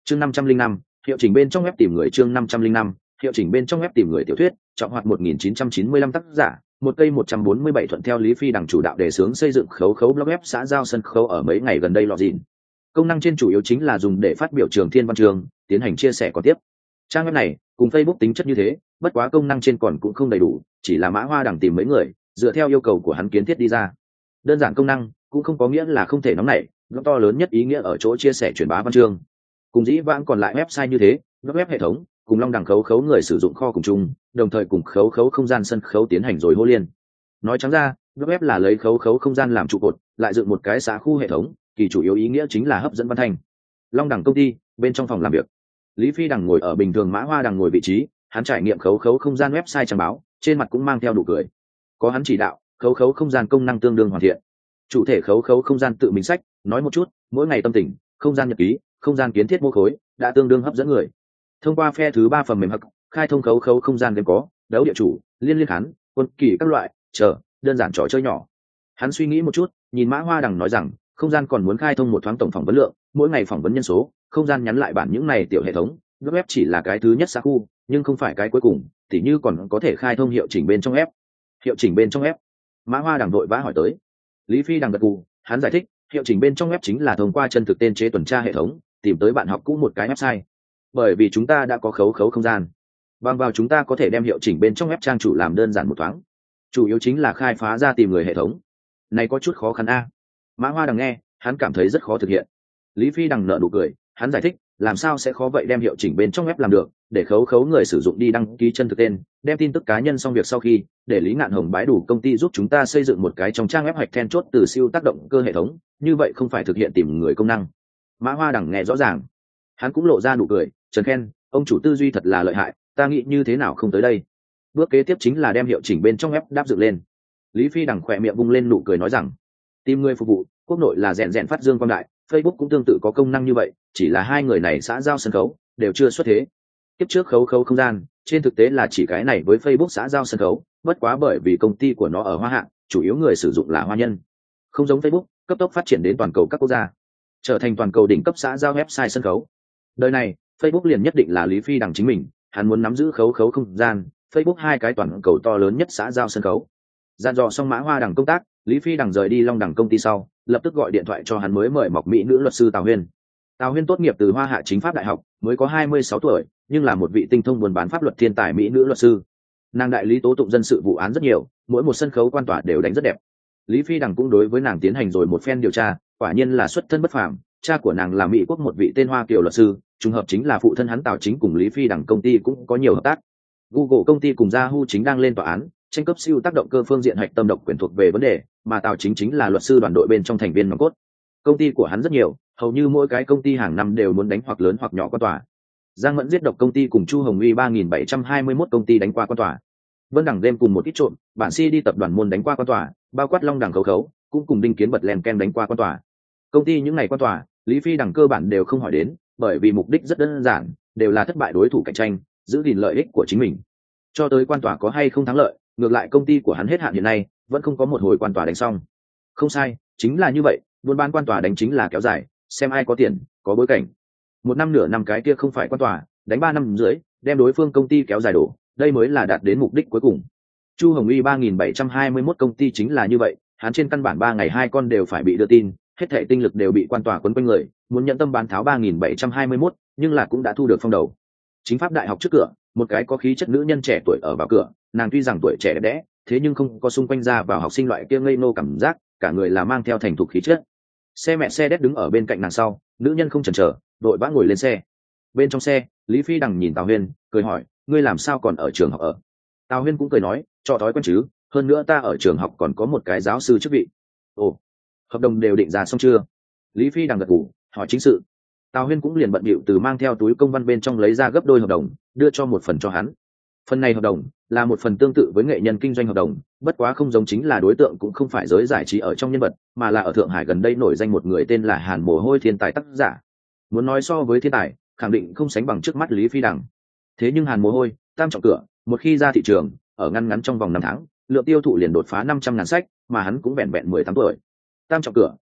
Chương 505, hiệu chỉnh bên trong web tìm người. Chương 505, hiệu chỉnh bên trong web tìm người. Tiểu thuyết trọng hoạt 1995. Tác giả một cây 147. Thuận theo Lý Phi Đằng chủ đạo đề xướng xây dựng khấu khấu blog web xã giao sân khấu ở mấy ngày gần đây lọt dịn. Công năng trên chủ yếu chính là dùng để phát biểu trường thiên văn trường, tiến hành chia sẻ còn tiếp. Trang web này cùng Facebook tính chất như thế, bất quá công năng trên còn cũng không đầy đủ, chỉ là Mã Hoa Đằng tìm mấy người, dựa theo yêu cầu của hắn kiến thiết đi ra. Đơn giản công năng cũng không có nghĩa là không thể nóng nảy, nó to lớn nhất ý nghĩa ở chỗ chia sẻ truyền bá văn chương. Cùng dĩ vãng còn lại website như thế, web hệ thống cùng Long Đằng khấu khấu người sử dụng kho cùng chung, đồng thời cùng khấu khấu không gian sân khấu tiến hành rồi hô liên. Nói trắng ra, web là lấy khấu khấu không gian làm trụ cột, lại dựng một cái xã khu hệ thống, kỳ chủ yếu ý nghĩa chính là hấp dẫn văn thanh. Long Đằng công ty bên trong phòng làm việc, Lý Phi Đằng ngồi ở bình thường Mã Hoa Đằng ngồi vị trí, hắn trải nghiệm khấu khấu không gian website trang báo, trên mặt cũng mang theo nụ cười. Có hắn chỉ đạo, khấu khấu không gian công năng tương đương hoàn thiện. Chủ thể khấu khấu không gian tự mình sách, nói một chút, mỗi ngày tâm tình, không gian nhật ký, không gian kiến thiết mô khối, đã tương đương hấp dẫn người. Thông qua phe thứ ba phần mềm hắc, khai thông khấu khấu không gian game có, đấu địa chủ, liên liên khán, quân kỳ các loại, đơn giản trò chơi nhỏ. Hắn suy nghĩ một chút, nhìn Mã Hoa Đằng nói rằng, không gian còn muốn khai thông một thoáng tổng phỏng vấn lượng, mỗi ngày phỏng vấn nhân số, không gian nhắn lại bản những này tiểu hệ thống, web chỉ là cái thứ nhất xã khu, nhưng không phải cái cuối cùng, tỉ như còn có thể khai thông hiệu chỉnh bên trong web. Hiệu chỉnh bên trong web? Mã Hoa Đằng vội vã hỏi tới. Lý Phi Đằng gật gù, hắn giải thích, hiệu chỉnh bên trong web chính là thông qua chân thực tên chế tuần tra hệ thống, tìm tới bạn học cũ một cái website. Bởi vì chúng ta đã có khấu khấu không gian, bằng vào chúng ta có thể đem hiệu chỉnh bên trong web trang chủ làm đơn giản một thoáng. Chủ yếu chính là khai phá ra tìm người hệ thống. Này có chút khó khăn a. Mã Hoa Đằng nghe, hắn cảm thấy rất khó thực hiện. Lý Phi Đằng nở nụ cười, hắn giải thích, làm sao sẽ khó vậy, đem hiệu chỉnh bên trong web làm được, để khấu khấu người sử dụng đi đăng ký chân thực tên, đem tin tức cá nhân xong việc sau khi, để Lý Ngạn Hồng bái đủ công ty giúp chúng ta xây dựng một cái trong trang web hoạch then chốt từ siêu tác động cơ hệ thống, như vậy không phải thực hiện tìm người công năng. Mã Hoa Đằng nghe rõ ràng, hắn cũng lộ ra nụ cười, trần khen, ông chủ tư duy thật là lợi hại, ta nghĩ như thế nào không tới đây. Bước kế tiếp chính là đem hiệu chỉnh bên trong web đáp dựng lên. Lý Phi Đằng khỏe miệng bung lên nụ cười nói rằng, tìm người phục vụ, quốc nội là rèn rèn phát dương quang đại, Facebook cũng tương tự có công năng như vậy, chỉ là hai người này xã giao sân khấu đều chưa xuất thế. Tiếp trước khấu khấu không gian, trên thực tế là chỉ cái này với Facebook xã giao sân khấu, bất quá bởi vì công ty của nó ở Hoa Hạ, chủ yếu người sử dụng là hoa nhân. Không giống Facebook, cấp tốc phát triển đến toàn cầu các quốc gia, trở thành toàn cầu đỉnh cấp xã giao website sân khấu. Đời này, Facebook liền nhất định là Lý Phi Đằng chính mình, hắn muốn nắm giữ khấu khấu không gian, Facebook hai cái toàn cầu to lớn nhất xã giao sân khấu. Dặn dò xong Mã Hoa Đằng công tác, Lý Phi Đằng rời đi Long Đằng công ty sau, lập tức gọi điện thoại cho hắn mới mời mọc mỹ nữ luật sư Tào Huyên. Tào Huyên tốt nghiệp từ Hoa Hạ Chính pháp Đại học, mới có 26 tuổi, nhưng là một vị tinh thông buôn bán pháp luật thiên tài mỹ nữ luật sư. Nàng đại lý tố tụng dân sự vụ án rất nhiều, mỗi một sân khấu quan tòa đều đánh rất đẹp. Lý Phi Đằng cũng đối với nàng tiến hành rồi một phen điều tra, quả nhiên là xuất thân bất phàm, cha của nàng là Mỹ quốc một vị tên Hoa Kiều luật sư, trùng hợp chính là phụ thân hắn Tào Chính cùng Lý Phi Đằng công ty cũng có nhiều hợp tác. Google công ty cùng Yahoo chính đang lên tòa án, tranh cấp siêu tác động cơ phương diện hạch tâm độc quyền thuộc về vấn đề, mà Tào Chính là luật sư đoàn đội bên trong thành viên nòng cốt. Công ty của hắn rất nhiều, hầu như mỗi cái công ty hàng năm đều muốn đánh hoặc lớn hoặc nhỏ quan tòa. Giang Mẫn giết độc công ty cùng Chu Hồng Uy 3721 công ty đánh qua quan tòa. Vân Đằng Đêm cùng một ít trộm, bản CD tập đoàn môn đánh qua quan tòa, bao quát Long Đằng khấu khấu, cũng cùng Đinh Kiến Bật len ken đánh qua quan tòa. Công ty những ngày quan tòa, Lý Phi Đằng cơ bản đều không hỏi đến, bởi vì mục đích rất đơn giản, đều là thất bại đối thủ cạnh tranh, giữ gìn lợi ích của chính mình. Cho tới quan tòa có hay không thắng lợi, ngược lại công ty của hắn hết hạn hiện nay, vẫn không có một hồi quan tòa đánh xong. Không sai, chính là như vậy, buôn bán quan tòa đánh chính là kéo dài, xem ai có tiền, có bối cảnh. Một năm nửa năm cái kia không phải quan tòa, đánh 3 năm dưới, đem đối phương công ty kéo dài đổ, đây mới là đạt đến mục đích cuối cùng. Chu Hồng Uy 3721 công ty chính là như vậy, hắn trên căn bản 3 ngày 2 con đều phải bị đưa tin, hết thảy tinh lực đều bị quan tòa quấn quanh người, muốn nhận tâm bán tháo 3721, nhưng là cũng đã thu được phong đầu. Chính pháp đại học trước cửa, một cái có khí chất nữ nhân trẻ tuổi ở vào cửa, nàng tuy rằng tuổi trẻ đẹp đẽ, thế nhưng không có xung quanh ra vào học sinh loại kia ngây ngô cảm giác, cả người là mang theo thành thục khí chất. Xe mẹ xe đét đứng ở bên cạnh nàng sau, nữ nhân không chần chờ, đội vã ngồi lên xe. Bên trong xe, Lý Phi Đằng nhìn Tào Huyên, cười hỏi, ngươi làm sao còn ở trường học ở? Tào Huyên cũng cười nói, cho thói quen chứ, hơn nữa ta ở trường học còn có một cái giáo sư chức vị. Ồ, hợp đồng đều định ra xong chưa? Lý Phi Đằng gật gù, hỏi chính sự. Tào Huyên cũng liền bận bịu từ mang theo túi công văn bên trong lấy ra gấp đôi hợp đồng, đưa cho một phần cho hắn. Phần này hợp đồng là một phần tương tự với nghệ nhân kinh doanh hợp đồng, bất quá không giống, chính là đối tượng cũng không phải giới giải trí ở trong nhân vật, mà là ở Thượng Hải gần đây nổi danh một người tên là Hàn Mồ Hôi thiên tài tác giả. Muốn nói so với thiên tài, khẳng định không sánh bằng trước mắt Lý Phi Đằng. Thế nhưng Hàn Mồ Hôi, tam trọng cửa, một khi ra thị trường, ở ngăn ngắn trong vòng 5 tháng, lượng tiêu thụ liền đột phá 500.000 sách, mà hắn cũng vẹn vẹn 18 tuổi. Tam trọng cửa,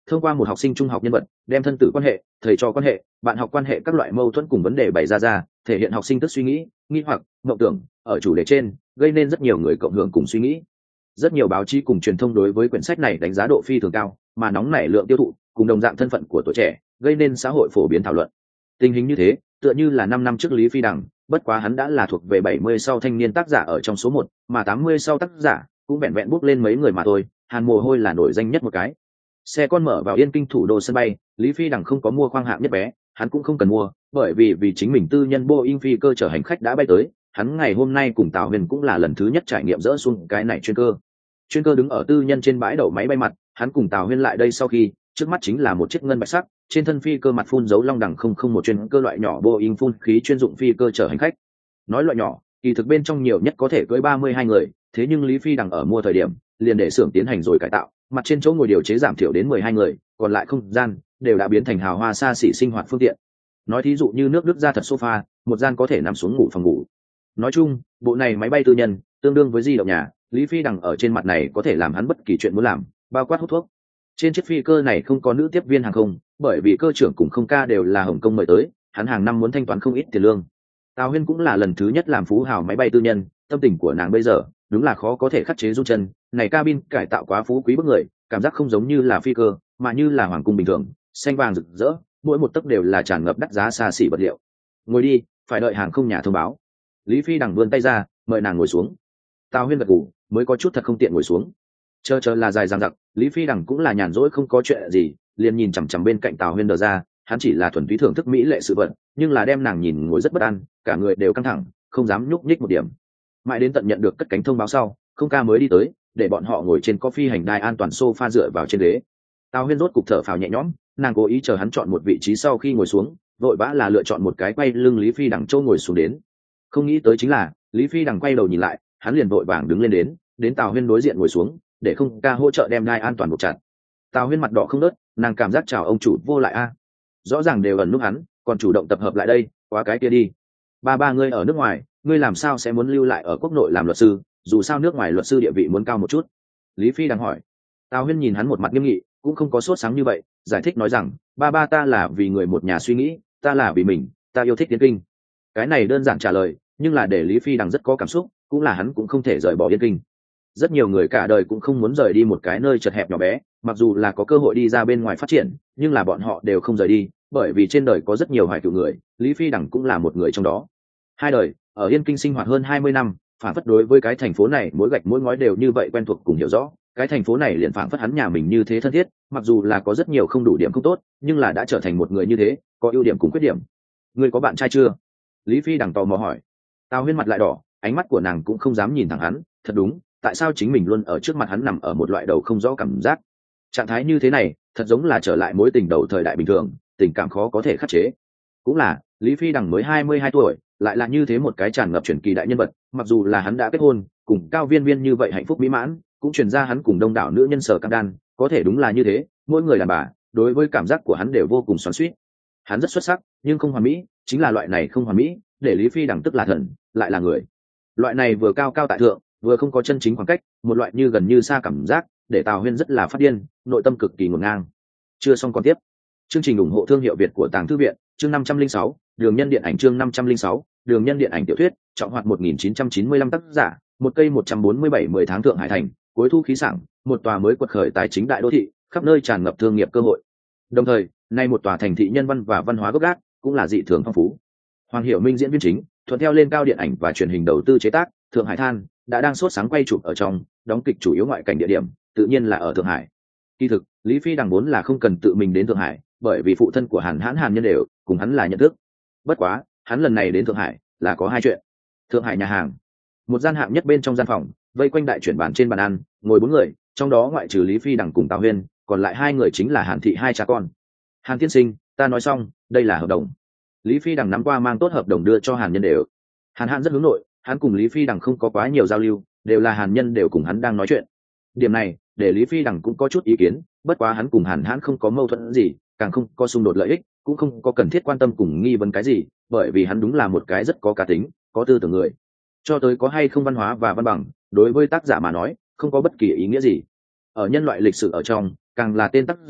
thông qua một học sinh trung học nhân vật đem thân tử quan hệ, thầy trò quan hệ, bạn học quan hệ các loại mâu thuẫn cùng vấn đề bày ra, thể hiện học sinh tức suy nghĩ, nghi hoặc, mộng tưởng ở chủ đề trên, gây nên rất nhiều người cộng hưởng cùng suy nghĩ. Rất nhiều báo chí cùng truyền thông đối với quyển sách này đánh giá độ phi thường cao, mà nóng nảy lượng tiêu thụ cùng đồng dạng thân phận của tuổi trẻ, gây nên xã hội phổ biến thảo luận. Tình hình như thế, tựa như là 5 năm trước Lý Phi Đằng, bất quá hắn đã là thuộc về 70 sau thanh niên tác giả ở trong số 1, mà 80 sau tác giả cũng vẹn vẹn bước lên mấy người mà thôi, Hàn Mồ Hôi là nổi danh nhất một cái. Xe con mở vào Yên Kinh thủ đô sân bay, Lý Phi Đằng không có mua khoang hạng nhất vé, hắn cũng không cần mua, bởi vì chính mình tư nhân Boeing phi cơ chở hành khách đã bay tới, hắn ngày hôm nay cùng Tào Huyền cũng là lần thứ nhất trải nghiệm dỡ xuống cái này chuyên cơ. Chuyên cơ đứng ở tư nhân trên bãi đậu máy bay mặt, hắn cùng Tào Huyền lại đây sau khi, trước mắt chính là một chiếc ngân bạch sắc, trên thân phi cơ mặt phun dấu long đẳng 001 chuyên cơ loại nhỏ Boeing phun khí chuyên dụng phi cơ chở hành khách. Nói loại nhỏ, kỳ thực bên trong nhiều nhất có thể cưỡi 32 người, thế nhưng Lý Phi Đằng ở mua thời điểm, liền để xưởng tiến hành rồi cải tạo, mặt trên chỗ ngồi điều chế giảm thiểu đến 12 người, còn lại không gian đều đã biến thành hào hoa xa xỉ sinh hoạt phương tiện. Nói thí dụ như nước Đức ra thật sofa, một gian có thể nằm xuống ngủ phòng ngủ. Nói chung, bộ này máy bay tư nhân, tương đương với di động nhà, Lý Phi Đằng ở trên mặt này có thể làm hắn bất kỳ chuyện muốn làm, bao quát hút thuốc. Trên chiếc phi cơ này không có nữ tiếp viên hàng không, bởi vì cơ trưởng cùng không ca đều là Hồng Kông mời tới, hắn hàng năm muốn thanh toán không ít tiền lương. Tào Huyên cũng là lần thứ nhất làm phú hào máy bay tư nhân, tâm tình của nàng bây giờ đúng là khó có thể khắc chế run chân, này cabin cải tạo quá phú quý bức người, cảm giác không giống như là phi cơ, mà như là hoàng cung bình thường, xanh vàng rực rỡ, mỗi một tấc đều là tràn ngập đắt giá xa xỉ vật liệu. Ngồi đi, phải đợi hàng không nhà thông báo. Lý Phi Đằng vươn tay ra, mời nàng ngồi xuống. Tào Huyên gật gù, mới có chút thật không tiện ngồi xuống. Chờ là dài dằng dặc, Lý Phi Đằng cũng là nhàn rỗi không có chuyện gì, liền nhìn chằm chằm bên cạnh Tào Huyên đờ ra, hắn chỉ là thuần túy thưởng thức mỹ lệ sự vật, nhưng là đem nàng nhìn ngồi rất bất an, cả người đều căng thẳng, không dám nhúc nhích một điểm. Mãi đến tận nhận được cất cánh thông báo sau, không ca mới đi tới, để bọn họ ngồi trên có phi hành đài an toàn sofa dựa vào trên ghế. Tào Huyên rốt cục thở phào nhẹ nhõm, nàng cố ý chờ hắn chọn một vị trí sau khi ngồi xuống, vội vã là lựa chọn một cái quay lưng Lý Phi Đằng châu ngồi xuống đến. Không nghĩ tới chính là, Lý Phi Đằng quay đầu nhìn lại, hắn liền vội vàng đứng lên đến Tào Huyên đối diện ngồi xuống, để không ca hỗ trợ đem đai an toàn buộc chặt. Tào Huyên mặt đỏ không đớt, nàng cảm giác chào ông chủ vô lại a. Rõ ràng đều ẩn núp hắn, còn chủ động tập hợp lại đây, quá cái kia đi. Ba ngươi ở nước ngoài, ngươi làm sao sẽ muốn lưu lại ở quốc nội làm luật sư, dù sao nước ngoài luật sư địa vị muốn cao một chút. Lý Phi đang hỏi. Tào Huyên nhìn hắn một mặt nghiêm nghị, cũng không có sốt sáng như vậy, giải thích nói rằng, ba ta là vì người một nhà suy nghĩ, ta là vì mình, ta yêu thích Yên Kinh. Cái này đơn giản trả lời, nhưng là để Lý Phi đang rất có cảm xúc, cũng là hắn cũng không thể rời bỏ Yên Kinh. Rất nhiều người cả đời cũng không muốn rời đi một cái nơi chật hẹp nhỏ bé, mặc dù là có cơ hội đi ra bên ngoài phát triển, nhưng là bọn họ đều không rời đi, bởi vì trên đời có rất nhiều hoài cựu người, Lý Phi Đằng cũng là một người trong đó. Hai đời ở Yên Kinh sinh hoạt hơn 20 năm, phản phất đối với cái thành phố này mỗi gạch mỗi ngói đều như vậy quen thuộc cùng hiểu rõ, cái thành phố này liền phản phất hắn nhà mình như thế thân thiết, mặc dù là có rất nhiều không đủ điểm không tốt, nhưng là đã trở thành một người như thế, có ưu điểm cùng khuyết điểm. Ngươi có bạn trai chưa? Lý Phi Đằng tò mò hỏi. Tào Huyên mặt lại đỏ, ánh mắt của nàng cũng không dám nhìn thẳng hắn, thật đúng, tại sao chính mình luôn ở trước mặt hắn nằm ở một loại đầu không rõ cảm giác. Trạng thái như thế này, thật giống là trở lại mối tình đầu thời đại bình thường, tình cảm khó có thể khắc chế. Cũng là, Lý Phi Đằng mới 22 tuổi, lại là như thế một cái tràn ngập truyền kỳ đại nhân vật, mặc dù là hắn đã kết hôn, cùng Cao Viên Viên như vậy hạnh phúc mỹ mãn, cũng truyền ra hắn cùng đông đảo nữ nhân sở cam đan, có thể đúng là như thế, mỗi người đàn bà, đối với cảm giác của hắn đều vô cùng xoắn xuýt. Hắn rất xuất sắc, nhưng không hoàn mỹ, chính là loại này không hoàn mỹ, để Lý Phi Đằng tức là thần, lại là người. Loại này vừa cao cao tại thượng, vừa không có chân chính khoảng cách, một loại như gần như xa cảm giác, để Tào Huyên rất là phát điên, nội tâm cực kỳ ngổn ngang. Chưa xong còn tiếp. Chương trình ủng hộ thương hiệu Việt của Tàng Thư viện, chương 506, Đường Nhân điện ảnh chương 506, Đường Nhân điện ảnh tiểu thuyết, trọng hoạt 1995 tác giả, một cây 147 10 tháng Thượng Hải thành, cuối thu khí sảng, một tòa mới quật khởi tài chính đại đô thị, khắp nơi tràn ngập thương nghiệp cơ hội. Đồng thời, nay một tòa thành thị nhân văn và văn hóa gốc gác, cũng là dị thường phong phú. Hoàng Hiểu Minh diễn viên chính, thuận theo lên cao điện ảnh và truyền hình đầu tư chế tác, Thượng Hải Than đã đang sốt sáng quay chụp ở trong, đóng kịch chủ yếu ngoại cảnh địa điểm, tự nhiên là ở Thượng Hải. Kỳ thực, Lý Phi Đằng vốn là không cần tự mình đến Thượng Hải, bởi vì phụ thân của Hàn Nhân đều cùng hắn là nhận thức. Bất quá, hắn lần này đến Thượng Hải là có hai chuyện. Thượng Hải nhà hàng, một gian hạng nhất bên trong gian phòng, vây quanh đại chuyển bàn trên bàn ăn, ngồi 4 người, trong đó ngoại trừ Lý Phi Đằng cùng Tào Huyên, còn lại 2 người chính là Hàn Thị hai cha con. Hàn tiên sinh, ta nói xong, đây là hợp đồng. Lý Phi Đằng nắm qua mang tốt hợp đồng đưa cho Hàn Nhân đều. Hàn rất hướng nội, hắn cùng Lý Phi Đằng không có quá nhiều giao lưu, đều là Hàn Nhân đều cùng hắn đang nói chuyện. Điểm này, để Lý Phi Đằng cũng có chút ý kiến, bất quá hắn cùng Hàn không có mâu thuẫn gì, càng không có xung đột lợi ích, cũng không có cần thiết quan tâm cùng nghi vấn cái gì, bởi vì hắn đúng là một cái rất có cá tính, có tư tưởng người. Cho tới có hay không văn hóa và văn bằng, đối với tác giả mà nói, không có bất kỳ ý nghĩa gì. Ở nhân loại lịch sử ở trong, càng là tên tác giả,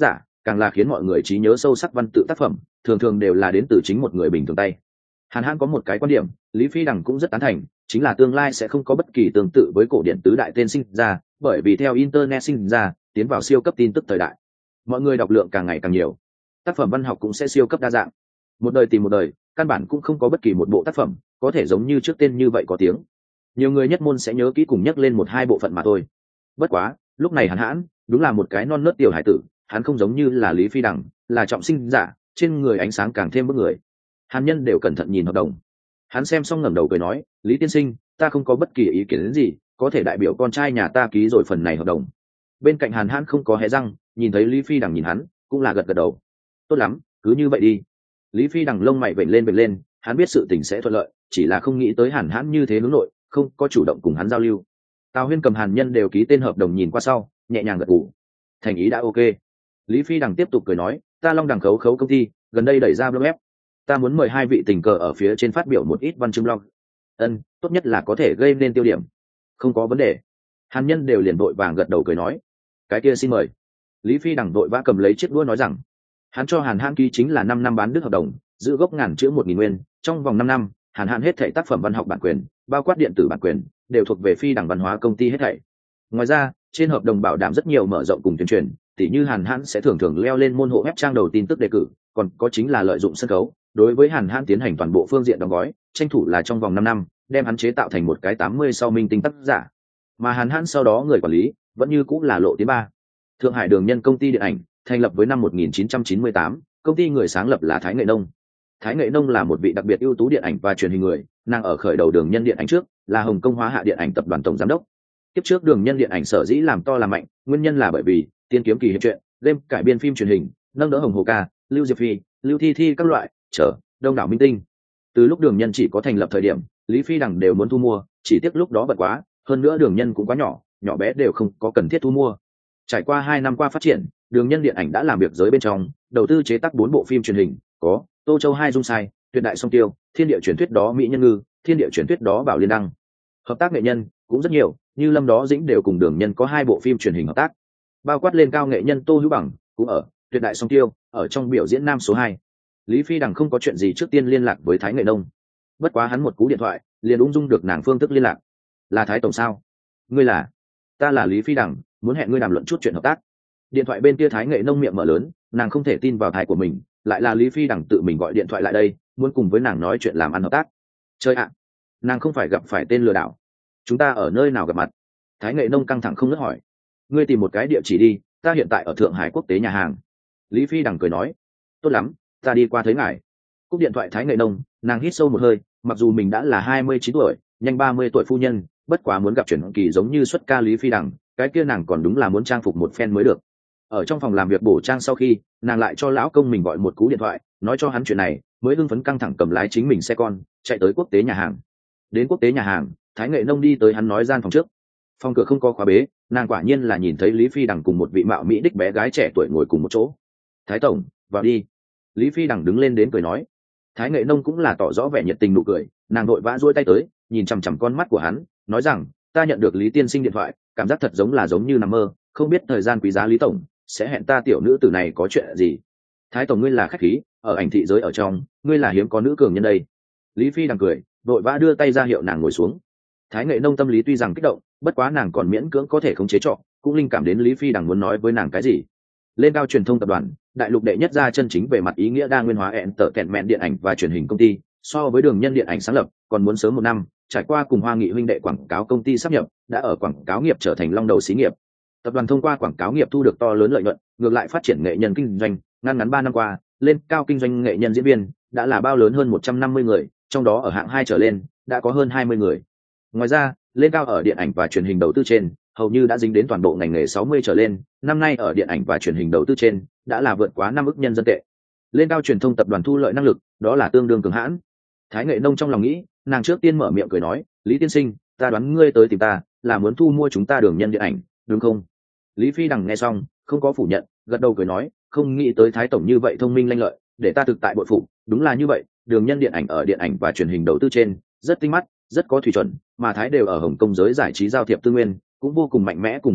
càng là khiến mọi người trí nhớ sâu sắc văn tự tác phẩm thường thường đều là đến từ chính một người bình thường tay. Hàn Hãn có một cái quan điểm, Lý Phi Đằng cũng rất tán thành, chính là tương lai sẽ không có bất kỳ tương tự với cổ điển tứ đại tên sinh ra, bởi vì theo internet sinh ra, tiến vào siêu cấp tin tức thời đại, mọi người đọc lượng càng ngày càng nhiều, tác phẩm văn học cũng sẽ siêu cấp đa dạng. Một đời tìm một đời, căn bản cũng không có bất kỳ một bộ tác phẩm có thể giống như trước tên như vậy có tiếng. Nhiều người nhất môn sẽ nhớ kỹ cùng nhắc lên một hai bộ phận mà thôi. Bất quá, lúc này Hàn Hãn đúng là một cái non nớt tiểu hải tử, hắn không giống như là Lý Phi Đằng, là trọng sinh giả, trên người ánh sáng càng thêm bức người. Hàn Nhân đều cẩn thận nhìn hợp đồng. Hắn xem xong ngẩng đầu cười nói, Lý tiên sinh, ta không có bất kỳ ý kiến gì, có thể đại biểu con trai nhà ta ký rồi phần này hợp đồng. Bên cạnh Hàn Hãn không có hé răng, nhìn thấy Lý Phi Đằng nhìn hắn, cũng là gật gật đầu. Tốt lắm, cứ như vậy đi. Lý Phi Đằng lông mày vểnh lên, hắn biết sự tình sẽ thuận lợi, chỉ là không nghĩ tới Hàn Hãn như thế hướng nội, không có chủ động cùng hắn giao lưu. Tào Huyên cầm Hàn Nhân đều ký tên hợp đồng nhìn qua sau, nhẹ nhàng gật gù. Thành ý đã ok. Lý Phi Đằng tiếp tục cười nói, ta Long Đằng khấu công ty gần đây đẩy ra blog web, ta muốn mời hai vị tình cờ ở phía trên phát biểu một ít văn chương blog. Tốt nhất là có thể gây nên tiêu điểm. Không có vấn đề. Hàn Nhân đều liền vội vàng gật đầu cười nói, cái kia xin mời. Lý Phi Đằng vội vã cầm lấy chiếc đũa nói rằng, hắn cho Hàn Hãn ký chính là 5 năm bán đứt hợp đồng, giữ gốc ngàn chữ 1.000 nguyên, trong vòng 5 năm, Hàn Hãn hết thảy tác phẩm văn học bản quyền, bao quát điện tử bản quyền, đều thuộc về Phi Đằng Văn hóa công ty hết thảy. Ngoài ra, trên hợp đồng bảo đảm rất nhiều mở rộng cùng tuyên truyền, tỉ như Hàn Hãn sẽ thường thường leo lên môn hộ web trang đầu tin tức đề cử, còn có chính là lợi dụng sân khấu, đối với Hàn Hãn tiến hành toàn bộ phương diện đóng gói, tranh thủ là trong vòng 5 năm, đem hắn chế tạo thành một cái 80 sau minh tinh tác giả. Mà Hàn Hãn sau đó người quản lý vẫn như cũng là Lộ Tiến Ba. Thượng Hải Đường Nhân công ty điện ảnh, thành lập với năm 1998, công ty người sáng lập là Thái Nghệ Nông. Thái Nghệ Nông là một vị đặc biệt ưu tú điện ảnh và truyền hình người, nàng ở khởi đầu Đường Nhân điện ảnh trước, là Hồng Kông Hóa Hạ điện ảnh tập đoàn tổng giám đốc. Tiếp trước Đường Nhân điện ảnh sở dĩ làm to làm mạnh, nguyên nhân là bởi vì tiên kiếm kỳ hiệp truyện, game cải biên phim truyền hình, nâng đỡ Hồng Hồ Ca, Lưu Diệp Phi, Lưu Thi Thi các loại, trở đông đảo minh tinh. Từ lúc Đường Nhân chỉ có thành lập thời điểm, Lý Phi Đằng đều muốn thu mua, chỉ tiếc lúc đó bận quá, hơn nữa Đường Nhân cũng quá nhỏ, nhỏ bé đều không có cần thiết thu mua. Trải qua 2 năm qua phát triển, Đường Nhân điện ảnh đã làm việc giới bên trong, đầu tư chế tác 4 bộ phim truyền hình, có Tô Châu Hai Dung Sai, Tuyệt Đại Song Tiêu, Thiên Địa Truyền Thuyết đó Mỹ Nhân Ngư, Thiên Địa Truyền Thuyết đó Bảo Liên Đăng. Hợp tác nghệ nhân cũng rất nhiều, như Lâm Đó Dĩnh đều cùng Đường Nhân có 2 bộ phim truyền hình hợp tác. Bao quát lên cao nghệ nhân Tô Hữu Bằng cũng ở Tuyệt Đại Song Tiêu, ở trong biểu diễn nam số 2. Lý Phi Đằng không có chuyện gì trước tiên liên lạc với Thái Nghệ Nông. Bất quá hắn một cú điện thoại, liền ung dung được nàng phương thức liên lạc. Là Thái tổng sao? Ngươi là? Ta là Lý Phi Đằng, muốn hẹn ngươi đàm luận chút chuyện hợp tác. Điện thoại bên kia Thái Nghệ Nông miệng mở lớn, nàng không thể tin vào tai của mình, lại là Lý Phi Đằng tự mình gọi điện thoại lại đây, muốn cùng với nàng nói chuyện làm ăn hợp tác. Chơi ạ, nàng không phải gặp phải tên lừa đảo? Chúng ta ở nơi nào gặp mặt? Thái Nghệ Nông căng thẳng không ngớt hỏi. Ngươi tìm một cái địa chỉ đi, ta hiện tại ở Thượng Hải Quốc tế nhà hàng. Lý Phi Đằng cười nói. Tốt lắm, ta đi qua thấy ngài. Cúp điện thoại Thái Nghệ Nông, nàng hít sâu một hơi, mặc dù mình đã là 29 tuổi, nhanh 30 tuổi phu nhân, bất quá muốn gặp chuyển kỳ giống như xuất ca Lý Phi Đằng, cái kia nàng còn đúng là muốn trang phục một phen mới được. Ở trong phòng làm việc bổ trang sau khi, nàng lại cho lão công mình gọi một cú điện thoại, nói cho hắn chuyện này, mới hưng phấn căng thẳng cầm lái chính mình xe con, chạy tới quốc tế nhà hàng. Đến quốc tế nhà hàng, Thái Nghệ Nông đi tới hắn nói gian phòng trước. Phòng cửa không có khóa bế, nàng quả nhiên là nhìn thấy Lý Phi Đằng cùng một vị mạo mỹ đích bé gái trẻ tuổi ngồi cùng một chỗ. Thái tổng, vào đi. Lý Phi Đằng đứng lên đến cười nói. Thái Nghệ Nông cũng là tỏ rõ vẻ nhiệt tình nụ cười, nàng vội vã duỗi tay tới, nhìn chằm chằm con mắt của hắn, nói rằng, ta nhận được Lý tiên sinh điện thoại, cảm giác thật giống như nằm mơ, không biết thời gian quý giá Lý tổng sẽ hẹn ta tiểu nữ tử này có chuyện gì. Thái tổng ngươi là khách khí, ở ảnh thị giới ở trong, ngươi là hiếm có nữ cường nhân đây. Lý Phi Đằng cười, vội vã đưa tay ra hiệu nàng ngồi xuống. Thái Nghệ Nông tâm lý tuy rằng kích động, bất quá nàng còn miễn cưỡng có thể khống chế trọ, cũng linh cảm đến Lý Phi Đằng muốn nói với nàng cái gì. Lên cao truyền thông tập đoàn, đại lục đệ nhất ra chân chính về mặt ý nghĩa đa nguyên hóa entertainment điện ảnh và truyền hình công ty, so với Đường Nhân điện ảnh sáng lập còn muốn sớm 1 năm, trải qua cùng Hoa Nghị huynh đệ quảng cáo công ty sáp nhập, đã ở quảng cáo nghiệp trở thành long đầu xí nghiệp. Tập đoàn thông qua quảng cáo nghiệp thu được to lớn lợi nhuận, ngược lại phát triển nghệ nhân kinh doanh, ngắn 3 năm qua, lên cao kinh doanh nghệ nhân diễn viên đã là bao lớn hơn 150 người, trong đó ở hạng 2 trở lên đã có hơn 20 người. Ngoài ra, lên cao ở điện ảnh và truyền hình đầu tư trên, hầu như đã dính đến toàn bộ ngành nghề 60 trở lên, năm nay ở điện ảnh và truyền hình đầu tư trên đã là vượt quá 5 ức nhân dân tệ. Lên cao truyền thông tập đoàn thu lợi năng lực, đó là tương đương cường hãn. Thái Nghệ Nông trong lòng nghĩ, nàng trước tiên mở miệng cười nói, Lý tiên sinh, ta đoán ngươi tới tìm ta là muốn thu mua chúng ta Đường Nhân điện ảnh, đúng không? Lý Phi Đằng nghe xong, không có phủ nhận, gật đầu cười nói, không nghĩ tới Thái tổng như vậy thông minh lanh lợi, để ta thực tại bội phục, đúng là như vậy, Đường Nhân điện ảnh ở điện ảnh và truyền hình đầu tư trên rất tinh mắt, rất có thủy chuẩn, mà Thái đều ở Hồng Kông giới giải trí giao thiệp tư nguyên cũng vô cùng mạnh mẽ cùng hiếm thấy,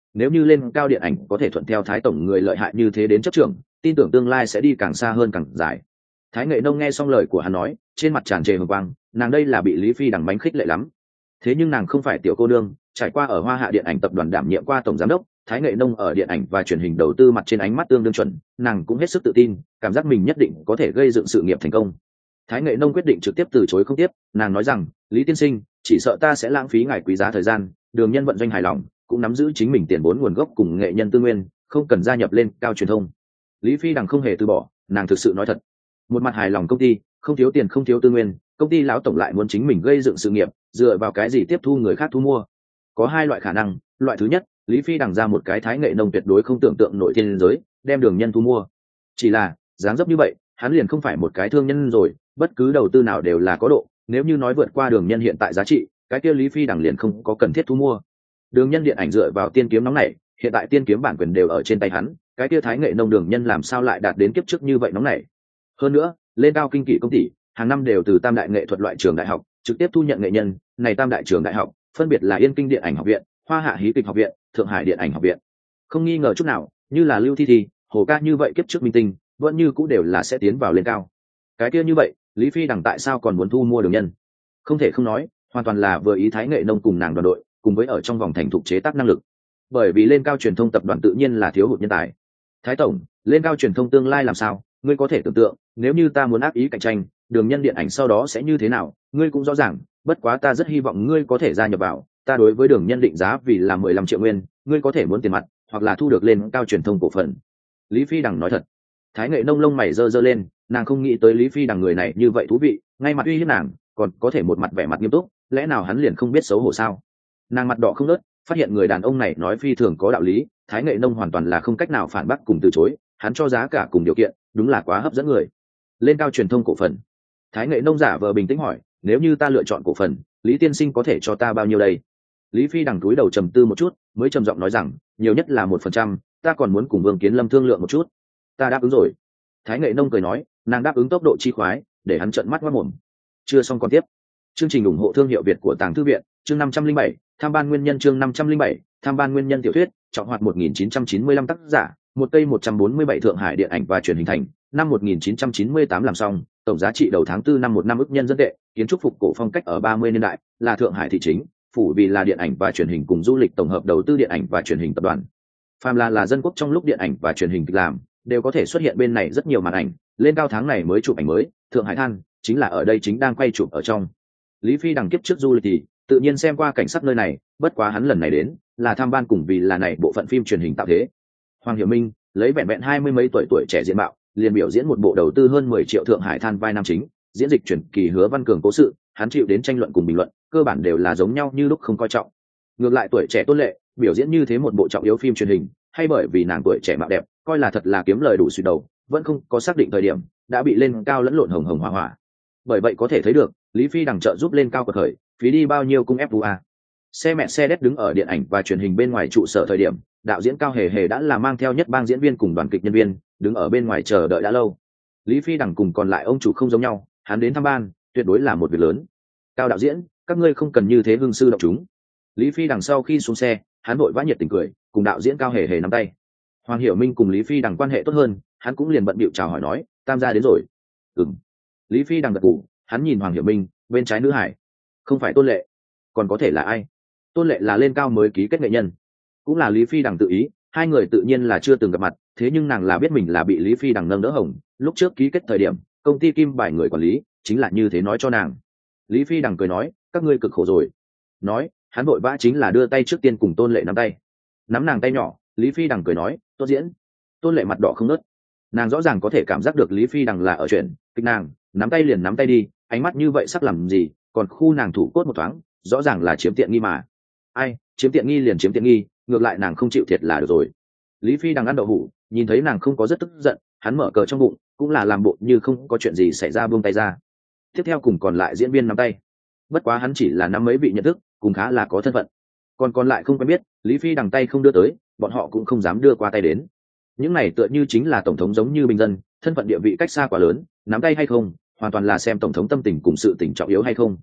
nếu như lên cao điện ảnh có thể thuận theo Thái tổng người lợi hại như thế đến chấp trưởng, tin tưởng tương lai sẽ đi càng xa hơn càng dài. Thái Nghệ Nông nghe xong lời của hắn nói, trên mặt tràn trề hồng quang, nàng đây là bị Lý Phi đằng bánh khích lệ lắm. Thế nhưng nàng không phải tiểu cô nương, trải qua ở Hoa Hạ điện ảnh tập đoàn đảm nhiệm qua tổng giám đốc, Thái Nghệ Nông ở điện ảnh và truyền hình đầu tư mặt trên ánh mắt tương đương chuẩn, nàng cũng hết sức tự tin, cảm giác mình nhất định có thể gây dựng sự nghiệp thành công. Thái Nghệ Nông quyết định trực tiếp từ chối không tiếp, nàng nói rằng, Lý tiên sinh, chỉ sợ ta sẽ lãng phí ngài quý giá thời gian, Đường Nhân vận doanh hài lòng, cũng nắm giữ chính mình tiền vốn nguồn gốc cùng nghệ nhân tư nguyên, không cần gia nhập lên cao truyền thông. Lý Phi đằng không hề từ bỏ, nàng thực sự nói thật. Một mặt hài lòng công ty, không thiếu tiền không thiếu tư nguyên, công ty lão tổng lại muốn chính mình gây dựng sự nghiệp, dựa vào cái gì tiếp thu người khác thu mua? Có hai loại khả năng, loại thứ nhất, Lý Phi đằng ra một cái Thái Nghệ Nông tuyệt đối không tưởng tượng nổi thiên giới, đem Đường Nhân thu mua. Chỉ là, dáng dấp như vậy, hắn liền không phải một cái thương nhân rồi, bất cứ đầu tư nào đều là có độ, nếu như nói vượt qua Đường Nhân hiện tại giá trị, cái kia Lý Phi đằng liền không có cần thiết thu mua. Đường Nhân điện ảnh dựa vào tiên kiếm nóng này, hiện tại tiên kiếm bản quyền đều ở trên tay hắn, cái kia Thái Nghệ Nông Đường Nhân làm sao lại đạt đến kiếp trước như vậy nóng này? Hơn nữa, lên cao kinh kỷ công tỷ, hàng năm đều từ tam đại nghệ thuật loại trường đại học trực tiếp thu nhận nghệ nhân, này tam đại trường đại học phân biệt là Yên Kinh điện ảnh học viện, Hoa Hạ hí kịch học viện, Thượng Hải điện ảnh học viện. Không nghi ngờ chút nào, như là Lưu Thi, Hồ Ca như vậy kiếp trước minh tinh, vẫn như cũng đều là sẽ tiến vào lên cao. Cái kia như vậy, Lý Phi đằng tại sao còn muốn thu mua Đường Nhân? Không thể không nói, hoàn toàn là vừa ý Thái Nghệ Nông cùng nàng đoàn đội, cùng với ở trong vòng thành thục chế tác năng lực. Bởi vì lên cao truyền thông tập đoàn tự nhiên là thiếu hụt nhân tài. Thái tổng, lên cao truyền thông tương lai làm sao? Ngươi có thể tưởng tượng, nếu như ta muốn ác ý cạnh tranh, Đường Nhân điện ảnh sau đó sẽ như thế nào, ngươi cũng rõ ràng, bất quá ta rất hy vọng ngươi có thể gia nhập vào, ta đối với Đường Nhân định giá vì là 15 triệu nguyên, ngươi có thể muốn tiền mặt, hoặc là thu được lên cao truyền thông cổ phần. Lý Phi đằng nói thật. Thái Nghệ Nông lông mày giơ giơ lên, nàng không nghĩ tới Lý Phi đằng người này như vậy thú vị, ngay mặt uy hiếp nàng, còn có thể một mặt vẻ mặt nghiêm túc, lẽ nào hắn liền không biết xấu hổ sao? Nàng mặt đỏ không nớt, phát hiện người đàn ông này nói phi thường có đạo lý, Thái Nghệ Nông hoàn toàn là không cách nào phản bác cùng từ chối, hắn cho giá cả cùng điều kiện, đúng là quá hấp dẫn người. Lên cao truyền thông cổ phần. Thái Nghệ Nông giả vờ bình tĩnh hỏi, nếu như ta lựa chọn cổ phần, Lý tiên sinh có thể cho ta bao nhiêu đây? Lý Phi đằng cúi đầu trầm tư một chút, mới trầm giọng nói rằng, nhiều nhất là 1%, ta còn muốn cùng Vương Kiến Lâm thương lượng một chút. Ta đáp ứng rồi. Thái Nghệ Nông cười nói, nàng đáp ứng tốc độ chi khoái, để hắn trợn mắt ngoác mồm. Chưa xong còn tiếp. Chương trình ủng hộ thương hiệu Việt của Tàng Thư viện, chương 507, tham ban nguyên nhân chương 507, tham ban nguyên nhân tiểu thuyết, trọng hoạt 1995 tác giả, một cây 147 Thượng Hải điện ảnh và truyền hình thành, năm 1998 làm xong, tổng giá trị đầu tháng 4 năm 1 năm ức nhân dân tệ, kiến trúc phục cổ phong cách ở 30 niên đại, là Thượng Hải thị chính, phủ vì là điện ảnh và truyền hình cùng du lịch tổng hợp đầu tư điện ảnh và truyền hình tập đoàn. Phàm là dân quốc trong lúc điện ảnh và truyền hình kịch làm, đều có thể xuất hiện bên này rất nhiều màn ảnh, lên cao tháng này mới chụp ảnh mới, Thượng Hải than, chính là ở đây chính đang quay chụp ở trong. Lý Phi đằng kiếp trước du lịch thì tự nhiên xem qua cảnh sắc nơi này, bất quá hắn lần này đến là tham ban cùng vì là này bộ phận phim truyền hình tạo thế. Hoàng Hiểu Minh lấy vẹn vẹn 20 mấy tuổi trẻ diện mạo, liền biểu diễn một bộ đầu tư hơn 10 triệu Thượng Hải than vai nam chính, diễn dịch truyền kỳ Hứa Văn Cường cố sự, hắn chịu đến tranh luận cùng bình luận, cơ bản đều là giống nhau như lúc không coi trọng. Ngược lại tuổi trẻ Tôn Lệ, biểu diễn như thế một bộ trọng yếu phim truyền hình, hay bởi vì nàng tuổi trẻ mạo đẹp, coi là thật là kiếm lời đủ suy đầu, vẫn không có xác định thời điểm, đã bị lên cao lẫn lộn hồng hồng hỏa hỏa. Bởi vậy có thể thấy được, Lý Phi đằng trợ giúp lên cao của thời, phí đi bao nhiêu cung FUA. Xe mẹ xe đét đứng ở điện ảnh và truyền hình bên ngoài trụ sở thời điểm, đạo diễn Cao Hề Hề đã là mang theo nhất bang diễn viên cùng đoàn kịch nhân viên, đứng ở bên ngoài chờ đợi đã lâu. Lý Phi đằng cùng còn lại ông chủ không giống nhau, hắn đến thăm ban, tuyệt đối là một việc lớn. Cao đạo diễn, các ngươi không cần như thế hương sư động chúng. Lý Phi đằng sau khi xuống xe, hắn vội vã nhiệt tình cười, cùng đạo diễn Cao Hề Hề nắm tay. Hoàng Hiểu Minh cùng Lý Phi đằng quan hệ tốt hơn, hắn cũng liền bận bịu chào hỏi nói, tam gia đến rồi. Ừm. Lý Phi đằng gật gù, hắn nhìn Hoàng Hiểu Minh, bên trái nữ hải, không phải Tôn Lệ, còn có thể là ai? Tôn Lệ là lên cao mới ký kết nghệ nhân, cũng là Lý Phi đằng tự ý, hai người tự nhiên là chưa từng gặp mặt, thế nhưng nàng là biết mình là bị Lý Phi đằng nâng đỡ hồng, lúc trước ký kết thời điểm, công ty Kim Bài người quản lý chính là như thế nói cho nàng. Lý Phi đằng cười nói, các ngươi cực khổ rồi. Nói, hắn vội vã chính là đưa tay trước tiên cùng Tôn Lệ nắm tay, nắm nàng tay nhỏ. Lý Phi đằng cười nói, tốt diễn. Tôn Lệ mặt đỏ không nớt, nàng rõ ràng có thể cảm giác được Lý Phi đằng là ở chuyện kịch, nàng nắm tay liền nắm tay đi, ánh mắt như vậy sắc làm gì, còn khu nàng thủ cốt một thoáng, rõ ràng là chiếm tiện nghi mà. Ai, chiếm tiện nghi liền chiếm tiện nghi, ngược lại nàng không chịu thiệt là được rồi. Lý Phi đằng ăn đậu hũ, nhìn thấy nàng không có rất tức giận, hắn mở cờ trong bụng, cũng là làm bộ như không có chuyện gì xảy ra, buông tay ra. Tiếp theo cùng còn lại diễn viên nắm tay, bất quá hắn chỉ là nắm mấy vị nhận thức, cùng khá là có thân phận, còn lại không quen biết, Lý Phi đằng tay không đưa tới, bọn họ cũng không dám đưa qua tay đến. Những này tựa như chính là tổng thống giống như bình dân, thân phận địa vị cách xa quá lớn, nắm tay hay không, hoàn toàn là xem tổng thống tâm tình cùng sự tình trọng yếu hay không.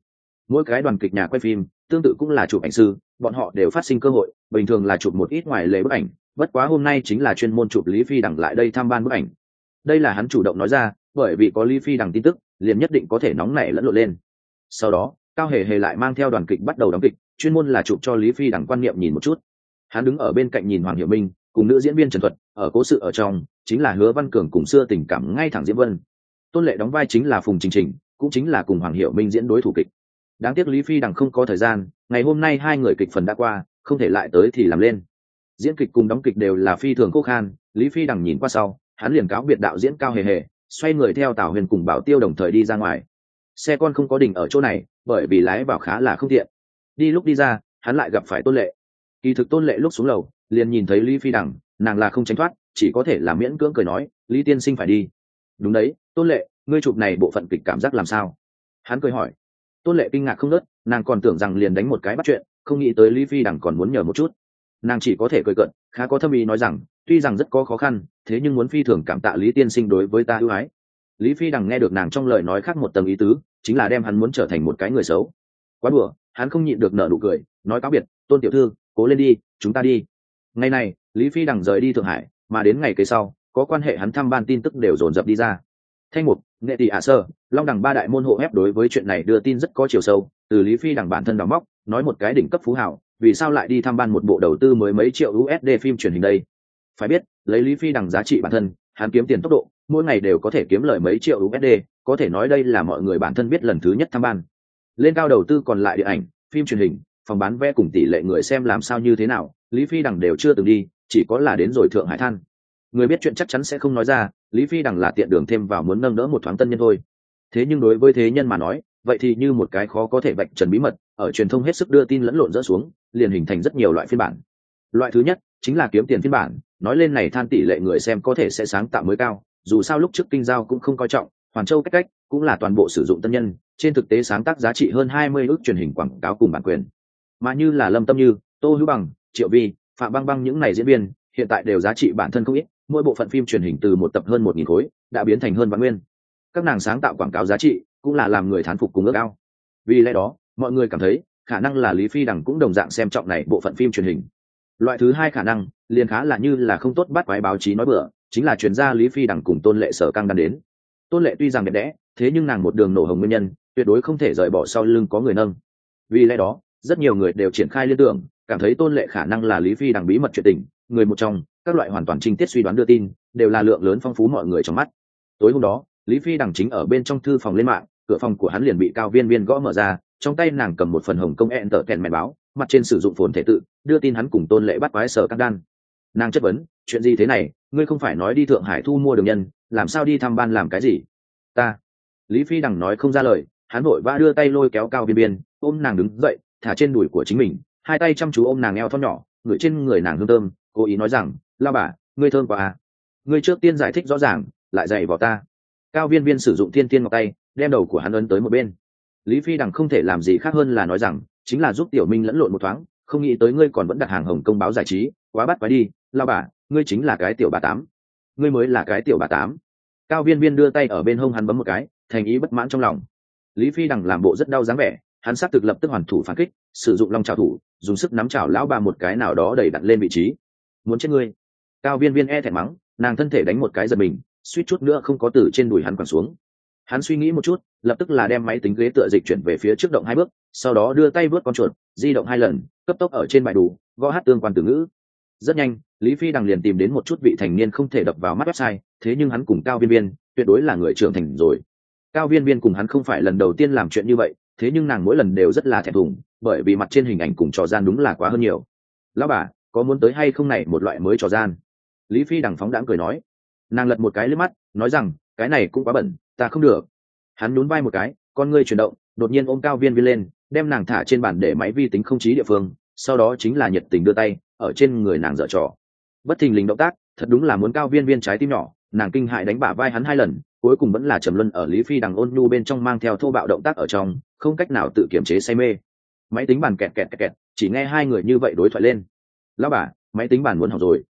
mỗi cái đoàn kịch nhà quay phim tương tự cũng là chụp ảnh sư, bọn họ đều phát sinh cơ hội, bình thường là chụp một ít ngoài lề bức ảnh, bất quá hôm nay chính là chuyên môn chụp Lý Phi Đằng lại đây tham ban bức ảnh. Đây là hắn chủ động nói ra, bởi vì có Lý Phi Đằng tin tức liền nhất định có thể nóng nảy lẫn lộn lên. Sau đó Cao Hề Hề lại mang theo đoàn kịch bắt đầu đóng kịch, chuyên môn là chụp cho Lý Phi Đằng quan niệm nhìn một chút. Hắn đứng ở bên cạnh nhìn Hoàng Hiểu Minh cùng nữ diễn viên Trần Thuật, ở cố sự ở trong chính là Hứa Văn Cường cùng xưa tình cảm ngay thẳng Diễm Vân. Tôn Lệ đóng vai chính là Phùng Trình Trình, cũng chính là cùng Hoàng Hiểu Minh diễn đối thủ kịch. Đáng tiếc Lý Phi Đằng không có thời gian, ngày hôm nay hai người kịch phần đã qua, không thể lại tới thì làm lên. Diễn kịch cùng đóng kịch đều là phi thường khô khan, Lý Phi Đằng nhìn qua sau, hắn liền cáo biệt đạo diễn Cao Hề Hề, xoay người theo Tào Huyền cùng Bảo Tiêu đồng thời đi ra ngoài. Xe con không có đình ở chỗ này, bởi vì lái vào khá là không tiện. Đi lúc đi ra, hắn lại gặp phải Tôn Lệ. Kỳ thực Tôn Lệ lúc xuống lầu, liền nhìn thấy Lý Phi Đằng, nàng là không tránh thoát, chỉ có thể là miễn cưỡng cười nói, Lý tiên sinh phải đi. Đúng đấy, Tôn Lệ, ngươi chụp này bộ phận kịch cảm giác làm sao? Hắn cười hỏi. Tôn Lệ kinh ngạc không ngớt, nàng còn tưởng rằng liền đánh một cái bắt chuyện, không nghĩ tới Lý Phi Đằng còn muốn nhờ một chút. Nàng chỉ có thể cười cợt, khá có thâm ý nói rằng, tuy rằng rất có khó khăn, thế nhưng muốn phi thường cảm tạ Lý tiên sinh đối với ta ưu ái. Lý Phi Đằng nghe được nàng trong lời nói khác một tầng ý tứ, chính là đem hắn muốn trở thành một cái người xấu. Quá đùa, hắn không nhịn được nở nụ cười, nói cáo biệt, Tôn tiểu thư, cố lên đi, chúng ta đi. Ngày này, Lý Phi Đằng rời đi Thượng Hải, mà đến ngày kế sau, có quan hệ hắn thăm ban tin tức đều dồn dập đi ra. Thanh mục, nghệ tỷ ả sơ, Long Đằng ba đại môn hộ ép đối với chuyện này đưa tin rất có chiều sâu, từ Lý Phi Đằng bản thân đào móc, nói một cái đỉnh cấp phú hào, vì sao lại đi thăm ban một bộ đầu tư mới mấy triệu USD phim truyền hình đây? Phải biết, lấy Lý Phi Đằng giá trị bản thân, hắn kiếm tiền tốc độ, mỗi ngày đều có thể kiếm lời mấy triệu USD, có thể nói đây là mọi người bản thân biết lần thứ nhất thăm ban. Lên cao đầu tư còn lại điện ảnh, phim truyền hình, phòng bán vé cùng tỷ lệ người xem làm sao như thế nào, Lý Phi Đằng đều chưa từng đi, chỉ có là đến rồi Thượng Hải than. Người biết chuyện chắc chắn sẽ không nói ra, Lý Phi Đằng là tiện đường thêm vào muốn nâng đỡ một thoáng tân nhân thôi. Thế nhưng đối với thế nhân mà nói, vậy thì như một cái khó có thể vạch trần bí mật, ở truyền thông hết sức đưa tin lẫn lộn dỡ xuống, liền hình thành rất nhiều loại phiên bản. Loại thứ nhất chính là kiếm tiền phiên bản, nói lên này than tỷ lệ người xem có thể sẽ sáng tạo mới cao, dù sao lúc trước kinh giao cũng không coi trọng, Hoàn Châu cách cách cũng là toàn bộ sử dụng tân nhân, trên thực tế sáng tác giá trị hơn 20 ức truyền hình quảng cáo cùng bản quyền. Mà như là Lâm Tâm Như, Tô Hữu Bằng, Triệu Vi, Phạm Băng Băng những này diễn viên, hiện tại đều giá trị bản thân không ít, mỗi bộ phận phim truyền hình từ một tập hơn 1000 khối, đã biến thành hơn vạn nguyên. Các nàng sáng tạo quảng cáo giá trị, cũng là làm người thán phục cùng ước ao. Vì lẽ đó, mọi người cảm thấy, khả năng là Lý Phi Đằng cũng đồng dạng xem trọng này bộ phận phim truyền hình. Loại thứ hai khả năng, liền khá là như là không tốt bắt quái báo chí nói bừa, chính là chuyên gia Lý Phi Đằng cùng Tôn Lệ sở căng đan đến. Tôn Lệ tuy rằng đẹp đẽ, thế nhưng nàng một đường nổ hồng nguyên nhân, tuyệt đối không thể rời bỏ sau lưng có người nâng. Vì lẽ đó, rất nhiều người đều triển khai liên tưởng, cảm thấy Tôn Lệ khả năng là Lý Phi Đằng bí mật chuyện tình, người một trong, các loại hoàn toàn trinh tiết suy đoán đưa tin, đều là lượng lớn phong phú mọi người trong mắt. Tối hôm đó, Lý Phi Đằng chính ở bên trong thư phòng lên mạng, cửa phòng của hắn liền bị Cao Viên Viên gõ mở ra, trong tay nàng cầm một phần Hồng Công Entertainment báo, mặt trên sử dụng phồn thể tự, đưa tin hắn cùng Tôn Lệ bắt quái sở các đan. Nàng chất vấn, chuyện gì thế này, ngươi không phải nói đi Thượng Hải thu mua đường nhân, làm sao đi thăm ban làm cái gì? Ta. Lý Phi Đằng nói không ra lời, hắn vội vã đưa tay lôi kéo Cao Viên Viên, ôm nàng đứng dậy, thả trên đùi của chính mình, hai tay chăm chú ôm nàng eo thon nhỏ, ngửi trên người nàng hương thơm, cố ý nói rằng, lao bà, ngươi thơm quá à? Ngươi trước tiên giải thích rõ ràng, lại dạy vào ta. Cao Viên Viên sử dụng thiên tiên ngọc tay, đem đầu của hắn ấn tới một bên. Lý Phi Đằng không thể làm gì khác hơn là nói rằng, chính là giúp Tiểu Minh lẫn lộn một thoáng, không nghĩ tới ngươi còn vẫn đặt hàng Hồng Công báo giải trí, quá bắt quái đi, lao bà, ngươi chính là cái tiểu bà tám, ngươi mới là cái tiểu bà tám. Cao Viên Viên đưa tay ở bên hông hắn bấm một cái, thành ý bất mãn trong lòng. Lý Phi Đằng làm bộ rất đau dáng vẻ, hắn xác thực lập tức hoàn thủ phản kích, sử dụng long trảo thủ, dùng sức nắm chảo lão bà một cái nào đó đẩy đặt lên vị trí. Muốn chết ngươi. Cao Viên Viên e thẹn mắng, nàng thân thể đánh một cái giật mình, suýt chút nữa không có từ trên đùi hắn quẳng xuống. Hắn suy nghĩ một chút, lập tức là đem máy tính ghế tựa dịch chuyển về phía trước động 2 bước, sau đó đưa tay vớt con chuột, di động 2 lần, cấp tốc ở trên bài đủ, gõ hát tương quan từ ngữ. Rất nhanh, Lý Phi Đằng liền tìm đến một chút vị thành niên không thể đập vào mắt website, thế nhưng hắn cùng Cao Viên Viên tuyệt đối là người trưởng thành rồi. Cao Viên Viên cùng hắn không phải lần đầu tiên làm chuyện như vậy, thế nhưng nàng mỗi lần đều rất là thẹn thùng, bởi vì mặt trên hình ảnh cùng trò gian đúng là quá hơn nhiều. Lão bà, có muốn tới hay không này một loại mới trò gian? Lý Phi Đằng phóng đãng cười nói. Nàng lật một cái liếc mắt, nói rằng, cái này cũng quá bẩn, ta không được. Hắn nhún vai một cái, con ngươi chuyển động, đột nhiên ôm Cao Viên Viên lên, đem nàng thả trên bàn để máy vi tính không chí địa phương, sau đó chính là nhiệt tình đưa tay ở trên người nàng giở trò. Bất thình lình động tác, thật đúng là muốn Cao Viên Viên trái tim nhỏ, nàng kinh hại đánh bả vai hắn 2 lần, cuối cùng vẫn là trầm luân ở Lý Phi Đằng ôn nhu bên trong mang theo thô bạo động tác ở trong, không cách nào tự kiểm chế say mê. Máy tính bàn kẹt kẹt kẹt kẹt, chỉ nghe hai người như vậy đối thoại lên. Lão bà, máy tính bàn muốn hỏng rồi.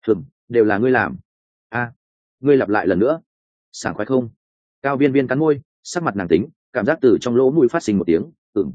Đều là ngươi làm. A, ngươi lặp lại lần nữa. Sảng khoái không? Cao Viên Viên cắn môi, sắc mặt nàng tính, cảm giác từ trong lỗ mũi phát sinh một tiếng,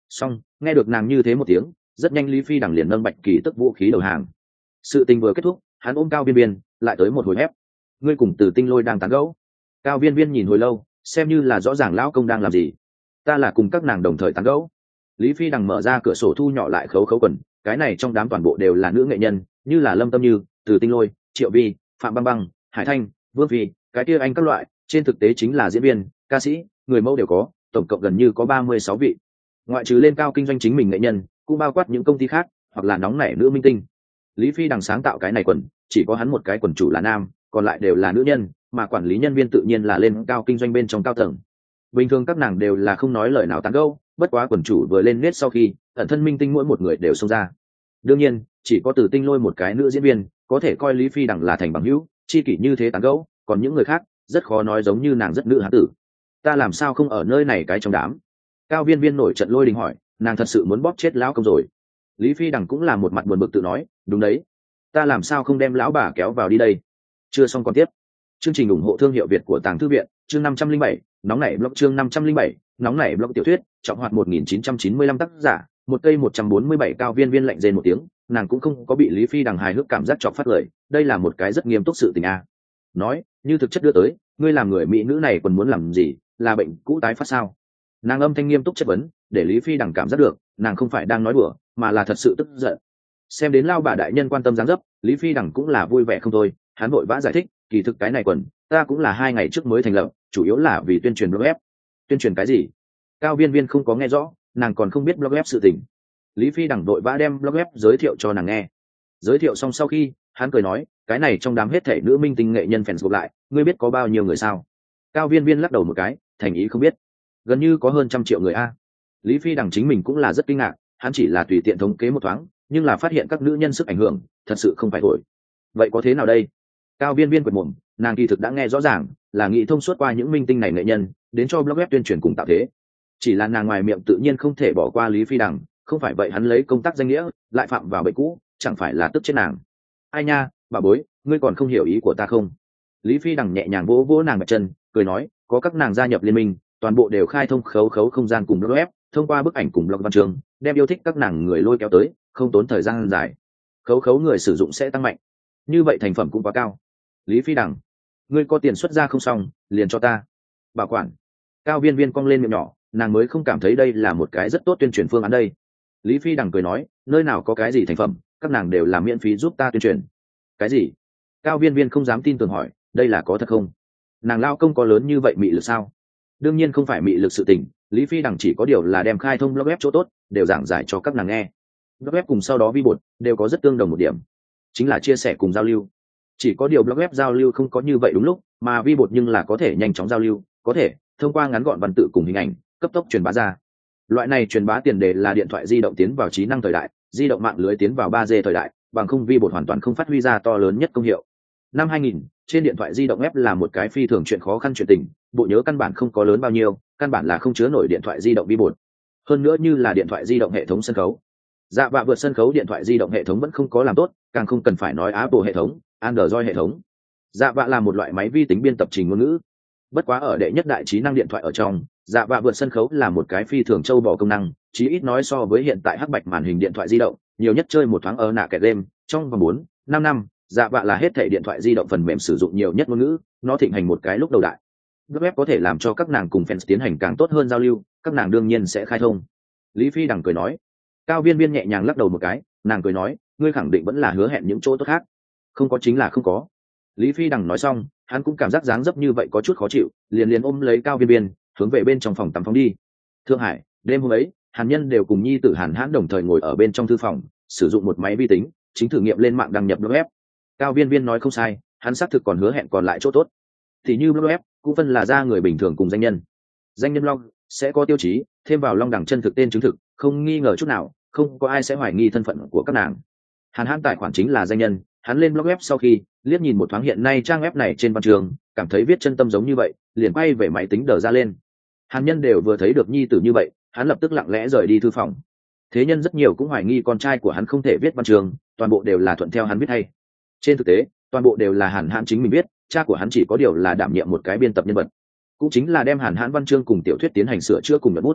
Xong, nghe được nàng như thế một tiếng, rất nhanh Lý Phi Đằng liền nâng Bạch Kỳ tức vũ khí đầu hàng. Sự tình vừa kết thúc, hắn ôm Cao Viên Viên, lại tới một hồi ép. Ngươi cùng Từ Tinh Lôi đang tán gẫu. Cao Viên Viên nhìn hồi lâu, xem như là rõ ràng lão công đang làm gì. Ta là cùng các nàng đồng thời tán gẫu. Lý Phi Đằng mở ra cửa sổ thu nhỏ lại khấu khấu quần, cái này trong đám toàn bộ đều là nữ nghệ nhân, như là Lâm Tâm Như, Từ Tinh Lôi, Triệu Vi, Phạm Băng Băng, Hải Thanh, Vương Phi, cái kia anh các loại, trên thực tế chính là diễn viên, ca sĩ, người mẫu đều có, tổng cộng gần như có 36 vị. Ngoại trừ lên cao kinh doanh chính mình nghệ nhân, cũng bao quát những công ty khác, hoặc là nóng nảy nữ minh tinh. Lý Phi Đằng sáng tạo cái này quần, chỉ có hắn một cái quần chủ là nam, còn lại đều là nữ nhân, mà quản lý nhân viên tự nhiên là lên cao kinh doanh bên trong cao tầng. Bình thường các nàng đều là không nói lời nào tán gẫu, bất quá quần chủ vừa lên nét sau khi, ẩn thân minh tinh mỗi một người đều xông ra. Đương nhiên, chỉ có Từ Tinh Lôi một cái nữ diễn viên, có thể coi Lý Phi Đằng là thành bằng hữu, chi kỷ như thế tán gẫu, còn những người khác, rất khó nói giống như nàng rất nữ hán tử. Ta làm sao không ở nơi này cái trong đám? Cao Viên Viên nổi trận lôi đình hỏi, nàng thật sự muốn bóp chết lão công rồi. Lý Phi Đằng cũng là một mặt buồn bực tự nói, đúng đấy, ta làm sao không đem lão bà kéo vào đi đây. Chưa xong còn tiếp. Chương trình ủng hộ thương hiệu Việt của Tàng Thư Viện, chương 507, nóng nảy blog chương 507, nóng nảy blog tiểu thuyết, trọng hoạt 1995 tác giả, một cây 147 Cao Viên Viên lạnh rên một tiếng, nàng cũng không có bị Lý Phi Đằng hài hước cảm giác chọc phát lời, đây là một cái rất nghiêm túc sự tình a. Nói, như thực chất đưa tới, ngươi làm người mỹ nữ này còn muốn làm gì, là bệnh cũ tái phát sao? Nàng âm thanh nghiêm túc chất vấn, để Lý Phi Đằng cảm giác được, nàng không phải đang nói đùa, mà là thật sự tức giận. Xem đến lao bà đại nhân quan tâm dáng dấp, Lý Phi Đằng cũng là vui vẻ không thôi, hắn vội vã giải thích, kỳ thực cái này quần, ta cũng là 2 ngày trước mới thành lập, chủ yếu là vì tuyên truyền blog web. Tuyên truyền cái gì? Cao Viên Viên không có nghe rõ, nàng còn không biết blog web sự tình. Lý Phi Đằng vội vã đem blog web giới thiệu cho nàng nghe. Giới thiệu xong sau khi, hắn cười nói, cái này trong đám hết thảy nữ minh tinh nghệ nhân fans gộp lại, ngươi biết có bao nhiêu người sao? Cao Viên Viên lắc đầu một cái, thành ý không biết. Gần như có hơn 100 triệu người a. Lý Phi Đằng chính mình cũng là rất kinh ngạc, hắn chỉ là tùy tiện thống kế một thoáng, nhưng là phát hiện các nữ nhân sức ảnh hưởng, thật sự không phải thổi. Vậy có thế nào đây? Cao Viên Viên quệt mồm, nàng kỳ thực đã nghe rõ ràng, là nghĩ thông suốt qua những minh tinh này nghệ nhân, đến cho blog web tuyên truyền cùng tạo thế. Chỉ là nàng ngoài miệng tự nhiên không thể bỏ qua Lý Phi Đằng, không phải vậy hắn lấy công tác danh nghĩa, lại phạm vào bệnh cũ, chẳng phải là tức chết nàng. Ai nha, bà bối, ngươi còn không hiểu ý của ta không? Lý Phi Đằng nhẹ nhàng vỗ vỗ nàng bạch chân, cười nói, có các nàng gia nhập liên minh, toàn bộ đều khai thông khấu khấu không gian cùng blog web, thông qua bức ảnh cùng blog văn chương, đem yêu thích các nàng người lôi kéo tới, không tốn thời gian dài. Khấu khấu người sử dụng sẽ tăng mạnh. Như vậy thành phẩm cũng quá cao. Lý Phi Đằng, ngươi có tiền xuất ra không xong, liền cho ta. Bảo quản. Cao Viên Viên cong lên miệng nhỏ, nàng mới không cảm thấy đây là một cái rất tốt tuyên truyền phương án đây. Lý Phi Đằng cười nói, nơi nào có cái gì thành phẩm, các nàng đều làm miễn phí giúp ta tuyên truyền. Cái gì? Cao Viên Viên không dám tin tưởng hỏi, đây là có thật không? Nàng lao công có lớn như vậy mị lực sao? Đương nhiên không phải mị lực sự tình, Lý Phi Đằng chỉ có điều là đem khai thông blog web chỗ tốt, đều giảng giải cho các nàng nghe. Blog web cùng sau đó vi bột đều có rất tương đồng một điểm, chính là chia sẻ cùng giao lưu. Chỉ có điều blog web giao lưu không có như vậy đúng lúc, mà vi bột nhưng là có thể nhanh chóng giao lưu, có thể thông qua ngắn gọn văn tự cùng hình ảnh cấp tốc truyền bá ra. Loại này truyền bá tiền đề là điện thoại di động tiến vào trí năng thời đại, di động mạng lưới tiến vào 3G thời đại, bằng không vi bột hoàn toàn không phát huy ra to lớn nhất công hiệu. Năm 2000, trên điện thoại di động web là một cái phi thường chuyện khó khăn chuyện tình, bộ nhớ căn bản không có lớn bao nhiêu, căn bản là không chứa nổi điện thoại di động vi bột. Hơn nữa như là điện thoại di động hệ thống sân khấu, dạ vạ vượt sân khấu điện thoại di động hệ thống vẫn không có làm tốt, càng không cần phải nói Apple hệ thống, Android hệ thống. Dạ vạ là một loại máy vi tính biên tập trình ngôn ngữ. Bất quá ở đệ nhất đại trí năng điện thoại ở trong, dạ vạ vượt sân khấu là một cái phi thường châu bò công năng, chí ít nói so với hiện tại hắc bạch màn hình điện thoại di động, nhiều nhất chơi một thoáng ở nạ kẻ game, trong vòng 4-5 năm, dạ vạ là hết thảy điện thoại di động phần mềm sử dụng nhiều nhất ngôn ngữ, nó thịnh hành một cái lúc đầu đại. Web có thể làm cho các nàng cùng fans tiến hành càng tốt hơn giao lưu, các nàng đương nhiên sẽ khai thông. Lý Phi Đằng cười nói. Cao Viên Viên nhẹ nhàng lắc đầu một cái, nàng cười nói, ngươi khẳng định vẫn là hứa hẹn những chỗ tốt khác. Không có chính là không có. Lý Phi Đằng nói xong, hắn cũng cảm giác dáng dấp như vậy có chút khó chịu, liền ôm lấy Cao Viên Viên, hướng về bên trong phòng tắm phóng đi. Thượng Hải, đêm hôm ấy, Hàn Nhân đều cùng nhi tử Hàn Hãn đồng thời ngồi ở bên trong thư phòng, sử dụng một máy vi tính, chính thử nghiệm lên mạng đăng nhập blog web. Cao Viên Viên nói không sai, hắn xác thực còn hứa hẹn còn lại chỗ tốt. Thì như blog web, cũng phân là ra người bình thường cùng danh nhân. Danh nhân blog sẽ có tiêu chí, thêm vào long đẳng chân thực tên chứng thực, không nghi ngờ chút nào, không có ai sẽ hoài nghi thân phận của các nàng. Hàn Hãn tài khoản chính là danh nhân, hắn lên blog web sau khi liếc nhìn một thoáng hiện nay trang web này trên văn trường, cảm thấy viết chân tâm giống như vậy, liền quay về máy tính đờ ra lên. Hàn Nhân đều vừa thấy được nhi tử như vậy, hắn lập tức lặng lẽ rời đi thư phòng. Thế nhân rất nhiều cũng hoài nghi con trai của hắn không thể viết văn trường, toàn bộ đều là thuận theo hắn viết hay. Trên thực tế, toàn bộ đều là Hàn Hãn chính mình viết, cha của hắn chỉ có điều là đảm nhiệm một cái biên tập nhân vật, cũng chính là đem Hàn Hãn văn chương cùng tiểu thuyết tiến hành sửa chữa cùng nhuận bút.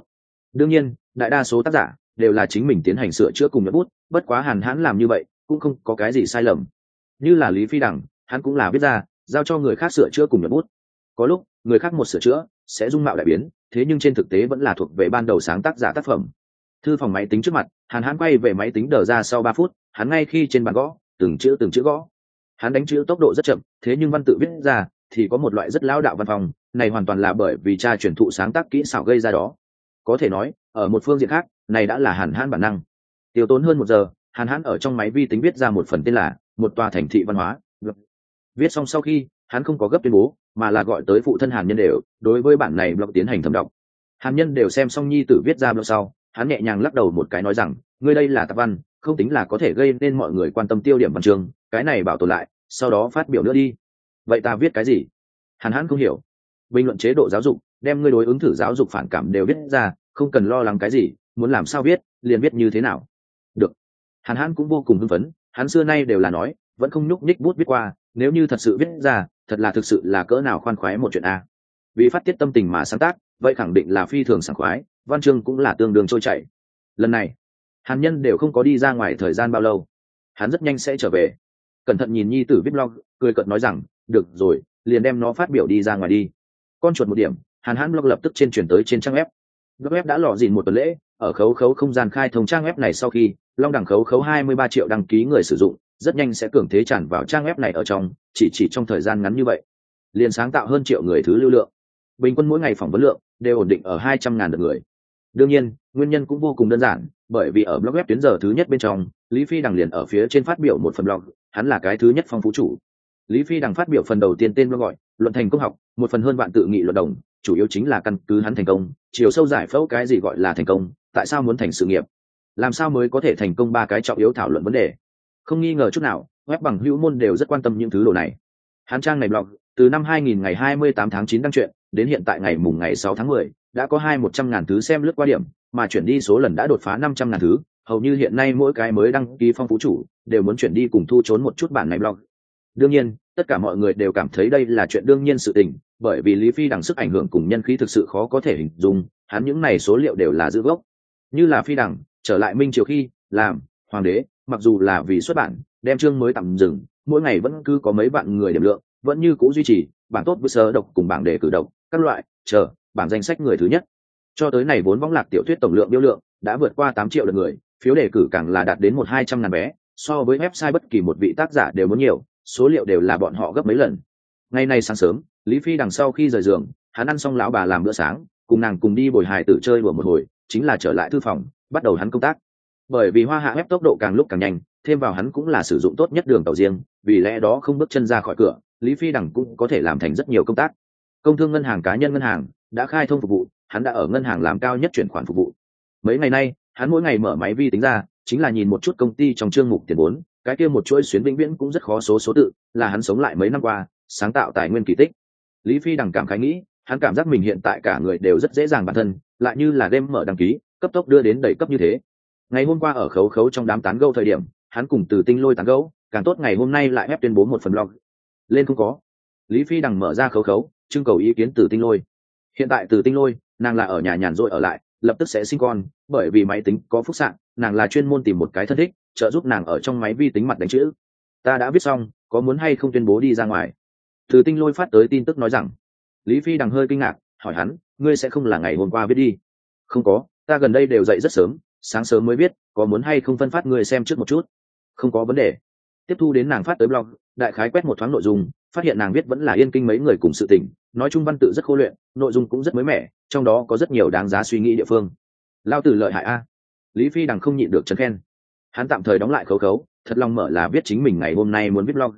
đương nhiên đại đa số tác giả đều là chính mình tiến hành sửa chữa cùng nhuận bút, bất quá Hàn Hãn làm như vậy cũng không có cái gì sai lầm. Như là Lý Phi Đằng, hắn cũng là viết ra giao cho người khác sửa chữa cùng nhuận bút, có lúc người khác một sửa chữa sẽ dung mạo đại biến, thế nhưng trên thực tế vẫn là thuộc về ban đầu sáng tác giả tác phẩm. Thư phòng máy tính trước mặt, Hàn Hãn quay về máy tính đờ ra sau 3 phút, hắn ngay khi trên bàn gõ từng chữ gõ. Hắn đánh chữ tốc độ rất chậm, thế nhưng văn tự viết ra thì có một loại rất lão đạo văn phòng, này hoàn toàn là bởi vì cha truyền thụ sáng tác kỹ xảo gây ra đó. Có thể nói ở một phương diện khác, này đã là Hàn Hãn bản năng. Tiêu tốn hơn 1 giờ, Hàn Hãn ở trong máy vi tính viết ra một phần tên là một tòa thành thị văn hóa. Viết xong sau khi, hắn không có gấp tuyên bố, mà là gọi tới phụ thân Hàn Nhân đều đối với bản này blog tiến hành thẩm đọc. Hàn Nhân đều xem xong nhi tử viết ra blog sau, hắn nhẹ nhàng lắc đầu một cái nói rằng, ngươi đây là tạp văn, không tính là có thể gây nên mọi người quan tâm tiêu điểm văn chương, cái này bảo tồn lại, sau đó phát biểu nữa đi. Vậy ta viết cái gì? Hàn Hãn không hiểu. Bình luận chế độ giáo dục, đem ngươi đối ứng thử giáo dục phản cảm đều viết ra, không cần lo lắng cái gì, muốn làm sao viết liền viết như thế nào. Được. Hàn Hãn cũng vô cùng hưng phấn, hắn xưa nay đều là nói vẫn không nhúc nhích bút viết qua, nếu như thật sự viết ra thật là thực sự là cỡ nào khoan khoái một chuyện a. Vì phát tiết tâm tình mà sáng tác, vậy khẳng định là phi thường sảng khoái, văn chương cũng là tương đương trôi chảy. Lần này Hàn Nhân đều không có đi ra ngoài thời gian bao lâu, hắn rất nhanh sẽ trở về. Cẩn thận nhìn nhi tử viết blog, cười cợt nói rằng, được rồi, liền đem nó phát biểu đi ra ngoài đi. Con chuột một điểm, Hàn Hãn blog lập tức chuyển tới trên trang web. Blog web đã lọ dìn một tuần lễ, ở khấu không gian khai thông trang web này sau khi, long đẳng khấu 23 triệu đăng ký người sử dụng, rất nhanh sẽ cường thế tràn vào trang web này ở trong, chỉ trong thời gian ngắn như vậy, liền sáng tạo hơn triệu người thứ lưu lượng. Bình quân mỗi ngày phỏng vấn lượng đều ổn định ở 200.000 lượt người. Đương nhiên, nguyên nhân cũng vô cùng đơn giản, bởi vì ở blog web tuyến giờ thứ nhất bên trong, Lý Phi Đằng liền ở phía trên phát biểu một phần blog, hắn là cái thứ nhất phong phú chủ. Lý Phi Đằng phát biểu phần đầu tiên tên blog gọi luận thành công học, một phần hơn vạn tự nghị luận đồng, chủ yếu chính là căn cứ hắn thành công, chiều sâu giải phẫu cái gì gọi là thành công, tại sao muốn thành sự nghiệp, làm sao mới có thể thành công, 3 cái trọng yếu thảo luận vấn đề. Không nghi ngờ chút nào, web bằng hữu môn đều rất quan tâm những thứ đồ này. Hắn trang này blog từ năm 2000 ngày 28 tháng 9 đăng truyện, đến hiện tại ngày 6 tháng 10, đã có 100.000 thứ xem lướt qua điểm, mà chuyển đi số lần đã đột phá 500.000 thứ, hầu như hiện nay mỗi cái mới đăng ký phong phú chủ đều muốn chuyển đi cùng thu trốn một chút bản này blog. Đương nhiên, tất cả mọi người đều cảm thấy đây là chuyện đương nhiên sự tình, bởi vì Lý Phi Đằng sức ảnh hưởng cùng nhân khí thực sự khó có thể hình dung, hắn những này số liệu đều là giữ gốc. Như là Phi Đằng trở lại Minh Triều khi làm hoàng đế, mặc dù là vì xuất bản đem chương mới tạm dừng, mỗi ngày vẫn cứ có mấy vạn người điểm lượng, vẫn như cũ duy trì bảng tốt với sơ độc cùng bảng đề cử độc các loại bảng danh sách người thứ nhất. Cho tới này vốn võng lạc tiểu thuyết tổng lượng biêu lượng đã vượt qua 8 triệu lượt người, phiếu đề cử càng là đạt đến 1-200 ngàn vé, so với website bất kỳ một vị tác giả đều muốn nhiều, số liệu đều là bọn họ gấp mấy lần. Ngày nay sáng sớm, Lý Phi Đằng sau khi rời giường, hắn ăn xong lão bà làm bữa sáng, cùng nàng cùng đi bồi hài tử chơi đùa một hồi, chính là trở lại thư phòng, bắt đầu hắn công tác. Bởi vì hoa hạ web tốc độ càng lúc càng nhanh, thêm vào hắn cũng là sử dụng tốt nhất đường tàu riêng, vì lẽ đó không bước chân ra khỏi cửa, Lý Phi Đằng cũng có thể làm thành rất nhiều công tác. Công thương ngân hàng cá nhân ngân hàng đã khai thông phục vụ, hắn đã ở ngân hàng làm cao nhất chuyển khoản phục vụ. Mấy ngày nay, hắn mỗi ngày mở máy vi tính ra, chính là nhìn một chút công ty trong chương mục tiền vốn, cái kia một chuỗi xuyến vĩnh viễn cũng rất khó số tự, là hắn sống lại mấy năm qua, sáng tạo tài nguyên kỳ tích. Lý Phi Đằng cảm khái nghĩ, hắn cảm giác mình hiện tại cả người đều rất dễ dàng bản thân, lại như là game mở đăng ký, cấp tốc đưa đến đẩy cấp như thế. Ngày hôm qua ở khấu trong đám tán gẫu thời điểm, hắn cùng Từ Tinh Lôi tán gẫu, càng tốt ngày hôm nay lại ép tuyên bố một phần blog. Lên không có. Lý Phi Đằng mở ra khấu, trưng cầu ý kiến Từ Tinh Lôi. Hiện tại Từ Tinh Lôi, nàng là ở nhà nhàn rỗi ở lại, lập tức sẽ sinh con, bởi vì máy tính có phúc xạ, nàng là chuyên môn tìm một cái thân thích, trợ giúp nàng ở trong máy vi tính mặt đánh chữ. Ta đã viết xong, có muốn hay không tuyên bố đi ra ngoài? Từ Tinh Lôi phát tới tin tức nói rằng. Lý Phi Đằng hơi kinh ngạc, hỏi hắn, ngươi sẽ không là ngày hôm qua viết đi? Không có, ta gần đây đều dậy rất sớm, sáng sớm mới viết, có muốn hay không phân phát ngươi xem trước một chút? Không có vấn đề. Tiếp thu đến nàng phát tới blog, đại khái quét một thoáng nội dung, phát hiện nàng viết vẫn là yên kinh mấy người cùng sự tình, nói chung văn tự rất khô luyện, nội dung cũng rất mới mẻ, trong đó có rất nhiều đáng giá suy nghĩ địa phương. Lao tử lợi hại a. Lý Phi Đằng không nhịn được chấn khen. Hắn tạm thời đóng lại khấu, thật lòng mở là viết chính mình ngày hôm nay muốn viết blog.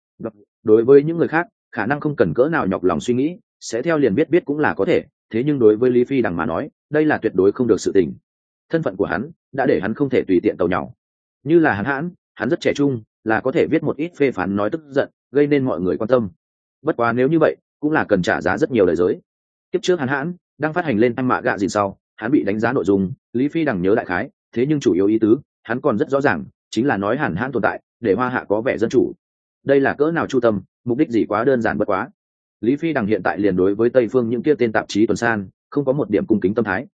Đối với những người khác, khả năng không cần cỡ nào nhọc lòng suy nghĩ, sẽ theo liền viết cũng là có thể, thế nhưng đối với Lý Phi Đằng mà nói, đây là tuyệt đối không được sự tình. Thân phận của hắn đã để hắn không thể tùy tiện tàu nhàu. Như là hắn rất trẻ trung, là có thể viết một ít phê phán nói tức giận, gây nên mọi người quan tâm. Bất quá nếu như vậy, cũng là cần trả giá rất nhiều đại giới. Tiếp trước hắn đang phát hành lên anh mạ gạ gì sau, hắn bị đánh giá nội dung, Lý Phi Đằng nhớ đại khái, thế nhưng chủ yếu ý tứ, hắn còn rất rõ ràng, chính là nói hàn tồn tại, để hoa hạ có vẻ dân chủ. Đây là cỡ nào chu tâm, mục đích gì quá đơn giản bất quá. Lý Phi Đằng hiện tại liền đối với Tây phương những kia tên tạp chí tuần san, không có một điểm cung kính tâm thái,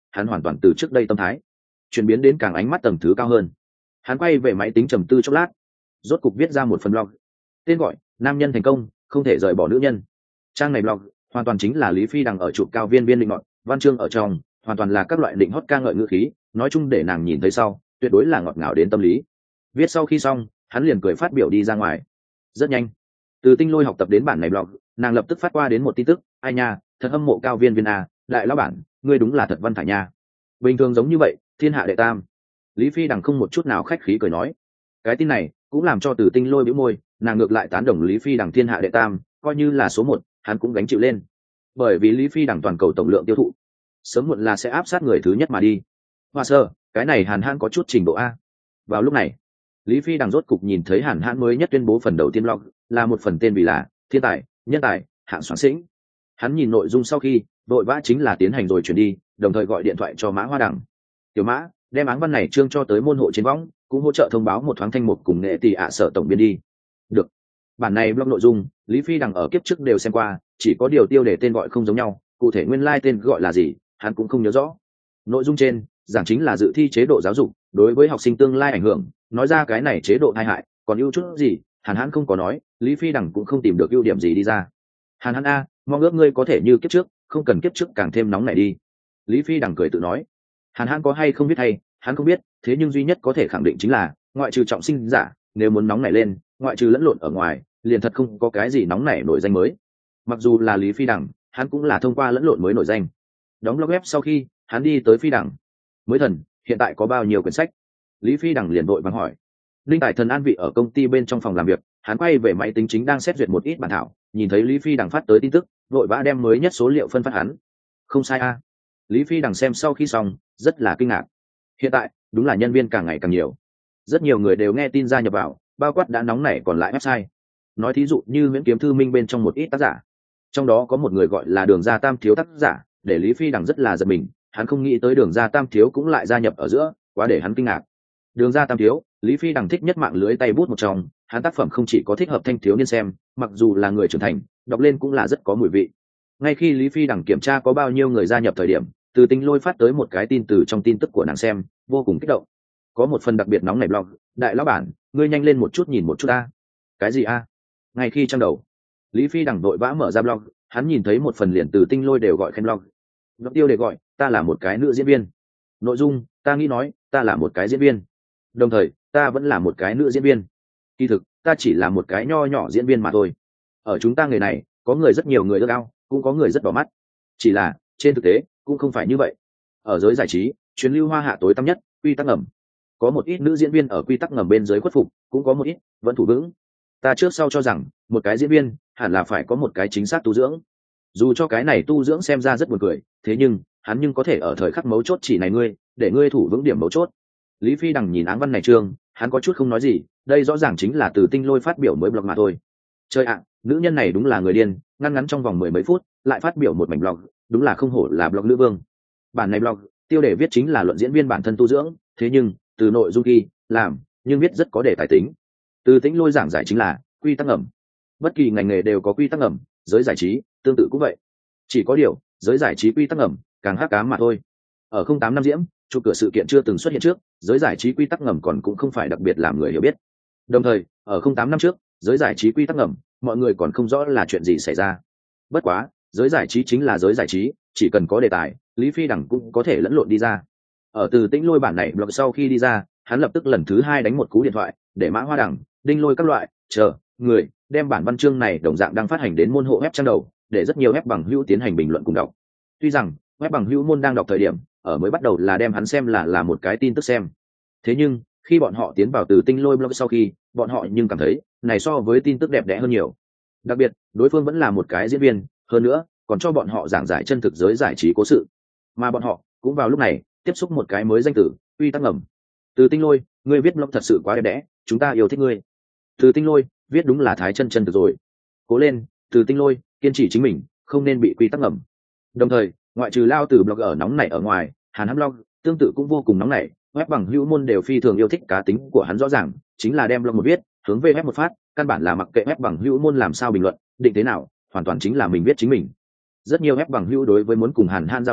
hắn hoàn toàn từ trước đây tâm thái chuyển biến đến càng ánh mắt tầng thứ cao hơn. Hắn quay về máy tính trầm tư chốc lát, rốt cục viết ra một phần blog, tên gọi nam nhân thành công không thể rời bỏ nữ nhân. Trang này blog hoàn toàn chính là Lý Phi Đằng ở chụp cao viên định ngọt, văn chương ở trong hoàn toàn là các loại định hót ca ngợi ngữ khí, nói chung để nàng nhìn thấy sau tuyệt đối là ngọt ngào đến tâm lý. Viết sau khi xong, hắn liền cười phát biểu đi ra ngoài. Rất nhanh, từ Tinh Lôi học tập đến bản này blog, nàng lập tức phát qua đến một tin tức: ai nha, thật hâm mộ cao viên a, đại lão bản, ngươi đúng là thật văn thải nha. Bình thường giống như vậy, thiên hạ đệ tam. Lý Phi Đằng không một chút nào khách khí cười nói. Cái tin này cũng làm cho Từ Tinh Lôi bĩu môi, nàng ngược lại tán đồng Lý Phi Đằng thiên hạ đệ tam, coi như là số một, hắn cũng gánh chịu lên. Bởi vì Lý Phi Đằng toàn cầu tổng lượng tiêu thụ, sớm muộn là sẽ áp sát người thứ nhất mà đi. Hoa sơ, cái này Hàn Hãn có chút trình độ a. Vào lúc này, Lý Phi Đằng rốt cục nhìn thấy Hàn Hãn mới nhất tuyên bố phần đầu tiên blog, là một phần tên vì là thiên tài, nhân tài, hạng soạn sĩnh. Hắn nhìn nội dung sau khi, vội vã chính là tiến hành rồi chuyển đi, đồng thời gọi điện thoại cho Mã Hoa Đằng. Tiểu Mã, đem áng văn này trương cho tới môn hộ trên võng, cũng hỗ trợ thông báo một thoáng thanh mục cùng nghệ tỷ ạ sở tổng biên đi. Được. Bản này blog nội dung, Lý Phi Đằng ở kiếp trước đều xem qua, chỉ có điều tiêu đề tên gọi không giống nhau, cụ thể nguyên lai tên gọi là gì, hắn cũng không nhớ rõ. Nội dung trên, giảng chính là dự thi chế độ giáo dục đối với học sinh tương lai ảnh hưởng, nói ra cái này chế độ tai hại, còn ưu chút gì, Hàn Hãn không có nói, Lý Phi Đằng cũng không tìm được ưu điểm gì đi ra. Hàn Hãn a, mong ước ngươi có thể như kiếp trước, không cần kiếp trước càng thêm nóng này đi. Lý Phi Đằng cười tự nói. Hàn Hãn có hay không biết hay, hắn không biết, thế nhưng duy nhất có thể khẳng định chính là, ngoại trừ trọng sinh giả, nếu muốn nóng nảy lên, ngoại trừ lẫn lộn ở ngoài, liền thật không có cái gì nóng nảy nổi danh mới. Mặc dù là Lý Phi Đằng, hắn cũng là thông qua lẫn lộn mới nổi danh. Đóng blog web sau khi, hắn đi tới Phi Đằng. Mới thần, hiện tại có bao nhiêu quyển sách? Lý Phi Đằng liền vội vàng hỏi. Linh Tài Thần an vị ở công ty bên trong phòng làm việc, hắn quay về máy tính chính đang xét duyệt một ít bản thảo, nhìn thấy Lý Phi Đằng phát tới tin tức, vội vã đem mới nhất số liệu phân phát hắn. Không sai a. Lý Phi Đằng xem sau khi xong, rất là kinh ngạc. Hiện tại, đúng là nhân viên càng ngày càng nhiều. Rất nhiều người đều nghe tin gia nhập vào, bao quát đã nóng nảy còn lại website. Nói thí dụ như Nguyễn Kiếm Thư Minh bên trong một ít tác giả. Trong đó có một người gọi là Đường Gia Tam Thiếu tác giả, để Lý Phi Đằng rất là giật mình, hắn không nghĩ tới Đường Gia Tam Thiếu cũng lại gia nhập ở giữa, quá để hắn kinh ngạc. Đường Gia Tam Thiếu, Lý Phi Đằng thích nhất mạng lưới tay bút một trong, hắn tác phẩm không chỉ có thích hợp thanh thiếu niên xem, mặc dù là người trưởng thành, đọc lên cũng là rất có mùi vị. Ngay khi Lý Phi Đằng kiểm tra có bao nhiêu người gia nhập thời điểm, Từ Tinh Lôi phát tới một cái tin từ trong tin tức của nàng xem, vô cùng kích động. Có một phần đặc biệt nóng này blog, đại lão bản, ngươi nhanh lên một chút nhìn một chút a. Cái gì a? Ngay khi trong đầu, Lý Phi Đằng vội vã mở ra blog, hắn nhìn thấy một phần liền Từ Tinh Lôi đều gọi khen blog. Blog tiêu đề gọi, ta là một cái nữ diễn viên. Nội dung, ta nghĩ nói, ta là một cái diễn viên. Đồng thời, ta vẫn là một cái nữ diễn viên. Kỳ thực, ta chỉ là một cái nho nhỏ diễn viên mà thôi. Ở chúng ta người này, có người rất nhiều người ước ao, cũng có người rất bỏ mắt. Chỉ là, trên thực tế, cũng không phải như vậy. Ở giới giải trí, truyền lưu hoa hạ tối tăm nhất, quy tắc ngầm. Có một ít nữ diễn viên ở quy tắc ngầm bên dưới khuất phục, cũng có một ít vẫn thủ vững. Ta trước sau cho rằng, một cái diễn viên hẳn là phải có một cái chính xác tu dưỡng. Dù cho cái này tu dưỡng xem ra rất buồn cười, thế nhưng hắn nhưng có thể ở thời khắc mấu chốt chỉ này ngươi, để ngươi thủ vững điểm mấu chốt. Lý Phi Đằng nhìn áng văn này chương, hắn có chút không nói gì, đây rõ ràng chính là Từ Tinh Lôi phát biểu mới blog mà thôi. Chơi ạ, nữ nhân này đúng là người điên, ngăn ngắn trong vòng 10 mấy phút, lại phát biểu một mảnh blog, đúng là không hổ là blog nữ vương. Bản này blog, tiêu đề viết chính là luận diễn viên bản thân tu dưỡng, thế nhưng từ nội dung ghi, làm, nhưng viết rất có đề tài tính. Từ Tinh Lôi giảng giải chính là quy tắc ngầm. Bất kỳ ngành nghề đều có quy tắc ngầm, giới giải trí tương tự cũng vậy. Chỉ có điều, giới giải trí quy tắc ngầm càng hắc ám mà thôi. Ở 08 năm diễm, chụp cửa sự kiện chưa từng xuất hiện trước, giới giải trí quy tắc ngầm còn cũng không phải đặc biệt làm người hiểu biết. Đồng thời, ở 08 năm trước, giới giải trí quy tắc ngầm, mọi người còn không rõ là chuyện gì xảy ra. Bất quá, giới giải trí chính là giới giải trí, chỉ cần có đề tài, Lý Phi Đằng cũng có thể lẫn lộn đi ra. Ở Từ Tĩnh Lôi bản này blog sau khi đi ra, hắn lập tức lần thứ 2 đánh một cú điện thoại, để Mã Hoa Đằng, Đinh Lôi các loại, chờ người đem bản văn chương này đồng dạng đang phát hành đến môn hộ web trang đầu, để rất nhiều web bằng hữu tiến hành bình luận cùng đọc. Tuy rằng web bằng hữu môn đang đọc thời điểm, ở mới bắt đầu là đem hắn xem là một cái tin tức xem. Thế nhưng, khi bọn họ tiến vào Từ Tinh Lôi blog sau khi, bọn họ nhưng cảm thấy, này so với tin tức đẹp đẽ hơn nhiều. Đặc biệt, đối phương vẫn là một cái diễn viên, hơn nữa, còn cho bọn họ giảng giải chân thực giới giải trí cố sự. Mà bọn họ, cũng vào lúc này, tiếp xúc một cái mới danh từ, quy tắc ngầm. Từ Tinh Lôi, ngươi viết blog thật sự quá đẹp đẽ, chúng ta yêu thích ngươi. Từ Tinh Lôi, viết đúng là thái chân thực rồi. Cố lên, Từ Tinh Lôi, kiên trì chính mình, không nên bị quy tắc ngầm. Đồng thời, ngoại trừ lao từ blog ở nóng này ở ngoài, Hàn Hãn blog tương tự cũng vô cùng nóng nảy, web bằng hữu môn đều phi thường yêu thích cá tính của hắn rõ ràng, chính là đem blog một viết, hướng về web một phát, căn bản là mặc kệ web bằng hữu môn làm sao bình luận, định thế nào, hoàn toàn chính là mình viết chính mình. Rất nhiều web bằng hữu đối với muốn cùng Hàn Hãn giao lưu,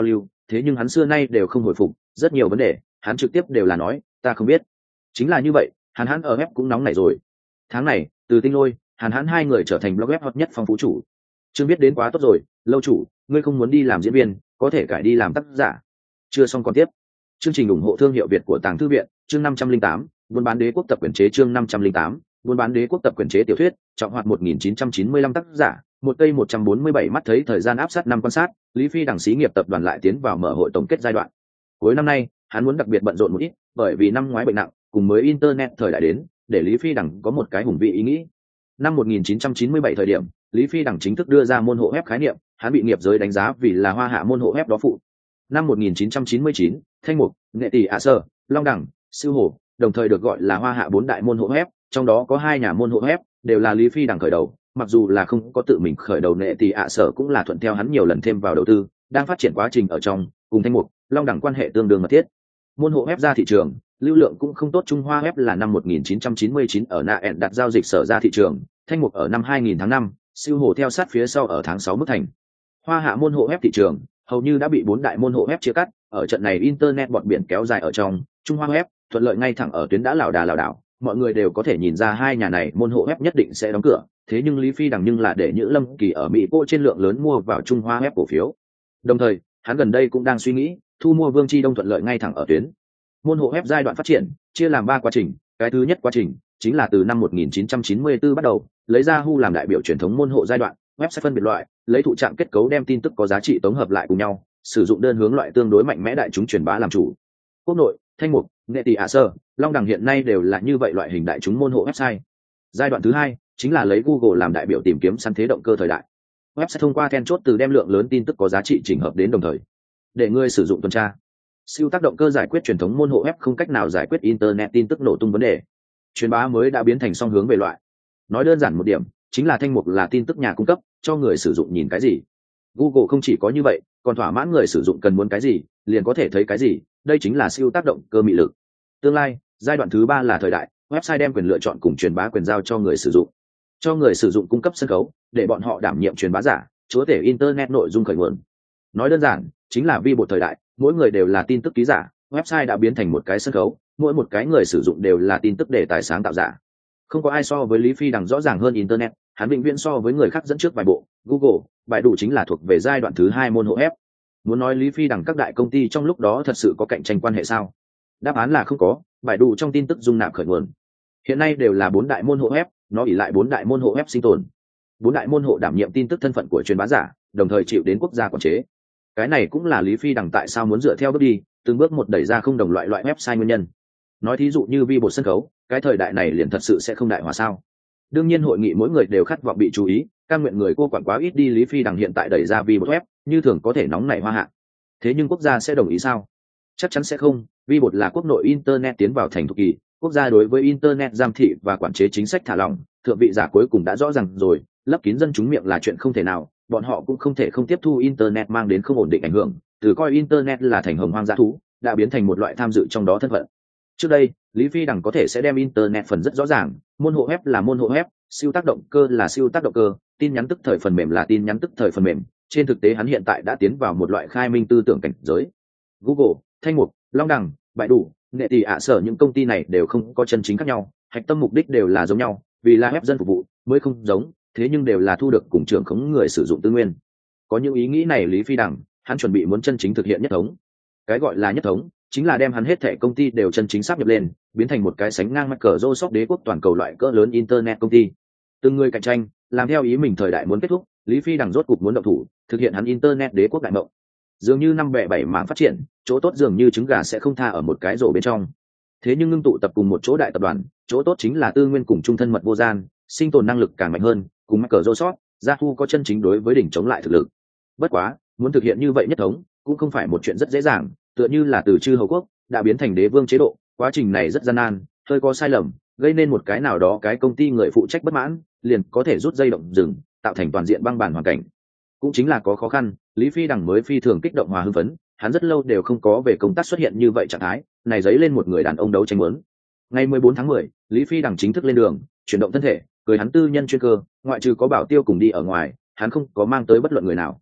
thế nhưng hắn xưa nay đều không hồi phục, rất nhiều vấn đề hắn trực tiếp đều là nói ta không biết. Chính là như vậy, hắn ở web cũng nóng nảy rồi. Tháng này từ Tinh Lôi, hắn hai người trở thành blog web hot nhất phong phú chủ. Chưa biết đến quá tốt rồi, lâu chủ, ngươi không muốn đi làm diễn viên, có thể cải đi làm tác giả. Chưa xong còn tiếp. Chương trình ủng hộ thương hiệu Việt của Tàng Thư viện, chương 508, buôn bán đế quốc tập quyển chế chương 508, buôn bán đế quốc tập quyển chế tiểu thuyết, trọng hoạt 1995 tác giả, một cây 147 mắt thấy thời gian áp sát năm quan sát, Lý Phi đẳng xí nghiệp tập đoàn lại tiến vào mở hội tổng kết giai đoạn. Cuối năm nay, hắn muốn đặc biệt bận rộn một ít, bởi vì năm ngoái bệnh nặng, cùng mới internet thời đại đến, để Lý Phi đẳng có một cái hùng vị ý nghĩ. Năm 1997 thời điểm, Lý Phi đẳng chính thức đưa ra môn hộ web khái niệm, hắn bị nghiệp giới đánh giá vì là hoa hạ môn hộ web đó phụ. Năm 1999, Thanh Mục, Nghệ Tỷ ạ Sơ, Long Đẳng, Siêu Hổ, đồng thời được gọi là hoa hạ 4 đại môn hộ web, trong đó có 2 nhà môn hộ web đều là Lý Phi đẳng khởi đầu, mặc dù là không có tự mình khởi đầu, Nghệ Tỷ ạ Sở cũng là thuận theo hắn nhiều lần thêm vào đầu tư, đang phát triển quá trình ở trong, cùng Thanh Mục, Long Đẳng quan hệ tương đương mật thiết. Môn hộ web ra thị trường, lưu lượng cũng không tốt. Trung Hoa web là năm 1999 ở Naen đặt giao dịch sở ra thị trường, Thanh Mục ở năm 2000 tháng 5, Siêu Hổ theo sát phía sau ở tháng 6 mức thành. Hoa hạ môn hộ web thị trường hầu như đã bị 4 đại môn hộ web chia cắt, ở trận này internet bọt biển kéo dài ở trong, Trung Hoa web thuận lợi ngay thẳng ở tuyến đã lảo đảo, mọi người đều có thể nhìn ra hai nhà này môn hộ web nhất định sẽ đóng cửa, thế nhưng Lý Phi đằng nhưng là để Nhữ Lâm Kỳ ở Mỹ cô trên lượng lớn mua vào Trung Hoa web cổ phiếu. Đồng thời, hắn gần đây cũng đang suy nghĩ thu mua Vương Chi Đông thuận lợi ngay thẳng ở tuyến. Môn hộ web giai đoạn phát triển chia làm 3 quá trình, cái thứ nhất quá trình chính là từ năm 1994 bắt đầu, lấy Yahoo làm đại biểu truyền thống môn hộ giai đoạn, website phân biệt loại, lấy thụ trạng kết cấu đem tin tức có giá trị tổng hợp lại cùng nhau, sử dụng đơn hướng loại tương đối mạnh mẽ đại chúng truyền bá làm chủ. Quốc nội, Thanh Mục, Nghệ Tỷ ạ Sơ, Long Đẳng hiện nay đều là như vậy loại hình đại chúng môn hộ website. Giai đoạn thứ hai chính là lấy Google làm đại biểu tìm kiếm săn thế động cơ thời đại. Website thông qua then chốt từ đem lượng lớn tin tức có giá trị chỉnh hợp đến đồng thời để người sử dụng tuần tra. Siêu tác động cơ giải quyết truyền thống môn hộ web không cách nào giải quyết internet tin tức nổ tung vấn đề. Truyền bá mới đã biến thành song hướng về loại. Nói đơn giản một điểm, chính là Thanh Mục là tin tức nhà cung cấp, cho người sử dụng nhìn cái gì. Google không chỉ có như vậy, còn thỏa mãn người sử dụng cần muốn cái gì, liền có thể thấy cái gì, đây chính là siêu tác động cơ mị lực. Tương lai, giai đoạn thứ 3 là thời đại, website đem quyền lựa chọn cùng truyền bá quyền giao cho người sử dụng. Cho người sử dụng cung cấp sân khấu, để bọn họ đảm nhiệm truyền bá giả, chúa tể internet nội dung khởi nguồn. Nói đơn giản, chính là vi bộ thời đại, mỗi người đều là tin tức ký giả, website đã biến thành một cái sân khấu, mỗi một cái người sử dụng đều là tin tức đề tài sáng tạo giả. Không có ai so với Lý Phi đằng rõ ràng hơn internet, hắn vĩnh viễn so với người khác dẫn trước vài bộ. Google, bài đủ chính là thuộc về giai đoạn thứ 2 môn hộ web. Muốn nói Lý Phi đằng các đại công ty trong lúc đó thật sự có cạnh tranh quan hệ sao? Đáp án là không có, bài đủ trong tin tức dung nạp khởi nguồn. Hiện nay đều là 4 đại môn hộ web, nó ỷ lại 4 đại môn hộ web sinh tồn. 4 đại môn hộ đảm nhiệm tin tức thân phận của truyền bá giả, đồng thời chịu đến quốc gia quản chế. Cái này cũng là Lý Phi đằng tại sao muốn dựa theo bước đi, từng bước một đẩy ra không đồng loại website nguyên nhân. Nói thí dụ như vi bộ sân khấu, cái thời đại này liền thật sự sẽ không đại hòa sao? Đương nhiên hội nghị mỗi người đều khát vọng bị chú ý, cam nguyện người cô quản quá ít đi. Lý Phi đằng hiện tại đẩy ra vi bộ web, như thường có thể nóng nảy hoa hạ. Thế nhưng quốc gia sẽ đồng ý sao? Chắc chắn sẽ không. Vi bộ là quốc nội internet tiến vào thành thục kỳ, quốc gia đối với internet giám thị và quản chế chính sách thả lỏng, thượng vị giả cuối cùng đã rõ ràng rồi, lấp kín dân chúng miệng là chuyện không thể nào, bọn họ cũng không thể không tiếp thu internet mang đến không ổn định ảnh hưởng, từ coi internet là thành hồng hoang dã thú, đã biến thành một loại tham dự trong đó thân phận. Trước đây, Lý Phi đằng có thể sẽ đem internet phần rất rõ ràng, môn hộ web là môn hộ web, siêu tác động cơ là siêu tác động cơ, tin nhắn tức thời phần mềm là tin nhắn tức thời phần mềm. Trên thực tế hắn hiện tại đã tiến vào một loại khai minh tư tưởng cảnh giới. Google, Thanh Mục, Long Đẳng, Bại Đủ, Nghệ Tỷ ạ Sở những công ty này đều không có chân chính khác nhau, hạch tâm mục đích đều là giống nhau, vì là web dân phục vụ, mới không giống, thế nhưng đều là thu được cùng trưởng khống người sử dụng tư nguyên. Có những ý nghĩ này Lý Phi đằng, hắn chuẩn bị muốn chân chính thực hiện nhất thống. Cái gọi là nhất thống, chính là đem hắn hết thảy công ty đều chân chính sáp nhập lên, biến thành một cái sánh ngang Microsoft đế quốc toàn cầu loại cỡ lớn internet công ty. Từng người cạnh tranh, làm theo ý mình thời đại muốn kết thúc, Lý Phi đằng rốt cục muốn động thủ, thực hiện hắn internet đế quốc đại mộng. Dường như năm bẻ bảy mảng phát triển, chỗ tốt dường như trứng gà sẽ không tha ở một cái rổ bên trong. Thế nhưng ngưng tụ tập cùng một chỗ đại tập đoàn, chỗ tốt chính là tư nguyên cùng chung thân mật vô gian, sinh tồn năng lực càng mạnh hơn, cùng Microsoft, Yahoo có chân chính đối với đỉnh chống lại thực lực. Bất quá, muốn thực hiện như vậy nhất thống, cũng không phải một chuyện rất dễ dàng, tựa như là từ chư hầu quốc đã biến thành đế vương chế độ, quá trình này rất gian nan, hơi có sai lầm, gây nên một cái nào đó cái công ty người phụ trách bất mãn, liền có thể rút dây động rừng, tạo thành toàn diện băng bản hoàn cảnh. Cũng chính là có khó khăn, Lý Phi đằng mới phi thường kích động hòa hưng phấn, hắn rất lâu đều không có về công tác xuất hiện như vậy trạng thái, này dấy lên một người đàn ông đấu tranh muốn. Ngày 14 tháng 10, Lý Phi đằng chính thức lên đường, chuyển động thân thể, cười hắn tư nhân chuyên cơ, ngoại trừ có Bảo Tiêu cùng đi ở ngoài, hắn không có mang tới bất luận người nào.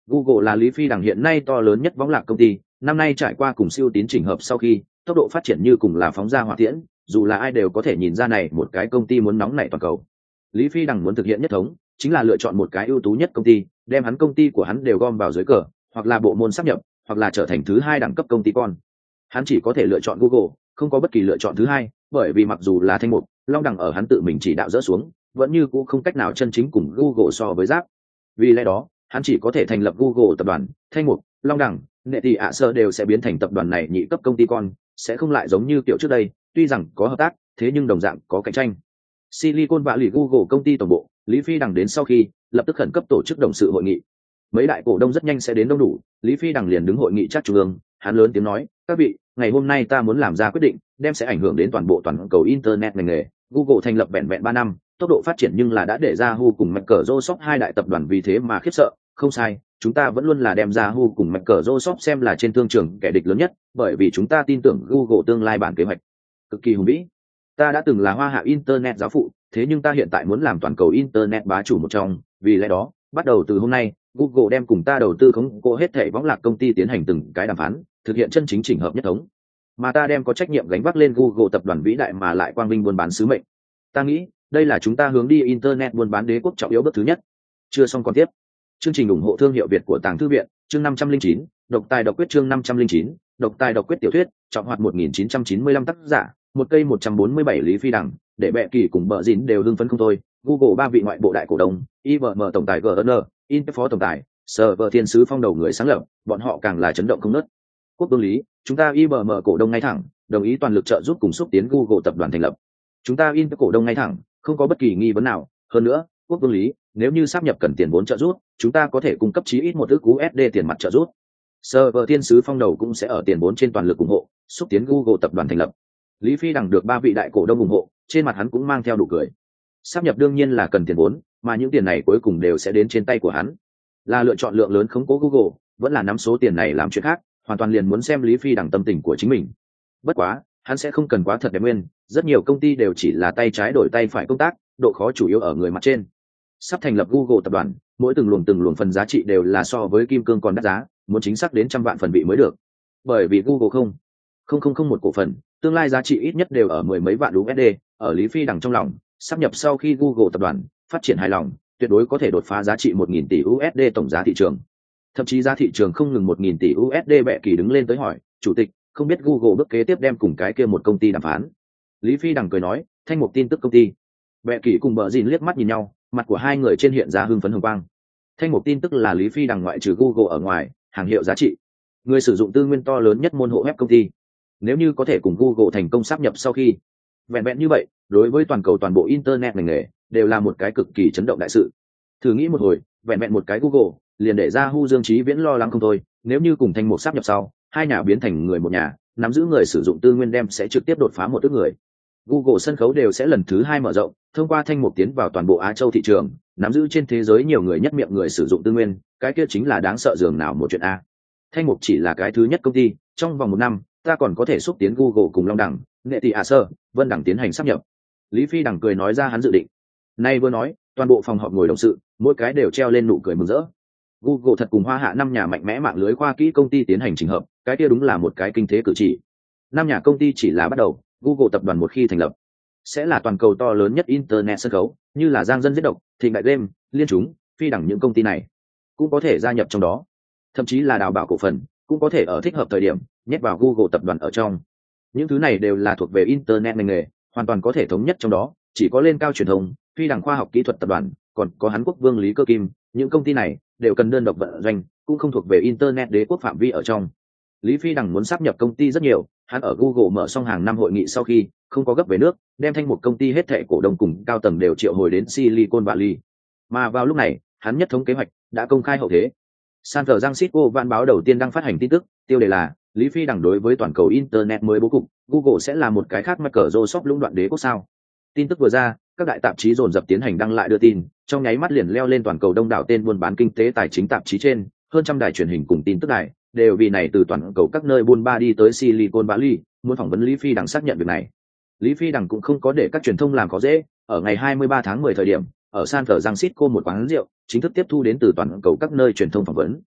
Google là Lý Phi Đằng hiện nay to lớn nhất võng lạc công ty, năm nay trải qua cùng siêu tín chỉnh hợp sau khi, tốc độ phát triển như cùng là phóng ra hỏa tiễn, dù là ai đều có thể nhìn ra này một cái công ty muốn nóng nảy toàn cầu. Lý Phi Đằng muốn thực hiện nhất thống, chính là lựa chọn một cái ưu tú nhất công ty, đem hắn công ty của hắn đều gom vào dưới cờ, hoặc là bộ môn sáp nhập, hoặc là trở thành thứ hai đẳng cấp công ty con. Hắn chỉ có thể lựa chọn Google, không có bất kỳ lựa chọn thứ hai, bởi vì mặc dù là Thanh Mục, Long Đẳng ở hắn tự mình chỉ đạo dỡ xuống, vẫn như cũ không cách nào chân chính cùng Google so với giáp. Vì lẽ đó, hắn chỉ có thể thành lập Google tập đoàn, Thanh Mục, Long Đẳng, Nghệ Tỷ ạ Sơ đều sẽ biến thành tập đoàn này nhị cấp công ty con, sẽ không lại giống như kiểu trước đây, tuy rằng có hợp tác, thế nhưng đồng dạng có cạnh tranh. Silicon Valley Google công ty tổng bộ, Lý Phi Đằng đến sau khi, lập tức khẩn cấp tổ chức đồng sự hội nghị. Mấy đại cổ đông rất nhanh sẽ đến đông đủ, Lý Phi Đằng liền đứng hội nghị chắc trung ương, hắn lớn tiếng nói, các vị, ngày hôm nay ta muốn làm ra quyết định, đem sẽ ảnh hưởng đến toàn bộ toàn cầu internet ngành nghề. Google thành lập vẹn vẹn 3 năm, tốc độ phát triển nhưng là đã để Yahoo cùng Microsoft hai đại tập đoàn vì thế mà khiếp sợ, không sai, chúng ta vẫn luôn là đem Yahoo cùng Microsoft xem là trên thương trường kẻ địch lớn nhất, bởi vì chúng ta tin tưởng Google tương lai bản kế hoạch cực kỳ hùng vĩ. Ta đã từng là hoa hạ internet giáo phụ, thế nhưng ta hiện tại muốn làm toàn cầu internet bá chủ một trong, vì lẽ đó, bắt đầu từ hôm nay, Google đem cùng ta đầu tư khống cố hết thảy võng lạc công ty tiến hành từng cái đàm phán, thực hiện chân chính chỉnh hợp nhất thống. Mà ta đem có trách nhiệm gánh vác lên Google tập đoàn vĩ đại mà lại quang vinh buôn bán sứ mệnh. Ta nghĩ, đây là chúng ta hướng đi internet buôn bán đế quốc trọng yếu bước thứ nhất. Chưa xong còn tiếp. Chương trình ủng hộ thương hiệu Việt của Tàng Thư viện, chương 509, độc tài độc quyết chương 509, độc tài độc quyết tiểu thuyết, trọng hoạt 1995 tác giả, một cây 147 Lý Phi Đằng, để bệ kỳ cùng bợ dịn đều hưng phấn không thôi. Google ba vị ngoại bộ đại cổ đông, IBM tổng tài GN, Intel phó tổng tài, Server thiên sứ phong đầu người sáng lập, bọn họ càng là chấn động không ngớt. Quốc vương Lý, chúng ta IBM cổ đông ngay thẳng, đồng ý toàn lực trợ giúp cùng xúc tiến Google tập đoàn thành lập. Chúng ta Intel cổ đông ngay thẳng, không có bất kỳ nghi vấn nào. Hơn nữa, Quốc vương Lý, nếu như sáp nhập cần tiền vốn trợ giúp, chúng ta có thể cung cấp chí ít 1 ức USD tiền mặt trợ giúp. Server thiên sứ phong đầu cũng sẽ ở tiền vốn trên toàn lực ủng hộ, xúc tiến Google tập đoàn thành lập. Lý Phi Đằng được 3 vị đại cổ đông ủng hộ, trên mặt hắn cũng mang theo nụ cười. Sáp nhập đương nhiên là cần tiền vốn, mà những tiền này cuối cùng đều sẽ đến trên tay của hắn. Là lựa chọn lượng lớn khống cố Google, vẫn là nắm số tiền này làm chuyện khác, hoàn toàn liền muốn xem Lý Phi Đằng tâm tình của chính mình. Bất quá, hắn sẽ không cần quá thật đẹp nguyên, rất nhiều công ty đều chỉ là tay trái đổi tay phải công tác, độ khó chủ yếu ở người mặt trên. Sắp thành lập Google tập đoàn, mỗi từng luồng phần giá trị đều là so với kim cương còn đắt giá, muốn chính xác đến trăm vạn phần vị mới được. Bởi vì Google không một cổ phần, tương lai giá trị ít nhất đều ở 10 mấy vạn USD, ở Lý Phi Đằng trong lòng, sắp nhập sau khi Google tập đoàn phát triển hài lòng, tuyệt đối có thể đột phá giá trị 1.000 tỷ USD tổng giá thị trường. Thậm chí giá thị trường không ngừng 1.000 tỷ USD. Bệ kỳ đứng lên tới hỏi, chủ tịch, không biết Google bước kế tiếp đem cùng cái kia một công ty đàm phán. Lý Phi Đằng cười nói, Thanh Mục tin tức công ty. Bệ kỳ cùng bợ dìn liếc mắt nhìn nhau, mặt của hai người trên hiện ra hưng phấn hồng quang. Thanh Mục tin tức là Lý Phi Đằng ngoại trừ Google ở ngoài, hàng hiệu giá trị, người sử dụng tư nguyên to lớn nhất môn hộ web công ty. Nếu như có thể cùng Google thành công sáp nhập sau khi, vẹn vẹn như vậy, đối với toàn cầu toàn bộ internet ngành nghề đều là một cái cực kỳ chấn động đại sự. Thử nghĩ một hồi, vẹn vẹn một cái Google liền để ra Dương Chí Viễn lo lắng không thôi, nếu như cùng Thanh Mục sáp nhập sau, hai nhà biến thành người một nhà, nắm giữ người sử dụng tư nguyên đem sẽ trực tiếp đột phá 1 ức người. Google sân khấu đều sẽ lần thứ 2 mở rộng, thông qua Thanh Mục tiến vào toàn bộ Á Châu thị trường, nắm giữ trên thế giới nhiều người nhất miệng người sử dụng tư nguyên, cái kia chính là đáng sợ dường nào một chuyện a. Thanh Mục chỉ là cái thứ nhất công ty, trong vòng 1 năm, ta còn có thể xúc tiến Google cùng Long Đẳng, Nghệ Tỷ ạ Sơ, Vân Đẳng tiến hành sáp nhập. Lý Phi Đằng cười nói ra hắn dự định. Nay vừa nói, toàn bộ phòng họp ngồi đồng sự, mỗi cái đều treo lên nụ cười mừng rỡ. Google thật cùng hoa hạ 5 nhà mạnh mẽ mạng lưới khoa kỹ công ty tiến hành chỉnh hợp, cái kia đúng là một cái kinh thế cử chỉ. 5 nhà công ty chỉ là bắt đầu, Google tập đoàn một khi thành lập, sẽ là toàn cầu to lớn nhất internet sân khấu, như là Giang Dân Giết Độc, Thịnh Đại Game, Liên Chúng, Phi Đẳng những công ty này cũng có thể gia nhập trong đó, thậm chí là đào bảo cổ phần, cũng có thể ở thích hợp thời điểm nhét vào Google tập đoàn ở trong. Những thứ này đều là thuộc về internet ngành nghề, hoàn toàn có thể thống nhất trong đó, chỉ có lên cao truyền thông, Phi Đẳng khoa học kỹ thuật tập đoàn, còn có Hàn Quốc Vương Lý Cơ Kim, những công ty này đều cần đơn độc vận doanh, cũng không thuộc về internet đế quốc phạm vi ở trong. Lý Phi Đằng muốn sáp nhập công ty rất nhiều, hắn ở Google mở xong hàng năm hội nghị sau khi không có gấp về nước, đem Thanh một công ty hết thảy cổ đông cùng cao tầng đều triệu hồi đến Silicon Valley. Mà vào lúc này, hắn nhất thống kế hoạch đã công khai hậu thế. San Francisco văn báo đầu tiên đăng phát hành tin tức, tiêu đề là Lý Phi Đằng đối với toàn cầu internet mới bố cục, Google sẽ là một cái khác Microsoft lũng đoạn đế quốc sao? Tin tức vừa ra, các đại tạp chí dồn dập tiến hành đăng lại đưa tin, trong nháy mắt liền leo lên toàn cầu đông đảo tên buôn bán kinh tế tài chính tạp chí trên, hơn trăm đài truyền hình cùng tin tức đài đều vì này từ toàn cầu các nơi buôn ba đi tới Silicon Valley, muốn phỏng vấn Lý Phi Đằng xác nhận việc này. Lý Phi Đằng cũng không có để các truyền thông làm khó dễ, ở ngày 23 tháng 10 thời điểm, ở San Francisco một quán rượu, chính thức tiếp thu đến từ toàn cầu các nơi truyền thông phỏng vấn.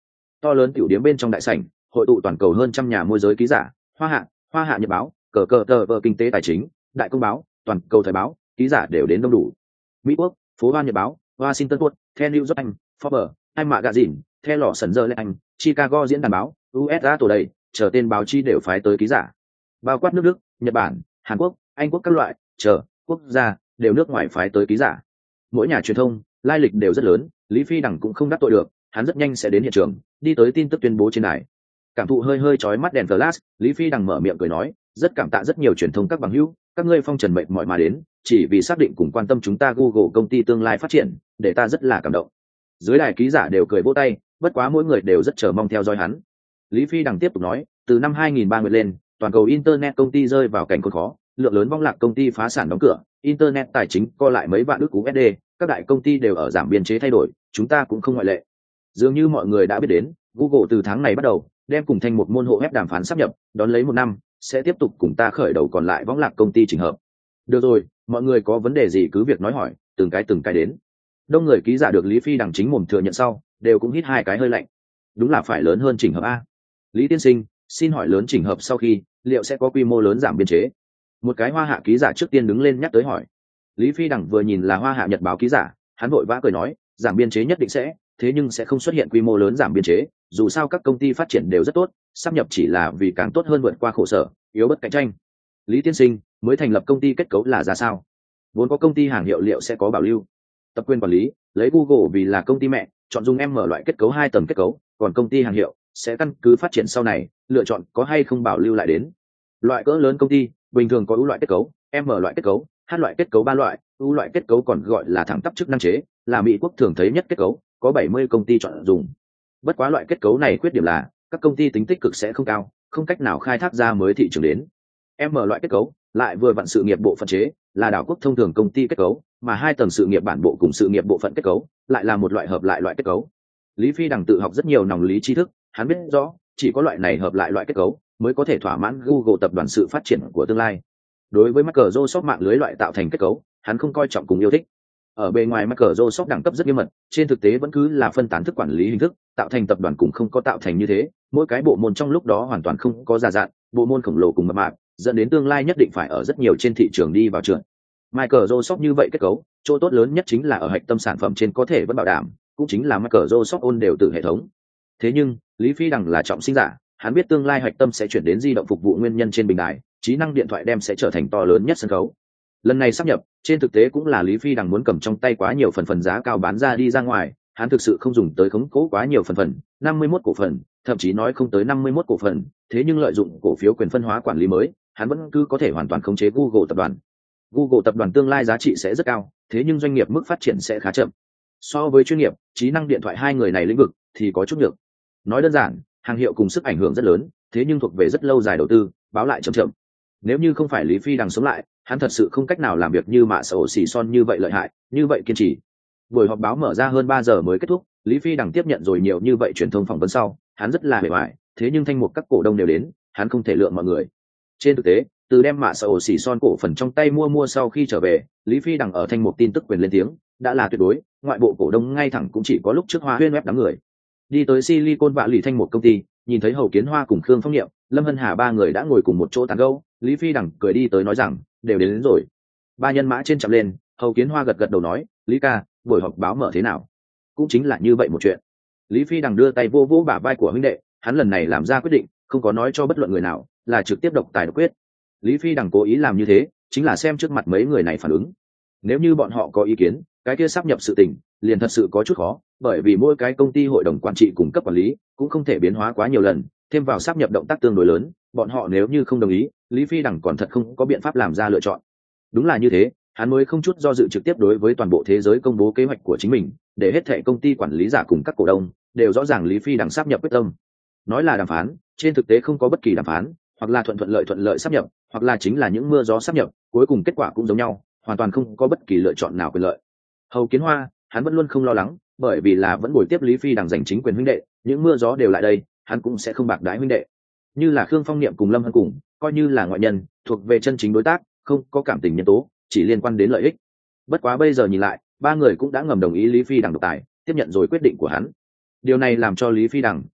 To lớn tiểu điếm bên trong đại sảnh hội tụ toàn cầu hơn trăm nhà môi giới ký giả, hoa hạ nhật báo, cờ cờ tờ vờ kinh tế tài chính, đại công báo, toàn cầu thời báo, ký giả đều đến đông đủ. Mỹ quốc, phố Hoa nhật báo, Washington Post, The New York Times, Forbes, Time Magazine, The Los Angeles Times, Chicago diễn đàn báo, USA Today, chờ tên báo chí đều phái tới ký giả. Bao quát nước Đức, Nhật Bản, Hàn Quốc, Anh quốc các loại, chờ quốc gia đều nước ngoài phái tới ký giả. Mỗi nhà truyền thông, lai lịch đều rất lớn, Lý Phi Đằng cũng không đắc tội được, hắn rất nhanh sẽ đến hiện trường, đi tới tin tức tuyên bố trên đài. Cảm thụ hơi hơi chói mắt đèn flash, Lý Phi Đằng mở miệng cười nói, rất cảm tạ rất nhiều truyền thông các bằng hữu, các ngươi phong trần mệnh mỏi mà đến, chỉ vì xác định cùng quan tâm chúng ta Google công ty tương lai phát triển, để ta rất là cảm động. Dưới đài ký giả đều cười vỗ tay, bất quá mỗi người đều rất chờ mong theo dõi hắn. Lý Phi Đằng tiếp tục nói, từ năm 2003 nguyệt lên, toàn cầu internet công ty rơi vào cảnh khốn khó, lượng lớn vong lạc công ty phá sản đóng cửa, internet tài chính co lại mấy vạn ức USD, các đại công ty đều ở giảm biên chế thay đổi, chúng ta cũng không ngoại lệ. Dường như mọi người đã biết đến, Google từ tháng này bắt đầu đem cùng thành một môn hộ web đàm phán sáp nhập, đón lấy 1 năm sẽ tiếp tục cùng ta khởi đầu còn lại võng lạc công ty chỉnh hợp. Được rồi, mọi người có vấn đề gì cứ việc nói hỏi, từng cái đến. Đông người ký giả được Lý Phi Đằng chính mồm thừa nhận sau, đều cũng hít 2 cái hơi lạnh. Đúng là phải lớn hơn chỉnh hợp a. Lý tiên sinh, xin hỏi lớn chỉnh hợp sau khi, liệu sẽ có quy mô lớn giảm biên chế? Một cái Hoa Hạ ký giả trước tiên đứng lên nhắc tới hỏi. Lý Phi Đằng vừa nhìn là Hoa Hạ Nhật báo ký giả, hắn vội vã cười nói, giảm biên chế nhất định sẽ, thế nhưng sẽ không xuất hiện quy mô lớn giảm biên chế, dù sao các công ty phát triển đều rất tốt, sáp nhập chỉ là vì càng tốt hơn vượt qua khổ sở, yếu bất cạnh tranh. Lý tiên sinh, mới thành lập công ty kết cấu là ra sao? Vốn có công ty hàng hiệu liệu sẽ có bảo lưu. Tập quyền quản lý, lấy Google vì là công ty mẹ, chọn dùng M loại kết cấu 2 tầng kết cấu, còn công ty hàng hiệu sẽ căn cứ phát triển sau này, lựa chọn có hay không bảo lưu lại đến. Loại cỡ lớn công ty, bình thường có U loại kết cấu, M loại kết cấu, H loại kết cấu 3 loại, U loại kết cấu còn gọi là thẳng tắp chức năng chế, là Mỹ quốc thường thấy nhất kết cấu, có 70 công ty chọn dùng. Bất quá loại kết cấu này khuyết điểm là các công ty tính tích cực sẽ không cao, không cách nào khai thác ra mới thị trường đến. M loại kết cấu lại vừa vặn sự nghiệp bộ phận chế, là đảo quốc thông thường công ty kết cấu, mà 2 tầng sự nghiệp bản bộ cùng sự nghiệp bộ phận kết cấu lại là một loại hợp lại loại kết cấu. Lý Phi Đằng tự học rất nhiều nòng lý tri thức, hắn biết rõ chỉ có loại này hợp lại loại kết cấu mới có thể thỏa mãn Google tập đoàn sự phát triển của tương lai. Đối với Microsoft mạng lưới loại tạo thành kết cấu, hắn không coi trọng cùng yêu thích. Ở bề ngoài Microsoft đẳng cấp rất nghiêm mật, trên thực tế vẫn cứ là phân tán thức quản lý hình thức, tạo thành tập đoàn cũng không có tạo thành như thế, mỗi cái bộ môn trong lúc đó hoàn toàn không có già dặn, bộ môn khổng lồ cùng mập mạp, dẫn đến tương lai nhất định phải ở rất nhiều trên thị trường đi vào trường. Microsoft như vậy kết cấu, chỗ tốt lớn nhất chính là ở hạch tâm sản phẩm trên có thể vẫn bảo đảm, cũng chính là Microsoft ôn đều từ hệ thống. Thế nhưng, Lý Phi Đằng là trọng sinh giả, hắn biết tương lai hạch tâm sẽ chuyển đến di động phục vụ nguyên nhân trên bình đài, trí năng điện thoại đem sẽ trở thành to lớn nhất sân khấu. Lần này sắp nhập, trên thực tế cũng là Lý Phi Đằng muốn cầm trong tay quá nhiều phần giá cao bán ra đi ra ngoài, hắn thực sự không dùng tới khống cố quá nhiều phần, 51 cổ phần, thậm chí nói không tới 51 cổ phần, thế nhưng lợi dụng cổ phiếu quyền phân hóa quản lý mới, hắn vẫn cứ có thể hoàn toàn khống chế Google tập đoàn. Google tập đoàn tương lai giá trị sẽ rất cao, thế nhưng doanh nghiệp mức phát triển sẽ khá chậm. So với chuyên nghiệp, trí năng điện thoại hai người này lĩnh vực thì có chút nhược. Nói đơn giản, hàng hiệu cùng sức ảnh hưởng rất lớn, thế nhưng thuộc về rất lâu dài đầu tư, báo lại chậm. Nếu như không phải Lý Phi Đằng sống lại, hắn thật sự không cách nào làm việc như mạ sổ xỉ son như vậy lợi hại, như vậy kiên trì. Buổi họp báo mở ra hơn 3 giờ mới kết thúc, Lý Phi Đằng tiếp nhận rồi nhiều như vậy truyền thông phỏng vấn sau, hắn rất là bề bại, thế nhưng thanh mục các cổ đông đều đến, hắn không thể lượng mọi người. Trên thực tế, từ đem mạ sổ xỉ son cổ phần trong tay mua sau khi trở về, Lý Phi Đằng ở thanh mục tin tức quyền lên tiếng, đã là tuyệt đối, ngoại bộ cổ đông ngay thẳng cũng chỉ có lúc trước Hoa Huyên web đám người. Đi tới Silicon Valley thanh mục công ty, nhìn thấy Hầu Kiến Hoa cùng Khương Phong Niệm, Lâm Hân Hà ba người đã ngồi cùng một chỗ tán gẫu, Lý Phi Đằng cười đi tới nói rằng, đều đến rồi. Ba nhân mã trên chạm lên, Hầu Kiến Hoa gật đầu nói, Lý ca, buổi họp báo mở thế nào? Cũng chính là như vậy một chuyện. Lý Phi Đằng đưa tay vô vỗ bả vai của huynh đệ, hắn lần này làm ra quyết định, không có nói cho bất luận người nào, là trực tiếp độc tài độc quyết. Lý Phi Đằng cố ý làm như thế, chính là xem trước mặt mấy người này phản ứng. Nếu như bọn họ có ý kiến, cái kia sắp nhập sự tình, liền thật sự có chút khó, bởi vì mỗi cái công ty hội đồng quản trị cùng cấp quản lý cũng không thể biến hóa quá nhiều lần, thêm vào sắp nhập động tác tương đối lớn, bọn họ nếu như không đồng ý, Lý Phi Đằng còn thật không có biện pháp làm ra lựa chọn. Đúng là như thế, hắn mới không chút do dự trực tiếp đối với toàn bộ thế giới công bố kế hoạch của chính mình, để hết thảy công ty quản lý giả cùng các cổ đông đều rõ ràng Lý Phi Đằng sắp nhập quyết tâm. Nói là đàm phán, trên thực tế không có bất kỳ đàm phán, hoặc là thuận lợi sắp nhập, hoặc là chính là những mưa gió sắp nhập, cuối cùng kết quả cũng giống nhau, hoàn toàn không có bất kỳ lựa chọn nào quyền lợi. Hầu Kiến Hoa, hắn vẫn luôn không lo lắng, bởi vì là vẫn ngồi tiếp Lý Phi Đằng giành chính quyền huynh đệ, những mưa gió đều lại đây, hắn cũng sẽ không bạc đái huynh đệ. Như là Khương Phong Niệm cùng Lâm Hân cùng, coi như là ngoại nhân, thuộc về chân chính đối tác, không có cảm tình nhân tố, chỉ liên quan đến lợi ích. Bất quá bây giờ nhìn lại, ba người cũng đã ngầm đồng ý Lý Phi Đằng độc tài, tiếp nhận rồi quyết định của hắn. Điều này làm cho Lý Phi Đằng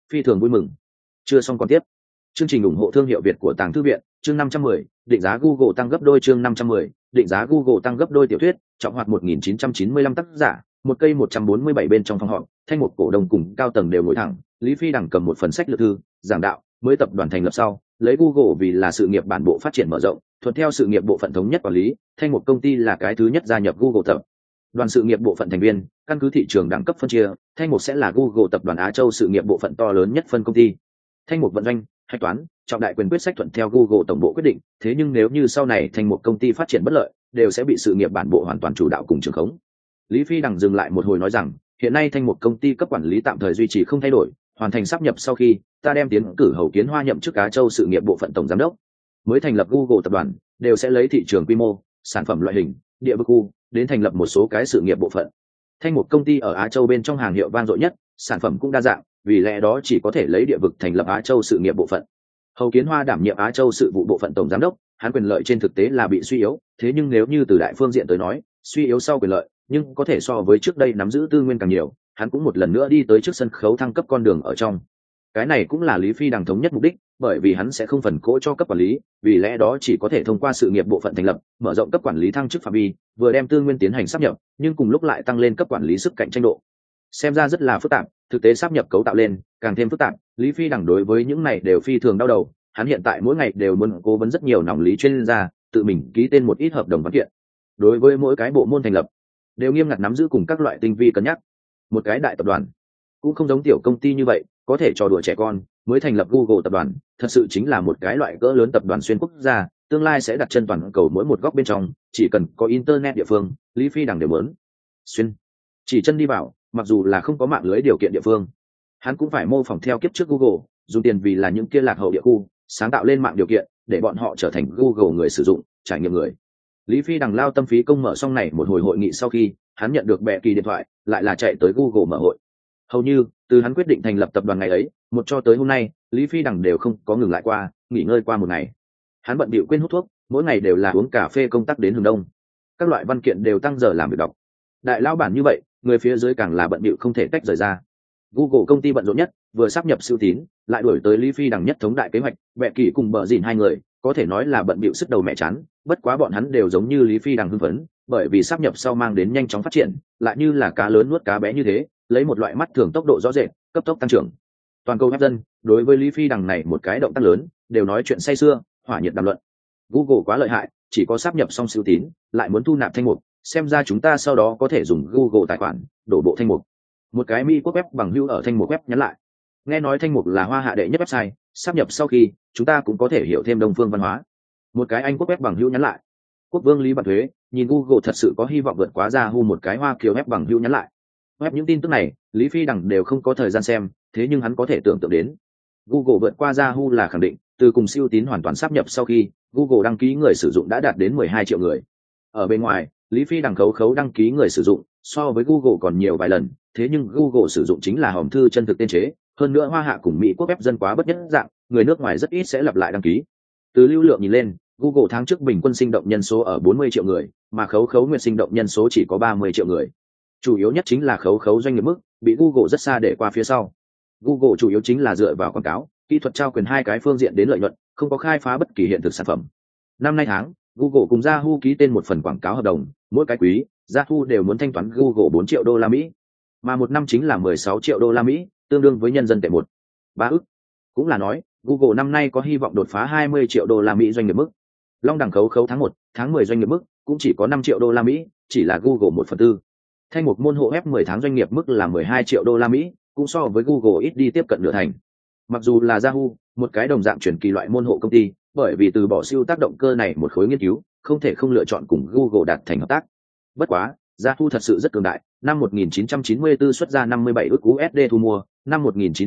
phi thường vui mừng. Chưa xong còn tiếp. Chương trình ủng hộ thương hiệu Việt của Tàng Thư viện, chương 510, định giá Google tăng gấp đôi, chương 510, định giá Google tăng gấp đôi tiểu thuyết, trọng hoạt 1995 tác giả, một cây 147 bên trong phòng họp, thanh một cổ đông cùng cao tầng đều ngồi thẳng, Lý Phi đằng cầm một phần sách lược thư, giảng đạo, mới tập đoàn thành lập sau, lấy Google vì là sự nghiệp bản bộ phát triển mở rộng, thuận theo sự nghiệp bộ phận thống nhất quản lý, thanh một công ty là cái thứ nhất gia nhập Google tập đoàn sự nghiệp bộ phận thành viên, căn cứ thị trường đẳng cấp phân chia, thanh một sẽ là Google tập đoàn Á Châu sự nghiệp bộ phận to lớn nhất phân công ty. Thanh một vận doanh, hạch toán, trọng đại quyền quyết sách thuận theo Google tổng bộ quyết định, thế nhưng nếu như sau này thành một công ty phát triển bất lợi, đều sẽ bị sự nghiệp bản bộ hoàn toàn chủ đạo cùng trường khống. Lý Phi đằng dừng lại một hồi nói rằng, hiện nay thành một công ty cấp quản lý tạm thời duy trì không thay đổi, hoàn thành sáp nhập sau khi, ta đem tiến cử Hầu Kiến Hoa nhậm chức Á Châu sự nghiệp bộ phận tổng giám đốc. Mới thành lập Google tập đoàn, đều sẽ lấy thị trường quy mô, sản phẩm loại hình, địa vực khu, đến thành lập một số cái sự nghiệp bộ phận. Thanh một công ty ở Á Châu bên trong hàng hiệu vang dội nhất, sản phẩm cũng đa dạng, vì lẽ đó chỉ có thể lấy địa vực thành lập Á Châu sự nghiệp bộ phận. Hầu Kiến Hoa đảm nhiệm Á Châu sự vụ bộ phận tổng giám đốc, hắn quyền lợi trên thực tế là bị suy yếu, thế nhưng nếu như từ đại phương diện tới nói, suy yếu sau quyền lợi, nhưng có thể so với trước đây nắm giữ tư nguyên càng nhiều, hắn cũng một lần nữa đi tới trước sân khấu thăng cấp con đường ở trong. Cái này cũng là Lý Phi đằng thống nhất mục đích, bởi vì hắn sẽ không phần cỗ cho cấp quản lý, vì lẽ đó chỉ có thể thông qua sự nghiệp bộ phận thành lập, mở rộng cấp quản lý thăng chức phạm vi, vừa đem tư nguyên tiến hành sáp nhập, nhưng cùng lúc lại tăng lên cấp quản lý sức cạnh tranh độ. Xem ra rất là phức tạp, thực tế sáp nhập cấu tạo lên càng thêm phức tạp. Lý Phi đằng đối với những này đều phi thường đau đầu, hắn hiện tại mỗi ngày đều muốn cố vấn rất nhiều nòng lý chuyên gia, tự mình ký tên một ít hợp đồng văn kiện. Đối với mỗi cái bộ môn thành lập, đều nghiêm ngặt nắm giữ cùng các loại tinh vi cân nhắc. Một cái đại tập đoàn cũng không giống tiểu công ty như vậy, có thể trò đùa trẻ con. Mới thành lập Google tập đoàn, thật sự chính là một cái loại cỡ lớn tập đoàn xuyên quốc gia, tương lai sẽ đặt chân toàn cầu mỗi một góc bên trong, chỉ cần có internet địa phương, Lý Phi đằng đều muốn xuyên chỉ chân đi vào, mặc dù là không có mạng lưới điều kiện địa phương, hắn cũng phải mô phỏng theo kiếp trước Google, dùng tiền vì là những kia lạc hậu địa khu, sáng tạo lên mạng điều kiện để bọn họ trở thành Google người sử dụng, trải nghiệm người. Lý Phi đằng lao tâm phí công mở xong này một hồi hội nghị sau khi, hắn nhận được bệ kỳ điện thoại, lại là chạy tới Google mở hội. Hầu như từ hắn quyết định thành lập tập đoàn ngày ấy, một cho tới hôm nay, Lý Phi đằng đều không có ngừng lại qua, nghỉ ngơi qua một ngày. Hắn bận bịu quên hút thuốc, mỗi ngày đều là uống cà phê công tác đến hừng đông. Các loại văn kiện đều tăng giờ làm việc đọc. Đại lao bản như vậy, người phía dưới càng là bận bịu không thể tách rời ra. Google công ty bận rộn nhất, vừa sáp nhập Sưu Tín, lại đuổi tới Lý Phi đằng nhất thống đại kế hoạch, Bệ Kỳ cùng Bờ Dìn hai người, có thể nói là bận bịu sức đầu mẹ chán, bất quá bọn hắn đều giống như Lý Phi đằng hưng phấn, bởi vì sáp nhập sau mang đến nhanh chóng phát triển, lại như là cá lớn nuốt cá bé như thế, lấy một loại mắt thường tốc độ rõ rệt, cấp tốc tăng trưởng. Toàn cầu hấp dân, đối với Lý Phi đằng này một cái động tác lớn, đều nói chuyện say sưa, hỏa nhiệt đàm luận. Google quá lợi hại, chỉ có sáp nhập xong Sưu Tín, lại muốn thu nạp thanh mục, xem ra chúng ta sau đó có thể dùng Google tài khoản, đổ bộ thanh mục. Một cái Mỹ quốc web bằng hữu ở thanh mục web nhắn lại. Nghe nói thanh mục là hoa hạ đệ nhất website, sáp nhập sau khi, chúng ta cũng có thể hiểu thêm đông phương văn hóa. Một cái Anh quốc web bằng hữu nhắn lại. Quốc vương Lý Bật Thuế, nhìn Google thật sự có hy vọng vượt quá Yahoo, một cái Hoa Kiều web bằng hữu nhắn lại. Web những tin tức này, Lý Phi đằng đều không có thời gian xem, thế nhưng hắn có thể tưởng tượng đến. Google vượt qua Yahoo là khẳng định, từ cùng Sưu Tín hoàn toàn sáp nhập sau khi, Google đăng ký người sử dụng đã đạt đến 12 triệu người. Ở bên ngoài, Lý Phi đằng khấu đăng ký người sử dụng, so với Google còn nhiều vài lần, thế nhưng Google sử dụng chính là hòm thư chân thực tên chế, hơn nữa Hoa Hạ cùng Mỹ quốc web dân quá bất nhất dạng, người nước ngoài rất ít sẽ lặp lại đăng ký. Từ lưu lượng nhìn lên, Google tháng trước bình quân sinh động nhân số ở 40 triệu người, mà khấu nguyệt sinh động nhân số chỉ có 30 triệu người. Chủ yếu nhất chính là khấu doanh nghiệp mức, bị Google rất xa để qua phía sau. Google chủ yếu chính là dựa vào quảng cáo, kỹ thuật trao quyền hai cái phương diện đến lợi nhuận, không có khai phá bất kỳ hiện thực sản phẩm. Năm nay tháng, Google cùng Yahoo ký tên một phần quảng cáo hợp đồng, mỗi cái quý, Yahoo đều muốn thanh toán Google 4 triệu đô la Mỹ, mà một năm chính là 16 triệu đô la Mỹ, tương đương với nhân dân tệ 1.3 ức. Cũng là nói, Google năm nay có hy vọng đột phá 20 triệu đô la Mỹ doanh nghiệp mức. Long đẳng khấu tháng 1, tháng 10 doanh nghiệp mức cũng chỉ có 5 triệu đô la Mỹ, chỉ là Google 1/4. Thanh mục môn hộ web 10 tháng doanh nghiệp mức là 12 triệu đô la Mỹ, cũng so với Google ít đi tiếp cận nửa thành. Mặc dù là Yahoo, một cái đồng dạng chuyển kỳ loại môn hộ công ty, bởi vì từ bỏ siêu tác động cơ này một khối nghiên cứu, không thể không lựa chọn cùng Google đạt thành hợp tác. Bất quá, Yahoo thật sự rất cường đại, năm 1994 xuất ra 57 ức USD thu mua, năm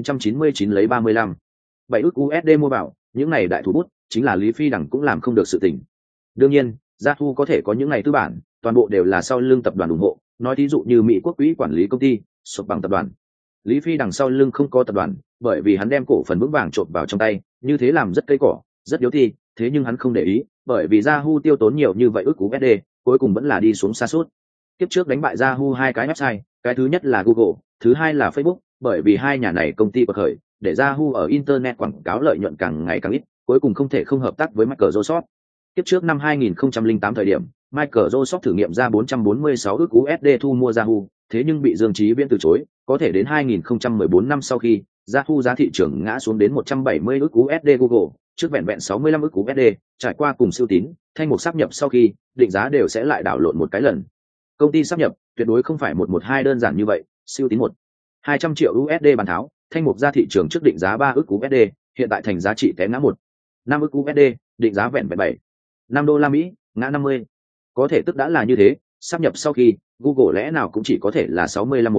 1999 lấy 7 ức USD mua vào, những này đại thủ bút, chính là Lý Phi đằng cũng làm không được sự tình. Đương nhiên, Yahoo có thể có những này tư bản, toàn bộ đều là sau lưng tập đoàn ủng hộ, nói thí dụ như Mỹ quốc quỹ quản lý công ty, sụp bằng tập đoàn. Lý Phi đằng sau lưng không có tập đoàn, bởi vì hắn đem cổ phần vững vàng trộn vào trong tay, như thế làm rất cây cỏ, rất yếu thi, thế nhưng hắn không để ý, bởi vì Yahoo tiêu tốn nhiều như vậy ức USD, cuối cùng vẫn là đi xuống sa sút. Kiếp trước đánh bại Yahoo hai cái website, cái thứ nhất là Google, thứ hai là Facebook, bởi vì hai nhà này công ty bậc khởi, để Yahoo ở internet quảng cáo lợi nhuận càng ngày càng ít, cuối cùng không thể không hợp tác với Microsoft. Tiếp trước năm 2008 thời điểm, Microsoft thử nghiệm ra 446 ức USD thu mua Yahoo, thế nhưng bị Dương Chí Viễn từ chối, có thể đến 2014 năm sau khi, Yahoo giá thị trường ngã xuống đến 170 ức USD Google, trước vẹn vẹn 65 ức USD, trải qua cùng siêu tín, thanh mục sáp nhập sau khi, định giá đều sẽ lại đảo lộn một cái lần. Công ty sáp nhập, tuyệt đối không phải 112 đơn giản như vậy, siêu tín 200 triệu USD bán tháo, thanh mục ra thị trường trước định giá 3 ức USD, hiện tại thành giá trị té ngã 5 ức USD, định giá vẹn vẹn 5 đô la Mỹ, ngã 50. Có thể tức đã là như thế, sáp nhập sau khi, Google lẽ nào cũng chỉ có thể là 65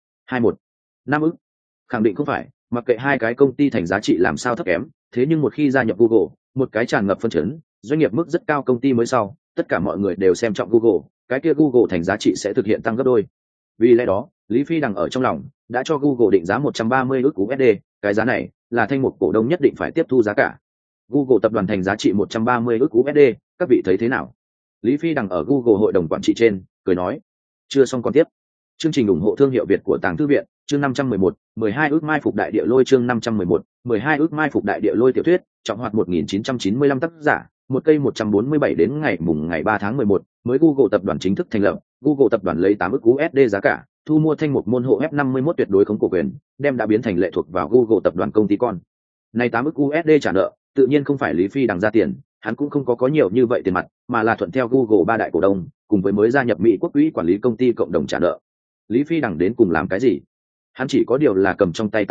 21 5 ức. Khẳng định không phải, mặc kệ hai cái công ty thành giá trị làm sao thấp kém, thế nhưng một khi gia nhập Google, một cái tràn ngập phân chấn, doanh nghiệp mức rất cao công ty mới sau, tất cả mọi người đều xem trọng Google, cái kia Google thành giá trị sẽ thực hiện tăng gấp đôi. Vì lẽ đó, Lý Phi Đằng ở trong lòng đã cho Google định giá 130 ức USD, cái giá này là thanh mục cổ đông nhất định phải tiếp thu giá cả. Google tập đoàn thành giá trị 130 ức USD, các vị thấy thế nào? Lý Phi Đằng ở Google hội đồng quản trị trên, cười nói. Chưa xong còn tiếp. Chương trình ủng hộ thương hiệu Việt của Tàng Thư viện, chương 511, 12 ước mai phục đại địa lôi chương 511, 12 ước mai phục đại địa lôi tiểu thuyết, trọng hoạt 1995 tác giả, một cây 147 đến ngày 3 tháng 11, mới Google tập đoàn chính thức thành lập, Google tập đoàn lấy 8 ức USD giá cả, thu mua thanh mục môn hộ F51 tuyệt đối khống cổ quyền, đem đã biến thành lệ thuộc vào Google tập đoàn công ty con. Này 8 ức USD trả nợ, tự nhiên không phải Lý Phi Đằng ra tiền, hắn cũng không có nhiều như vậy tiền mặt, mà là thuận theo Google ba đại cổ đông, cùng với mới gia nhập Mỹ quốc quỹ quản lý công ty cộng đồng trả nợ. Lý Phi Đằng đến cùng làm cái gì? Hắn chỉ có điều là cầm trong tay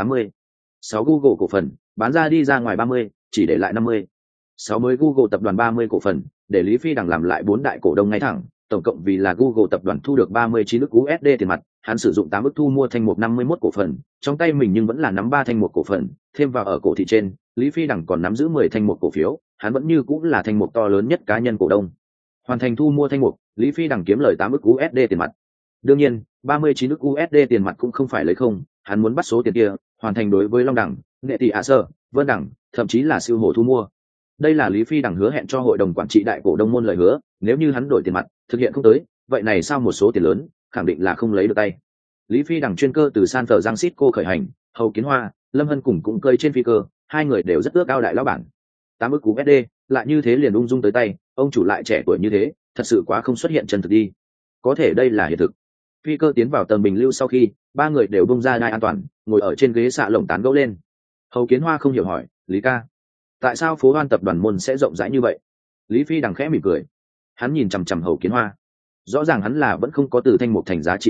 6 Google cổ phần, bán ra đi ra ngoài 30, chỉ để lại 50. 6 mới Google tập đoàn 30 cổ phần, để Lý Phi Đằng làm lại 4 đại cổ đông ngay thẳng, tổng cộng vì là Google tập đoàn thu được 39 ức USD tiền mặt, hắn sử dụng 8 ức thu mua thanh mục 51 cổ phần, trong tay mình nhưng vẫn là nắm 3 thanh mục cổ phần, thêm vào ở cổ thị trên, Lý Phi Đằng còn nắm giữ 10 thanh mục cổ phiếu, hắn vẫn như cũng là thanh mục to lớn nhất cá nhân cổ đông. Hoàn thành thu mua thanh mục, Lý Phi Đằng kiếm lời 8 ức USD tiền mặt. Đương nhiên, 39 ức USD tiền mặt cũng không phải lấy không, hắn muốn bắt số tiền kia, hoàn thành đối với Long Đẳng, Nghệ Tỷ Ả Sơ, Vân Đẳng, thậm chí là siêu hổ thu mua. Đây là Lý Phi Đằng hứa hẹn cho hội đồng quản trị đại cổ đông môn lời hứa, nếu như hắn đổi tiền mặt, thực hiện không tới, vậy này sao một số tiền lớn, khẳng định là không lấy được tay. Lý Phi Đằng chuyên cơ từ San Francisco khởi hành, Hầu Kiến Hoa, Lâm Hân cùng cũng cơi trên phi cơ, hai người đều rất ước ao đại lão bản. 8 ức USD, lại như thế liền ung dung tới tay, ông chủ lại trẻ tuổi như thế, thật sự quá không xuất hiện chân thực đi. Có thể đây là hiện thực. Phi cơ tiến vào tầng bình lưu sau khi, ba người đều bung ra đai an toàn, ngồi ở trên ghế xạ lồng tán gẫu lên. Hầu Kiến Hoa không hiểu hỏi, Lý ca, tại sao phố Hoan tập đoàn môn sẽ rộng rãi như vậy? Lý Phi Đằng khẽ mỉm cười. Hắn nhìn chằm chằm Hầu Kiến Hoa. Rõ ràng hắn là vẫn không có từ thanh mục thành giá trị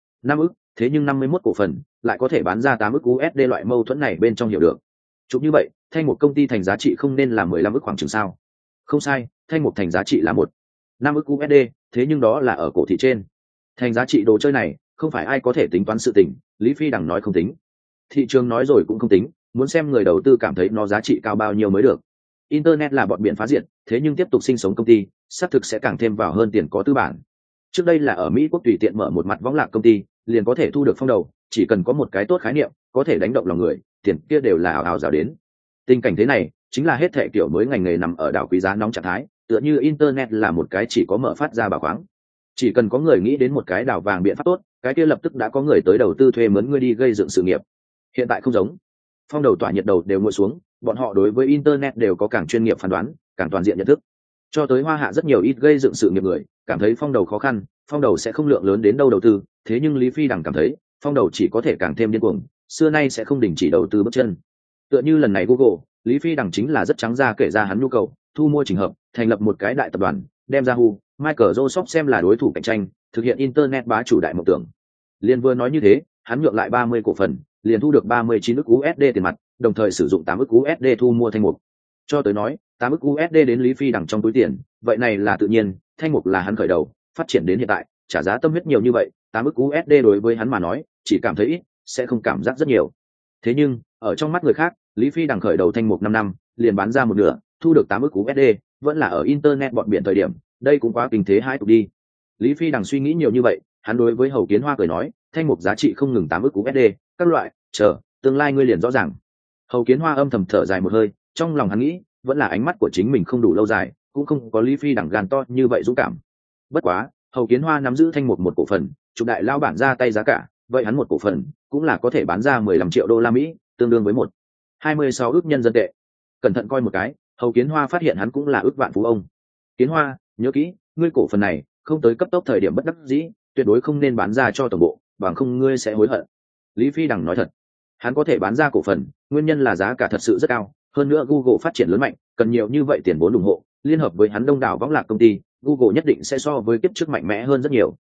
5 ức, thế nhưng 51 cổ phần lại có thể bán ra 8 ức USD, loại mâu thuẫn này bên trong hiểu được. Chụp như vậy, thanh mục công ty thành giá trị không nên là 15 ức khoảng chừng sao? Không sai, thanh mục thành giá trị là 5 ức USD, thế nhưng đó là ở cổ thị trên. Thành giá trị đồ chơi này, không phải ai có thể tính toán sự tình, Lý Phi Đằng nói không tính. Thị trường nói rồi cũng không tính, muốn xem người đầu tư cảm thấy nó giá trị cao bao nhiêu mới được. Internet là bọn biển phá diệt, thế nhưng tiếp tục sinh sống công ty, xác thực sẽ càng thêm vào hơn tiền có tư bản. Trước đây là ở Mỹ quốc tùy tiện mở một mặt võng lạc công ty, liền có thể thu được phong đầu, chỉ cần có một cái tốt khái niệm, có thể đánh động lòng người, tiền kia đều là ảo ảo rào đến. Tình cảnh thế này, chính là hết thệ kiểu mới ngành nghề nằm ở đảo quý giá nóng trạng thái, tựa như Internet là một cái chỉ có mở phát ra bảo khoáng. Chỉ cần có người nghĩ đến một cái đảo vàng biện pháp tốt, cái kia lập tức đã có người tới đầu tư thuê mướn người đi gây dựng sự nghiệp. Hiện tại không giống, phong đầu tỏa nhiệt đầu đều ngồi xuống, bọn họ đối với Internet đều có càng chuyên nghiệp phán đoán, càng toàn diện nhận thức. Cho tới Hoa Hạ rất nhiều ít gây dựng sự nghiệp người, cảm thấy phong đầu khó khăn, phong đầu sẽ không lượng lớn đến đâu đầu tư, thế nhưng Lý Phi Đằng cảm thấy, phong đầu chỉ có thể càng thêm điên cuồng, xưa nay sẽ không đình chỉ đầu tư bước chân. Tựa như lần này Google, Lý Phi Đằng chính là rất trắng ra kể ra hắn nhu cầu, thu mua chỉnh hợp, thành lập một cái đại tập đoàn, đem Yahoo, Microsoft xem là đối thủ cạnh tranh, thực hiện Internet bá chủ đại mộng tưởng. Liên vừa nói như thế, hắn nhượng lại 30 cổ phần, liền thu được 39 ức USD tiền mặt, đồng thời sử dụng 8 ức USD thu mua thanh mục. Cho tới nói, 8 ức USD đến Lý Phi Đằng trong túi tiền, vậy này là tự nhiên, thanh mục là hắn khởi đầu, phát triển đến hiện tại, trả giá tâm huyết nhiều như vậy, 8 ức USD đối với hắn mà nói, chỉ cảm thấy ít, sẽ không cảm giác rất nhiều. Thế nhưng, ở trong mắt người khác, Lý Phi Đằng khởi đầu thanh mục 5 năm, liền bán ra một nửa, thu được 8 ức USD, vẫn là ở Internet bọn biển thời điểm, đây cũng quá kinh thế hai tục đi. Lý Phi Đằng suy nghĩ nhiều như vậy, hắn đối với Hầu Kiến Hoa cười nói, thanh mục giá trị không ngừng 8 ức USD, các loại, chờ, tương lai ngươi liền rõ ràng. Hầu Kiến Hoa âm thầm thở dài một hơi, trong lòng hắn nghĩ, vẫn là ánh mắt của chính mình không đủ lâu dài, cũng không có Lý Phi Đằng gan to như vậy dũng cảm. Bất quá, Hầu Kiến Hoa nắm giữ thanh mục một cổ phần, chục đại lao bản ra tay giá cả, vậy hắn một cổ phần cũng là có thể bán ra 15 triệu đô la Mỹ, tương đương với 26 ức nhân dân tệ. Cẩn thận coi một cái, Hầu Kiến Hoa phát hiện hắn cũng là ức vạn phú ông. Kiến Hoa, nhớ kỹ, ngươi cổ phần này không tới cấp tốc thời điểm bất đắc dĩ, tuyệt đối không nên bán ra cho tổng bộ, bằng không ngươi sẽ hối hận. Lý Phi Đằng nói thật, hắn có thể bán ra cổ phần, nguyên nhân là giá cả thật sự rất cao, hơn nữa Google phát triển lớn mạnh, cần nhiều như vậy tiền vốn ủng hộ, liên hợp với hắn đông đảo võng lạc công ty, Google nhất định sẽ so với kiếp trước mạnh mẽ hơn rất nhiều.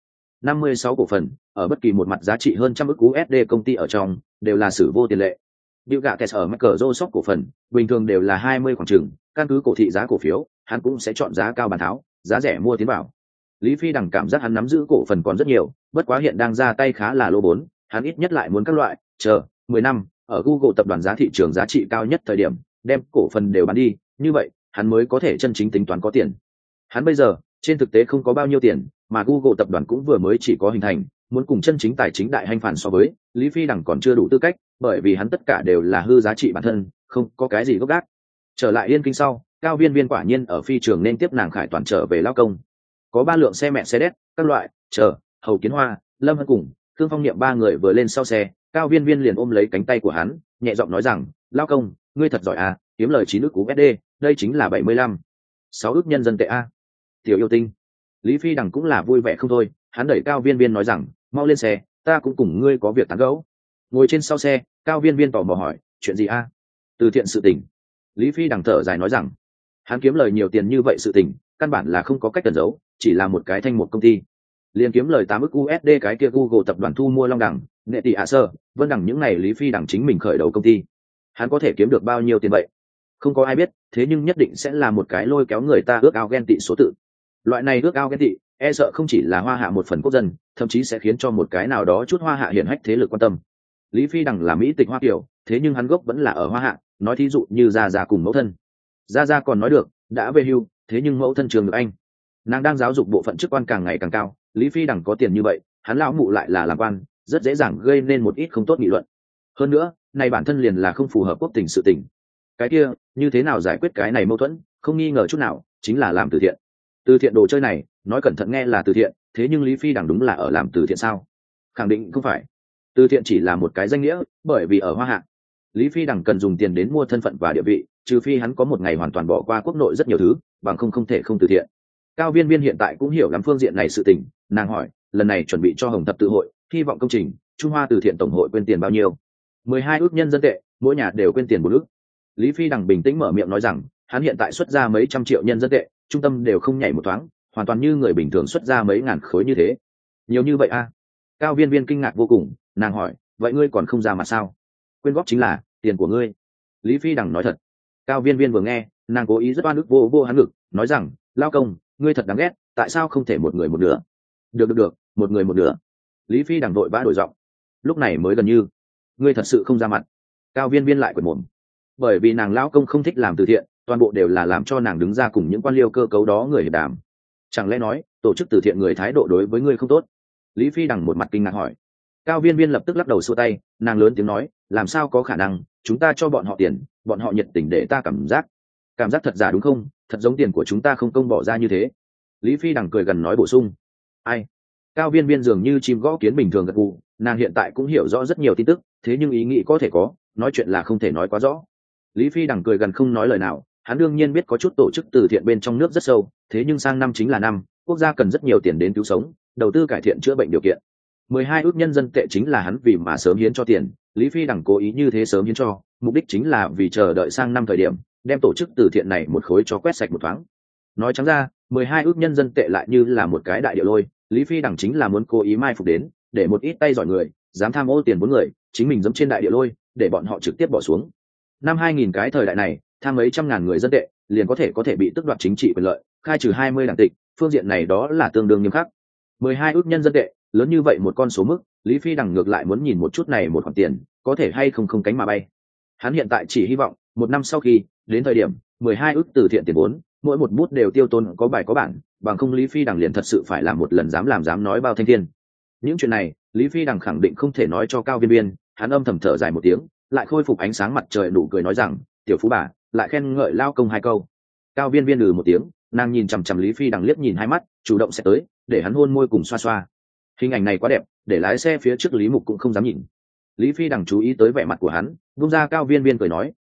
56 cổ phần, ở bất kỳ một mặt giá trị hơn trăm ức USD công ty ở trong, đều là sử vô tiền lệ. Bill Gates ở Microsoft cổ phần, bình thường đều là 20 khoảng chừng, căn cứ cổ thị giá cổ phiếu, hắn cũng sẽ chọn giá cao bán tháo, giá rẻ mua tiến vào. Lý Phi Đằng cảm giác hắn nắm giữ cổ phần còn rất nhiều, bất quá hiện đang ra tay khá là lỗ vốn, hắn ít nhất lại muốn các loại, chờ 10 năm, ở Google tập đoàn giá thị trường giá trị cao nhất thời điểm, đem cổ phần đều bán đi, như vậy, hắn mới có thể chân chính tính toán có tiền. Hắn bây giờ, trên thực tế không có bao nhiêu tiền, mà Google tập đoàn cũng vừa mới chỉ có hình thành, muốn cùng chân chính tài chính đại hành phản so với, Lý Phi Đằng còn chưa đủ tư cách, bởi vì hắn tất cả đều là hư giá trị bản thân, không có cái gì gốc gác. Trở lại Yên Kinh sau, Cao Viên Viên quả nhiên ở phi trường nên tiếp nàng Khải Toàn trở về lao công. Có 3 lượng xe mẹ xe đét, các loại, chờ, Hầu Kiến Hoa, Lâm Hân cùng Thương Phong Niệm 3 người vừa lên sau xe, Cao Viên Viên liền ôm lấy cánh tay của hắn, nhẹ giọng nói rằng, lao công, ngươi thật giỏi à, kiếm lời 9 ức USD, đây chính là 75, 6 ức nhân dân tệ a. Tiểu yêu tinh. Lý Phi Đằng cũng là vui vẻ không thôi, hắn đẩy Cao Viên Viên nói rằng, mau lên xe, ta cũng cùng ngươi có việc tán gẫu. Ngồi trên sau xe, Cao Viên Viên tò mò hỏi, chuyện gì a? Từ thiện sự tình. Lý Phi Đằng thở dài nói rằng, hắn kiếm lời nhiều tiền như vậy sự tình, căn bản là không có cách tẩn giấu, chỉ là một cái thanh một công ty. Liên kiếm lời 8 ức USD cái kia Google tập đoàn thu mua Long Đẳng, Nghệ Tỷ Hạ Sơ, Vân Đẳng những này Lý Phi Đằng chính mình khởi đầu công ty. Hắn có thể kiếm được bao nhiêu tiền vậy? Không có ai biết, thế nhưng nhất định sẽ là một cái lôi kéo người ta ước ao ghen tị số tự. Loại này ước ao ghen tị, e sợ không chỉ là Hoa Hạ một phần quốc dân, thậm chí sẽ khiến cho một cái nào đó chút Hoa Hạ hiển hách thế lực quan tâm. Lý Phi Đằng là Mỹ tịch Hoa Kiều, thế nhưng hắn gốc vẫn là ở Hoa Hạ, nói thí dụ như Gia Gia cùng mẫu thân. Gia Gia còn nói được, đã về hưu, thế nhưng mẫu thân Trường được Anh. Nàng đang giáo dục bộ phận chức quan càng ngày càng cao, Lý Phi Đằng có tiền như vậy, hắn lão mụ lại là làm quan, rất dễ dàng gây nên một ít không tốt nghị luận. Hơn nữa, này bản thân liền là không phù hợp quốc tình sự tình. Cái kia, như thế nào giải quyết cái này mâu thuẫn, không nghi ngờ chút nào, chính là làm từ thiện. Từ thiện đồ chơi này, nói cẩn thận nghe là từ thiện, thế nhưng Lý Phi Đằng đúng là ở làm từ thiện sao? Khẳng định không phải. Từ thiện chỉ là một cái danh nghĩa, bởi vì ở Hoa Hạ, Lý Phi Đằng cần dùng tiền đến mua thân phận và địa vị, trừ phi hắn có một ngày hoàn toàn bỏ qua quốc nội rất nhiều thứ, bằng không thể không từ thiện. Cao Viên Viên hiện tại cũng hiểu lắm phương diện này sự tình, nàng hỏi, lần này chuẩn bị cho Hồng Thập tự hội, hy vọng công trình, Trung Hoa từ thiện tổng hội quên tiền bao nhiêu? 12 ước nhân dân tệ, mỗi nhà đều quên tiền 4 ước. Lý Phi Đằng bình tĩnh mở miệng nói rằng, hắn hiện tại xuất ra mấy trăm triệu nhân dân tệ, trung tâm đều không nhảy một thoáng, hoàn toàn như người bình thường xuất ra mấy ngàn khối như thế. Nhiều như vậy a? Cao Viên Viên kinh ngạc vô cùng, nàng hỏi, vậy ngươi còn không ra mặt sao? Quyên góp chính là tiền của ngươi. Lý Phi Đằng nói thật. Cao Viên Viên vừa nghe, nàng cố ý rất oan ức vô hắn ngực, nói rằng, lao công, ngươi thật đáng ghét, tại sao không thể một người một nửa? Được, một người một nửa. Lý Phi Đằng vội vã đổi giọng, lúc này mới gần như, ngươi thật sự không ra mặt. Cao Viên Viên lại quệt mồm, bởi vì nàng lão công không thích làm từ thiện, toàn bộ đều là làm cho nàng đứng ra cùng những quan liêu cơ cấu đó người hiệp đàm. Chẳng lẽ nói tổ chức từ thiện người thái độ đối với ngươi không tốt? Lý Phi Đằng một mặt kinh ngạc hỏi. Cao Viên Viên lập tức lắc đầu xua tay, nàng lớn tiếng nói, làm sao có khả năng, chúng ta cho bọn họ tiền, bọn họ nhiệt tình để ta cảm giác thật giả đúng không? Thật giống tiền của chúng ta không công bỏ ra như thế. Lý Phi Đằng cười gần nói bổ sung. Ai? Cao Viên Viên dường như chim gõ kiến bình thường gật gù, nàng hiện tại cũng hiểu rõ rất nhiều tin tức, thế nhưng ý nghĩ có thể có, nói chuyện là không thể nói quá rõ. Lý Phi Đằng cười gần không nói lời nào, hắn đương nhiên biết có chút tổ chức từ thiện bên trong nước rất sâu, thế nhưng sang năm chính là năm, quốc gia cần rất nhiều tiền đến cứu sống, đầu tư cải thiện chữa bệnh điều kiện. 12 ước nhân dân tệ chính là hắn vì mà sớm hiến cho tiền, Lý Phi Đằng cố ý như thế sớm hiến cho, mục đích chính là vì chờ đợi sang năm thời điểm, đem tổ chức từ thiện này một khối cho quét sạch một thoáng. Nói trắng ra, 12 ước nhân dân tệ lại như là một cái đại địa lôi, Lý Phi Đằng chính là muốn cố ý mai phục đến, để một ít tay giỏi người, dám tham ô tiền 4 người, chính mình giẫm trên đại địa lôi, để bọn họ trực tiếp bỏ xuống. Năm 2000 cái thời đại này, tham mấy trăm ngàn người dân tệ, liền có thể bị tước đoạt chính trị quyền lợi, khai trừ 20 đảng tịch, phương diện này đó là tương đương nghiêm khắc. 12 ước nhân dân tệ, lớn như vậy một con số mức, Lý Phi Đằng ngược lại muốn nhìn một chút này một khoản tiền, có thể hay không cánh mà bay. Hắn hiện tại chỉ hy vọng, một năm sau khi, đến thời điểm, 12 ước từ thiện tiền vốn, mỗi một bút đều tiêu tốn có bài có bản, bằng không Lý Phi Đằng liền thật sự phải làm một lần dám nói bao thanh thiên. Những chuyện này, Lý Phi Đằng khẳng định không thể nói cho Cao Viên Viên, hắn âm thầm thở dài một tiếng, lại khôi phục ánh sáng mặt trời nụ cười nói rằng, tiểu phú bà, lại khen ngợi lao công 2 câu. Cao Viên Viên một tiếng, nàng nhìn chằm chằm Lý Phi Đằng liếc nhìn 2 mắt, chủ động sẽ tới, để hắn hôn môi cùng xoa xoa. Hình ảnh này quá đẹp, để lái xe phía trước Lý Mục cũng không dám nhìn. Lý Phi Đằng chú ý tới vẻ mặt của hắn, vung ra Cao Viên Viên cười nói,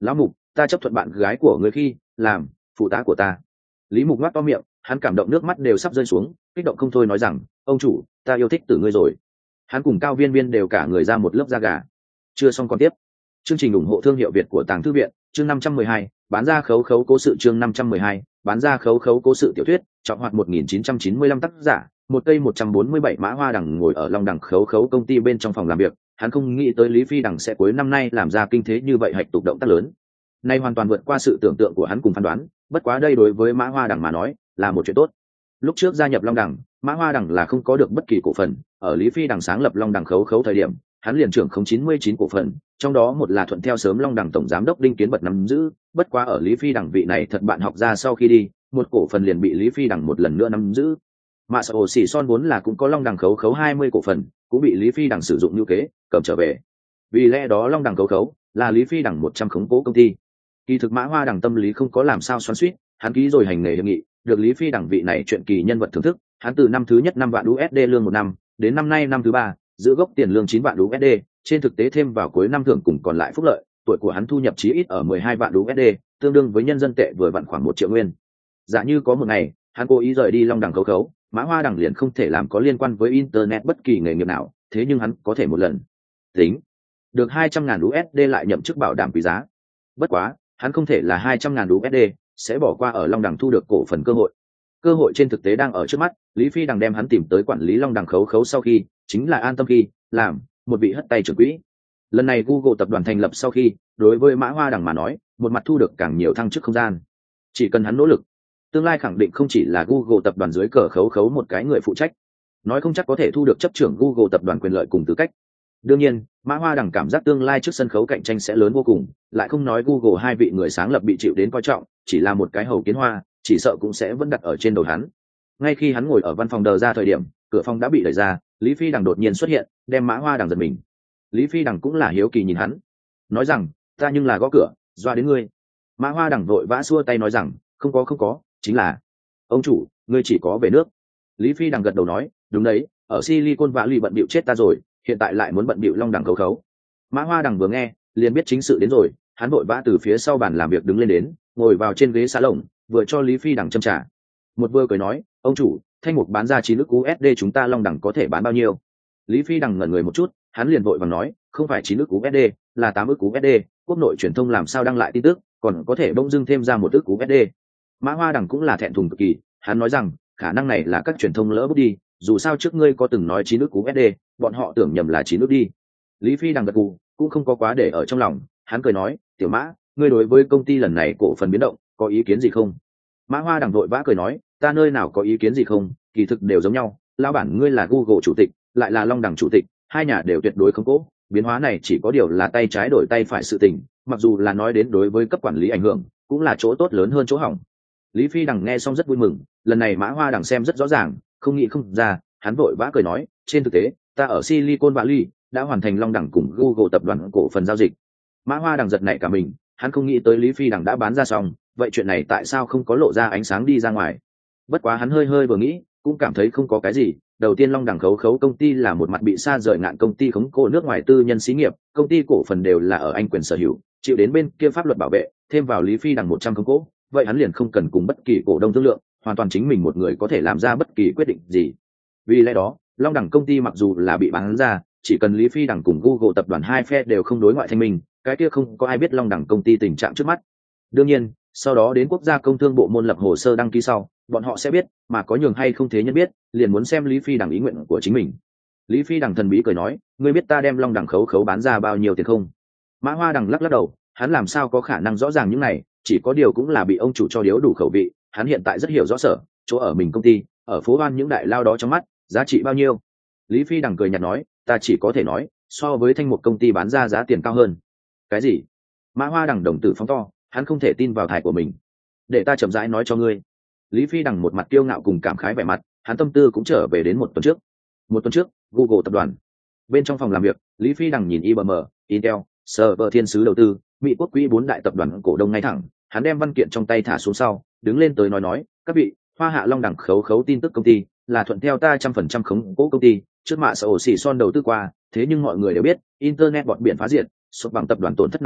Lão Mục, ta chấp thuận bạn gái của ngươi khi làm phụ tá của ta. Lý Mục ngoác to miệng, hắn cảm động nước mắt đều sắp rơi xuống, kích động không thôi nói rằng, ông chủ, ta yêu thích tử ngươi rồi. Hắn cùng Cao Viên Viên đều cả người ra một lớp da gà. Chưa xong còn tiếp. Chương trình ủng hộ thương hiệu Việt của Tàng Thư viện, chương 512, bán ra khấu khấu cố sự chương 512, bán ra khấu khấu cố sự tiểu thuyết, trọng hoạt 1995 tác giả, một cây 147 mã hoa đằng ngồi ở Long Đằng khấu khấu công ty bên trong phòng làm việc, hắn không nghĩ tới Lý Phi Đằng sẽ cuối năm nay làm ra kinh thế như vậy hạch tục động tác lớn. Nay hoàn toàn vượt qua sự tưởng tượng của hắn cùng phán đoán, bất quá đây đối với mã hoa đằng mà nói, là một chuyện tốt. Lúc trước gia nhập Long Đằng, mã hoa đằng là không có được bất kỳ cổ phần, ở Lý Phi Đằng sáng lập Long Đằng khấu khấu thời điểm, hắn liền trưởng không 99 cổ phần, trong đó một là thuận theo sớm Long Đằng tổng giám đốc Đinh Kiến Bật nắm giữ, bất quá ở Lý Phi Đằng vị này thật bạn học ra sau khi đi, một cổ phần liền bị Lý Phi Đằng một lần nữa nắm giữ. Mạ Sở Ổ Xỉ Son vốn là cũng có Long Đằng khấu khấu 20 cổ phần, cũng bị Lý Phi Đằng sử dụng như kế, cầm trở về. Vì lẽ đó Long Đằng khấu khấu là Lý Phi Đằng 100 khống cố công ty. Kỳ thực mã hoa đằng tâm lý không có làm sao xoắn xuýt, hắn ký rồi hành nghề hiệp nghị, được Lý Phi Đằng vị này chuyện kỳ nhân vật thưởng thức, hắn từ năm thứ nhất 5 vạn USD lương một năm, đến năm nay năm thứ ba, giữ gốc tiền lương 9 vạn USD, trên thực tế thêm vào cuối năm thưởng cùng còn lại phúc lợi, tuổi của hắn thu nhập chí ít ở 12 vạn USD, tương đương với nhân dân tệ vừa vặn khoảng 1 triệu nguyên. Giả như có một ngày, hắn cố ý rời đi Long Đằng khấu khấu, mã hoa đằng liền không thể làm có liên quan với internet bất kỳ nghề nghiệp nào, thế nhưng hắn có thể một lần tính được 200.000 USD lại nhậm chức bảo đảm quý giá. Bất quá, hắn không thể là 200.000 USD sẽ bỏ qua ở Long Đằng thu được cổ phần cơ hội. Cơ hội trên thực tế đang ở trước mắt, Lý Phi Đằng đem hắn tìm tới quản lý Long Đằng khấu khấu sau khi, chính là an tâm khi làm một vị hất tay trưởng quỹ. Lần này Google tập đoàn thành lập sau khi, đối với mã hoa đằng mà nói, một mặt thu được càng nhiều thăng chức không gian. Chỉ cần hắn nỗ lực, tương lai khẳng định không chỉ là Google tập đoàn dưới cờ khấu khấu một cái người phụ trách, nói không chắc có thể thu được chấp trưởng Google tập đoàn quyền lợi cùng tư cách. Đương nhiên, mã hoa đằng cảm giác tương lai trước sân khấu cạnh tranh sẽ lớn vô cùng, lại không nói Google hai vị người sáng lập bị chịu đến coi trọng, chỉ là một cái hầu kiến hoa, chỉ sợ cũng sẽ vẫn đặt ở trên đầu hắn. Ngay khi hắn ngồi ở văn phòng đờ ra thời điểm, cửa phòng đã bị đẩy ra, Lý Phi Đằng đột nhiên xuất hiện, đem mã hoa đằng giật mình. Lý Phi Đằng cũng là hiếu kỳ nhìn hắn, nói rằng, ta nhưng là gõ cửa, doa đến ngươi. Mã hoa đằng vội vã xua tay nói rằng, không có, chính là ông chủ, ngươi chỉ có về nước. Lý Phi Đằng gật đầu nói, đúng đấy, ở Silicon Valley bận bịu chết ta rồi, hiện tại lại muốn bận bịu Long Đằng khấu khấu. Mã hoa đằng vừa nghe liền biết chính sự đến rồi, hắn vội vã từ phía sau bàn làm việc đứng lên đến, ngồi vào trên ghế salon, vừa cho Lý Phi Đằng châm trà, một vừa cười nói, ông chủ, thanh mục bán ra 9 ức USD chúng ta Long Đằng có thể bán bao nhiêu? Lý Phi Đằng ngẩn người một chút, hắn liền vội vàng nói, không phải 9 ức USD, là 8 ức USD, quốc nội truyền thông làm sao đăng lại tin tức, còn có thể bỗng dưng thêm ra 1 ức USD. Mã hoa đằng cũng là thẹn thùng cực kỳ, hắn nói rằng, khả năng này là các truyền thông lỡ bút đi, dù sao trước ngươi có từng nói 9 ức USD, bọn họ tưởng nhầm là 9 ức đi. Lý Phi Đằng gật gù, cũng không có quá để ở trong lòng, hắn cười nói, tiểu Mã, ngươi đối với công ty lần này cổ phần biến động có ý kiến gì không? Mã hoa đằng vội vã cười nói, ta nơi nào có ý kiến gì không, kỳ thực đều giống nhau, lao bản ngươi là Google chủ tịch, lại là Long Đằng chủ tịch, hai nhà đều tuyệt đối không cố, biến hóa này chỉ có điều là tay trái đổi tay phải sự tình, mặc dù là nói đến đối với cấp quản lý ảnh hưởng, cũng là chỗ tốt lớn hơn chỗ hỏng. Lý Phi Đằng nghe xong rất vui mừng, lần này mã hoa đằng xem rất rõ ràng, không nghĩ không ra, hắn vội vã cười nói, trên thực tế, ta ở Silicon Valley đã hoàn thành Long Đằng cùng Google tập đoàn cổ phần giao dịch. Mã hoa đằng giật nảy cả mình, hắn không nghĩ tới Lý Phi Đằng đã bán ra xong, vậy chuyện này tại sao không có lộ ra ánh sáng đi ra ngoài? Bất quá hắn hơi vừa nghĩ, cũng cảm thấy không có cái gì. Đầu tiên Long Đằng khấu khấu công ty là một mặt bị sa rời ngạn công ty khống cổ nước ngoài tư nhân xí nghiệp, công ty cổ phần đều là ở Anh quyền sở hữu, chịu đến bên kia pháp luật bảo vệ, thêm vào Lý Phi Đằng 100 khống cổ, vậy hắn liền không cần cùng bất kỳ cổ đông thương lượng, hoàn toàn chính mình một người có thể làm ra bất kỳ quyết định gì. Vì lẽ đó, Long Đằng công ty mặc dù là bị bán ra, chỉ cần Lý Phi Đằng cùng Google tập đoàn hai phe đều không đối ngoại thanh minh, cái kia không có ai biết Long Đằng công ty tình trạng trước mắt. Đương nhiên, sau đó đến quốc gia công thương bộ môn lập hồ sơ đăng ký sau, bọn họ sẽ biết, mà có nhường hay không thế nhân biết, liền muốn xem Lý Phi Đằng ý nguyện của chính mình. Lý Phi Đằng thần bí cười nói, ngươi biết ta đem Long Đằng khấu khấu bán ra bao nhiêu tiền không? Mã hoa đằng lắc đầu, hắn làm sao có khả năng rõ ràng những này, chỉ có điều cũng là bị ông chủ cho điếu đủ khẩu vị, hắn hiện tại rất hiểu rõ sở, chỗ ở mình công ty, ở phố Hoan những đại lao đó trong mắt, giá trị bao nhiêu? Lý Phi Đằng cười nhạt nói, ta chỉ có thể nói, so với thanh một công ty bán ra giá tiền cao hơn. Cái gì? Mã hoa đằng đồng tử phóng to, hắn không thể tin vào thải của mình. Để ta chậm rãi nói cho ngươi. Lý Phi Đằng một mặt kiêu ngạo cùng cảm khái vẻ mặt, hắn tâm tư cũng trở về đến một tuần trước. Một tuần trước, Google tập đoàn. Bên trong phòng làm việc, Lý Phi Đằng nhìn IBM, Intel, Server thiên sứ đầu tư, Mỹ quốc quỹ 4 đại tập đoàn cổ đông ngay thẳng, hắn đem văn kiện trong tay thả xuống sau, đứng lên tới nói, các vị, Hoa Hạ Long Đằng khấu khấu tin tức công ty, là thuận theo ta 100% khống cố công ty, trước Mạ Sở Ổ Xỉ Son đầu tư qua, thế nhưng mọi người đều biết, internet bọt biển phá diệt, xuất bằng tập đoàn tổn thất nặng nề,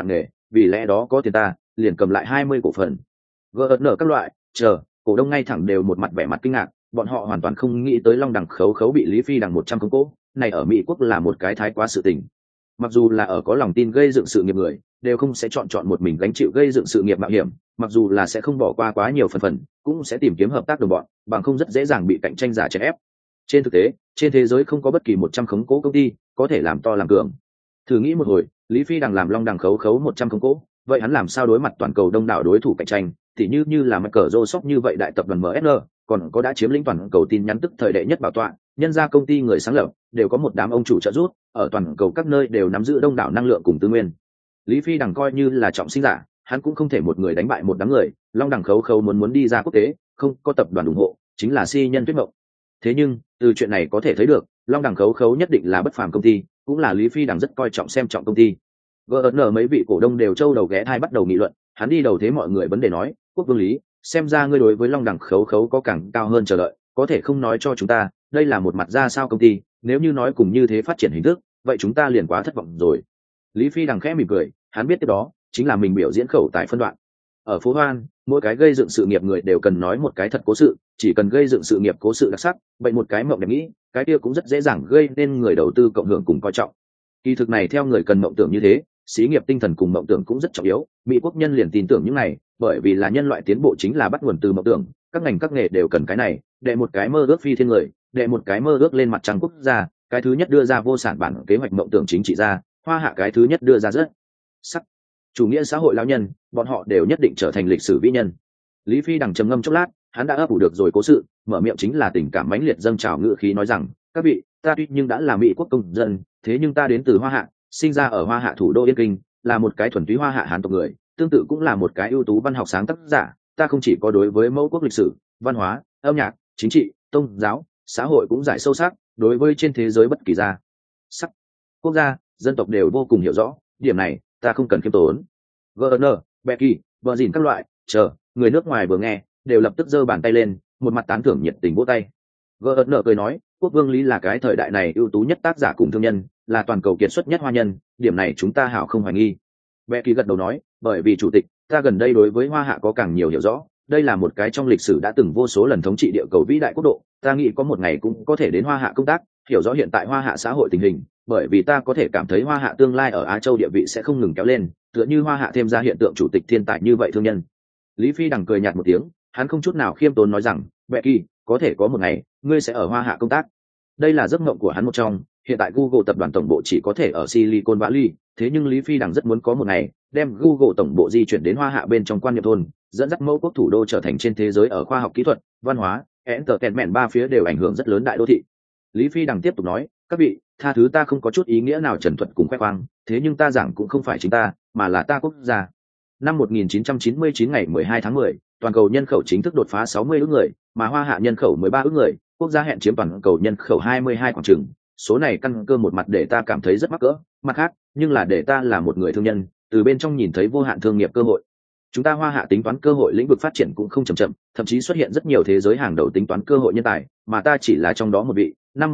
vì lẽ đó có tiền ta liền cầm lại 20 cổ phần. GN các loại cổ đông ngay thẳng đều một mặt vẻ mặt kinh ngạc, bọn họ hoàn toàn không nghĩ tới Long Đằng khấu khấu bị Lý Phi đằng 100 công cố, này ở Mỹ quốc là một cái thái quá sự tình. Mặc dù là ở có lòng tin gây dựng sự nghiệp người, đều không sẽ chọn một mình gánh chịu gây dựng sự nghiệp mạo hiểm, mặc dù là sẽ không bỏ qua quá nhiều phần, cũng sẽ tìm kiếm hợp tác đồng bọn, bằng không rất dễ dàng bị cạnh tranh giả chèn ép. Trên thực tế, trên thế giới không có bất kỳ 100 khống cố công ty có thể làm to làm cường. Thử nghĩ một hồi, Lý Phi đằng làm Long Đằng khấu khấu 100 khống cố, vậy hắn làm sao đối mặt toàn cầu đông đảo đối thủ cạnh tranh, thì như là Microsoft như vậy đại tập đoàn MSN, còn có đã chiếm lĩnh toàn cầu tin nhắn tức thời đệ nhất bảo tọa, nhân ra công ty người sáng lập đều có một đám ông chủ trợ giúp, ở toàn cầu các nơi đều nắm giữ đông đảo năng lượng cùng tư nguyên. Lý Phi đằng coi như là trọng sinh giả, hắn cũng không thể một người đánh bại một đám người. Long Đằng khấu khấu muốn đi ra quốc tế, không có tập đoàn ủng hộ, chính là si nhân tuyết mộng. Thế nhưng từ chuyện này có thể thấy được, Long Đằng khấu khấu nhất định là bất phàm công ty, cũng là Lý Phi đằng rất coi trọng xem trọng công ty. GN mấy vị cổ đông đều trâu đầu ghé thai bắt đầu nghị luận, hắn đi đầu thế mọi người vấn đề nói, quốc vương Lý, xem ra ngươi đối với Long Đằng khấu khấu có càng cao hơn chờ đợi, có thể không nói cho chúng ta đây là một mặt ra sao công ty, nếu như nói cùng như thế phát triển hình thức, vậy chúng ta liền quá thất vọng rồi. Lý Phi đằng khẽ mỉm cười, hắn biết tiếp đó chính là mình biểu diễn khẩu tại phân đoạn. Ở phố Hoan, mỗi cái gây dựng sự nghiệp người đều cần nói một cái thật cố sự, chỉ cần gây dựng sự nghiệp cố sự đặc sắc, vậy một cái mộng đẹp nghĩ, cái kia cũng rất dễ dàng gây nên người đầu tư cộng hưởng cùng coi trọng. Kỳ thực này theo người cần mộng tưởng như thế, xí nghiệp tinh thần cùng mộng tưởng cũng rất trọng yếu. Mỹ quốc nhân liền tin tưởng những này, bởi vì là nhân loại tiến bộ chính là bắt nguồn từ mộng tưởng, các ngành các nghề đều cần cái này. Đệ một cái mơ ước phi thiên người, đệ một cái mơ ước lên mặt trăng quốc gia, cái thứ nhất đưa ra vô sản bản kế hoạch mộng tưởng chính trị ra, Hoa Hạ cái thứ nhất đưa ra rất sắc chủ nghĩa xã hội lão nhân, bọn họ đều nhất định trở thành lịch sử vĩ nhân. Lý Phi đằng trầm ngâm chốc lát, hắn đã ấp ủ được rồi cố sự, mở miệng chính là tình cảm mãnh liệt dâng trào ngữ khí nói rằng, các vị, ta tuy nhưng đã là Mỹ quốc công dân, thế nhưng ta đến từ Hoa Hạ, sinh ra ở Hoa Hạ thủ đô Yên Kinh, là một cái thuần túy Hoa Hạ Hán tộc người, tương tự cũng là một cái ưu tú văn học sáng tác giả. Ta không chỉ có đối với mẫu quốc lịch sử, văn hóa, âm nhạc, chính trị, tôn giáo, xã hội cũng giải sâu sắc, đối với trên thế giới bất kỳ gia sắc quốc gia, dân tộc đều vô cùng hiểu rõ, điểm này ta không cần khiêm tốn. GN, Becky, vợ dìn các loại người nước ngoài vừa nghe đều lập tức giơ bàn tay lên, một mặt tán thưởng nhiệt tình vỗ tay. GN cười nói, quốc vương Lý là cái thời đại này ưu tú nhất tác giả cùng thương nhân, là toàn cầu kiệt xuất nhất hoa nhân, điểm này chúng ta hảo không hoài nghi. Becky gật đầu nói, bởi vì chủ tịch, ta gần đây đối với Hoa Hạ có càng nhiều hiểu rõ, đây là một cái trong lịch sử đã từng vô số lần thống trị địa cầu vĩ đại quốc độ, ta nghĩ có một ngày cũng có thể đến Hoa Hạ công tác, hiểu rõ hiện tại Hoa Hạ xã hội tình hình, bởi vì ta có thể cảm thấy Hoa Hạ tương lai ở Á Châu địa vị sẽ không ngừng kéo lên, tựa như Hoa Hạ thêm ra hiện tượng chủ tịch thiên tài như vậy thương nhân. Lý Phi đằng cười nhạt một tiếng, hắn không chút nào khiêm tốn nói rằng, Becky, có thể có một ngày ngươi sẽ ở Hoa Hạ công tác. Đây là giấc mộng của hắn một trong, hiện tại Google tập đoàn tổng bộ chỉ có thể ở Silicon Valley, thế nhưng Lý Phi đằng rất muốn có một ngày đem Google tổng bộ di chuyển đến Hoa Hạ bên trong quan niệm thôn, dẫn dắt mẫu quốc thủ đô trở thành trên thế giới ở khoa học kỹ thuật, văn hóa, entertainment ba phía đều ảnh hưởng rất lớn đại đô thị. Lý Phi đằng tiếp tục nói, các vị, tha thứ ta không có chút ý nghĩa nào trần thuật cùng khoe khoang, thế nhưng ta giảng cũng không phải chính ta, mà là ta quốc gia. Năm 1999 ngày 12 tháng 10, toàn cầu nhân khẩu chính thức đột phá 60 ức người, mà Hoa Hạ nhân khẩu 13 ức người, quốc gia hẹn chiếm toàn cầu nhân khẩu 22 khoảng chừng. Số này căn cơ một mặt để ta cảm thấy rất mắc cỡ, mặt khác, nhưng là để ta là một người thương nhân, từ bên trong nhìn thấy vô hạn thương nghiệp cơ hội. Chúng ta Hoa Hạ tính toán cơ hội lĩnh vực phát triển cũng không chậm, thậm chí xuất hiện rất nhiều thế giới hàng đầu tính toán cơ hội nhân tài, mà ta chỉ là trong đó một vị. Năm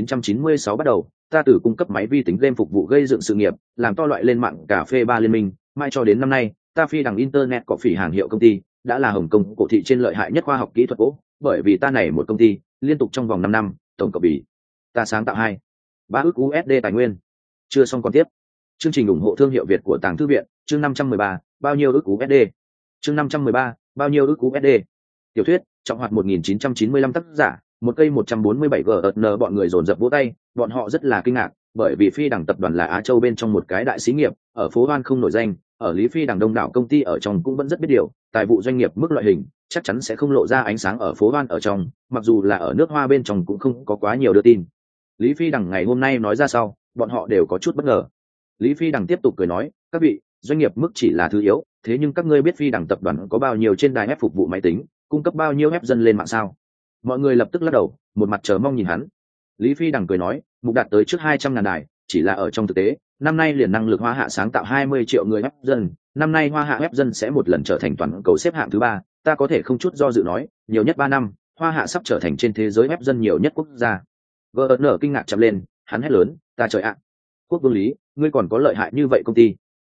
1996 bắt đầu, ta từ cung cấp máy vi tính game phục vụ gây dựng sự nghiệp, làm to loại lên mạng cà phê ba liên minh, mai cho đến năm nay, ta phi đằng internet có phỉ hàng hiệu công ty, đã là Hồng Kông cổ thị trên lợi hại nhất khoa học kỹ thuật gỗ, bởi vì ta này một công ty, liên tục trong vòng 5 năm, tổng cộng bị ta sáng tạo 3 ức USD tài nguyên. Chưa xong còn tiếp. Chương trình ủng hộ thương hiệu Việt của Tàng Thư viện, chương 513, bao nhiêu ức USD? Chương 513, bao nhiêu ức USD? Tiểu thuyết, trọng hoạt 1995 tác giả, một cây 147 GN bọn người dồn dập vỗ tay, bọn họ rất là kinh ngạc, bởi vì Phi đằng tập đoàn là Á Châu bên trong một cái đại xí nghiệp, ở phố Hoan không nổi danh, ở Lý Phi đằng đông đảo công ty ở trong cũng vẫn rất biết điều, tài vụ doanh nghiệp mức loại hình, chắc chắn sẽ không lộ ra ánh sáng ở phố Hoan ở trong, mặc dù là ở nước Hoa bên trong cũng không có quá nhiều đưa tin. Lý Phi đằng ngày hôm nay nói ra sau, bọn họ đều có chút bất ngờ. Lý Phi đằng tiếp tục cười nói, các vị, doanh nghiệp mức chỉ là thứ yếu, thế nhưng các ngươi biết Phi đằng tập đoàn có bao nhiêu trên đài ép phục vụ máy tính, cung cấp bao nhiêu ép dân lên mạng sao? Mọi người lập tức lắc đầu, một mặt chờ mong nhìn hắn. Lý Phi đằng cười nói, mục đạt tới trước 200.000 đài, chỉ là ở trong thực tế, năm nay liền năng lực Hoa Hạ sáng tạo 20 triệu người ép dân, năm nay Hoa Hạ ép dân sẽ một lần trở thành toàn cầu xếp hạng thứ 3, ta có thể không chút do dự nói, nhiều nhất 3 năm, Hoa Hạ sắp trở thành trên thế giới ép dân nhiều nhất quốc gia. GN kinh ngạc chậm lên, hắn hét lớn, ta trời ạ, quốc vương Lý, ngươi còn có lợi hại như vậy công ty?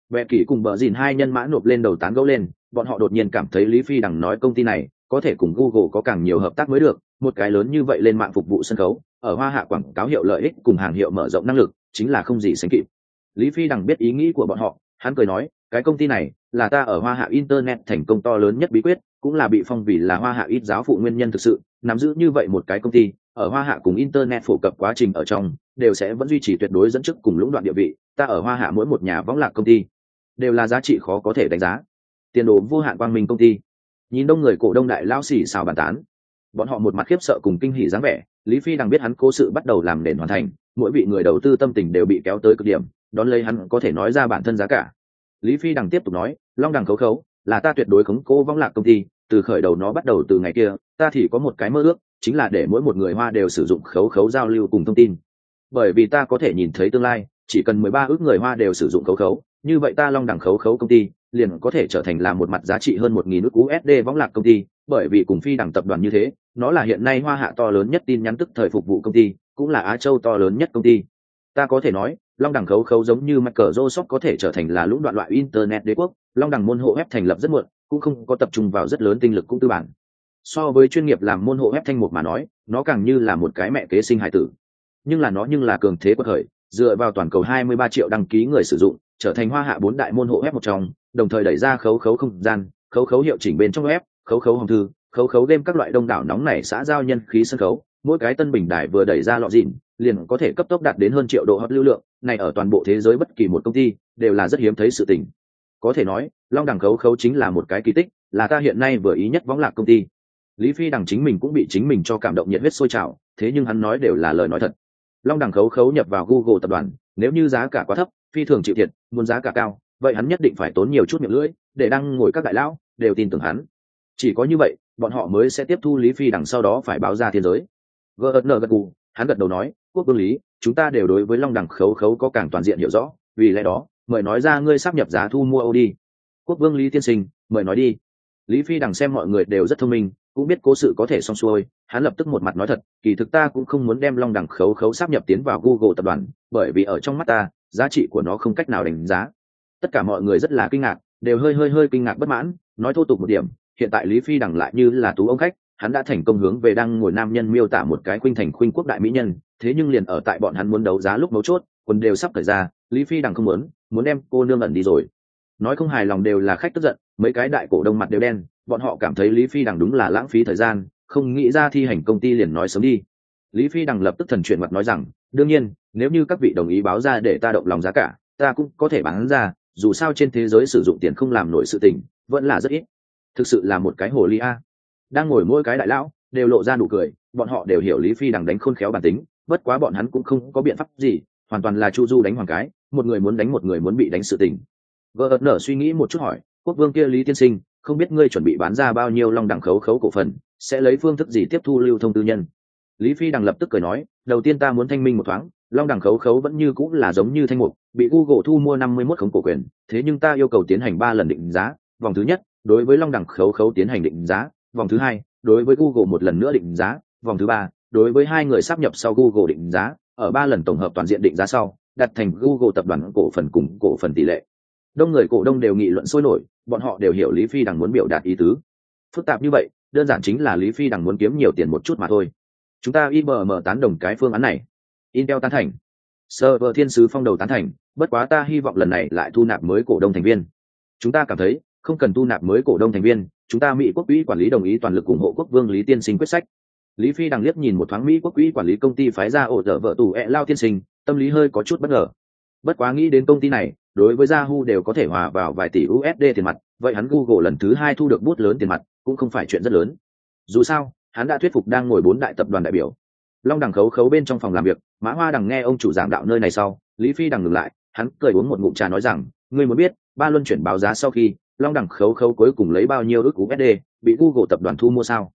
Bẹ Kỳ cùng Bờ Dìn hai nhân mã nộp lên đầu tán gẫu lên, bọn họ đột nhiên cảm thấy Lý Phi Đằng nói công ty này có thể cùng Google có càng nhiều hợp tác mới được, một cái lớn như vậy lên mạng phục vụ sân khấu, ở Hoa Hạ quảng cáo hiệu lợi ích cùng hàng hiệu mở rộng năng lực, chính là không gì sánh kịp. Lý Phi Đằng biết ý nghĩ của bọn họ, hắn cười nói, cái công ty này là ta ở Hoa Hạ internet thành công to lớn nhất bí quyết, cũng là bị phong vì là Hoa Hạ ít giáo phụ nguyên nhân thực sự, nắm giữ như vậy một cái công ty, ở Hoa Hạ cùng internet phổ cập quá trình ở trong, đều sẽ vẫn duy trì tuyệt đối dẫn trước cùng lũng đoạn địa vị, ta ở Hoa Hạ mỗi một nhà võng lạc công ty đều là giá trị khó có thể đánh giá. Tiền đồ vô hạn quang minh công ty. Nhìn đông người cổ đông đại lao xỉ xào bàn tán, bọn họ một mặt khiếp sợ cùng kinh hỉ dáng vẻ. Lý Phi Đằng biết hắn cố sự bắt đầu làm nền hoàn thành, mỗi vị người đầu tư tâm tình đều bị kéo tới cực điểm, đón lấy hắn có thể nói ra bản thân giá cả. Lý Phi Đằng tiếp tục nói, Long Đằng khấu khấu là ta tuyệt đối khống cố võng lạc công ty, từ khởi đầu nó bắt đầu từ ngày kia, ta thì có một cái mơ ước, chính là để mỗi một người Hoa đều sử dụng khấu khấu giao lưu cùng thông tin. Bởi vì ta có thể nhìn thấy tương lai, chỉ cần 13 ước người Hoa đều sử dụng khấu khấu, như vậy ta Long Đằng khấu khấu công ty liền có thể trở thành là một mặt giá trị hơn 1.000 ức USD võng lạc công ty, bởi vì cùng Phi Đằng tập đoàn như thế, nó là hiện nay Hoa Hạ to lớn nhất tin nhắn tức thời phục vụ công ty, cũng là Á Châu to lớn nhất công ty. Ta có thể nói, Long Đằng khấu khấu giống như Microsoft có thể trở thành là lũng đoạn loại internet đế quốc. Long Đằng môn hộ web thành lập rất muộn, cũng không có tập trung vào rất lớn tinh lực cũng tư bản. So với chuyên nghiệp làm môn hộ web thanh mục mà nói, nó càng như là một cái mẹ kế sinh hài tử. Nhưng là cường thế quật khởi, dựa vào toàn cầu 23 triệu đăng ký người sử dụng, trở thành Hoa Hạ 4 đại môn hộ web một trong, đồng thời đẩy ra khấu khấu không gian, khấu khấu hiệu chỉnh bên trong web, khấu khấu hòm thư, khấu khấu game các loại đông đảo nóng này xã giao nhân khí sân khấu, mỗi cái tân bình đài vừa đẩy ra lọ dịn, liền có thể cấp tốc đạt đến hơn triệu độ hot lưu lượng, này ở toàn bộ thế giới bất kỳ một công ty đều là rất hiếm thấy sự tình. Có thể nói, Long Đằng khấu khấu chính là một cái kỳ tích, là ta hiện nay vừa ý nhất võng lạc công ty. Lý Phi Đằng chính mình cũng bị chính mình cho cảm động nhiệt huyết sôi trào, thế nhưng hắn nói đều là lời nói thật. Long Đằng khấu khấu nhập vào Google tập đoàn, nếu như giá cả quá thấp, phi thường chịu thiệt, muốn giá cả cao, vậy hắn nhất định phải tốn nhiều chút miệng lưỡi, để đăng ngồi các đại lão đều tin tưởng hắn. Chỉ có như vậy, bọn họ mới sẽ tiếp thu Lý Phi Đằng sau đó phải báo ra thiên giới. GN gật gù, hắn gật đầu nói, Quốc Vương Lý, chúng ta đều đối với Long Đằng khấu khấu có càng toàn diện hiểu rõ, vì lẽ đó, mời nói ra ngươi sắp nhập giá thu mua Audi. Quốc Vương Lý tiên sinh, mời nói đi. Lý Phi Đằng xem mọi người đều rất thông minh, cũng biết cố sự có thể xong xuôi, hắn lập tức một mặt nói thật, kỳ thực ta cũng không muốn đem Long Đằng khấu khấu sáp nhập tiến vào Google tập đoàn, bởi vì ở trong mắt ta, giá trị của nó không cách nào đánh giá. Tất cả mọi người rất là kinh ngạc, đều hơi kinh ngạc bất mãn, nói thô tục một điểm, hiện tại Lý Phi Đằng lại như là tú ông khách, hắn đã thành công hướng về đang ngồi nam nhân miêu tả một cái khuynh thành khuynh quốc đại mỹ nhân, thế nhưng liền ở tại bọn hắn muốn đấu giá lúc mấu chốt, quần đều sắp cởi ra, Lý Phi Đằng không muốn đem cô nương ẩn đi rồi. Nói không hài lòng đều là khách tức giận, mấy cái đại cổ đông mặt đều đen, bọn họ cảm thấy Lý Phi Đằng đúng là lãng phí thời gian, không nghĩ ra thi hành công ty liền nói sớm đi. Lý Phi Đằng lập tức thần chuyển mặt nói rằng, đương nhiên, nếu như các vị đồng ý báo ra để ta động lòng giá cả, ta cũng có thể bán ra, dù sao trên thế giới sử dụng tiền không làm nổi sự tình, vẫn là rất ít. Thực sự là một cái hồ ly a. Đang ngồi mỗi cái đại lão đều lộ ra nụ cười, bọn họ đều hiểu Lý Phi Đằng đánh khôn khéo bản tính, bất quá bọn hắn cũng không có biện pháp gì, hoàn toàn là chu du đánh hoàng cái, một người muốn đánh một người muốn bị đánh sự tình. GN suy nghĩ một chút hỏi, Quốc Vương kia Lý tiên sinh, không biết ngươi chuẩn bị bán ra bao nhiêu Long Đằng khấu khấu cổ phần, sẽ lấy phương thức gì tiếp thu lưu thông tư nhân? Lý Phi Đằng lập tức cười nói, đầu tiên ta muốn thanh minh một thoáng, Long Đằng khấu khấu vẫn như cũng là giống như thanh mục, bị Google thu mua 51 khống cổ quyền, thế nhưng ta yêu cầu tiến hành 3 lần định giá, vòng thứ nhất, đối với Long Đằng khấu khấu tiến hành định giá, vòng thứ hai, đối với Google một lần nữa định giá, vòng thứ ba, đối với hai người sáp nhập sau Google định giá, ở 3 lần tổng hợp toàn diện định giá sau, đặt thành Google tập đoàn cổ phần cùng cổ phần tỷ lệ. Đông người cổ đông đều nghị luận sôi nổi, bọn họ đều hiểu Lý Phi Đằng muốn biểu đạt ý tứ. Phức tạp như vậy, đơn giản chính là Lý Phi Đằng muốn kiếm nhiều tiền một chút mà thôi. Chúng ta IBM tán đồng cái phương án này. Intel tán thành. Server Thiên Sứ Phong đầu tán thành, bất quá ta hy vọng lần này lại thu nạp mới cổ đông thành viên. Chúng ta cảm thấy, không cần thu nạp mới cổ đông thành viên, chúng ta Mỹ Quốc Quỹ quản lý đồng ý toàn lực ủng hộ Quốc Vương Lý tiên sinh quyết sách. Lý Phi Đằng liếc nhìn một thoáng Mỹ Quốc Quỹ quản lý công ty phái ra ổ dở vợ tù lao tiên sinh, tâm lý hơi có chút bất ngờ. Bất quá nghĩ đến công ty này, đối với Yahoo đều có thể hòa vào vài tỷ USD tiền mặt, vậy hắn Google lần thứ 2 thu được bút lớn tiền mặt, cũng không phải chuyện rất lớn. Dù sao, hắn đã thuyết phục đang ngồi 4 đại tập đoàn đại biểu. Long Đằng khấu khấu bên trong phòng làm việc, Mã Hoa Đằng nghe ông chủ giảng đạo nơi này sau, Lý Phi Đằng ngừng lại, hắn cười uống một ngụm trà nói rằng, ngươi muốn biết, 3 luân chuyển báo giá sau khi, Long Đằng khấu khấu cuối cùng lấy bao nhiêu ức USD, bị Google tập đoàn thu mua sao?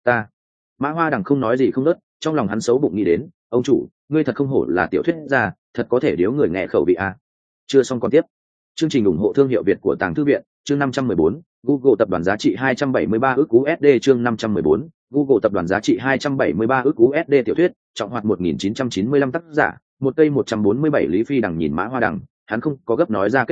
Mã Hoa Đằng không nói gì không ngớt, trong lòng hắn xấu bụng nghĩ đến, ông chủ, ngươi thật không hổ là tiểu thuyết gia, thật có thể điếu người nghe khẩu vị a. Chưa xong còn tiếp. Chương trình ủng hộ thương hiệu Việt của Tàng Thư viện, chương 514, Google tập đoàn giá trị 273 ức USD chương 514, Google tập đoàn giá trị 273 ức USD tiểu thuyết, trọng hoạt 1995 tác giả, một cây 147 Lý Phi Đằng nhìn Mã Hoa Đằng, hắn không có gấp nói ra kết quả,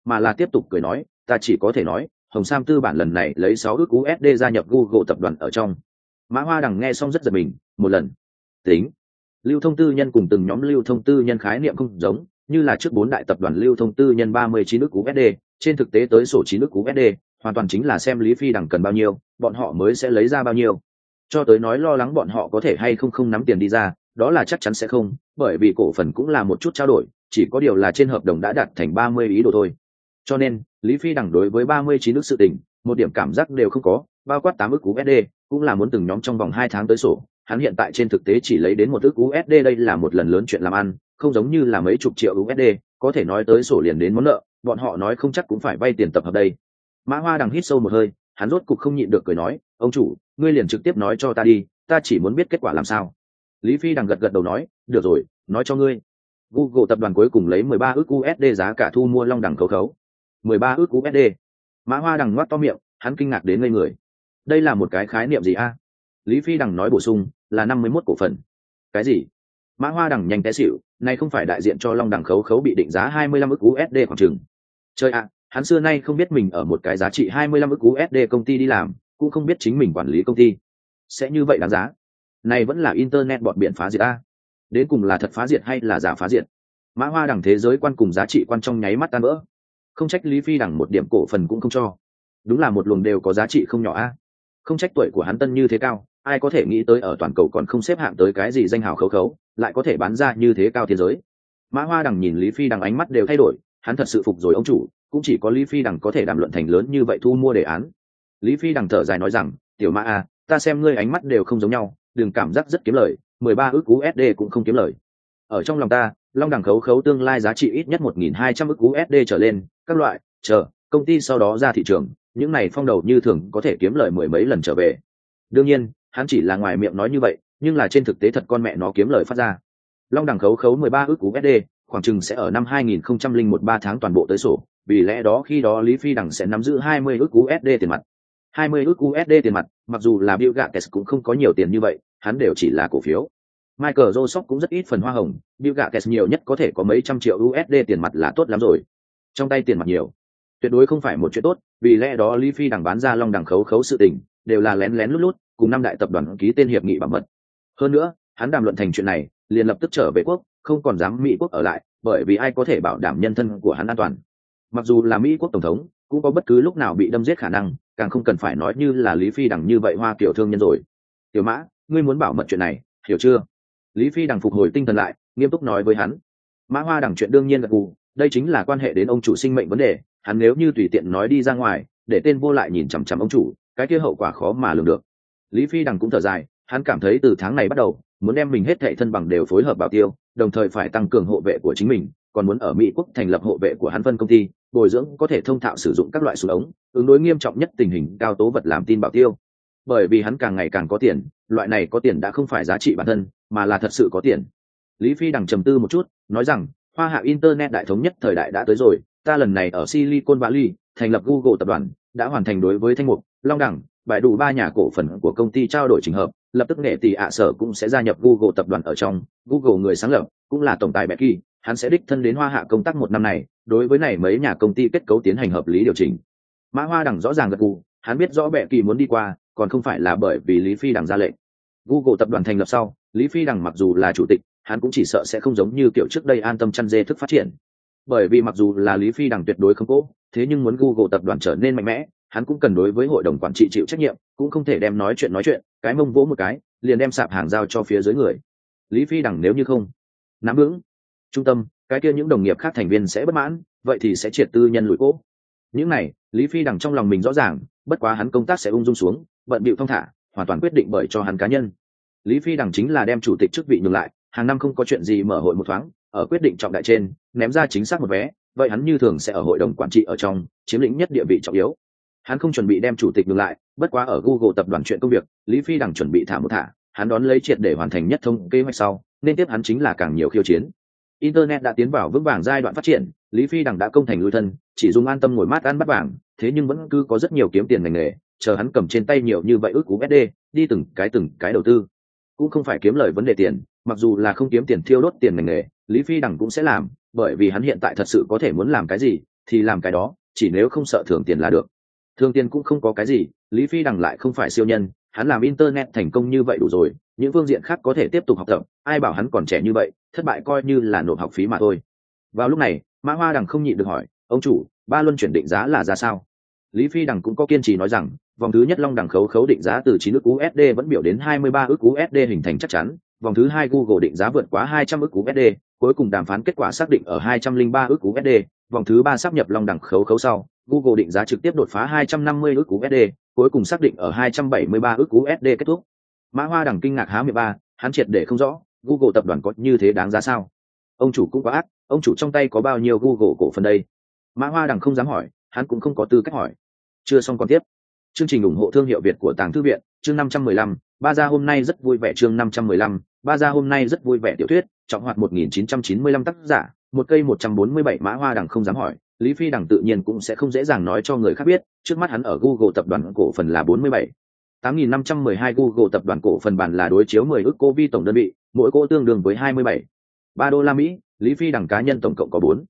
mà là tiếp tục cười nói, ta chỉ có thể nói Hồng Sam tư bản lần này lấy 6 ức USD gia nhập Google tập đoàn ở trong. Mã Hoa Đằng nghe xong rất giật mình, một lần tính lưu thông tư nhân cùng từng nhóm lưu thông tư nhân khái niệm không giống, như là trước 4 đại tập đoàn lưu thông tư nhân 39 ức USD, trên thực tế tới sổ 9 ức USD, hoàn toàn chính là xem Lý Phi Đằng cần bao nhiêu, bọn họ mới sẽ lấy ra bao nhiêu. Cho tới nói lo lắng bọn họ có thể hay không nắm tiền đi ra, đó là chắc chắn sẽ không, bởi vì cổ phần cũng là một chút trao đổi, chỉ có điều là trên hợp đồng đã đạt thành 30 ý đồ thôi. Cho nên, Lý Phi Đằng đối với 39 ức sự tình, một điểm cảm giác đều không có, bao quát 8 ức USD, cũng là muốn từng nhóm trong vòng 2 tháng tới sổ, hắn hiện tại trên thực tế chỉ lấy đến 1 ức USD, đây là một lần lớn chuyện làm ăn, không giống như là mấy chục triệu USD, có thể nói tới sổ liền đến món nợ, bọn họ nói không chắc cũng phải vay tiền tập hợp đây. Mã Hoa Đằng hít sâu một hơi, hắn rốt cục không nhịn được cười nói, ông chủ, ngươi liền trực tiếp nói cho ta đi, ta chỉ muốn biết kết quả làm sao. Lý Phi Đằng gật gật đầu nói, được rồi, nói cho ngươi. Google tập đoàn cuối cùng lấy 13 ức USD giá cả thu mua Long Đằng khấu khấu. 13 ức USD. Mã Hoa Đằng ngoác to miệng, hắn kinh ngạc đến ngây người. Đây là một cái khái niệm gì a? Lý Phi Đằng nói bổ sung, là 51 cổ phần. Cái gì? Mã Hoa Đằng nhanh té xỉu, này không phải đại diện cho Long Đằng khấu khấu bị định giá 25 ức USD khoảng chừng. Chơi ạ, hắn xưa nay không biết mình ở một cái giá trị 25 ức USD công ty đi làm, cũng không biết chính mình quản lý công ty. Sẽ như vậy đáng giá. Này vẫn là internet bọn biển phá diệt a. Đến cùng là thật phá diệt hay là giả phá diệt? Mã Hoa Đằng thế giới quan cùng giá trị quan trong nháy mắt tan vỡ. Không trách Lý Phi Đằng một điểm cổ phần cũng không cho. Đúng là một luồng đều có giá trị không nhỏ a. Không trách tuổi của hắn tân như thế cao, ai có thể nghĩ tới ở toàn cầu còn không xếp hạng tới cái gì danh hào khấu khấu, lại có thể bán ra như thế cao thế giới. Mã Hoa Đằng nhìn Lý Phi Đằng ánh mắt đều thay đổi, hắn thật sự phục rồi ông chủ, cũng chỉ có Lý Phi Đằng có thể đàm luận thành lớn như vậy thu mua đề án. Lý Phi Đằng thở dài nói rằng, tiểu Mã a, ta xem ngươi ánh mắt đều không giống nhau, đừng cảm giác rất kiếm lời, 13 ức USD cũng không kiếm lời. Ở trong lòng ta, Long Đằng khấu khấu tương lai giá trị ít nhất 1.200 ức USD trở lên, các loại, chờ, công ty sau đó ra thị trường, những này phong đầu như thường có thể kiếm lời mười mấy lần trở về. Đương nhiên, hắn chỉ là ngoài miệng nói như vậy, nhưng là trên thực tế thật con mẹ nó kiếm lời phát ra. Long Đằng khấu khấu 13 ức USD, khoảng chừng sẽ ở năm 2001 3 tháng toàn bộ tới sổ, vì lẽ đó khi đó Lý Phi Đằng sẽ nắm giữ 20 ức USD tiền mặt. 20 ức USD tiền mặt, mặc dù là Bill Gates cũng không có nhiều tiền như vậy, hắn đều chỉ là cổ phiếu. Microsoft cũng rất ít phần hoa hồng, Bill Gates nhiều nhất có thể có mấy trăm triệu USD tiền mặt là tốt lắm rồi. Trong tay tiền mặt nhiều, tuyệt đối không phải một chuyện tốt, vì lẽ đó Lý Phi Đằng bán ra Long Đằng khấu khấu sự tình, đều là lén lén lút lút, cùng 5 đại tập đoàn ký tên hiệp nghị bảo mật. Hơn nữa, hắn đàm luận thành chuyện này, liền lập tức trở về quốc, không còn dám Mỹ quốc ở lại, bởi vì ai có thể bảo đảm nhân thân của hắn an toàn. Mặc dù là Mỹ quốc tổng thống, cũng có bất cứ lúc nào bị đâm giết khả năng, càng không cần phải nói như là Lý Phi Đằng như vậy hoa kiểu thương nhân rồi. Tiểu Mã, ngươi muốn bảo mật chuyện này, hiểu chưa? Lý Phi Đằng phục hồi tinh thần lại, nghiêm túc nói với hắn. Mã Hoa Đằng chuyện đương nhiên gật gù, đây chính là quan hệ đến ông chủ sinh mệnh vấn đề, hắn nếu như tùy tiện nói đi ra ngoài, để tên vô lại nhìn chằm chằm ông chủ, cái kia hậu quả khó mà lường được. Lý Phi Đằng cũng thở dài, hắn cảm thấy từ tháng này bắt đầu, muốn đem mình hết thảy thân bằng đều phối hợp bảo tiêu, đồng thời phải tăng cường hộ vệ của chính mình, còn muốn ở Mỹ quốc thành lập hộ vệ của hắn phân công ty, bồi dưỡng có thể thông thạo sử dụng các loại súng ống, ứng đối nghiêm trọng nhất tình hình cao tố vật làm tin bảo tiêu. Bởi vì hắn càng ngày càng có tiền, loại này có tiền đã không phải giá trị bản thân, mà là thật sự có tiền. Lý Phi Đằng trầm tư một chút, nói rằng, hoa hạ internet đại thống nhất thời đại đã tới rồi, ta lần này ở Silicon Valley thành lập Google tập đoàn, đã hoàn thành đối với Thanh Mục, Long Đẳng, Bại đủ 3 nhà cổ phần của công ty trao đổi trình hợp, lập tức nghệ tỷ ạ sở cũng sẽ gia nhập Google tập đoàn ở trong. Google người sáng lập cũng là tổng tài Becky, hắn sẽ đích thân đến hoa hạ công tác một năm này, đối với này mấy nhà công ty kết cấu tiến hành hợp lý điều chỉnh. Mã Hoa Đằng rõ ràng gật gù, hắn biết rõ Becky muốn đi qua, còn không phải là bởi vì Lý Phi Đằng ra lệnh. Google tập đoàn thành lập sau, Lý Phi Đằng mặc dù là chủ tịch, hắn cũng chỉ sợ sẽ không giống như kiểu trước đây an tâm chăn dê thức phát triển. Bởi vì mặc dù là Lý Phi Đằng tuyệt đối không cố, thế nhưng muốn Google tập đoàn trở nên mạnh mẽ, hắn cũng cần đối với hội đồng quản trị chịu trách nhiệm, cũng không thể đem nói chuyện, cái mông vỗ một cái, liền đem sạp hàng giao cho phía dưới người. Lý Phi Đằng nếu như không nắm vững trung tâm, cái kia những đồng nghiệp khác thành viên sẽ bất mãn, vậy thì sẽ triệt tư nhân lùi cố. Những này, Lý Phi Đằng trong lòng mình rõ ràng, bất quá hắn công tác sẽ ung dung xuống, bận bịu thong thả, hoàn toàn quyết định bởi cho hắn cá nhân. Lý Phi Đằng chính là đem chủ tịch chức vị nhường lại, hàng năm không có chuyện gì mở hội một thoáng, ở quyết định trọng đại trên, ném ra chính xác một vé, vậy hắn như thường sẽ ở hội đồng quản trị ở trong, chiếm lĩnh nhất địa vị trọng yếu. Hắn không chuẩn bị đem chủ tịch nhường lại, bất quá ở Google tập đoàn chuyện công việc, Lý Phi Đằng chuẩn bị thả một thả, hắn đón lấy triệt để hoàn thành nhất thông kế hoạch sau, nên tiếp hắn chính là càng nhiều khiêu chiến. Internet đã tiến vào vững vàng giai đoạn phát triển, Lý Phi Đằng đã công thành lui thân, chỉ dùng an tâm ngồi mát ăn bắt vàng, thế nhưng vẫn cứ có rất nhiều kiếm tiền ngành nghề, chờ hắn cầm trên tay nhiều như vậy ước USD, đi từng cái đầu tư. Cũng không phải kiếm lời vấn đề tiền, mặc dù là không kiếm tiền thiêu đốt tiền ngành nghề, Lý Phi Đằng cũng sẽ làm, bởi vì hắn hiện tại thật sự có thể muốn làm cái gì, thì làm cái đó, chỉ nếu không sợ thưởng tiền là được. Thường tiền cũng không có cái gì, Lý Phi Đằng lại không phải siêu nhân, hắn làm internet thành công như vậy đủ rồi, những phương diện khác có thể tiếp tục học tập, ai bảo hắn còn trẻ như vậy, thất bại coi như là nộp học phí mà thôi. Vào lúc này, Mã Hoa Đằng không nhịn được hỏi, ông chủ, ba luân chuyển định giá là ra sao? Lý Phi Đằng cũng có kiên trì nói rằng, vòng thứ nhất Long Đằng khấu định giá từ 9 ức USD vẫn biểu đến 23 ức USD hình thành chắc chắn, vòng thứ hai Google định giá vượt quá 200 ức USD, cuối cùng đàm phán kết quả xác định ở 203 ức USD, vòng thứ ba sáp nhập Long Đằng khấu sau, Google định giá trực tiếp đột phá 250 ức USD, cuối cùng xác định ở 273 ức USD kết thúc. Mã Hoa Đằng kinh ngạc há miệng ba, hắn triệt để không rõ, Google tập đoàn có như thế đáng giá sao? Ông chủ cũng quá ác, ông chủ trong tay có bao nhiêu Google cổ phần đây? Mã Hoa Đằng không dám hỏi, hắn cũng không có tư cách hỏi. Chưa xong còn tiếp. Chương trình ủng hộ thương hiệu Việt của Tàng Thư viện, chương 515, ba gia hôm nay rất vui vẻ chương 515, ba gia hôm nay rất vui vẻ tiểu thuyết, trọng hoạt 1995 tác giả, một cây 147 Mã Hoa Đằng không dám hỏi, Lý Phi Đằng tự nhiên cũng sẽ không dễ dàng nói cho người khác biết, trước mắt hắn ở Google tập đoàn cổ phần là 47. 8.512 Google tập đoàn cổ phần bản là đối chiếu 10 ức cô vi tổng đơn vị, mỗi cô tương đương với 27. 3 đô la Mỹ, Lý Phi Đằng cá nhân tổng cộng có 4.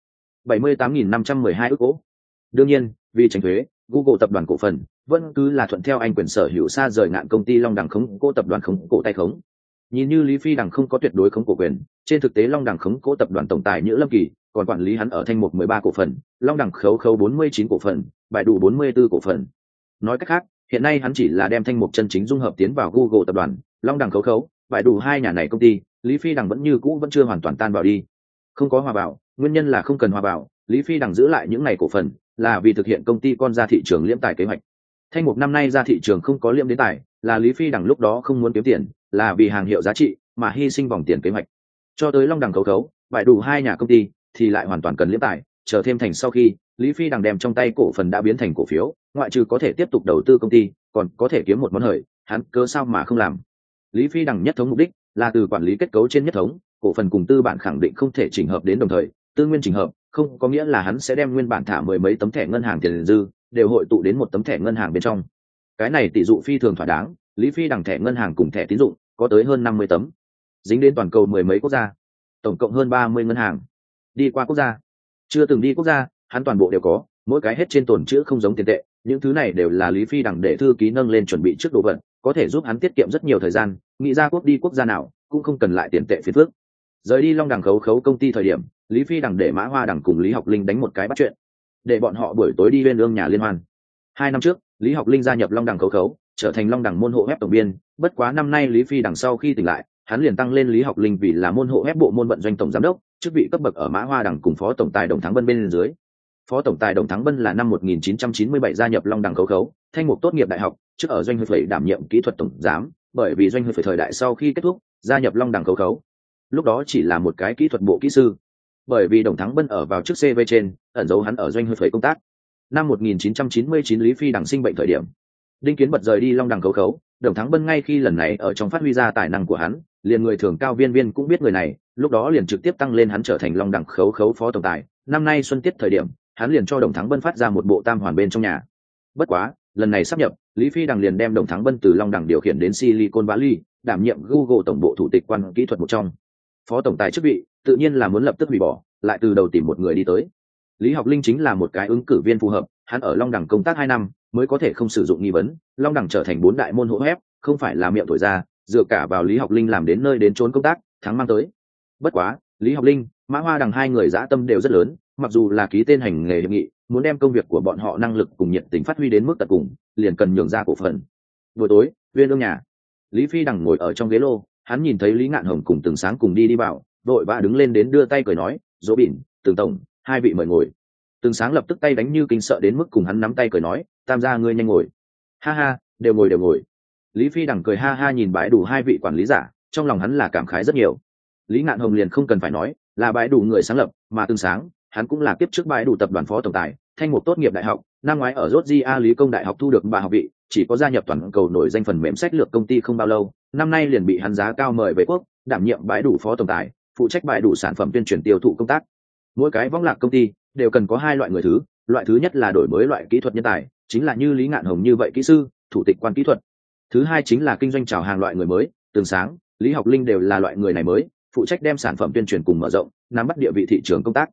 78.512 ức cổ. Đương nhiên, vì tránh thuế, Google tập đoàn cổ phần vẫn cứ là thuận theo anh quyền sở hữu xa rời ngạn công ty Long Đằng khống cố tập đoàn khống cổ tay khống. Nhìn như Lý Phi Đằng không có tuyệt đối khống cổ quyền, trên thực tế Long Đằng khống cố tập đoàn tổng tài Nhữ Lâm Kỳ còn quản lý hắn ở Thanh Mục 13 cổ phần, Long Đằng khấu 49 cổ phần, Bại đủ 44 cổ phần. Nói cách khác, hiện nay hắn chỉ là đem Thanh Mục chân chính dung hợp tiến vào Google tập đoàn, Long Đằng khấu, Bại đủ hai nhà này công ty, Lý Phi Đằng vẫn như cũ vẫn chưa hoàn toàn tan vào đi. Không có hòa bảo, nguyên nhân là không cần hòa bảo, Lý Phi Đằng giữ lại những ngày cổ phần là vì thực hiện công ty con ra thị trường liễm tài kế hoạch. Thanh Mục năm nay ra thị trường không có liễm đến tài, là Lý Phi Đằng lúc đó không muốn kiếm tiền, là vì hàng hiệu giá trị mà hy sinh vòng tiền kế hoạch. Cho tới Long Đằng khấu, Bại đủ hai nhà công ty thì lại hoàn toàn cần liễm tài, chờ thêm thành sau khi Lý Phi Đằng đem trong tay cổ phần đã biến thành cổ phiếu, ngoại trừ có thể tiếp tục đầu tư công ty, còn có thể kiếm một món hời, hắn cớ sao mà không làm. Lý Phi Đằng nhất thống mục đích là từ quản lý kết cấu trên nhất thống, cổ phần cùng tư bản khẳng định không thể chỉnh hợp đến đồng thời, tư nguyên chỉnh hợp không có nghĩa là hắn sẽ đem nguyên bản thả mười mấy tấm thẻ ngân hàng tiền dư đều hội tụ đến một tấm thẻ ngân hàng bên trong. Cái này tỷ dụ phi thường thỏa đáng, Lý Phi Đằng thẻ ngân hàng cùng thẻ tín dụng có tới hơn 50 tấm, dính đến toàn cầu mười mấy quốc gia, tổng cộng hơn 30 ngân hàng. Đi qua quốc gia, chưa từng đi quốc gia, hắn toàn bộ đều có, mỗi cái hết trên tồn chữ không giống tiền tệ, những thứ này đều là Lý Phi Đằng để thư ký nâng lên chuẩn bị trước đồ vật, có thể giúp hắn tiết kiệm rất nhiều thời gian, nghĩ ra quốc đi quốc gia nào cũng không cần lại tiền tệ phiền phức. Rời đi Long Đằng khấu công ty thời điểm, Lý Phi Đằng để Mã Hoa Đằng cùng Lý Học Linh đánh một cái bắt chuyện, để bọn họ buổi tối đi bên ương nhà liên hoan. 2 năm trước, Lý Học Linh gia nhập Long Đằng khấu, trở thành Long Đằng môn hộ web tổng biên, bất quá năm nay Lý Phi Đằng sau khi tỉnh lại, hắn liền tăng lên Lý Học Linh vì là môn hộ web bộ môn vận doanh tổng giám đốc, chức vị cấp bậc ở Mã Hoa Đằng cùng phó tổng tài Đồng Thắng Bân bên dưới. Phó tổng tài Đồng Thắng Bân là năm 1997 gia nhập Long Đằng khấu, Thanh Mục tốt nghiệp đại học, trước ở doanh Hơi đảm nhiệm kỹ thuật tổng giám, bởi vì doanh Hơi thời đại sau khi kết thúc, gia nhập Long Đằng khấu. Lúc đó chỉ là một cái kỹ thuật bộ kỹ sư, bởi vì Đồng Thắng Bân ở vào chức CV trên, ẩn giấu hắn ở doanh Hơi công tác. Năm 1999 Lý Phi Đằng sinh bệnh thời điểm, Đinh Kiến Bật rời đi Long Đằng khấu, Đồng Thắng Bân ngay khi lần này ở trong phát huy ra tài năng của hắn, liền người thường cao viên cũng biết người này, lúc đó liền trực tiếp tăng lên hắn trở thành Long Đằng khấu phó tổng tài. Năm nay xuân tiết thời điểm, hắn liền cho Đồng Thắng Bân phát ra một bộ tam hoàn bên trong nhà. Bất quá, lần này sắp nhập, Lý Phi Đằng liền đem Đồng Thắng Bân từ Long Đằng điều khiển đến Silicon Valley, đảm nhiệm Google tổng bộ thủ tịch quan kỹ thuật một trong. Phó tổng tài chức vị, tự nhiên là muốn lập tức hủy bỏ, lại từ đầu tìm một người đi tới. Lý Học Linh chính là một cái ứng cử viên phù hợp, hắn ở Long Đằng công tác 2 năm, mới có thể không sử dụng nghi vấn, Long Đằng trở thành 4 đại môn hộ web, không phải là miệng thổi ra, dựa cả vào Lý Học Linh làm đến nơi đến chốn công tác, thắng mang tới. Bất quá, Lý Học Linh, Mã Hoa Đằng hai người dã tâm đều rất lớn, mặc dù là ký tên hành nghề hiệp nghị, muốn đem công việc của bọn họ năng lực cùng nhiệt tình phát huy đến mức tận cùng, liền cần nhường ra cổ phần. Buổi tối, viên ương nhà, Lý Phi Đằng ngồi ở trong ghế lô, hắn nhìn thấy Lý Ngạn Hồng cùng Từng Sáng cùng đi vào, vội vã đứng lên đến đưa tay cười nói, Dỗ Bỉn, Từng tổng, hai vị mời ngồi. Từng Sáng lập tức tay đánh như kinh sợ đến mức cùng hắn nắm tay cười nói, Tam gia ngươi nhanh ngồi. Ha ha, đều ngồi. Lý Phi Đằng cười ha ha nhìn bãi đủ hai vị quản lý giả, trong lòng hắn là cảm khái rất nhiều. Lý Ngạn Hồng liền không cần phải nói, là bãi đủ người sáng lập, mà Từng Sáng, hắn cũng là kiếp trước bãi đủ tập đoàn phó tổng tài, Thanh Mục tốt nghiệp đại học, năm ngoái ở Georgia Lý Công đại học thu được 3 học vị, chỉ có gia nhập toàn cầu nổi danh phần mềm sách lược công ty không bao lâu, năm nay liền bị hắn giá cao mời về quốc, đảm nhiệm bãi đủ phó tổng tài, phụ trách bãi đủ sản phẩm tuyên truyền tiêu thụ công tác. Mỗi cái võng lạc công ty đều cần có 2 loại người thứ, loại thứ nhất là đổi mới loại kỹ thuật nhân tài, chính là như Lý Ngạn Hồng như vậy kỹ sư, thủ tịch quan kỹ thuật. Thứ hai chính là kinh doanh chào hàng loại người mới, Từng Sáng, Lý Học Linh đều là loại người này mới, phụ trách đem sản phẩm tuyên truyền cùng mở rộng, nắm bắt địa vị thị trường công tác.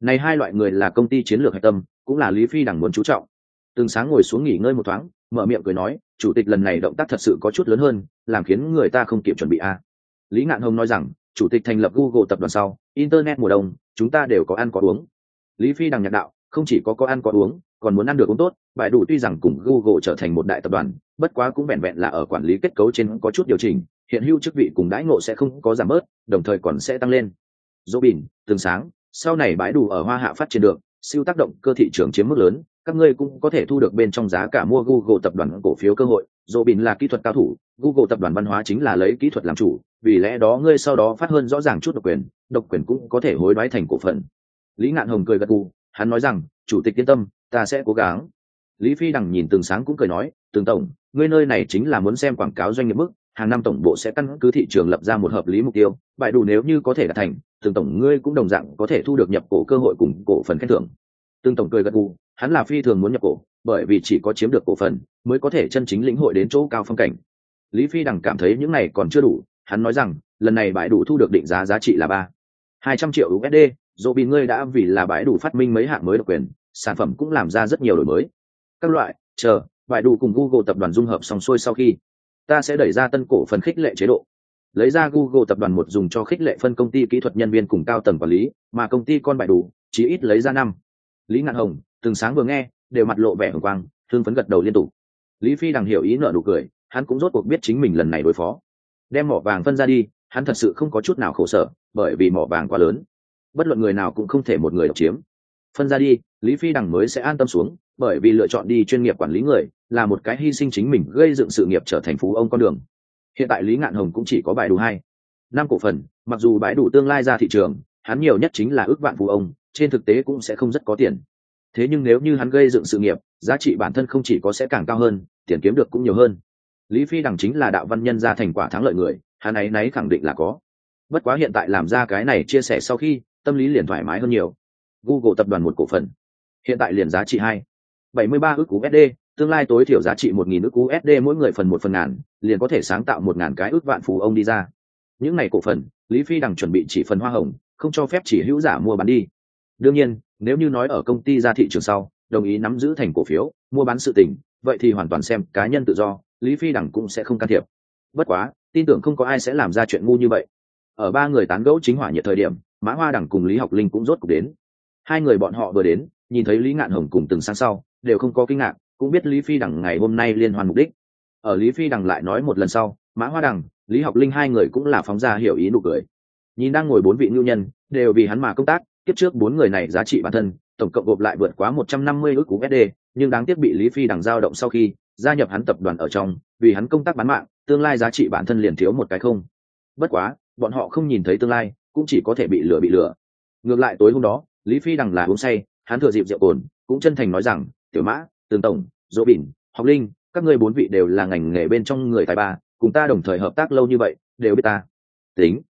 Này hai loại người là công ty chiến lược hạch tâm, cũng là Lý Phi Đằng muốn chú trọng. Từng sáng ngồi xuống nghỉ ngơi một thoáng, mở miệng cười nói, chủ tịch lần này động tác thật sự có chút lớn hơn, làm khiến người ta không kịp chuẩn bị a. Lý Ngạn Hồng nói rằng, chủ tịch thành lập Google tập đoàn sau, internet mùa đông, chúng ta đều có ăn có uống. Lý Phi Đằng nhạc đạo, không chỉ có ăn có uống, còn muốn ăn được uống tốt. Bãi đủ tuy rằng cùng Google trở thành một đại tập đoàn, bất quá cũng vẹn vẹn là ở quản lý kết cấu trên có chút điều chỉnh, hiện hữu chức vị cùng đãi ngộ sẽ không có giảm bớt, đồng thời còn sẽ tăng lên. Robin, Từng sáng, sau này bãi đủ ở Hoa Hạ phát triển được, siêu tác động cơ thị trường chiếm mức lớn, các ngươi cũng có thể thu được bên trong giá cả mua Google tập đoàn cổ phiếu cơ hội. Robin là kỹ thuật cao thủ, Google tập đoàn văn hóa chính là lấy kỹ thuật làm chủ, vì lẽ đó ngươi sau đó phát hơn rõ ràng chút độc quyền cũng có thể hối đoái thành cổ phần. Lý Ngạn Hồng cười gật gù, hắn nói rằng, chủ tịch yên tâm, ta sẽ cố gắng. Lý Phi Đằng nhìn Từng sáng cũng cười nói, Từng tổng, ngươi nơi này chính là muốn xem quảng cáo doanh nghiệp mức, hàng năm tổng bộ sẽ căn cứ thị trường lập ra một hợp lý mục tiêu, bại đủ nếu như có thể đạt thành, Từng tổng ngươi cũng đồng dạng có thể thu được nhập cổ cơ hội cùng cổ phần khen thưởng. Từng tổng cười gật gù, hắn là phi thường muốn nhập cổ, bởi vì chỉ có chiếm được cổ phần mới có thể chân chính lĩnh hội đến chỗ cao phong cảnh. Lý Phi Đằng cảm thấy những này còn chưa đủ, hắn nói rằng, lần này bãi đủ thu được định giá trị là 200 triệu USD, Robin ngươi đã vì là bãi đủ phát minh mấy hạng mới độc quyền, sản phẩm cũng làm ra rất nhiều đổi mới. Các loại, bãi đủ cùng Google tập đoàn dung hợp xong xuôi sau khi, ta sẽ đẩy ra tân cổ phần khích lệ chế độ. Lấy ra Google tập đoàn một dùng cho khích lệ phân công ty kỹ thuật nhân viên cùng cao tầng quản lý, mà công ty con bãi đủ chí ít lấy ra 5. Lý Ngạn Hồng, Từng sáng vừa nghe, đều mặt lộ vẻ hồng quang, thương phấn gật đầu liên tục. Lý Phi Đằng hiểu ý nở nụ cười, hắn cũng rốt cuộc biết chính mình lần này đối phó. Đem mỏ vàng phân ra đi, hắn thật sự không có chút nào khổ sở, bởi vì mỏ vàng quá lớn, bất luận người nào cũng không thể một người độc chiếm. Phân ra đi, Lý Phi Đằng mới sẽ an tâm xuống, bởi vì lựa chọn đi chuyên nghiệp quản lý người, là một cái hy sinh chính mình gây dựng sự nghiệp trở thành phú ông con đường. Hiện tại Lý Ngạn Hồng cũng chỉ có bãi đủ 2-5 cổ phần, mặc dù bãi đủ tương lai ra thị trường, hắn nhiều nhất chính là ước vạn phú ông, trên thực tế cũng sẽ không rất có tiền. Thế nhưng nếu như hắn gây dựng sự nghiệp, giá trị bản thân không chỉ có sẽ càng cao hơn, tiền kiếm được cũng nhiều hơn. Lý Phi Đằng chính là đạo văn nhân ra thành quả thắng lợi người, hắn ấy nấy khẳng định là có. Bất quá hiện tại làm ra cái này chia sẻ sau khi, tâm lý liền thoải mái hơn nhiều. Google tập đoàn một cổ phần, hiện tại liền giá trị 2,73 ức USD, tương lai tối thiểu giá trị 1.000 ức USD mỗi người phần 1 phần ngàn, liền có thể sáng tạo 1.000 cái ước vạn phú ông đi ra. Những này cổ phần, Lý Phi Đằng chuẩn bị chỉ phần hoa hồng, không cho phép chỉ hữu giả mua bán đi. Đương nhiên, nếu như nói ở công ty ra thị trường sau, đồng ý nắm giữ thành cổ phiếu, mua bán sự tình, vậy thì hoàn toàn xem cá nhân tự do, Lý Phi Đằng cũng sẽ không can thiệp. Bất quá, tin tưởng không có ai sẽ làm ra chuyện ngu như vậy. Ở ba người tán gẫu chính hỏa nhiệt thời điểm, Mã Hoa Đằng cùng Lý Học Linh cũng rốt cuộc đến. Hai người bọn họ vừa đến, nhìn thấy Lý Ngạn Hồng cùng Từng sáng sau, đều không có kinh ngạc, cũng biết Lý Phi Đằng ngày hôm nay liên hoan mục đích. Ở Lý Phi Đằng lại nói một lần sau, Mã Hoa Đằng, Lý Học Linh hai người cũng là phóng ra hiểu ý nụ cười. Nhìn đang ngồi 4 vị nhu nhân, đều vì hắn mà công tác, tiếp trước 4 người này giá trị bản thân, tổng cộng gộp lại vượt quá 150 ức USD, nhưng đáng tiếc bị Lý Phi Đằng dao động sau khi gia nhập hắn tập đoàn ở trong, vì hắn công tác bán mạng, tương lai giá trị bản thân liền thiếu một cái không. Bất quá, bọn họ không nhìn thấy tương lai, cũng chỉ có thể bị lừa. Ngược lại tối hôm đó, Lý Phi Đằng là uống say, hắn thừa dịp rượu cồn, cũng chân thành nói rằng, Tiểu Mã, Từng tổng, Dỗ Bỉnh, Học Linh, các ngươi 4 vị đều là ngành nghề bên trong người tài ba, cùng ta đồng thời hợp tác lâu như vậy, đều biết ta. Tính.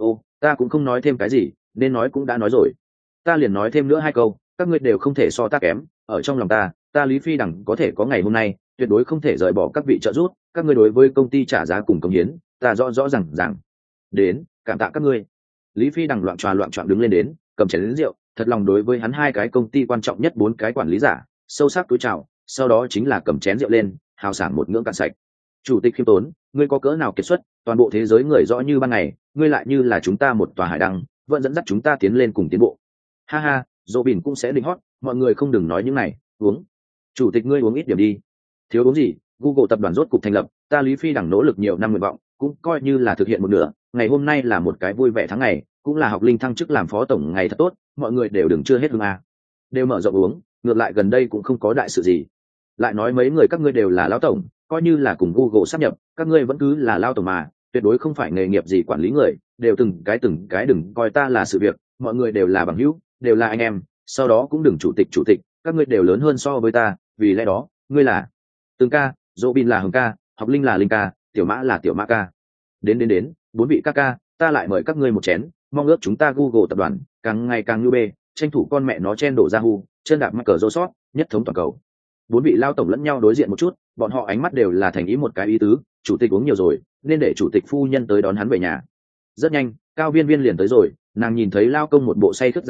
Ta cũng không nói thêm cái gì, nên nói cũng đã nói rồi. Ta liền nói thêm nữa 2 câu, các ngươi đều không thể so ta kém, ở trong lòng ta Lý Phi Đằng có thể có ngày hôm nay, tuyệt đối không thể rời bỏ các vị trợ giúp, các ngươi đối với công ty trả giá cùng công hiến, ta rõ ràng. Đến, cảm tạ các ngươi. Lý Phi Đằng loạn choạng đứng lên đến, cầm chén rượu, thật lòng đối với hắn 2 cái công ty quan trọng nhất 4 cái quản lý giả, sâu sắc túi chào, sau đó chính là cầm chén rượu lên, hào sảng một ngưỡng cạn sạch. Chủ tịch khiêm tốn, ngươi có cỡ nào kiệt xuất, toàn bộ thế giới người rõ như ban ngày, ngươi lại như là chúng ta một tòa hải đăng, vẫn dẫn dắt chúng ta tiến lên cùng tiến bộ. Ha ha, Robin cũng sẽ định hót, mọi người không đừng nói những này, uống. Chủ tịch ngươi uống ít điểm đi. Thiếu uống gì, Google tập đoàn rốt cục thành lập, ta Lý Phi Đằng nỗ lực nhiều năm nguyện vọng, cũng coi như là thực hiện một nửa, ngày hôm nay là một cái vui vẻ tháng ngày, cũng là Học Linh thăng chức làm phó tổng ngày thật tốt, mọi người đều đừng chưa hết hương à. Đều mở rộng uống, ngược lại gần đây cũng không có đại sự gì. Lại nói mấy người các ngươi đều là lão tổng, coi như là cùng Google sáp nhập, các ngươi vẫn cứ là lao tổng mà, tuyệt đối không phải nghề nghiệp gì quản lý người, đều từng cái đừng coi ta là sự việc, mọi người đều là bằng hữu, đều là anh em, sau đó cũng đừng chủ tịch, các ngươi đều lớn hơn so với ta, vì lẽ đó, ngươi là Từng ca, Robin là Hồng ca, Học Linh là Linh ca, Tiểu Mã là Tiểu Mã ca. Đến, 4 vị ca, ta lại mời các ngươi một chén, mong ước chúng ta Google tập đoàn càng ngày càng như bê, tranh thủ con mẹ nó chen đổ ra hu, chân đạp mắc cờ rô sót, nhất thống toàn cầu. 4 vị lao tổng lẫn nhau đối diện một chút, bọn họ ánh mắt đều là thành ý một cái ý tứ, chủ tịch uống nhiều rồi, nên để chủ tịch phu nhân tới đón hắn về nhà. Rất nhanh, Cao Viên Viên liền tới rồi, nàng nhìn thấy lao công một bộ say khướt dáng vẻ,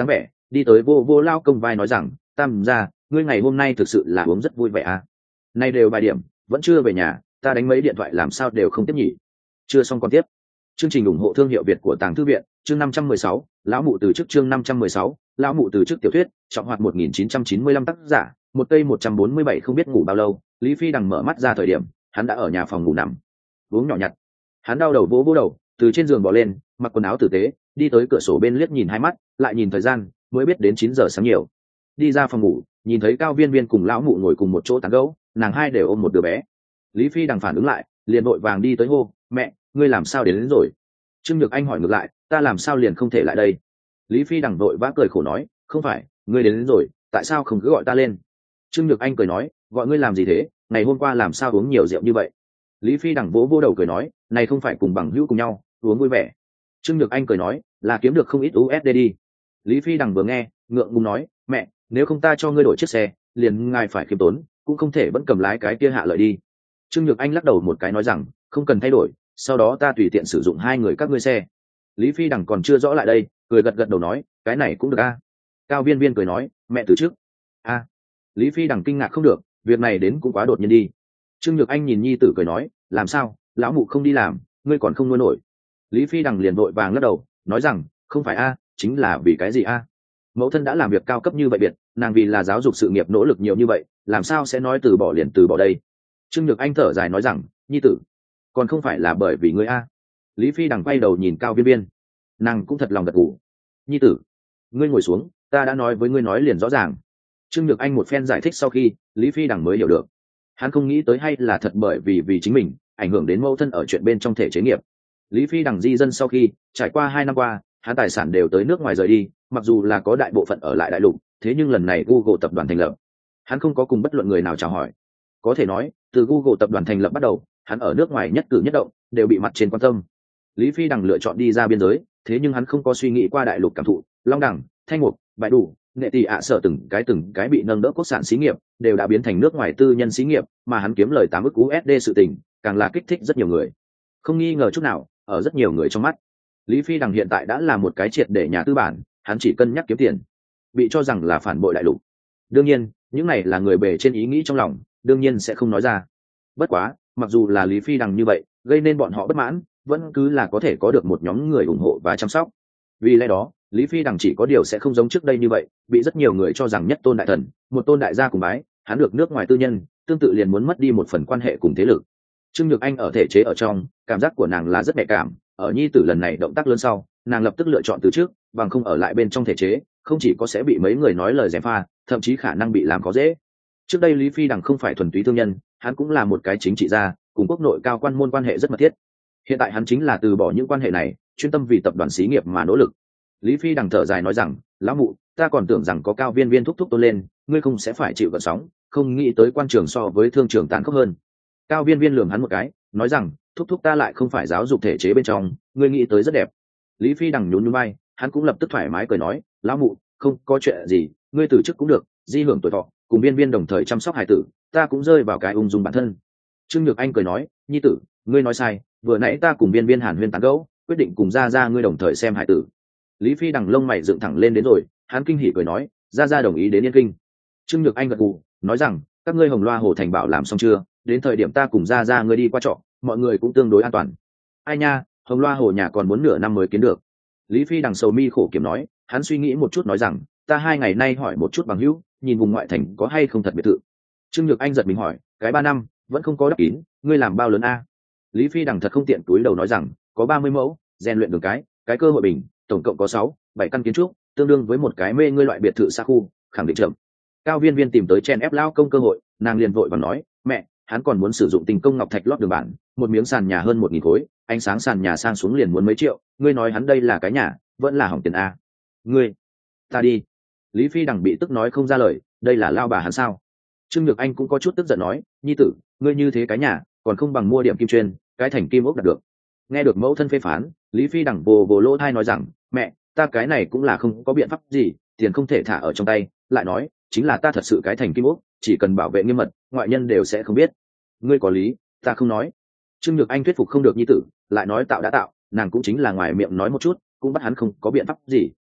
đi tới vô vô lao công vai nói rằng tam gia, ngươi ngày hôm nay thực sự là uống rất vui vẻ à. Nay đều vài điểm vẫn chưa về nhà, ta đánh mấy điện thoại làm sao đều không tiếp nhỉ. Chưa xong còn tiếp. Chương trình ủng hộ thương hiệu Việt của Tàng Thư viện, chương 516, lão mụ từ chức, chương 516, lão mụ từ chức tiểu thuyết, trọng hoạt 1995 tác giả, một cây 147 không biết ngủ bao lâu, Lý Phi Đằng mở mắt ra thời điểm, hắn đã ở nhà phòng ngủ nằm, uống nhỏ nhặt. Hắn đau đầu vỗ vỗ đầu, từ trên giường bò lên, mặc quần áo tử tế, đi tới cửa sổ bên liếc nhìn hai mắt, lại nhìn thời gian, mới biết đến 9 giờ sáng nhiều. Đi ra phòng ngủ, nhìn thấy Cao Viên Viên cùng lão mụ ngồi cùng một chỗ tán gẫu, nàng hai đều ôm một đứa bé. Lý Phi Đằng phản ứng lại, liền vội vàng đi tới hô, mẹ, ngươi làm sao đến rồi? Trương Nhược Anh hỏi ngược lại, ta làm sao liền không thể lại đây? Lý Phi Đằng vội vã cười khổ nói, không phải, ngươi đến rồi, tại sao không cứ gọi ta lên? Trương Nhược Anh cười nói, gọi ngươi làm gì thế? Ngày hôm qua làm sao uống nhiều rượu như vậy? Lý Phi Đằng vỗ vỗ đầu cười nói, này không phải cùng bằng hữu cùng nhau uống vui vẻ. Trương Nhược Anh cười nói, là kiếm được không ít USD đi. Lý Phi Đằng vừa nghe, ngượng ngùng nói, mẹ, nếu không ta cho ngươi đổi chiếc xe, liền ngài phải khiêm tốn, cũng không thể vẫn cầm lái cái kia hạ lợi đi. Trương Nhược Anh lắc đầu một cái nói rằng, không cần thay đổi, sau đó ta tùy tiện sử dụng hai người các ngươi xe. Lý Phi Đằng còn chưa rõ lại đây, cười gật gật đầu nói, cái này cũng được a. Cao Viên Viên cười nói, mẹ từ trước. A. Lý Phi Đằng kinh ngạc không được, việc này đến cũng quá đột nhiên đi. Trương Nhược Anh nhìn nhi tử cười nói, làm sao, lão mụ không đi làm, ngươi còn không nuôi nổi. Lý Phi Đằng liền vội vàng lắc đầu, nói rằng, không phải a, chính là vì cái gì a? Mẫu thân đã làm việc cao cấp như vậy biệt, nàng vì là giáo dục sự nghiệp nỗ lực nhiều như vậy, làm sao sẽ nói từ bỏ liền từ bỏ đây? Trương Nhược Anh thở dài nói rằng, nhi tử, còn không phải là bởi vì ngươi a. Lý Phi Đằng quay đầu nhìn Cao Viên Viên, nàng cũng thật lòng gật gù. Nhi tử, ngươi ngồi xuống, ta đã nói với ngươi nói liền rõ ràng. Trương Nhược Anh một phen giải thích sau khi, Lý Phi Đằng mới hiểu được. Hắn không nghĩ tới hay là thật bởi vì chính mình ảnh hưởng đến mẫu thân ở chuyện bên trong thể chế nghiệp. Lý Phi Đằng di dân sau khi trải qua 2 năm qua, hắn tài sản đều tới nước ngoài rời đi, mặc dù là có đại bộ phận ở lại đại lục, thế nhưng lần này Google tập đoàn thành lập, hắn không có cùng bất luận người nào chào hỏi. Có thể nói, từ Google tập đoàn thành lập bắt đầu, hắn ở nước ngoài nhất cử nhất động đều bị mặt trên quan tâm. Lý Phi Đằng lựa chọn đi ra biên giới, thế nhưng hắn không có suy nghĩ qua đại lục cảm thụ, Long Đẳng, Thanh Mục, Bại Đủ, Nghệ Tỷ ạ sở từng cái bị nâng đỡ quốc sản xí nghiệp đều đã biến thành nước ngoài tư nhân xí nghiệp, mà hắn kiếm lời 8 ức USD sự tình, càng là kích thích rất nhiều người. Không nghi ngờ chút nào, ở rất nhiều người trong mắt, Lý Phi Đằng hiện tại đã là một cái triệt để nhà tư bản, hắn chỉ cân nhắc kiếm tiền, bị cho rằng là phản bội đại lục. Đương nhiên, những này là người bề trên ý nghĩ trong lòng, đương nhiên sẽ không nói ra. Bất quá, mặc dù là Lý Phi Đằng như vậy, gây nên bọn họ bất mãn, vẫn cứ là có thể có được một nhóm người ủng hộ và chăm sóc. Vì lẽ đó, Lý Phi Đằng chỉ có điều sẽ không giống trước đây như vậy, bị rất nhiều người cho rằng nhất tôn đại thần, một tôn đại gia cùng bái, hắn được nước ngoài tư nhân, tương tự liền muốn mất đi một phần quan hệ cùng thế lực. Trương Nhược Anh ở thể chế ở trong, cảm giác của nàng là rất nhạy cảm, ở nhi tử lần này động tác lớn sau, nàng lập tức lựa chọn từ trước, bằng không ở lại bên trong thể chế, không chỉ có sẽ bị mấy người nói lời gièm pha, thậm chí khả năng bị làm khó dễ. Trước đây Lý Phi Đằng không phải thuần túy thương nhân, hắn cũng là một cái chính trị gia, cùng quốc nội cao quan môn quan hệ rất mật thiết. Hiện tại hắn chính là từ bỏ những quan hệ này, chuyên tâm vì tập đoàn xí nghiệp mà nỗ lực. Lý Phi Đằng thở dài nói rằng, lão mụ, ta còn tưởng rằng có Cao Viên Viên thúc thúc tôn lên, ngươi không sẽ phải chịu gợn sóng, không nghĩ tới quan trường so với thương trường tàn khốc hơn. Cao Viên Viên lườm hắn một cái, nói rằng, thúc thúc ta lại không phải giáo dục thể chế bên trong, ngươi nghĩ tới rất đẹp. Lý Phi Đằng nhún nhún vai, hắn cũng lập tức thoải mái cười nói, lão mụ, không có chuyện gì, ngươi từ chức cũng được, di hưởng tuổi thọ, cùng Viên Viên đồng thời chăm sóc hài tử, ta cũng rơi vào cái ung dung bản thân. Trương Nhược Anh cười nói, nhi tử, ngươi nói sai, vừa nãy ta cùng Viên Viên hàn huyên tán gẫu, quyết định cùng ra ngươi đồng thời xem hài tử. Lý Phi Đằng lông mày dựng thẳng lên đến rồi, hắn kinh hỉ cười nói, ra đồng ý đến Yên Kinh. Trương Nhược Anh gật gù, nói rằng, các ngươi Hồng Loa Hồ Thành bảo làm xong chưa, đến thời điểm ta cùng ra ngươi đi qua trọ, mọi người cũng tương đối an toàn. Ai nha, Hồng Loa Hồ nhà còn muốn nửa năm mới kiến được. Lý Phi Đằng sầu mi khổ kiểm nói, hắn suy nghĩ một chút nói rằng, ta 2 ngày nay hỏi một chút bằng hữu, nhìn vùng ngoại thành có hay không thật biệt thự. Trương Nhược Anh giật mình hỏi, cái 3 năm vẫn không có đắp kín, ngươi làm bao lớn a? Lý Phi Đằng thật không tiện túi đầu nói rằng, có 30 mẫu, rèn luyện đường cái cơ hội bình, tổng cộng có 6-7 căn kiến trúc, tương đương với một cái mê ngươi loại biệt thự xa khu, khẳng định chậm. Cao Viên Viên tìm tới chen ép lao công cơ hội, nàng liền vội và nói, mẹ, hắn còn muốn sử dụng tình công ngọc thạch lót đường bản, một miếng sàn nhà hơn 1.000 khối, ánh sáng sàn nhà sang xuống liền muốn mấy triệu, ngươi nói hắn đây là cái nhà, vẫn là hỏng tiền a? Ngươi, ta đi. Lý Phi Đằng bị tức nói không ra lời, đây là lao bà hắn sao? Trương Nhược Anh cũng có chút tức giận nói, nhi tử, ngươi như thế cái nhà, còn không bằng mua điểm kim chuyên, cái thành kim ốc đặt được. Nghe được mẫu thân phê phán, Lý Phi Đằng vồ lỗ thai nói rằng, mẹ, ta cái này cũng là không có biện pháp gì, tiền không thể thả ở trong tay, lại nói, chính là ta thật sự cái thành kim ốc, chỉ cần bảo vệ nghiêm mật, ngoại nhân đều sẽ không biết. Ngươi có lý, ta không nói. Trương Nhược Anh thuyết phục không được nhi tử, lại nói tạo đã tạo, nàng cũng chính là ngoài miệng nói một chút, cũng bắt hắn không có biện pháp gì.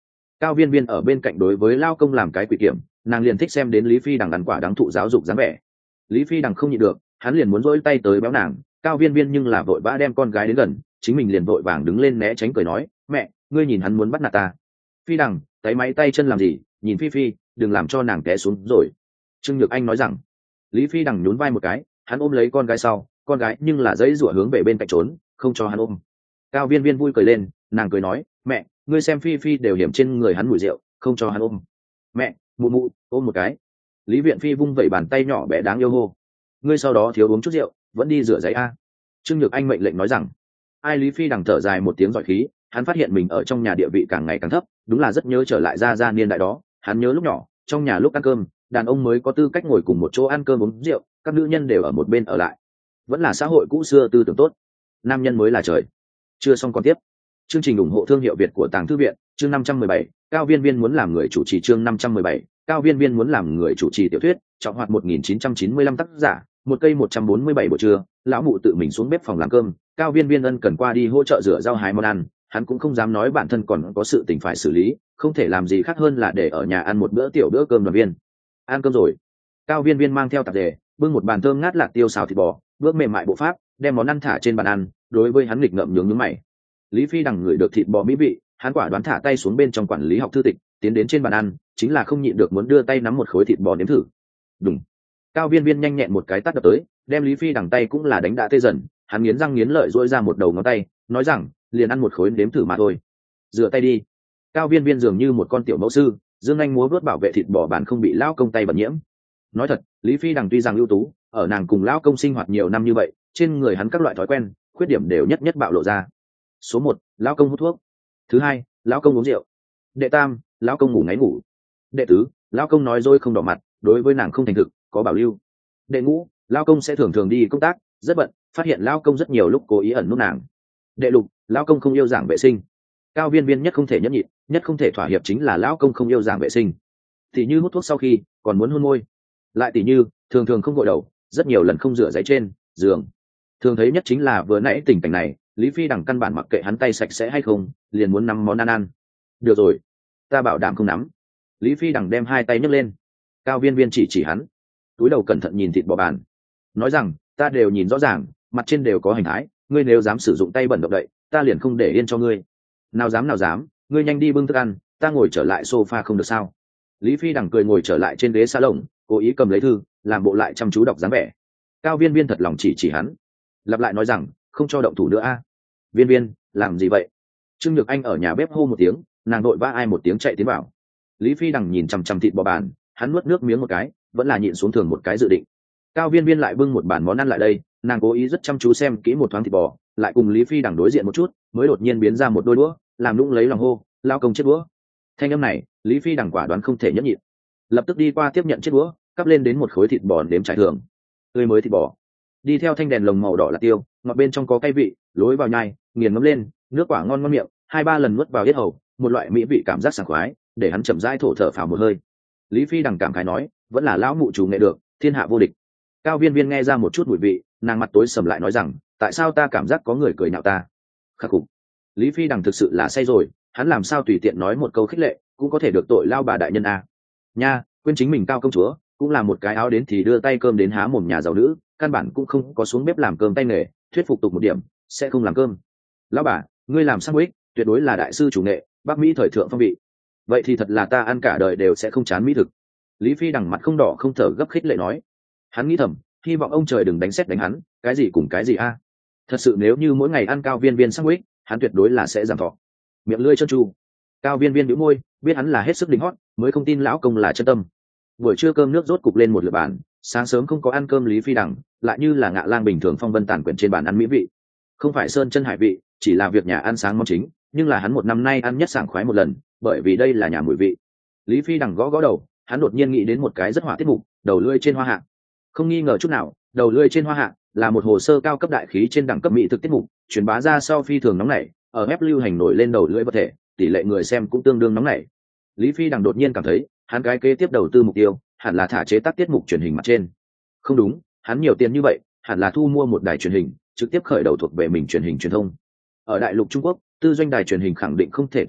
Cao Viên Viên ở bên cạnh đối với lao công làm cái quỷ kiểm, nàng liền thích xem đến Lý Phi Đằng ăn quả đáng thụ giáo dục dáng vẻ. Lý Phi Đằng không nhịn được, hắn liền muốn dỗi tay tới béo nàng. Cao Viên Viên nhưng là vội vã đem con gái đến gần, chính mình liền vội vàng đứng lên né tránh cười nói, mẹ, ngươi nhìn hắn muốn bắt nạt ta. Phi Đằng, tay máy tay chân làm gì, nhìn Phi Phi, đừng làm cho nàng té xuống rồi. Trương Nhược Anh nói rằng. Lý Phi Đằng nhún vai một cái, hắn ôm lấy con gái sau, con gái nhưng là giãy giụa hướng về bên cạnh trốn, không cho hắn ôm. Cao Viên Viên vui cười lên, nàng cười nói, mẹ, ngươi xem Phi Phi đều hiểm trên người hắn mùi rượu, không cho hắn ôm. Mẹ, mụ mụ, ôm một cái. Lý Viện Phi vung vẩy bàn tay nhỏ bé đáng yêu hô, ngươi sau đó thiếu uống chút rượu, vẫn đi rửa giấy a. Trương Nhược Anh mệnh lệnh nói rằng. Ai Lý Phi Đằng thở dài một tiếng giỏi khí, hắn phát hiện mình ở trong nhà địa vị càng ngày càng thấp, đúng là rất nhớ trở lại gia niên đại đó. Hắn nhớ lúc nhỏ, trong nhà lúc ăn cơm, đàn ông mới có tư cách ngồi cùng một chỗ ăn cơm uống rượu, các nữ nhân đều ở một bên ở lại. Vẫn là xã hội cũ xưa tư tưởng tốt, nam nhân mới là trời. Chưa xong còn tiếp. Chương trình ủng hộ thương hiệu Việt của Tàng Thư Viện, chương 517, Cao Viên Viên muốn làm người chủ trì, chương 517, Cao Viên Viên muốn làm người chủ trì tiểu thuyết, Trọng Hoạt 1995 tác giả, một cây 147 buổi trưa, lão mụ tự mình xuống bếp phòng làm cơm, Cao Viên Viên ân cần qua đi hỗ trợ rửa rau hái món ăn, hắn cũng không dám nói bản thân còn có sự tình phải xử lý, không thể làm gì khác hơn là để ở nhà ăn một bữa tiểu bữa cơm đoàn viên. Ăn cơm rồi. Cao Viên Viên mang theo tạp dề, bưng một bàn thơm ngát lạc tiêu xào thịt bò, bước mềm mại bộ pháp, đem món ăn thả trên bàn ăn, đối với hắn nghịch ngợm nhướng mày. Lý Phi Đằng ngửi được thịt bò mỹ vị, hắn quả đoán thả tay xuống bên trong quản lý học thư tịch, tiến đến trên bàn ăn, chính là không nhịn được muốn đưa tay nắm một khối thịt bò nếm thử. Đùng. Cao Viên Viên nhanh nhẹn một cái tát đập tới, đem Lý Phi Đằng tay cũng là đánh đã tê dần, hắn nghiến răng nghiến lợi duỗi ra một đầu ngón tay, nói rằng, liền ăn một khối nếm thử mà thôi. Rửa tay đi. Cao Viên Viên dường như một con tiểu mẫu sư, dương anh múa vuốt bảo vệ thịt bò bản không bị lão công tay bẩn nhiễm. Nói thật, Lý Phi Đằng tuy rằng ưu tú, ở nàng cùng lão công sinh hoạt nhiều năm như vậy, trên người hắn các loại thói quen, khuyết điểm đều nhất nhất bạo lộ ra. Số 1, lão công hút thuốc. Thứ hai, lão công uống rượu. Đệ tam, lão công ngủ ngáy ngủ. Đệ tứ, lão công nói dối không đỏ mặt, đối với nàng không thành thực, có bảo lưu. Đệ ngũ, lão công sẽ thường thường đi công tác, rất bận, phát hiện lão công rất nhiều lúc cố ý ẩn nút nàng. Đệ lục, lão công không yêu giảng vệ sinh. Cao Viên Viên nhất không thể nhẫn nhịn, nhất không thể thỏa hiệp chính là lão công không yêu giảng vệ sinh. Tỷ như hút thuốc sau khi còn muốn hôn môi, lại tỷ như thường thường không gội đầu, rất nhiều lần không rửa giấy trên giường. Thường thấy nhất chính là vừa nãy tình cảnh này, Lý Phi Đằng căn bản mặc kệ hắn tay sạch sẽ hay không, liền muốn nắm món ăn. Được rồi, ta bảo đảm không nắm. Lý Phi Đằng đem hai tay nhấc lên. Cao Viên Viên chỉ hắn, túi đầu cẩn thận nhìn thịt bò bàn, nói rằng, ta đều nhìn rõ ràng, mặt trên đều có hình thái, ngươi nếu dám sử dụng tay bẩn động đậy, ta liền không để yên cho ngươi. Nào dám, ngươi nhanh đi bưng thức ăn, ta ngồi trở lại sofa không được sao? Lý Phi Đằng cười ngồi trở lại trên ghế salon, cố ý cầm lấy thư, làm bộ lại chăm chú đọc dáng vẻ. Cao Viên Viên thật lòng chỉ hắn, lặp lại nói rằng, không cho động thủ nữa a. Viên Viên, làm gì vậy? Trương Nhược Anh ở nhà bếp hô một tiếng, nàng đội va ai một tiếng chạy tiến vào. Lý Phi Đằng nhìn chằm chằm thịt bò bàn, hắn nuốt nước miếng một cái, vẫn là nhịn xuống thường một cái dự định. Cao Viên Viên lại bưng một bàn món ăn lại đây, nàng cố ý rất chăm chú xem kỹ một thoáng thịt bò, lại cùng Lý Phi Đằng đối diện một chút, mới đột nhiên biến ra một đôi đũa, làm nũng lấy lòng hô, lao công chết đũa. Thanh âm này, Lý Phi Đằng quả đoán không thể nhẫn nhịn, lập tức đi qua tiếp nhận chiếc đũa, cắp lên đến một khối thịt bò nếm trải thường. Tươi mới thịt bò, đi theo thanh đèn lồng màu đỏ là tiêu, ngọt bên trong có cay vị, lối vào nhai, nghiền ngấm lên, nước quả ngon ngon miệng, 2-3 lần nuốt vào yết hầu, một loại mỹ vị cảm giác sảng khoái, để hắn chậm rãi thổ thở phào một hơi. Lý Phi Đằng cảm khái nói, vẫn là lão mụ chủ nghệ được, thiên hạ vô địch. Cao Viên Viên nghe ra một chút mùi vị, nàng mặt tối sầm lại nói rằng, tại sao ta cảm giác có người cười nhạo ta? Khắc phục. Lý Phi Đằng thực sự là say rồi, hắn làm sao tùy tiện nói một câu khích lệ, cũng có thể được tội lao bà đại nhân a. Nha, quên chính mình Cao công chúa, cũng là một cái áo đến thì đưa tay cơm đến há mồm nhà giàu nữ, căn bản cũng không có xuống bếp làm cơm tay nghề, thuyết phục tục một điểm, sẽ không làm cơm. Lão bà, ngươi làm sandwich, tuyệt đối là đại sư chủ nghệ, Bắc Mỹ thời thượng phong vị. Vậy thì thật là ta ăn cả đời đều sẽ không chán mỹ thực. Lý Phi Đằng mặt không đỏ không thở gấp khích lệ nói. Hắn nghĩ thầm, hy vọng ông trời đừng đánh sét đánh hắn, cái gì cùng cái gì a. Thật sự nếu như mỗi ngày ăn Cao Viên Viên sandwich, hắn tuyệt đối là sẽ giảm thọ. Miệng lưỡi trơn tru. Cao Viên Viên bĩu môi, biết hắn là hết sức đỉnh hót, mới không tin lão công là chân tâm. Buổi trưa cơm nước rốt cục lên một lượt bàn, sáng sớm không có ăn cơm Lý Phi Đằng, lại như là ngạ lang bình thường phong vân tàn quyển trên bàn ăn mỹ vị. Không phải sơn chân hải vị, chỉ là việc nhà ăn sáng món chính, nhưng là hắn một năm nay ăn nhất sảng khoái một lần, bởi vì đây là nhà mùi vị. Lý Phi Đằng gõ đầu, hắn đột nhiên nghĩ đến một cái rất hỏa tiết mục, đầu lưỡi trên hoa hạ. Không nghi ngờ chút nào, đầu lưỡi trên hoa hạ là một hồ sơ cao cấp đại khí trên đẳng cấp mỹ thực tiết mục, truyền bá ra sau phi thường nóng nảy, ở ép lưu hành nổi lên đầu lưỡi vật thể, tỷ lệ người xem cũng tương đương nóng nảy. Lý Phi Đằng đột nhiên cảm thấy, hắn cái kế tiếp đầu tư mục tiêu hẳn là thả chế tác tiết mục truyền hình mặt trên. Không đúng, hắn nhiều tiền như vậy, hẳn là thu mua một đài truyền hình, trực tiếp khởi đầu thuộc về mình truyền hình truyền thông. Ở đại lục Trung Quốc, tư doanh đài truyền hình khẳng định không thể tồn tại,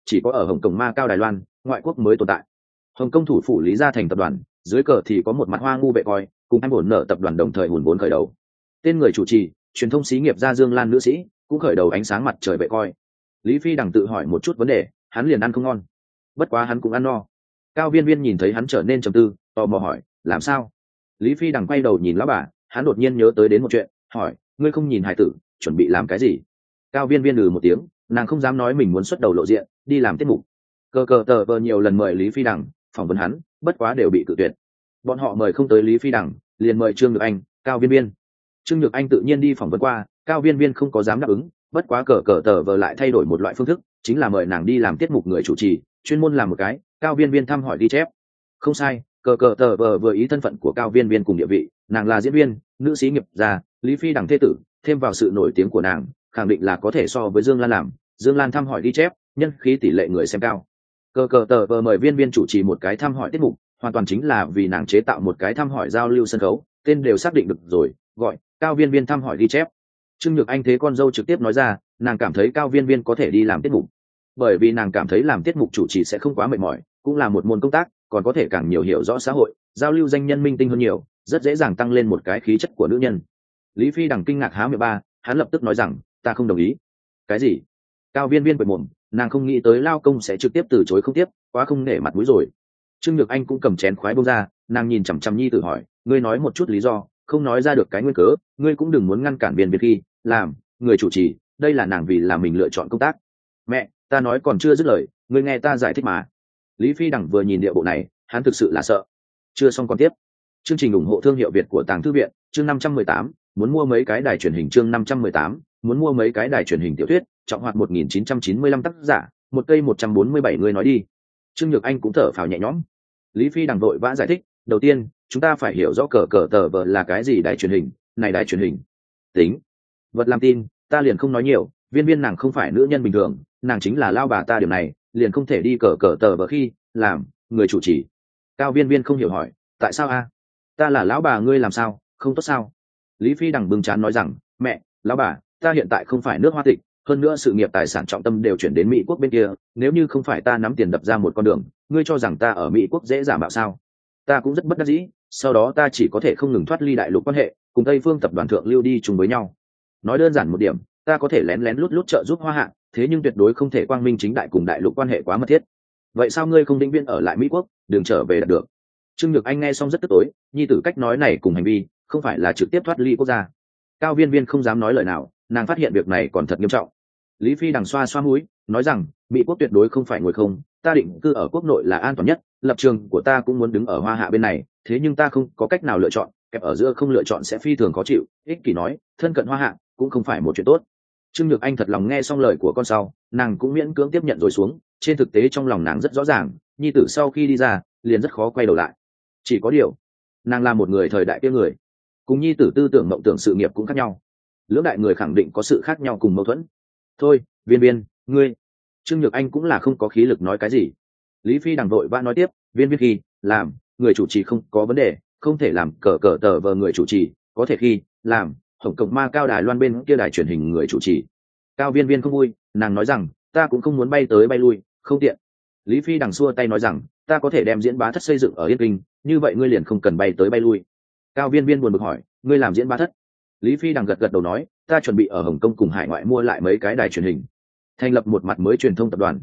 chỉ có ở Hồng Kông Ma Cao Đài Loan ngoại quốc mới tồn tại. Hồng Kông thủ phủ Lý Gia Thành tập đoàn, dưới cờ thì có một mặt hoa ngu vệ coi, cùng em bổn nợ tập đoàn đồng thời hùn vốn khởi đầu. Tên người chủ trì, truyền thông xí nghiệp gia Dương Lan nữ sĩ, cũng khởi đầu ánh sáng mặt trời vệ coi. Lý Phi Đằng tự hỏi một chút vấn đề, hắn liền ăn không ngon. Bất quá hắn cũng ăn no. Cao Viên Viên nhìn thấy hắn trở nên trầm tư, tò mò hỏi, làm sao? Lý Phi Đằng quay đầu nhìn lão bà, hắn đột nhiên nhớ tới đến một chuyện, hỏi, ngươi không nhìn hài tử, chuẩn bị làm cái gì? Cao Viên Viên một tiếng, nàng không dám nói mình muốn xuất đầu lộ diện, đi làm tiết mục. Cờ tờ vờ nhiều lần mời Lý Phi Đằng phỏng vấn hắn, bất quá đều bị cự tuyệt. Bọn họ mời không tới Lý Phi Đằng, liền mời Trương Nhược Anh, Cao Viên Viên. Trương Nhược Anh tự nhiên đi phỏng vấn qua, Cao Viên Viên không có dám đáp ứng, bất quá cờ tờ vờ lại thay đổi một loại phương thức, chính là mời nàng đi làm tiết mục người chủ trì, chuyên môn làm một cái Cao Viên Viên thăm hỏi ghi chép. Không sai, cờ tờ vờ vừa ý thân phận của Cao Viên Viên cùng địa vị, nàng là diễn viên, nữ sĩ nghiệp gia, Lý Phi Đằng thê tử, thêm vào sự nổi tiếng của nàng, khẳng định là có thể so với Dương Lan làm. Dương Lan thăm hỏi ghi chép, nhân khí tỷ lệ người xem cao. Cờ tờ vờ mời Viên Viên chủ trì một cái thăm hỏi tiết mục, hoàn toàn chính là vì nàng chế tạo một cái thăm hỏi giao lưu sân khấu, tên đều xác định được rồi, gọi Cao Viên Viên thăm hỏi ghi chép. Trương Nhược Anh thế con dâu trực tiếp nói ra, nàng cảm thấy Cao Viên Viên có thể đi làm tiết mục, bởi vì nàng cảm thấy làm tiết mục chủ trì sẽ không quá mệt mỏi, cũng là một môn công tác, còn có thể càng nhiều hiểu rõ xã hội, giao lưu danh nhân minh tinh hơn nhiều, rất dễ dàng tăng lên một cái khí chất của nữ nhân. Lý Phi Đằng kinh ngạc há miệng ba, hắn lập tức nói rằng, ta không đồng ý. Cái gì? Cao Viên Viên bật mồm, nàng không nghĩ tới lao công sẽ trực tiếp từ chối không tiếp, quá không nể mặt mũi rồi. Trương Nhược Anh cũng cầm chén khoái bông ra, nàng nhìn chằm chằm nhi tử hỏi, ngươi nói một chút lý do, không nói ra được cái nguyên cớ, ngươi cũng đừng muốn ngăn cản Viên Viên khi làm người chủ trì, đây là nàng vì là mình lựa chọn công tác. Mẹ, ta nói còn chưa dứt lời, ngươi nghe ta giải thích mà. Lý Phi Đằng vừa nhìn địa bộ này, hắn thực sự là sợ. Chưa xong còn tiếp. Chương trình ủng hộ thương hiệu Việt của Tàng Thư viện, chương 518, muốn mua mấy cái đài truyền hình, chương 518, muốn mua mấy cái đài truyền hình tiểu thuyết, trọng hoạt 1995 tác giả, một cây 147 người nói đi. Trương Nhược Anh cũng thở phào nhẹ nhõm. Lý Phi Đằng vội vã giải thích, đầu tiên, chúng ta phải hiểu rõ cờ tờ vờ là cái gì đài truyền hình, này đài truyền hình. Tính. Vật làm tin, ta liền không nói nhiều, Viên Viên nàng không phải nữ nhân bình thường, nàng chính là lao bà ta, điểm này, liền không thể đi cờ tờ vờ khi làm người chủ trì. Cao Viên Viên không hiểu hỏi, tại sao a? Ta là lão bà ngươi làm sao, không tốt sao? Lý Phi Đằng bừng chán nói rằng, mẹ, lão bà, ta hiện tại không phải nước hoa tịch, hơn nữa sự nghiệp tài sản trọng tâm đều chuyển đến Mỹ quốc bên kia, nếu như không phải ta nắm tiền đập ra một con đường, ngươi cho rằng ta ở Mỹ quốc dễ giả mạo sao? Ta cũng rất bất đắc dĩ, sau đó ta chỉ có thể không ngừng thoát ly đại lục quan hệ, cùng Tây Phương tập đoàn thượng lưu đi chung với nhau. Nói đơn giản một điểm, ta có thể lén lén lút lút trợ giúp Hoa Hạ, thế nhưng tuyệt đối không thể quang minh chính đại cùng đại lục quan hệ quá mật thiết. Vậy sao ngươi không định viên ở lại Mỹ quốc, đường trở về được? Trương Nhược Anh nghe xong rất tức tối, nhi tử cách nói này cùng hành vi, không phải là trực tiếp thoát ly quốc gia. Cao Viên Viên không dám nói lời nào, nàng phát hiện việc này còn thật nghiêm trọng. Lý Phi Đằng xoa xoa mũi, nói rằng, Mỹ quốc tuyệt đối không phải ngồi không, ta định cư ở quốc nội là an toàn nhất, lập trường của ta cũng muốn đứng ở Hoa Hạ bên này, thế nhưng ta không có cách nào lựa chọn, kẹp ở giữa không lựa chọn sẽ phi thường khó chịu. Ích kỷ nói, thân cận Hoa Hạ cũng không phải một chuyện tốt. Trương Nhược Anh thật lòng nghe xong lời của con sau, nàng cũng miễn cưỡng tiếp nhận rồi xuống, trên thực tế trong lòng nàng rất rõ ràng, nhi tử sau khi đi ra, liền rất khó quay đầu lại. Chỉ có điều, nàng là một người thời đại kia người, cùng nhi tử tư tưởng mộng tưởng sự nghiệp cũng khác nhau, lưỡng đại người khẳng định có sự khác nhau cùng mâu thuẫn. Thôi, Viên Viên, ngươi. Trương Nhược Anh cũng là không có khí lực nói cái gì. Lý Phi Đằng vội vã nói tiếp, Viên Viên khi làm người chủ trì không có vấn đề, không thể làm cờ tờ vờ người chủ trì, có thể khi làm Hồng Kông Ma Cao Đài Loan bên kia đài truyền hình người chủ trì. Cao Viên Viên không vui, nàng nói rằng, ta cũng không muốn bay tới bay lui, không tiện. Lý Phi Đằng xua tay nói rằng, ta có thể đem diễn bá thất xây dựng ở Yên Kinh, như vậy ngươi liền không cần bay tới bay lui. Cao Viên Viên buồn bực hỏi, ngươi làm diễn bá thất? Lý Phi Đằng gật gật đầu nói, ta chuẩn bị ở Hồng Kông cùng hải ngoại mua lại mấy cái đài truyền hình, thành lập một mặt mới truyền thông tập đoàn.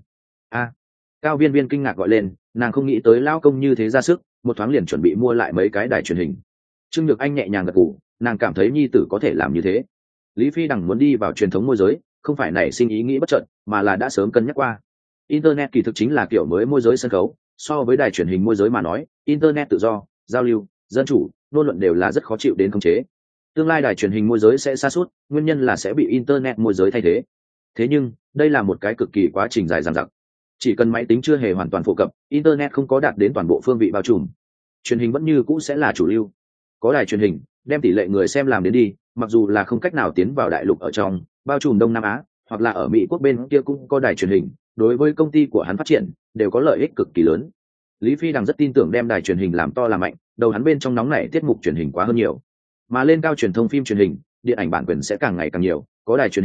Cao Viên Viên kinh ngạc gọi lên, nàng không nghĩ tới lao công như thế ra sức, một thoáng liền chuẩn bị mua lại mấy cái đài truyền hình. Trương Nhược Anh nhẹ nhàng gật gù, nàng cảm thấy nhi tử có thể làm như thế. Lý Phi Đằng muốn đi vào truyền thống môi giới, không phải nảy sinh ý nghĩ bất chợt, mà là đã sớm cân nhắc qua. Internet kỳ thực chính là kiểu mới môi giới sân khấu, so với đài truyền hình môi giới mà nói, Internet tự do, giao lưu, dân chủ, ngôn luận đều là rất khó chịu đến khống chế. Tương lai đài truyền hình môi giới sẽ sa sút, nguyên nhân là sẽ bị Internet môi giới thay thế. Thế nhưng, đây là một cái cực kỳ quá trình dài dằng dặc. Chỉ cần máy tính chưa hề hoàn toàn phổ cập, Internet không có đạt đến toàn bộ phương vị bao trùm, truyền hình vẫn như cũ sẽ là chủ lưu. Có đài truyền hình, đem tỷ lệ người xem làm đến đi, mặc dù là không cách nào tiến vào đại lục ở trong, bao trùm Đông Nam Á, hoặc là ở Mỹ quốc bên kia cũng có đài truyền hình, đối với công ty của hắn phát triển, đều có lợi ích cực kỳ lớn. Lý Phi Đằng rất tin tưởng đem đài truyền hình làm to làm mạnh, đầu hắn bên trong nóng nảy tiết mục truyền hình quá hơn nhiều. Mà lên cao truyền thông phim truyền hình, điện ảnh bản quyền sẽ càng ngày càng nhiều, có đài truyền hình,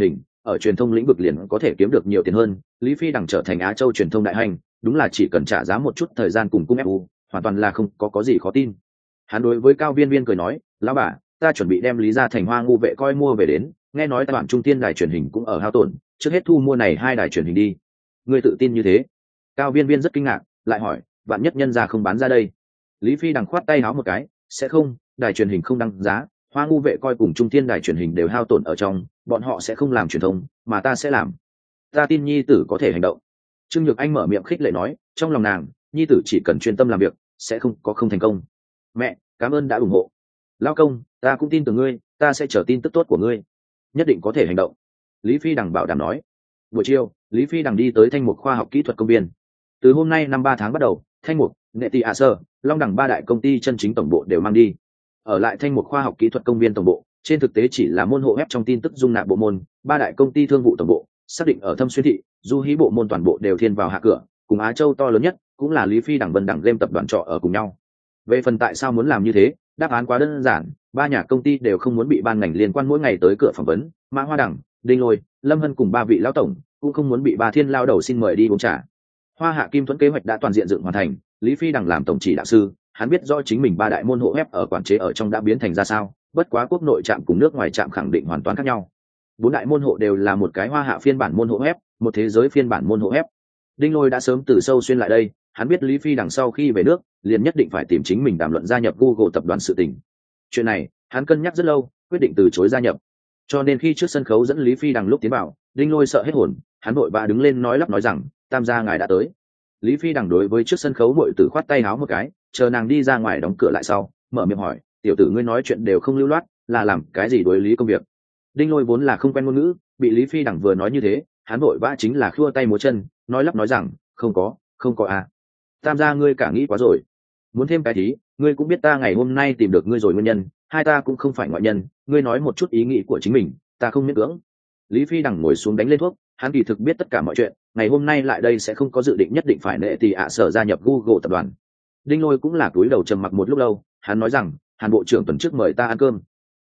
ở truyền thông lĩnh vực liền có thể kiếm được nhiều tiền hơn. Lý Phi Đằng trở thành Á Châu truyền thông đại hành, đúng là chỉ cần trả giá một chút thời gian cùng cung fu, hoàn toàn là không có gì khó tin. Hắn đối với Cao Viên Viên cười nói, lão bà, ta chuẩn bị đem Lý gia thành Hoa Ngu vệ coi mua về đến, nghe nói Toàn Trung Tiên đài truyền hình cũng ở hao tổn, trước hết thu mua này 2 đài truyền hình đi. Ngươi tự tin như thế? Cao Viên Viên rất kinh ngạc, lại hỏi, vạn nhất nhân gia không bán ra đây? Lý Phi Đằng khoát tay háo một cái, sẽ không, đài truyền hình không đăng giá, Hoa Ngu vệ coi cùng Trung Thiên đài truyền hình đều hao tổn ở trong, bọn họ sẽ không làm truyền thông, mà ta sẽ làm. Ta tin nhi tử có thể hành động. Trương Nhược Anh mở miệng khích lệ nói, trong lòng nàng, nhi tử chỉ cần chuyên tâm làm việc, sẽ không có không thành công. Mẹ, cảm ơn đã ủng hộ. Lao công, ta cũng tin tưởng ngươi, ta sẽ chờ tin tức tốt của ngươi, nhất định có thể hành động. Lý Phi Đằng bảo đảm nói. Buổi chiều, Lý Phi Đằng đi tới Thanh Mục khoa học kỹ thuật công viên. Từ hôm nay năm 3 tháng bắt đầu, Thanh Mục, Nghệ Tị Ạ Sơ, Long Đẳng 3 đại công ty chân chính tổng bộ đều mang đi. Ở lại Thanh Mục khoa học kỹ thuật công viên tổng bộ, trên thực tế chỉ là môn hộ web trong tin tức dung nạp bộ môn, 3 đại công ty thương vụ tổng bộ, xác định ở Thâm Xuyên thị, du hí bộ môn toàn bộ đều thiên vào hạ cửa, cùng Á Châu to lớn nhất, cũng là Lý Phi Đằng Vân Đẳng game tập đoàn trọ ở cùng nhau. Về phần tại sao muốn làm như thế, đáp án quá đơn giản, 3 nhà công ty đều không muốn bị ban ngành liên quan mỗi ngày tới cửa phỏng vấn, Mã Hoa Đẳng, Đinh Lôi, Lâm Hân cùng 3 vị lão tổng, cũng không muốn bị 3 thiên lao đầu xin mời đi uống trà. Hoa Hạ Kim Thuẫn kế hoạch đã toàn diện dựng hoàn thành, Lý Phi Đằng làm tổng chỉ đạo sư, hắn biết rõ chính mình 3 đại môn hộ web ở quản chế ở trong đã biến thành ra sao, bất quá quốc nội trạm cùng nước ngoài trạm khẳng định hoàn toàn khác nhau. 4 đại môn hộ đều là một cái Hoa Hạ phiên bản môn hộ web, một thế giới phiên bản môn hộ web. Đinh Lôi đã sớm từ sâu xuyên lại đây, hắn biết Lý Phi Đằng sau khi về nước, liền nhất định phải tìm chính mình đàm luận gia nhập Google tập đoàn sự tình. Chuyện này, hắn cân nhắc rất lâu, quyết định từ chối gia nhập. Cho nên khi trước sân khấu dẫn Lý Phi Đằng lúc tiến vào, Đinh Lôi sợ hết hồn, hắn vội vã đứng lên nói lắp nói rằng, tam gia ngài đã tới. Lý Phi Đằng đối với trước sân khấu muội tử khoát tay háo một cái, chờ nàng đi ra ngoài đóng cửa lại sau, mở miệng hỏi, tiểu tử ngươi nói chuyện đều không lưu loát, là làm cái gì đối lý công việc? Đinh Lôi vốn là không quen ngôn ngữ, bị Lý Phi Đằng vừa nói như thế, hắn vội vã chính là khua tay múa chân, nói lắp nói rằng, không có à. Tam gia ngươi cả nghĩ quá rồi. Muốn thêm cái thí, ngươi cũng biết ta ngày hôm nay tìm được ngươi rồi nguyên nhân, hai ta cũng không phải ngoại nhân, ngươi nói một chút ý nghĩ của chính mình, ta không miễn cưỡng. Lý Phi Đằng ngồi xuống đánh lên thuốc, hắn kỳ thực biết tất cả mọi chuyện, ngày hôm nay lại đây sẽ không có dự định nhất định phải Nghệ Tị Ạ Sở gia nhập Google tập đoàn. Đinh Lôi cũng là cúi đầu trầm mặc một lúc lâu, hắn nói rằng, Hàn bộ trưởng tuần trước mời ta ăn cơm.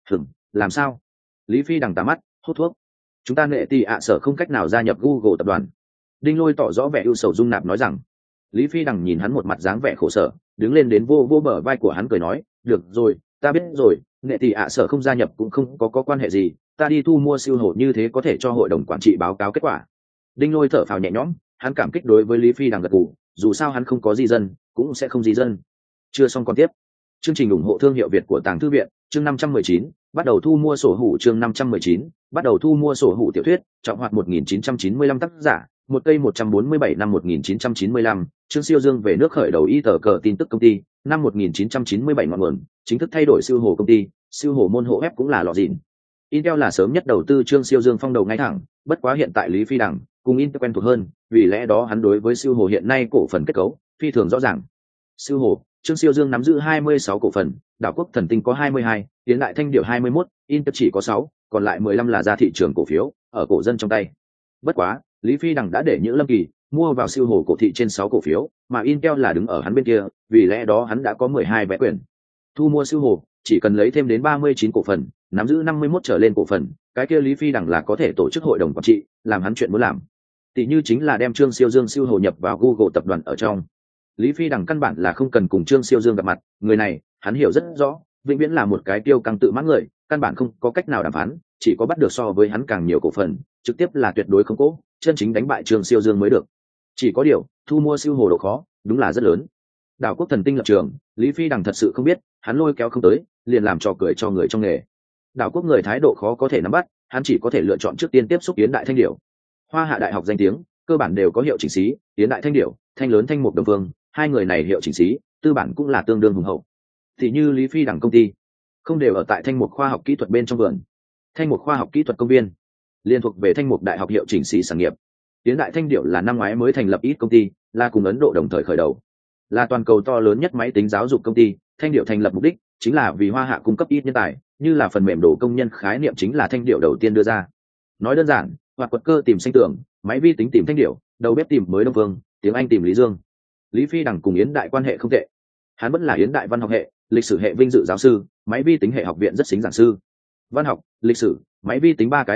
Làm sao? Lý Phi Đằng tà mắt, hút thuốc. Chúng ta Nghệ Tị Ạ Sở không cách nào gia nhập Google tập đoàn. Đinh Lôi tỏ rõ vẻ ưu sầu dung nạp nói rằng. Lý Phi Đằng nhìn hắn một mặt dáng vẻ khổ sở, đứng lên đến vô bờ vai của hắn cười nói, được rồi, ta biết rồi, Nghệ Tị Ạ Sở không gia nhập cũng không có quan hệ gì, ta đi thu mua siêu hổ như thế có thể cho hội đồng quản trị báo cáo kết quả. Đinh Lôi thở phào nhẹ nhõm, hắn cảm kích đối với Lý Phi Đằng gật gù, dù sao hắn không có di dân, cũng sẽ không di dân. Chưa xong còn tiếp. Chương trình ủng hộ thương hiệu Việt của Tàng Thư viện, chương 519, bắt đầu thu mua sổ hủ chương 519, bắt đầu thu mua sổ hủ tiểu thuyết, trọng hoạt 1995 tác giả, một cây 147 năm 1995, Trương Siêu Dương về nước khởi đầu y tờ cờ tin tức công ty, năm 1997 ngọn nguồn, chính thức thay đổi siêu hồ công ty, siêu hồ môn hộ web cũng là lọ dịn. Intel là sớm nhất đầu tư Trương Siêu Dương phong đầu ngay thẳng, bất quá hiện tại Lý Phi Đằng cùng Intel quen thuộc hơn, vì lẽ đó hắn đối với siêu hồ hiện nay cổ phần kết cấu phi thường rõ ràng. Siêu hồ, Trương Siêu Dương nắm giữ 26 cổ phần, Đảo Quốc Thần Tinh có 22, Tiến Đại Thanh Điểu 21, Intel chỉ có 6, còn lại 15 là ra thị trường cổ phiếu, ở cổ dân trong tay. Bất quá, Lý Phi Đằng đã để Nhữ Lâm Kỳ mua vào siêu hồ cổ thị trên 6 cổ phiếu, mà Intel là đứng ở hắn bên kia, vì lẽ đó hắn đã có 12 vé quyền. Thu mua siêu hồ, chỉ cần lấy thêm đến 39 cổ phần, nắm giữ 51 trở lên cổ phần, cái kia Lý Phi Đằng là có thể tổ chức hội đồng quản trị, làm hắn chuyện muốn làm. Tỷ như chính là đem Trương Siêu Dương siêu hồ nhập vào Google tập đoàn ở trong. Lý Phi Đằng căn bản là không cần cùng Trương Siêu Dương gặp mặt, người này, hắn hiểu rất rõ, vĩnh viễn là một cái tiêu căng tự mãn người, căn bản không có cách nào đàm phán, chỉ có bắt được so với hắn càng nhiều cổ phần, trực tiếp là tuyệt đối không cố, chân chính đánh bại Trương Siêu Dương mới được. Chỉ có điều, thu mua siêu hồ độ khó, đúng là rất lớn. Đảo Quốc Thần Tinh lập trường, Lý Phi Đằng thật sự không biết, hắn lôi kéo không tới, liền làm trò cười cho người trong nghề. Đảo Quốc người thái độ khó có thể nắm bắt, hắn chỉ có thể lựa chọn trước tiên tiếp xúc Yến Đại Thanh Điểu. Hoa Hạ đại học danh tiếng, cơ bản đều có hiệu chỉnh xí, Yến Đại Thanh Điểu, Thanh Lớn Thanh Mục Đồng Vương, hai người này hiệu chỉnh xí, tư bản cũng là tương đương hùng hậu. Thì như Lý Phi Đằng công ty, không đều ở tại Thanh Mục khoa học kỹ thuật bên trong vườn. Thanh Mục khoa học kỹ thuật công viên, liên thuộc về Thanh Mục đại học hiệu chỉnh xí sản nghiệp. Yến Đại Thanh Điểu là năm ngoái mới thành lập ít công ty, là cùng Ấn Độ đồng thời khởi đầu, là toàn cầu to lớn nhất máy tính giáo dục công ty. Thanh Điểu thành lập mục đích chính là vì Hoa Hạ cung cấp ít nhân tài, như là phần mềm đồ công nhân khái niệm chính là Thanh Điểu đầu tiên đưa ra. Nói đơn giản, hoạt quật cơ tìm xanh tường, máy vi tính tìm Thanh Điểu, đầu bếp tìm mới Đông Vương, tiếng Anh tìm Lý Dương. Lý Phi Đằng cùng Yến Đại quan hệ không tệ, hắn vẫn là Yến Đại văn học hệ, lịch sử hệ vinh dự giáo sư, máy vi tính hệ học viện rất xính giảng sư. Văn học, lịch sử, máy vi tính ba cái lĩnh vực,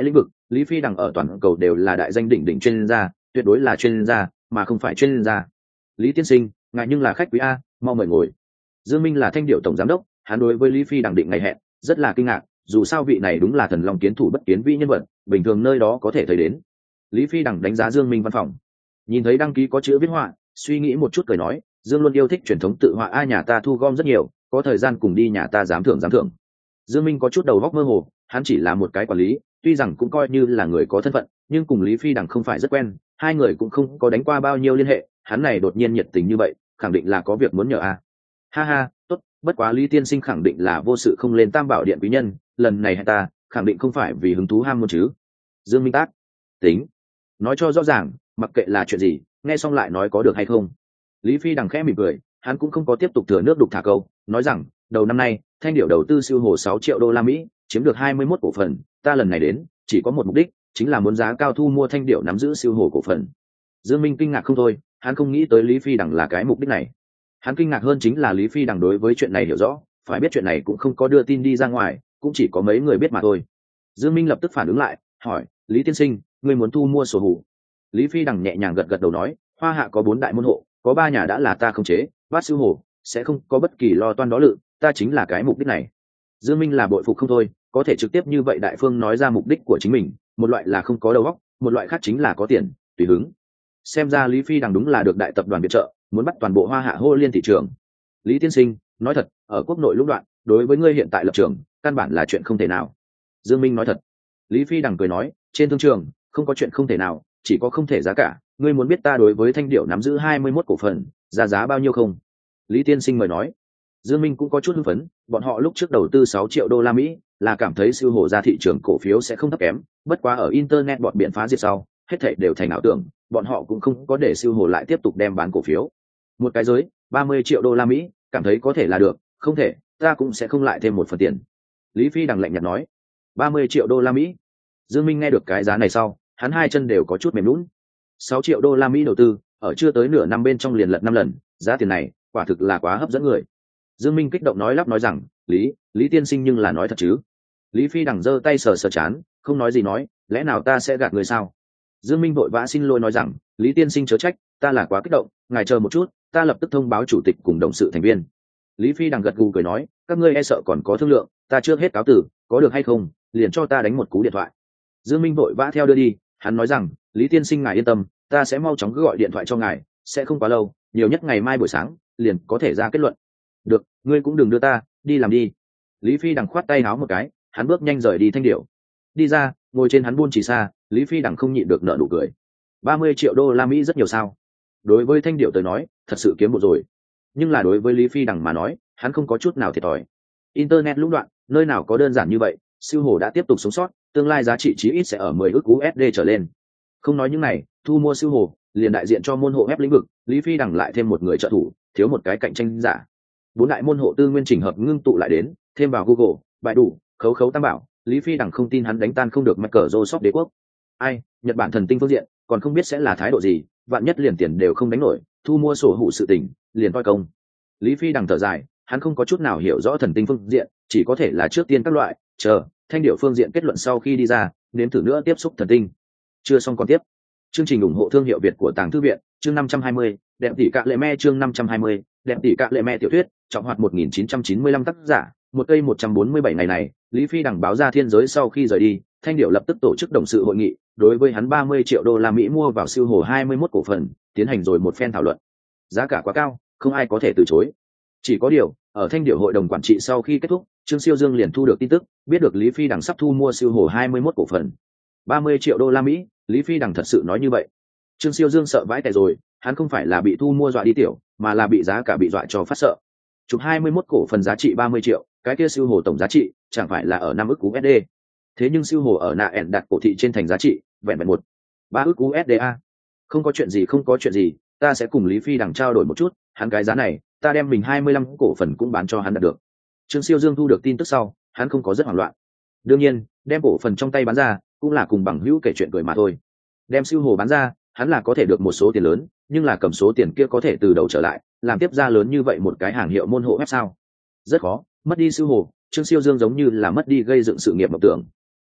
Lý Phi Đằng ở toàn cầu đều là đại danh đỉnh đỉnh chuyên gia, tuyệt đối là chuyên gia mà không phải chuyên gia. Lý tiên sinh, ngài nhưng là khách quý a, mau mời ngồi. Dương Minh là Thanh Điệu tổng giám đốc, hắn đối với Lý Phi Đằng định ngày hẹn rất là kinh ngạc, dù sao vị này đúng là thần long kiến thủ bất kiến vi nhân vật, bình thường nơi đó có thể thấy đến. Lý Phi Đằng đánh giá Dương Minh văn phòng, nhìn thấy đăng ký có chữ viết họa, suy nghĩ một chút cười nói, Dương luôn yêu thích truyền thống tự họa a, nhà ta thu gom rất nhiều, có thời gian cùng đi nhà ta giám thưởng giám thưởng. Dương Minh có chút đầu óc mơ hồ, hắn chỉ là một cái quản lý, tuy rằng cũng coi như là người có thân phận, nhưng cùng Lý Phi Đằng không phải rất quen, hai người cũng không có đánh qua bao nhiêu liên hệ, hắn này đột nhiên nhiệt tình như vậy, khẳng định là có việc muốn nhờ a. Ha ha, tốt, bất quá Lý tiên sinh khẳng định là vô sự không lên Tam Bảo điện quý nhân, lần này ta khẳng định không phải vì hứng thú ham muốn chứ. Dương Minh tác, tính, nói cho rõ ràng, mặc kệ là chuyện gì, nghe xong lại nói có được hay không. Lý Phi Đằng khẽ mỉm cười, hắn cũng không có tiếp tục thừa nước đục thả câu, nói rằng đầu năm nay Thanh Điểu đầu tư siêu hồ 6 triệu đô la Mỹ, chiếm được 21 cổ phần, ta lần này đến chỉ có một mục đích, chính là muốn giá cao thu mua Thanh Điểu nắm giữ siêu hồ cổ phần. Dương Minh kinh ngạc không thôi, hắn không nghĩ tới Lý Phi Đằng là cái mục đích này. Hắn kinh ngạc hơn chính là Lý Phi Đằng đối với chuyện này hiểu rõ, phải biết chuyện này cũng không có đưa tin đi ra ngoài, cũng chỉ có mấy người biết mà thôi. Dương Minh lập tức phản ứng lại, hỏi, Lý tiên sinh, ngươi muốn thu mua sổ hủ? Lý Phi Đằng nhẹ nhàng gật gật đầu nói, Hoa Hạ có 4 đại môn hộ, có 3 nhà đã là ta khống chế, bát siêu hồ sẽ không có bất kỳ lo toan đó lự, ta chính là cái mục đích này. Dương Minh là bội phục không thôi, có thể trực tiếp như vậy đại phương nói ra mục đích của chính mình, một loại là không có đầu óc, một loại khác chính là có tiền, tùy hứng. Xem ra Lý Phi Đằng đúng là được đại tập đoàn viện trợ, muốn bắt toàn bộ Hoa Hạ hô liên thị trường. Lý tiên sinh, nói thật, ở quốc nội lúc đoạn, đối với ngươi hiện tại lập trường, căn bản là chuyện không thể nào. Dương Minh nói thật. Lý Phi Đằng cười nói, trên thương trường không có chuyện không thể nào, chỉ có không thể giá cả. Ngươi muốn biết ta đối với Thanh Điểu nắm giữ 21 cổ phần, giá bao nhiêu không? Lý tiên sinh mời nói. Dương Minh cũng có chút hưng phấn, bọn họ lúc trước đầu tư 6 triệu đô la Mỹ, là cảm thấy siêu hồ ra thị trường cổ phiếu sẽ không thấp kém, bất quá ở internet bọn biện phá diệt sau, hết thảy đều thành ảo tưởng, bọn họ cũng không có để siêu hồ lại tiếp tục đem bán cổ phiếu. Một cái giới 30 triệu đô la Mỹ, cảm thấy có thể là được, không thể, ta cũng sẽ không lại thêm một phần tiền. Lý Phi Đằng lạnh nhạt nói. 30 triệu đô la Mỹ. Dương Minh nghe được cái giá này sau, hắn hai chân đều có chút mềm nhũn. 6 triệu đô la Mỹ đầu tư, ở chưa tới nửa năm bên trong liền lật 5 lần, giá tiền này quả thực là quá hấp dẫn người. Dương Minh kích động nói lắp nói rằng, Lý tiên sinh nhưng là nói thật chứ? Lý Phi Đằng giơ tay sờ sờ chán, không nói gì nói, lẽ nào ta sẽ gạt người sao? Dương Minh vội vã xin lỗi nói rằng, Lý tiên sinh chớ trách, ta là quá kích động, ngài chờ một chút, ta lập tức thông báo chủ tịch cùng đồng sự thành viên. Lý Phi Đằng gật gù cười nói, các ngươi e sợ còn có thương lượng, ta chưa hết cáo tử, có được hay không, liền cho ta đánh một cú điện thoại. Dương Minh vội vã theo đưa đi, hắn nói rằng, Lý tiên sinh ngài yên tâm, ta sẽ mau chóng gọi điện thoại cho ngài, sẽ không quá lâu, nhiều nhất ngày mai buổi sáng liền có thể ra kết luận. Được, ngươi cũng đừng đưa ta, đi làm đi. Lý Phi Đằng khoát tay háo một cái, hắn bước nhanh rời đi Thanh Điểu. Đi ra, ngồi trên hắn buôn chỉ xa, Lý Phi Đằng không nhịn được nở nụ cười. 30 triệu đô la Mỹ rất nhiều sao? Đối với Thanh Điểu tới nói, thật sự kiếm một rồi. Nhưng là đối với Lý Phi Đằng mà nói, hắn không có chút nào thiệt thòi. Internet lũng đoạn, nơi nào có đơn giản như vậy, siêu hồ đã tiếp tục sống sót, tương lai giá trị chí ít sẽ ở 10 ức USD trở lên. Không nói những này, thu mua siêu hồ, liền đại diện cho môn hộ web lĩnh vực, Lý Phi Đằng lại thêm một người trợ thủ, thiếu một cái cạnh tranh giả. 4 đại môn hộ tư nguyên chỉnh hợp ngưng tụ lại đến, thêm vào Google, Bại đủ, khấu khấu tam bảo, Lý Phi Đằng không tin hắn đánh tan không được Microsoft đế quốc. Ai, Nhật Bản thần tinh phương diện, còn không biết sẽ là thái độ gì, vạn nhất liền tiền đều không đánh nổi, thu mua sổ hữu sự tình, liền coi công. Lý Phi Đằng thở dài, hắn không có chút nào hiểu rõ thần tinh phương diện, chỉ có thể là trước tiên các loại, chờ Thanh Điểu phương diện kết luận sau khi đi ra, nếm thử nữa tiếp xúc thần tinh. Chưa xong còn tiếp. Chương trình ủng hộ thương hiệu Việt của Tàng Thư viện, chương 520, đẹp tỷ cạ lệ me chương 520, đẹp tỷ cạ lệ me tiểu thuyết, trọng hoạt 1995 tác giả, một cây 147 ngày này, Lý Phi Đằng báo ra thiên giới sau khi rời đi, Thanh Điểu lập tức tổ chức đồng sự hội nghị, đối với hắn 30 triệu đô la Mỹ mua vào siêu hồ 21 cổ phần, tiến hành rồi một phen thảo luận. Giá cả quá cao, không ai có thể từ chối. Chỉ có điều, ở Thanh Điểu hội đồng quản trị sau khi kết thúc, Trương Siêu Dương liền thu được tin tức, biết được Lý Phi Đằng sắp thu mua siêu hồ 21 cổ phần. 30 triệu đô la Mỹ, Lý Phi Đằng thật sự nói như vậy. Trương Siêu Dương sợ vãi tè rồi, hắn không phải là bị thu mua dọa đi tiểu, mà là bị giá cả bị dọa cho phát sợ. Chụp 21 cổ phần giá trị 30 triệu, cái kia siêu hồ tổng giá trị chẳng phải là ở 5 ức USD. Thế nhưng siêu hồ ở nạ ẻn đặt cổ thị trên thành giá trị vẹn vẹn 3 ức USD a. Không có chuyện gì, không có chuyện gì, ta sẽ cùng Lý Phi Đằng trao đổi một chút, hắn cái giá này, ta đem mình 25 cổ phần cũng bán cho hắn đạt được. Trương Siêu Dương thu được tin tức sau, hắn không có rất hoảng loạn. Đương nhiên, đem cổ phần trong tay bán ra, cũng là cùng bằng hữu kể chuyện cười mà thôi. Đem siêu hồ bán ra, hắn là có thể được một số tiền lớn, nhưng là cầm số tiền kia có thể từ đầu trở lại, làm tiếp ra lớn như vậy một cái hàng hiệu môn hộ web sao? Rất khó, mất đi siêu hồ, Trương Siêu Dương giống như là mất đi gây dựng sự nghiệp mộng tưởng.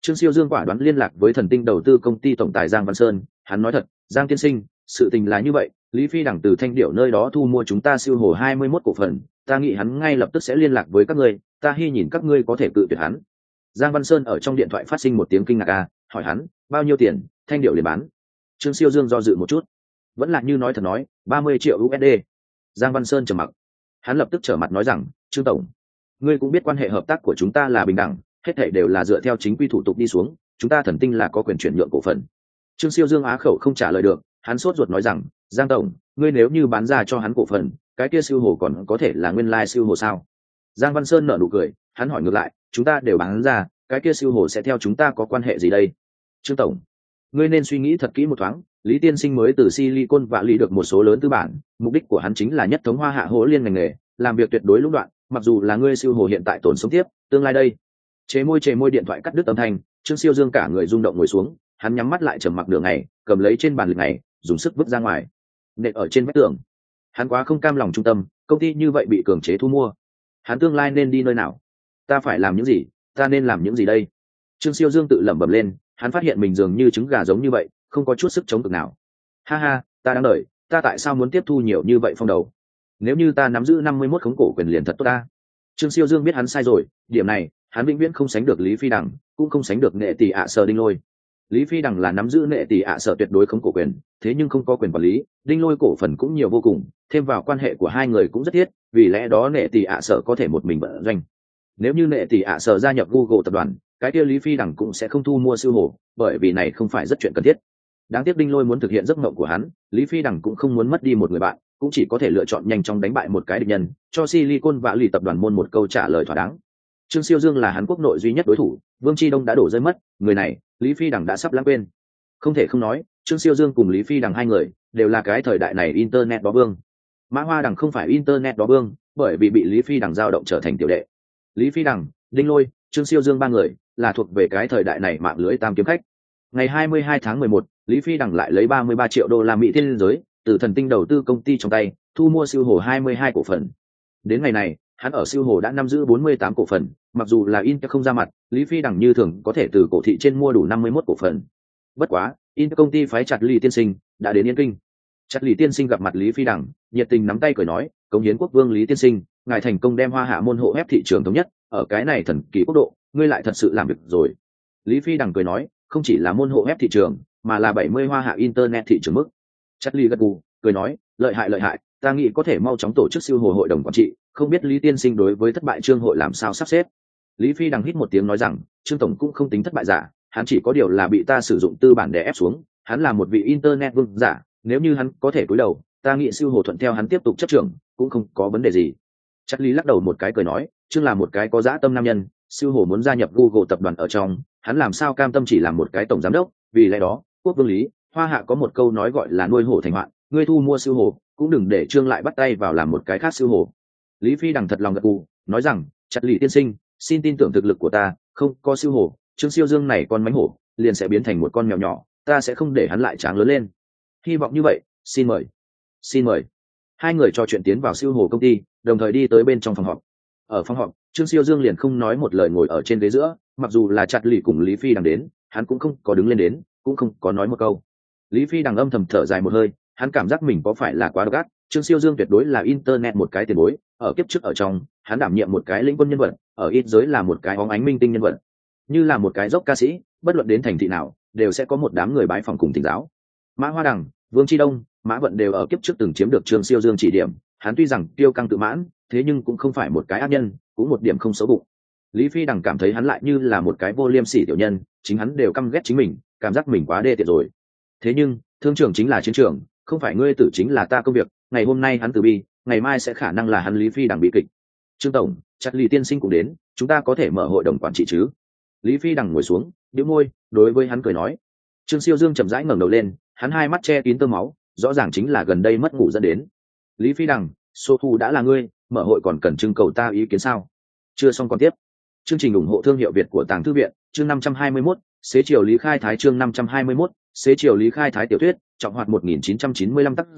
Trương Siêu Dương quả đoán liên lạc với Thần Tinh đầu tư công ty tổng tài Giang Văn Sơn, hắn nói thật, Giang tiên sinh, sự tình là như vậy, Lý Phi đẳng từ Thanh Điểu nơi đó thu mua chúng ta siêu hồ 21 cổ phần, ta nghĩ hắn ngay lập tức sẽ liên lạc với các ngươi, ta hy nhìn các ngươi có thể cự tuyệt hắn. Giang Văn Sơn ở trong điện thoại phát sinh một tiếng kinh ngạc hỏi hắn, bao nhiêu tiền, Thanh Điểu liền bán. Trương Siêu Dương do dự một chút, vẫn là như nói thật nói, 30 triệu USD. Giang Văn Sơn trầm mặc, hắn lập tức trở mặt nói rằng, Trương tổng, ngươi cũng biết quan hệ hợp tác của chúng ta là bình đẳng, hết thảy đều là dựa theo chính quy thủ tục đi xuống, chúng ta Thần Tinh là có quyền chuyển nhượng cổ phần. Trương Siêu Dương á khẩu không trả lời được, hắn sốt ruột nói rằng, Giang tổng, ngươi nếu như bán ra cho hắn cổ phần, cái kia siêu hồ còn có thể là nguyên lai siêu hồ sao? Giang Văn Sơn nở nụ cười, hắn hỏi ngược lại, chúng ta đều bán ra, cái kia siêu hồ sẽ theo chúng ta có quan hệ gì đây? Trương tổng, ngươi nên suy nghĩ thật kỹ một thoáng, Lý tiên sinh mới từ Silicon Valley được một số lớn tư bản, mục đích của hắn chính là nhất thống hoa hạ hỗ liên ngành nghề, làm việc tuyệt đối lũng đoạn, mặc dù là ngươi siêu hồ hiện tại tổn sống tiếp, tương lai đây. Chế môi điện thoại cắt đứt âm thanh, Trương Siêu Dương cả người rung động ngồi xuống, hắn nhắm mắt lại trầm mặc nửa ngày, cầm lấy trên bàn lịch này, dùng sức vứt ra ngoài, nện ở trên vách tường. Hắn quá không cam lòng trung tâm, công ty như vậy bị cường chế thu mua, hắn tương lai nên đi nơi nào? Ta phải làm những gì? Ta nên làm những gì đây? Trương Siêu Dương tự lẩm bẩm lên, hắn phát hiện mình dường như trứng gà giống như vậy, không có chút sức chống cự nào. Ha ha, ta đang đợi, ta tại sao muốn tiếp thu nhiều như vậy phong đầu? Nếu như ta nắm giữ 51 khống cổ quyền liền thật tốt ta. Trương Siêu Dương biết hắn sai rồi, điểm này, hắn vĩnh viễn không sánh được Lý Phi Đằng, cũng không sánh được Nghệ Tỷ ạ Sở Đinh Lôi. Lý Phi Đằng là nắm giữ Nghệ Tỷ ạ Sở tuyệt đối khống cổ quyền, thế nhưng không có quyền quản lý, Đinh Lôi cổ phần cũng nhiều vô cùng, thêm vào quan hệ của hai người cũng rất thiết, vì lẽ đó Nghệ Tỷ ạ Sở có thể một mình vận doanh. Nếu như Nghệ Tỷ ạ Sở gia nhập Google tập đoàn, cái kia Lý Phi Đằng cũng sẽ không thu mua siêu hồ, bởi vì này không phải rất chuyện cần thiết. Đáng tiếc Đinh Lôi muốn thực hiện giấc mộng của hắn, Lý Phi Đằng cũng không muốn mất đi một người bạn, cũng chỉ có thể lựa chọn nhanh chóng đánh bại một cái địch nhân, cho Silicon Valley tập đoàn môn một câu trả lời thỏa đáng. Trương Siêu Dương là hắn quốc nội duy nhất đối thủ, Vương Chi Đông đã đổ rơi mất, người này, Lý Phi Đằng đã sắp lãng quên. Không thể không nói, Trương Siêu Dương cùng Lý Phi Đằng hai người đều là cái thời đại này internet đó vương. Mã Hoa Đằng không phải internet đó vương, bởi vì bị Lý Phi Đằng giao động trở thành tiểu đệ. Lý Phi Đằng, Đinh Lôi, Trương Siêu Dương ba người là thuộc về cái thời đại này mạng lưới tam kiếm khách. Ngày 22 tháng 11, Lý Phi Đằng lại lấy 33 triệu đô la Mỹ thiên giới từ Thần Tinh đầu tư công ty trong tay, thu mua siêu hồ 22 cổ phần. Đến ngày này, hắn ở siêu hồ đã nắm giữ 48 cổ phần, mặc dù là Inter không ra mặt, Lý Phi Đằng như thường có thể từ cổ thị trên mua đủ 51 cổ phần. Bất quá, Inter công ty phái chặt Lý tiên sinh đã đến Yên Kinh. Chặt Lý tiên sinh gặp mặt Lý Phi Đằng, nhiệt tình nắm tay cười nói, cống hiến quốc vương Lý tiên sinh, ngài thành công đem Hoa Hạ môn hộ ép thị trường thống nhất, ở cái này thần kỳ quốc độ, ngươi lại thật sự làm được rồi. Lý Phi Đằng cười nói, không chỉ là môn hộ ép thị trường, mà là 70 Hoa Hạ internet thị trường mức. Chặt Lý gật gù, cười nói, lợi hại, ta nghĩ có thể mau chóng tổ chức siêu hồ hội đồng quản trị, không biết Lý tiên sinh đối với thất bại Trương hội làm sao sắp xếp. Lý Phi Đằng hít một tiếng nói rằng, Trương tổng cũng không tính thất bại giả, hắn chỉ có điều là bị ta sử dụng tư bản để ép xuống, hắn là một vị internet vương giả, nếu như hắn có thể cúi đầu, ta nghĩ siêu hồ thuận theo hắn tiếp tục chấp trưởng, cũng không có vấn đề gì. Chặt Lý lắc đầu một cái cười nói, Trương là một cái có dã tâm nam nhân, siêu hồ muốn gia nhập Google tập đoàn ở trong, hắn làm sao cam tâm chỉ làm một cái tổng giám đốc, vì lẽ đó, quốc vương Lý, Hoa Hạ có một câu nói gọi là nuôi hổ thành hoạn, ngươi thu mua siêu hồ, cũng đừng để Trương lại bắt tay vào làm một cái khác siêu hồ. Lý Phi Đằng thật lòng gật gù, nói rằng, Chặt Lý tiên sinh, xin tin tưởng thực lực của ta, không có siêu hồ, Trương Siêu Dương này con mánh hổ, liền sẽ biến thành một con mèo nhỏ, ta sẽ không để hắn lại tráng lớn lên. Hy vọng như vậy, xin mời. Hai người trò chuyện tiến vào siêu hồ công ty, đồng thời đi tới bên trong phòng họp. Ở phòng họp, Trương Siêu Dương liền không nói một lời ngồi ở trên ghế giữa, mặc dù là Chặt Lý cùng Lý Phi Đằng đến, hắn cũng không có đứng lên đến, cũng không có nói một câu. Lý Phi Đằng âm thầm thở dài một hơi, hắn cảm giác mình có phải là quá độc ác. Trương Siêu Dương tuyệt đối là internet một cái tiền bối, ở kiếp trước ở trong, hắn đảm nhiệm một cái lĩnh quân nhân vật, ở ít giới là một cái óng ánh minh tinh nhân vật, như là một cái dốc ca sĩ, bất luận đến thành thị nào, đều sẽ có một đám người bái phòng cùng thỉnh giáo. Mã Hoa Đằng, Vương Chi Đông, Mã Vận đều ở kiếp trước từng chiếm được Trương Siêu Dương chỉ điểm, hắn tuy rằng tiêu căng tự mãn, thế nhưng cũng không phải một cái ác nhân, cũng một điểm không xấu bụng. Lý Phi Đằng cảm thấy hắn lại như là một cái vô liêm sỉ tiểu nhân, chính hắn đều căm ghét chính mình, cảm giác mình quá đê tiện rồi. Thế nhưng, thương trường chính là chiến trường, không phải ngươi tử chính là ta công việc, ngày hôm nay hắn từ bi, ngày mai sẽ khả năng là hắn Lý Phi Đằng bị kịch. Trương tổng, Chặt Lý tiên sinh cũng đến, chúng ta có thể mở hội đồng quản trị chứ? Lý Phi Đằng ngồi xuống, bĩu môi, đối với hắn cười nói. Trương Siêu Dương chậm rãi ngẩng đầu lên, hắn hai mắt che kín tơ máu, rõ ràng chính là gần đây mất ngủ dẫn đến. Lý Phi Đằng, số thu đã là ngươi, mở hội còn cần trưng cầu ta ý kiến sao? Chưa xong còn tiếp. Chương trình ủng hộ thương hiệu Việt của Tàng Thư viện, chương 521, xế chiều Lý Khai Thái chương 521, xế chiều Lý Khai Thái tiểu thuyết, trọng hoạt 1995 tác giả,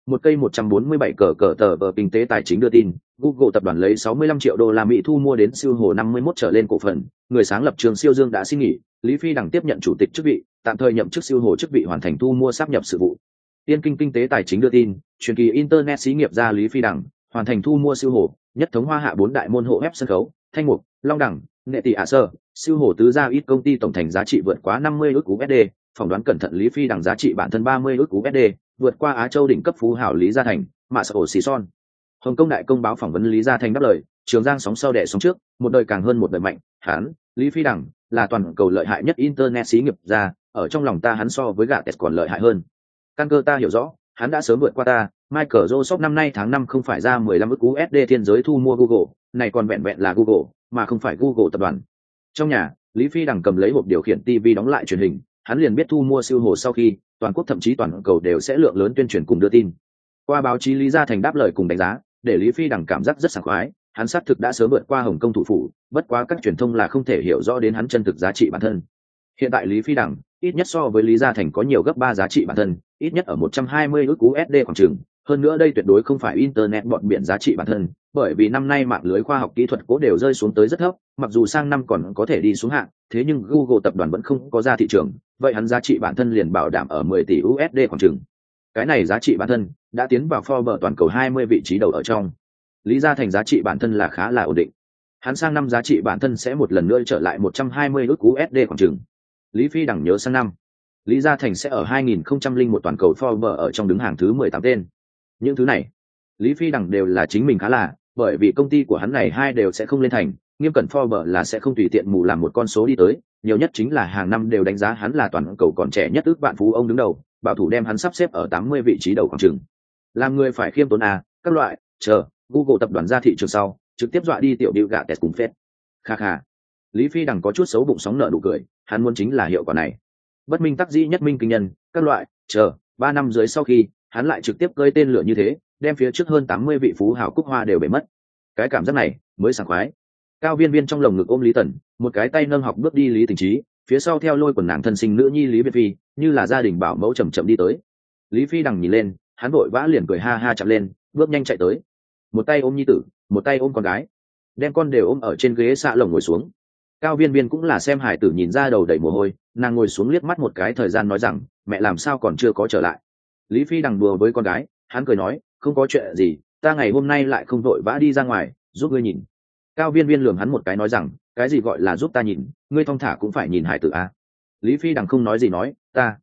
một cây 147 cờ tờ vở kinh tế tài chính đưa tin, Google tập đoàn lấy 65 triệu đô la Mỹ thu mua đến siêu hồ 51 trở lên cổ phần, người sáng lập Trường Siêu Dương đã xin nghỉ, Lý Phi Đằng tiếp nhận chủ tịch chức vị, tạm thời nhậm chức siêu hồ chức vị hoàn thành thu mua sáp nhập sự vụ. Tiên kinh kinh tế tài chính đưa tin, truyền kỳ internet xí nghiệp gia Lý Phi Đằng hoàn thành thu mua siêu hồ, nhất thống hoa hạ 4 đại môn hộ web sân khấu, Thanh Mục, Long Đẳng, Nghệ Tỷ Ả Sơ, siêu hồ tứ gia ít công ty tổng thành giá trị vượt quá 50 ức USD, phỏng đoán cẩn thận Lý Phi Đằng giá trị bản thân 30 ức USD, vượt qua Á Châu đỉnh cấp phú hảo Lý Gia Thành, mạ sở ổ xì son. Hồng Kông đại công báo phỏng vấn Lý Gia Thành đáp lời, Trường Giang sóng sau đẻ sóng trước, một đời càng hơn một đời mạnh, hắn, Lý Phi Đằng là toàn cầu lợi hại nhất internet xí nghiệp gia, ở trong lòng ta hắn so với gã Tet còn lợi hại hơn. Căn cơ ta hiểu rõ, hắn đã sớm vượt qua ta. Michael Joseph năm nay tháng 5 không phải ra 15 ức USD thiên giới thu mua Google, này còn vẹn vẹn là Google, mà không phải Google tập đoàn. Trong nhà, Lý Phi Đằng cầm lấy hộp điều khiển TV đóng lại truyền hình, hắn liền biết thu mua siêu hồ sau khi, toàn quốc thậm chí toàn cầu đều sẽ lượng lớn tuyên truyền cùng đưa tin. Qua báo chí Lý Gia Thành đáp lời cùng đánh giá, để Lý Phi Đằng cảm giác rất sảng khoái, hắn xác thực đã sớm vượt qua Hồng Kông thủ phủ, bất quá các truyền thông là không thể hiểu rõ đến hắn chân thực giá trị bản thân. Hiện tại Lý Phi Đằng ít nhất so với Lý Gia Thành có nhiều gấp 3 giá trị bản thân, ít nhất ở 120 ức USD khoảng chừng, hơn nữa đây tuyệt đối không phải internet bọn biển giá trị bản thân, bởi vì năm nay mạng lưới khoa học kỹ thuật cố đều rơi xuống tới rất thấp, mặc dù sang năm còn có thể đi xuống hạng, thế nhưng Google tập đoàn vẫn không có ra thị trường, vậy hắn giá trị bản thân liền bảo đảm ở 10 tỷ USD khoảng chừng. Cái này giá trị bản thân đã tiến vào Forbes toàn cầu 20 vị trí đầu ở trong. Lý Gia Thành giá trị bản thân là khá là ổn định. Hắn sang năm giá trị bản thân sẽ một lần nữa trở lại 120 ức USD khoảng chừng. Lý Phi Đằng nhớ sang năm, Lý Gia Thành sẽ ở 2001 toàn cầu Forbes ở trong đứng hàng thứ 18 tên. Những thứ này, Lý Phi Đằng đều là chính mình khá là, bởi vì công ty của hắn này hai đều sẽ không lên thành, nghiêm cẩn Forbes là sẽ không tùy tiện mù làm một con số đi tới, nhiều nhất chính là hàng năm đều đánh giá hắn là toàn cầu còn trẻ nhất ước vạn phú ông đứng đầu, bảo thủ đem hắn sắp xếp ở 80 vị trí đầu khoảng chừng. Làm người phải khiêm tốn các loại, chờ Google tập đoàn ra thị trường sau, trực tiếp dọa đi tiểu điệu gạ tẹt cùng phết. Kha kha. Lý Phi Đằng có chút xấu bụng sóng nợ nụ cười, hắn muốn chính là hiệu quả này. Bất minh tắc dĩ nhất minh kinh nhân, các loại, chờ 3 năm dưới sau khi, hắn lại trực tiếp gây tên lửa như thế, đem phía trước hơn 80 vị phú hào cúc hoa đều bể mất. Cái cảm giác này mới sảng khoái. Cao Viên Viên trong lồng ngực ôm Lý Tần, một cái tay nâng học bước đi Lý Tình Trí, phía sau theo lôi quần nàng thân sinh nữ nhi Lý Việt Phi, như là gia đình bảo mẫu chậm chậm đi tới. Lý Phi Đằng nhìn lên, hắn vội vã liền cười ha ha chạm lên, bước nhanh chạy tới. Một tay ôm nhi tử, một tay ôm con gái, đem con đều ôm ở trên ghế xạ lồng ngồi xuống. Cao Viên Viên cũng là xem hải tử nhìn ra đầu đầy mồ hôi, nàng ngồi xuống liếc mắt một cái thời gian nói rằng, mẹ làm sao còn chưa có trở lại. Lý Phi Đằng đùa với con gái, hắn cười nói, không có chuyện gì, ta ngày hôm nay lại không vội vã đi ra ngoài, giúp ngươi nhìn. Cao Viên Viên lườm hắn một cái nói rằng, cái gì gọi là giúp ta nhìn, ngươi thong thả cũng phải nhìn hải tử à. Lý Phi Đằng không nói gì nói,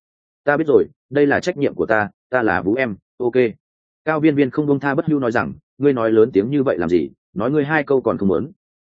ta biết rồi, đây là trách nhiệm của ta là vũ em, ok. Cao Viên Viên không buông tha bất hưu nói rằng, ngươi nói lớn tiếng như vậy làm gì, nói ngươi 2 câu còn không muốn.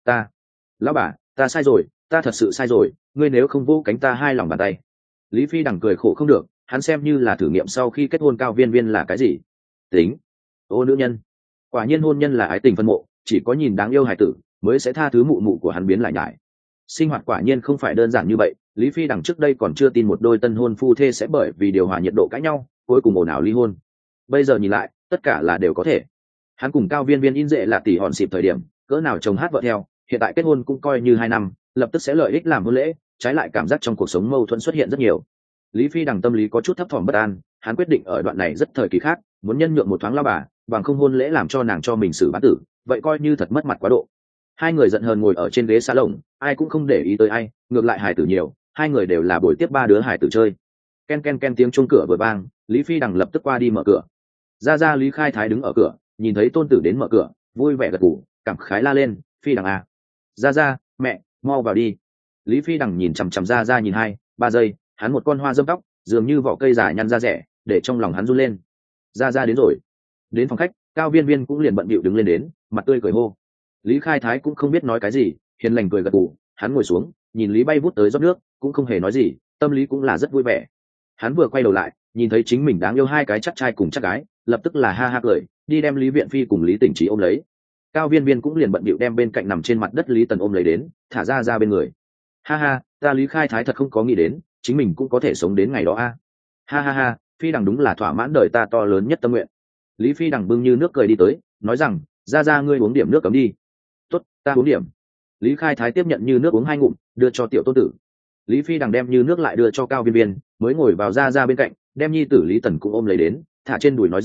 Lão bà, ta sai rồi, ta thật sự sai rồi, ngươi nếu không vỗ cánh ta 2 lòng bàn tay. Lý Phi Đằng cười khổ không được, hắn xem như là thử nghiệm sau khi kết hôn Cao Viên Viên là cái gì. Tính, ô nữ nhân. Quả nhiên hôn nhân là ái tình phân mộ, chỉ có nhìn đáng yêu hài tử mới sẽ tha thứ mụ mụ của hắn biến lại nhải. Sinh hoạt quả nhiên không phải đơn giản như vậy, Lý Phi Đằng trước đây còn chưa tin một đôi tân hôn phu thê sẽ bởi vì điều hòa nhiệt độ cãi nhau, cuối cùng ồn ào ly hôn. Bây giờ nhìn lại, tất cả là đều có thể. Hắn cùng Cao Viên Viên in dệ là tỷ hòn xịp thời điểm, cỡ nào chồng hát vợ theo, hiện tại kết hôn cũng coi như 2 năm, lập tức sẽ lợi ích làm hôn lễ, trái lại cảm giác trong cuộc sống mâu thuẫn xuất hiện rất nhiều. Lý Phi Đằng tâm lý có chút thấp thỏm bất an, hắn quyết định ở đoạn này rất thời kỳ khác, muốn nhân nhượng một thoáng lao bà, bằng không hôn lễ làm cho nàng cho mình xử bán tử, vậy coi như thật mất mặt quá độ. 2 người giận hờn ngồi ở trên ghế xà lồng, ai cũng không để ý tới ai, ngược lại hài tử nhiều, 2 người đều là buổi tiếp 3 đứa hài tử chơi. Ken ken ken tiếng chuông cửa vừa vang, Lý Phi Đằng lập tức qua đi mở cửa. Ra Lý Khai Thái đứng ở cửa, nhìn thấy tôn tử đến mở cửa, vui vẻ gật gù, cảm khái la lên, Phi Đằng à. Ra, mẹ, mau vào đi. Lý Phi Đằng nhìn chằm chằm ra nhìn 2-3 giây, hắn một con hoa dâm tóc, dường như vỏ cây dài nhăn ra rẻ, để trong lòng hắn run lên. Ra đến rồi. Đến phòng khách, Cao Viên Viên cũng liền bận bịu đứng lên đến, mặt tươi cười hô. Lý Khai Thái cũng không biết nói cái gì, hiền lành cười gật gù, hắn ngồi xuống, nhìn Lý bay vút tới rót nước, cũng không hề nói gì, tâm lý cũng là rất vui vẻ. Hắn vừa quay đầu lại, nhìn thấy chính mình đáng yêu 2 cái chắc trai cùng chắc gái, lập tức là ha ha cười, đi đem Lý Viện Phi cùng Lý Tỉnh Trí ôm lấy. Cao Viên Viên cũng liền bận bịu đem bên cạnh nằm trên mặt đất Lý Tần ôm lấy đến, thả ra bên người. Ha, ta Lý Khai Thái thật không có nghĩ đến, chính mình cũng có thể sống đến ngày đó a. Ha, Phi Đằng đúng là thỏa mãn đời ta to lớn nhất tâm nguyện. Lý Phi Đằng bưng như nước cười đi tới, nói rằng, ra ngươi uống điểm nước cấm đi. Tốt, ta uống điểm. Lý Khai Thái tiếp nhận như nước uống 2 ngụm, đưa cho tiểu tôn tử. Lý Phi Đằng đem như nước lại đưa cho Cao Viên Viên, mới ngồi vào ra bên cạnh, đem nhi tử Lý Tần cũng ôm lấy đến, thả trên đùi nói rằng,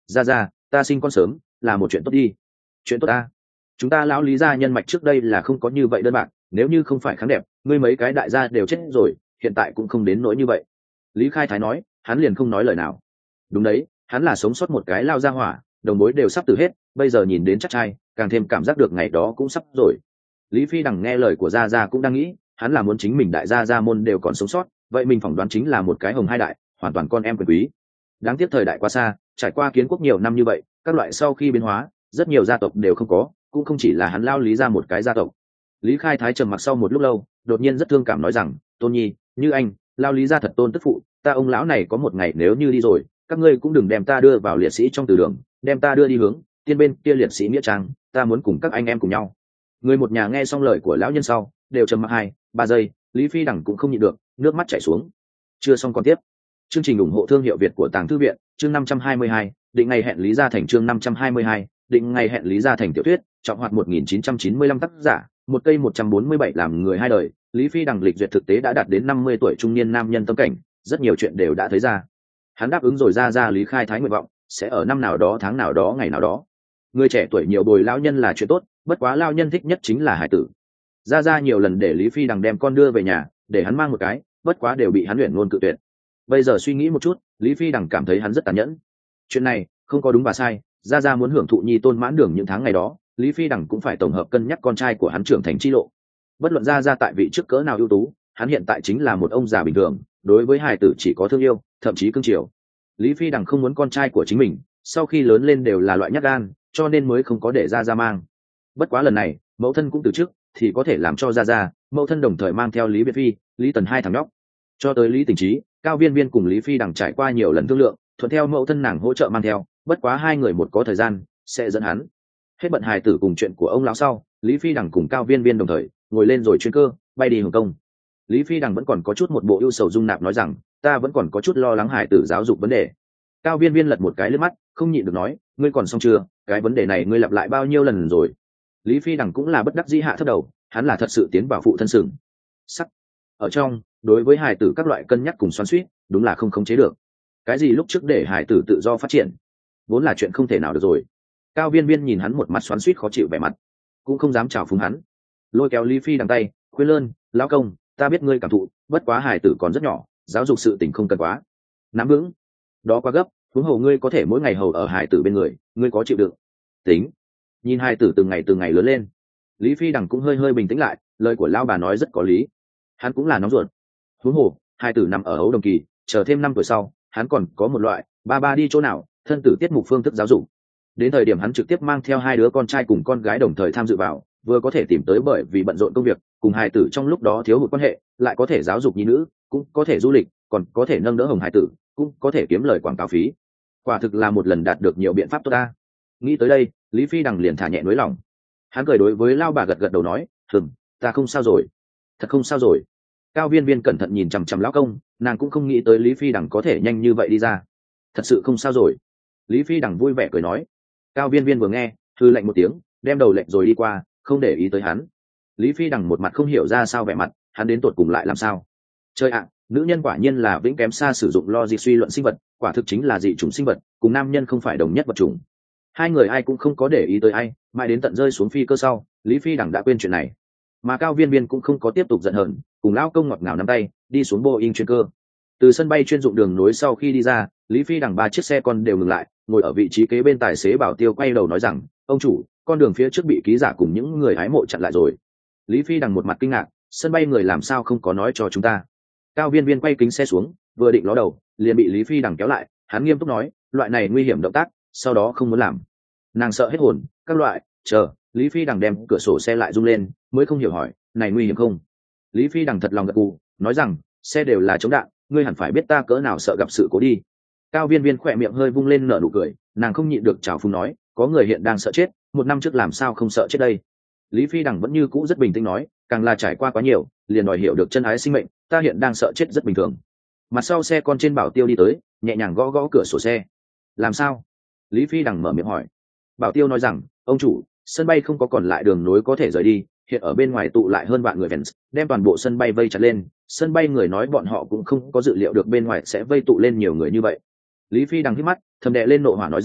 ra ta sinh con sớm là một chuyện tốt đi. Chuyện tốt ta? Chúng ta lão Lý gia nhân mạch trước đây là không có như vậy đơn bạc, nếu như không phải kháng đẹp ngươi mấy cái đại gia đều chết rồi, hiện tại cũng không đến nỗi như vậy. Lý Khai Thái nói, hắn liền không nói lời nào. Đúng đấy, hắn là sống sót một cái lao ra hỏa, đồng bối đều sắp từ hết, bây giờ nhìn đến chắc trai càng thêm cảm giác được ngày đó cũng sắp rồi. Lý Phi Đằng nghe lời của gia gia cũng đang nghĩ, hắn là muốn chính mình đại gia gia môn đều còn sống sót, vậy mình phỏng đoán chính là một cái hồng hai đại, hoàn toàn con em quyền quý. Đáng tiếc thời đại quá xa, trải qua kiến quốc nhiều năm như vậy, các loại sau khi biến hóa, rất nhiều gia tộc đều không có, cũng không chỉ là hắn lao Lý ra một cái gia tộc. Lý Khai Thái trầm mặc sau một lúc lâu, đột nhiên rất thương cảm nói rằng, Tôn Nhi, như anh, lao Lý ra thật tôn tức phụ, ta ông lão này có một ngày nếu như đi rồi, các ngươi cũng đừng đem ta đưa vào liệt sĩ trong từ đường, đem ta đưa đi hướng tiên bên kia liệt sĩ nghĩa trang, ta muốn cùng các anh em cùng nhau. Người một nhà nghe xong lời của lão nhân sau, đều trầm mặc 2-3 giây, Lý Phi Đằng cũng không nhịn được, nước mắt chảy xuống. Chưa xong còn tiếp. Chương trình ủng hộ thương hiệu Việt của Tàng Thư viện, chương 522, định ngày hẹn Lý Gia Thành, chương 522, định ngày hẹn Lý Gia Thành tiểu thuyết, trọng hoạt 1995 tác giả, một cây 147 làm người hai đời. Lý Phi Đằng lịch duyệt thực tế đã đạt đến 50 tuổi trung niên nam nhân tâm cảnh, rất nhiều chuyện đều đã thấy ra. Hắn đáp ứng rồi ra Lý Khai Thái nguyện vọng, sẽ ở năm nào đó tháng nào đó ngày nào đó. Người trẻ tuổi nhiều bồi lão nhân là chuyện tốt, bất quá lão nhân thích nhất chính là hải tử. Ra nhiều lần để Lý Phi Đằng đem con đưa về nhà, để hắn mang một cái, bất quá đều bị hắn luyện luôn cự tuyệt. Bây giờ suy nghĩ một chút, Lý Phi Đằng cảm thấy hắn rất tàn nhẫn. Chuyện này không có đúng và sai, ra muốn hưởng thụ nhi tôn mãn đường những tháng ngày đó, Lý Phi Đằng cũng phải tổng hợp cân nhắc con trai của hắn trưởng thành chi lộ. Bất luận ra tại vị trước cỡ nào ưu tú, hắn hiện tại chính là một ông già bình thường, đối với hài tử chỉ có thương yêu, thậm chí cưng chiều. Lý Phi Đằng không muốn con trai của chính mình sau khi lớn lên đều là loại nhát gan, cho nên mới không có để ra mang. Bất quá lần này mẫu thân cũng từ chức, thì có thể làm cho ra mẫu thân đồng thời mang theo Lý Biệt Phi, Lý Tần hai thằng nhóc. Cho tới Lý Tình Trí, Cao Viên Viên cùng Lý Phi Đằng trải qua nhiều lần thương lượng, thuận theo mẫu thân nàng hỗ trợ mang theo, bất quá hai người một có thời gian sẽ dẫn hắn. Hết bận hài tử cùng chuyện của ông lão sau, Lý Phi Đằng cùng Cao Viên Viên đồng thời ngồi lên rồi chuyên cơ bay đi Hồng Kông. Lý Phi Đằng vẫn còn có chút một bộ ưu sầu dung nạp nói rằng, ta vẫn còn có chút lo lắng hài tử giáo dục vấn đề. Cao Viên Viên lật một cái lướt mắt, không nhịn được nói, ngươi còn xong chưa, cái vấn đề này ngươi lặp lại bao nhiêu lần rồi. Lý Phi Đằng cũng là bất đắc dĩ hạ thấp đầu, hắn là thật sự tiến vào phụ thân sừng sắc ở trong, đối với hài tử các loại cân nhắc cùng xoắn xuýt, đúng là không khống chế được. Cái gì lúc trước để hài tử tự do phát triển vốn là chuyện không thể nào được rồi. Cao Viên Viên nhìn hắn một mặt xoắn xuýt khó chịu vẻ mặt, cũng không dám chào phúng hắn, lôi kéo Lý Phi Đằng tay khuyên lơn, lão công, ta biết ngươi cảm thụ, bất quá hài tử còn rất nhỏ, giáo dục sự tình không cần quá nắm vững, đó quá gấp, huống hồ ngươi có thể mỗi ngày hầu ở hài tử bên người, ngươi có chịu đựng? Tính, nhìn hài tử từng ngày lớn lên. Lý Phi Đằng cũng hơi bình tĩnh lại, lời của lão bà nói rất có lý, hắn cũng là nóng ruột. Huống hồ hài tử nằm ở ấu đồng kỳ, chờ thêm 5 tuổi sau, hắn còn có một loại ba đi chỗ nào thân tử tiết mục phương thức giáo dục. Đến thời điểm hắn trực tiếp mang theo 2 đứa con trai cùng con gái đồng thời tham dự vào, vừa có thể tìm tới bởi vì bận rộn công việc cùng hài tử trong lúc đó thiếu hụt quan hệ, lại có thể giáo dục nhi nữ, cũng có thể du lịch, còn có thể nâng đỡ hồng hài tử, cũng có thể kiếm lời quảng cáo phí. Quả thực là một lần đạt được nhiều biện pháp tốt ta. Nghĩ tới đây, Lý Phi Đằng liền thả nhẹ nỗi lòng. Hắn cười đối với lao bà gật đầu nói, ta không sao rồi, thật không sao rồi. Cao Viên Viên cẩn thận nhìn chằm chằm lão công, nàng cũng không nghĩ tới Lý Phi Đằng có thể nhanh như vậy đi ra. Thật sự không sao rồi. Lý Phi Đằng vui vẻ cười nói. Cao Viên Viên vừa nghe, hư lạnh một tiếng, đem đầu lệnh rồi đi qua, không để ý tới hắn. Lý Phi Đằng một mặt không hiểu ra sao vẻ mặt, hắn đến tột cùng lại làm sao. Chơi ạ, nữ nhân quả nhiên là vĩnh kém xa sử dụng logic suy luận sinh vật, quả thực chính là dị chủng sinh vật, cùng nam nhân không phải đồng nhất vật chủng. Hai người ai cũng không có để ý tới ai, mãi đến tận rơi xuống phi cơ sau, Lý Phi Đằng đã quên chuyện này. Mà Cao Viên Viên cũng không có tiếp tục giận hờn, cùng lão công ngọt ngào nắm tay đi xuống Boeing chuyên cơ. Từ sân bay chuyên dụng đường nối sau khi đi ra, Lý Phi Đằng 3 chiếc xe con đều ngừng lại, ngồi ở vị trí kế bên tài xế Bảo Tiêu quay đầu nói rằng, ông chủ, con đường phía trước bị ký giả cùng những người hái mộ chặn lại rồi. Lý Phi Đằng một mặt kinh ngạc, sân bay người làm sao không có nói cho chúng ta. Cao Viên Viên quay kính xe xuống, vừa định ló đầu, liền bị Lý Phi Đằng kéo lại, hắn nghiêm túc nói, loại này nguy hiểm động tác, sau đó không muốn làm. Nàng sợ hết hồn, các loại, chờ, Lý Phi Đằng đem cửa sổ xe lại rung lên, mới không hiểu hỏi, này nguy hiểm không? Lý Phi Đằng thật lòng gật gù, nói rằng, xe đều là chống đạn, ngươi hẳn phải biết ta cỡ nào sợ gặp sự cố đi. Cao Viên Viên khỏe miệng hơi vung lên nở nụ cười, nàng không nhịn được chào phúng nói, có người hiện đang sợ chết, 1 năm trước làm sao không sợ chết đây. Lý Phi Đằng vẫn như cũ rất bình tĩnh nói, càng là trải qua quá nhiều, liền đòi hiểu được chân ái sinh mệnh, ta hiện đang sợ chết rất bình thường. Mặt sau xe con trên Bảo Tiêu đi tới, nhẹ nhàng gõ cửa sổ xe. Làm sao? Lý Phi Đằng mở miệng hỏi. Bảo Tiêu nói rằng, ông chủ, sân bay không có còn lại đường nối có thể rời đi, hiện ở bên ngoài tụ lại hơn vạn người fans, đem toàn bộ sân bay vây chặt lên. Sân bay người nói bọn họ cũng không có dự liệu được bên ngoài sẽ vây tụ lên nhiều người như vậy. Lý Phi Đằng hít mắt, thầm đè lên nộ hỏa nói rằng,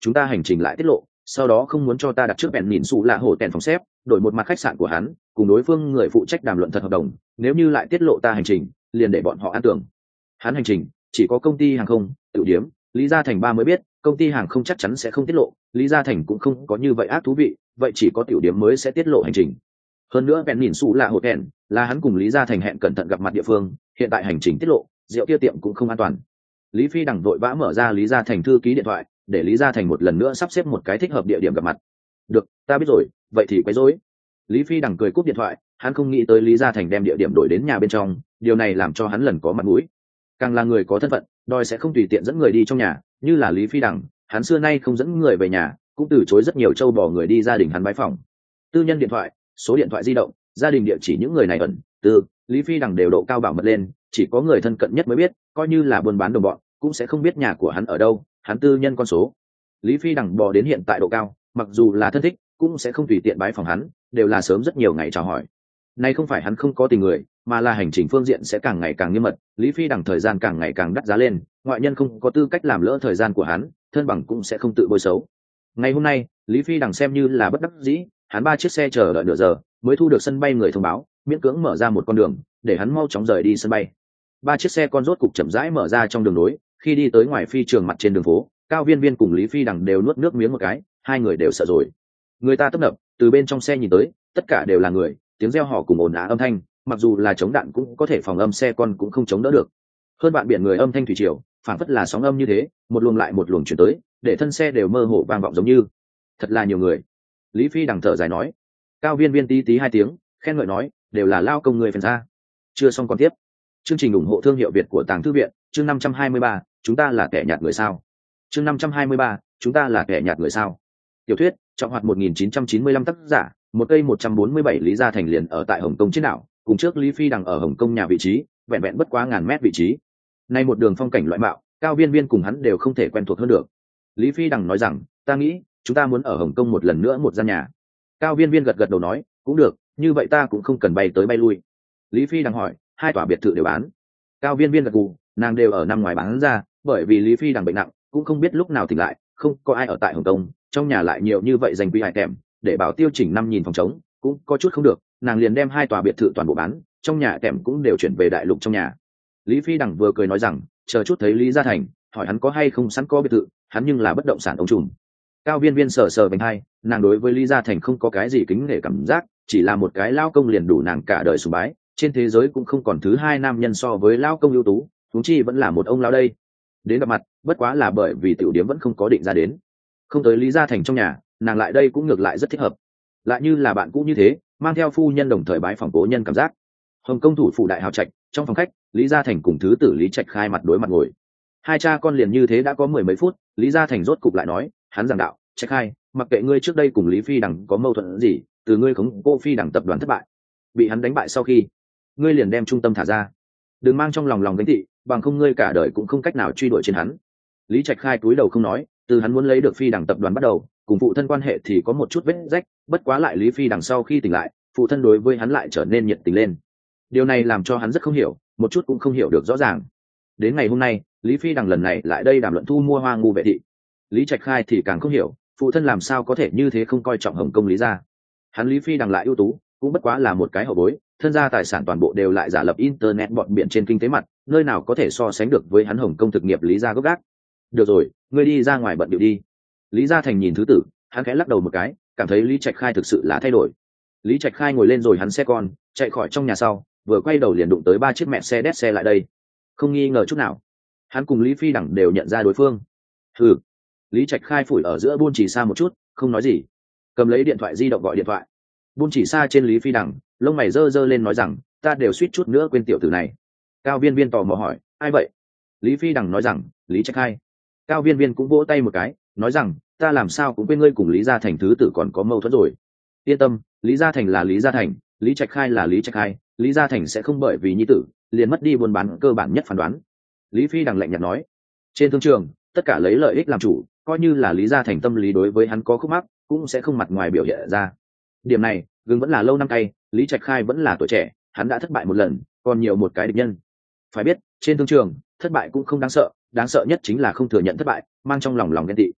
chúng ta hành trình lại tiết lộ, sau đó không muốn cho ta đặt trước bèn nhìn xù là hổ tèn phòng xếp, đổi một mặt khách sạn của hắn, cùng đối phương người phụ trách đàm luận thật hợp đồng, nếu như lại tiết lộ ta hành trình, liền để bọn họ an tưởng. Hắn hành trình chỉ có công ty hàng không, tiểu điếm, Lý Gia Thành ba mới biết, công ty hàng không chắc chắn sẽ không tiết lộ, Lý Gia Thành cũng không có như vậy ác thú vị, vậy chỉ có tiểu điếm mới sẽ tiết lộ hành trình. Hơn nữa bèn nhìn xù là hổ tèn là hắn cùng Lý Gia Thành hẹn cẩn thận gặp mặt địa phương, hiện tại hành trình tiết lộ, rượu kia tiệm cũng không an toàn. Lý Phi đằng vội vã mở ra Lý Gia Thành thư ký điện thoại, để Lý Gia Thành một lần nữa sắp xếp một cái thích hợp địa điểm gặp mặt. Được, ta biết rồi, vậy thì quấy rối. Lý Phi đằng cười cúp điện thoại, hắn không nghĩ tới Lý Gia Thành đem địa điểm đổi đến nhà bên trong, điều này làm cho hắn lần có mặt mũi. Càng là người có thân phận, đòi sẽ không tùy tiện dẫn người đi trong nhà, như là Lý Phi đằng, hắn xưa nay không dẫn người về nhà, cũng từ chối rất nhiều châu bò người đi gia đình hắn bái phỏng. Tư nhân điện thoại, số điện thoại di động, gia đình địa chỉ những người này ẩn, Lý Phi đằng đều độ cao bảo mật lên, chỉ có người thân cận nhất mới biết, coi như là buôn bán đồng bọn, cũng sẽ không biết nhà của hắn ở đâu, hắn tư nhân con số. Lý Phi đằng bò đến hiện tại độ cao, mặc dù là thân thích, cũng sẽ không tùy tiện bái phòng hắn, đều là sớm rất nhiều ngày chào hỏi. Nay không phải hắn không có tình người, mà là hành trình phương diện sẽ càng ngày càng nghiêm mật, Lý Phi đằng thời gian càng ngày càng đắt giá lên, ngoại nhân không có tư cách làm lỡ thời gian của hắn, thân bằng cũng sẽ không tự bôi xấu. Ngày hôm nay, Lý Phi đằng xem như là bất đắc dĩ, hắn 3 chiếc xe chờ đợi nửa giờ, mới thu được sân bay người thông báo, miễn cưỡng mở ra một con đường, để hắn mau chóng rời đi sân bay. 3 chiếc xe con rốt cục chậm rãi mở ra trong đường nối, khi đi tới ngoài phi trường mặt trên đường phố, Cao Viên Viên cùng Lý Phi đằng đều nuốt nước miếng một cái, hai người đều sợ rồi. Người ta tấp nập, từ bên trong xe nhìn tới, tất cả đều là người, tiếng reo hò cùng ồn ào âm thanh, mặc dù là chống đạn cũng có thể phòng âm xe con cũng không chống đỡ được. Hơn bạn biển người âm thanh thủy triều, phảng phất là sóng âm như thế, một luồng lại một luồng chuyển tới, để thân xe đều mơ hồ vang vọng giống như. Thật là nhiều người. Lý Phi đằng thở dài nói. Cao Viên Viên tí tí hai tiếng, khen ngợi nói, đều là lao công người phần ra. Chưa xong còn tiếp. Chương trình ủng hộ thương hiệu Việt của Tàng Thư Viện, chương 523, chúng ta là kẻ nhạt người sao. Chương 523, chúng ta là kẻ nhạt người sao. Tiểu thuyết, trọng hoạt 1995 tác giả, một cây 147 Lý Gia Thành liền ở tại Hồng Kông trên đảo, cùng trước Lý Phi đằng ở Hồng Kông nhà vị trí, vẹn vẹn bất quá ngàn mét vị trí. Nay một đường phong cảnh loại mạo, Cao Viên Viên cùng hắn đều không thể quen thuộc hơn được. Lý Phi đằng nói rằng, ta nghĩ, chúng ta muốn ở Hồng Kông một lần nữa một gian nhà. Cao Viên Viên gật gật đầu nói, cũng được, như vậy ta cũng không cần bay tới bay lui. Lý Phi đằng hỏi, hai tòa biệt thự đều bán. Cao Viên Viên gật gù, nàng đều ở năm ngoài bán ra, bởi vì Lý Phi đằng bệnh nặng, cũng không biết lúc nào tỉnh lại, không có ai ở tại Hồng Kông, trong nhà lại nhiều như vậy dành quy hại kèm, để bảo tiêu chỉnh 5.000 phòng chống, cũng có chút không được, nàng liền đem hai tòa biệt thự toàn bộ bán, trong nhà kèm cũng đều chuyển về đại lục trong nhà. Lý Phi đằng vừa cười nói rằng, chờ chút thấy Lý Gia Thành, hỏi hắn có hay không sẵn có biệt thự, hắn nhưng là bất động sản ông trùm. Cao Viên Viên sờ sờ bánh hai, nàng đối với Lý Gia Thành không có cái gì kính nể cảm giác, chỉ là một cái lao công liền đủ nàng cả đời sùng bái, trên thế giới cũng không còn thứ hai nam nhân so với lao công ưu tú, huống chi vẫn là một ông lao đây. Đến gặp mặt, bất quá là bởi vì tiểu điếm vẫn không có định ra đến, không tới Lý Gia Thành trong nhà, nàng lại đây cũng ngược lại rất thích hợp, lại như là bạn cũ như thế, mang theo phu nhân đồng thời bái phòng cố nhân cảm giác. Hồng Kông thủ phủ đại hào trạch, trong phòng khách, Lý Gia Thành cùng thứ tử Lý Trạch Khai mặt đối mặt ngồi. Hai cha con liền như thế đã có 10 mấy phút, Lý Gia Thành rốt cục lại nói, hắn giảng đạo, Trạch Khai, mặc kệ ngươi trước đây cùng Lý Phi đằng có mâu thuẫn gì, từ ngươi khống cô Phi đằng tập đoàn thất bại, bị hắn đánh bại sau khi, ngươi liền đem trung tâm thả ra, đừng mang trong lòng gánh tị, bằng không ngươi cả đời cũng không cách nào truy đuổi trên hắn. Lý Trạch Khai cúi đầu không nói, từ hắn muốn lấy được Phi đằng tập đoàn bắt đầu, cùng phụ thân quan hệ thì có một chút vết rách, bất quá lại Lý Phi đằng sau khi tỉnh lại, phụ thân đối với hắn lại trở nên nhiệt tình lên. Điều này làm cho hắn rất không hiểu, một chút cũng không hiểu được rõ ràng. Đến ngày hôm nay, Lý Phi đằng lần này lại đây đàm luận thu mua Hoa Ngu vệ thị. Lý Trạch Khai thì càng không hiểu, phụ thân làm sao có thể như thế không coi trọng Hồng Kông Lý gia. Hắn Lý Phi đằng lại ưu tú, cũng bất quá là một cái hậu bối, thân gia tài sản toàn bộ đều lại giả lập internet bọn biển trên kinh tế mặt, nơi nào có thể so sánh được với hắn Hồng Kông thực nghiệp Lý gia gốc gác. Được rồi, ngươi đi ra ngoài bận điệu đi. Lý Gia Thành nhìn thứ tử, hắn khẽ lắc đầu một cái, cảm thấy Lý Trạch Khai thực sự là thay đổi. Lý Trạch Khai ngồi lên rồi hắn xe con, chạy khỏi trong nhà sau, vừa quay đầu liền đụng tới 3 chiếc mẹ xe đét xe lại đây. Không nghi ngờ chút nào, hắn cùng Lý Phi đẳng đều nhận ra đối phương. Hừ. Lý Trạch Khai phủi ở giữa Buôn Chỉ Sa một chút, không nói gì, cầm lấy điện thoại di động gọi điện thoại. Buôn Chỉ Sa trên Lý Phi đẳng, lông mày giơ giơ lên nói rằng, ta đều suýt chút nữa quên tiểu tử này. Cao Viên Viên tò mò hỏi, ai vậy? Lý Phi đẳng nói rằng, Lý Trạch Khai. Cao Viên Viên cũng vỗ tay một cái, nói rằng, ta làm sao cũng quên ngươi cùng Lý Gia Thành thứ tử còn có mâu thuẫn rồi. Yên tâm, Lý Gia Thành là Lý Gia Thành, Lý Trạch Khai là Lý Trạch Khai, Lý Gia Thành sẽ không bởi vì nhi tử liền mất đi buôn bán cơ bản nhất phán đoán. Lý Phi đằng lạnh nhạt nói, trên thương trường tất cả lấy lợi ích làm chủ, coi như là Lý Gia Thành tâm lý đối với hắn có khúc mắc cũng sẽ không mặt ngoài biểu hiện ra. Điểm này gừng vẫn là lâu năm cay, Lý Trạch Khai vẫn là tuổi trẻ, hắn đã thất bại một lần, còn nhiều một cái địch nhân. Phải biết, trên thương trường thất bại cũng không đáng sợ nhất chính là không thừa nhận thất bại, mang trong lòng ghen tị.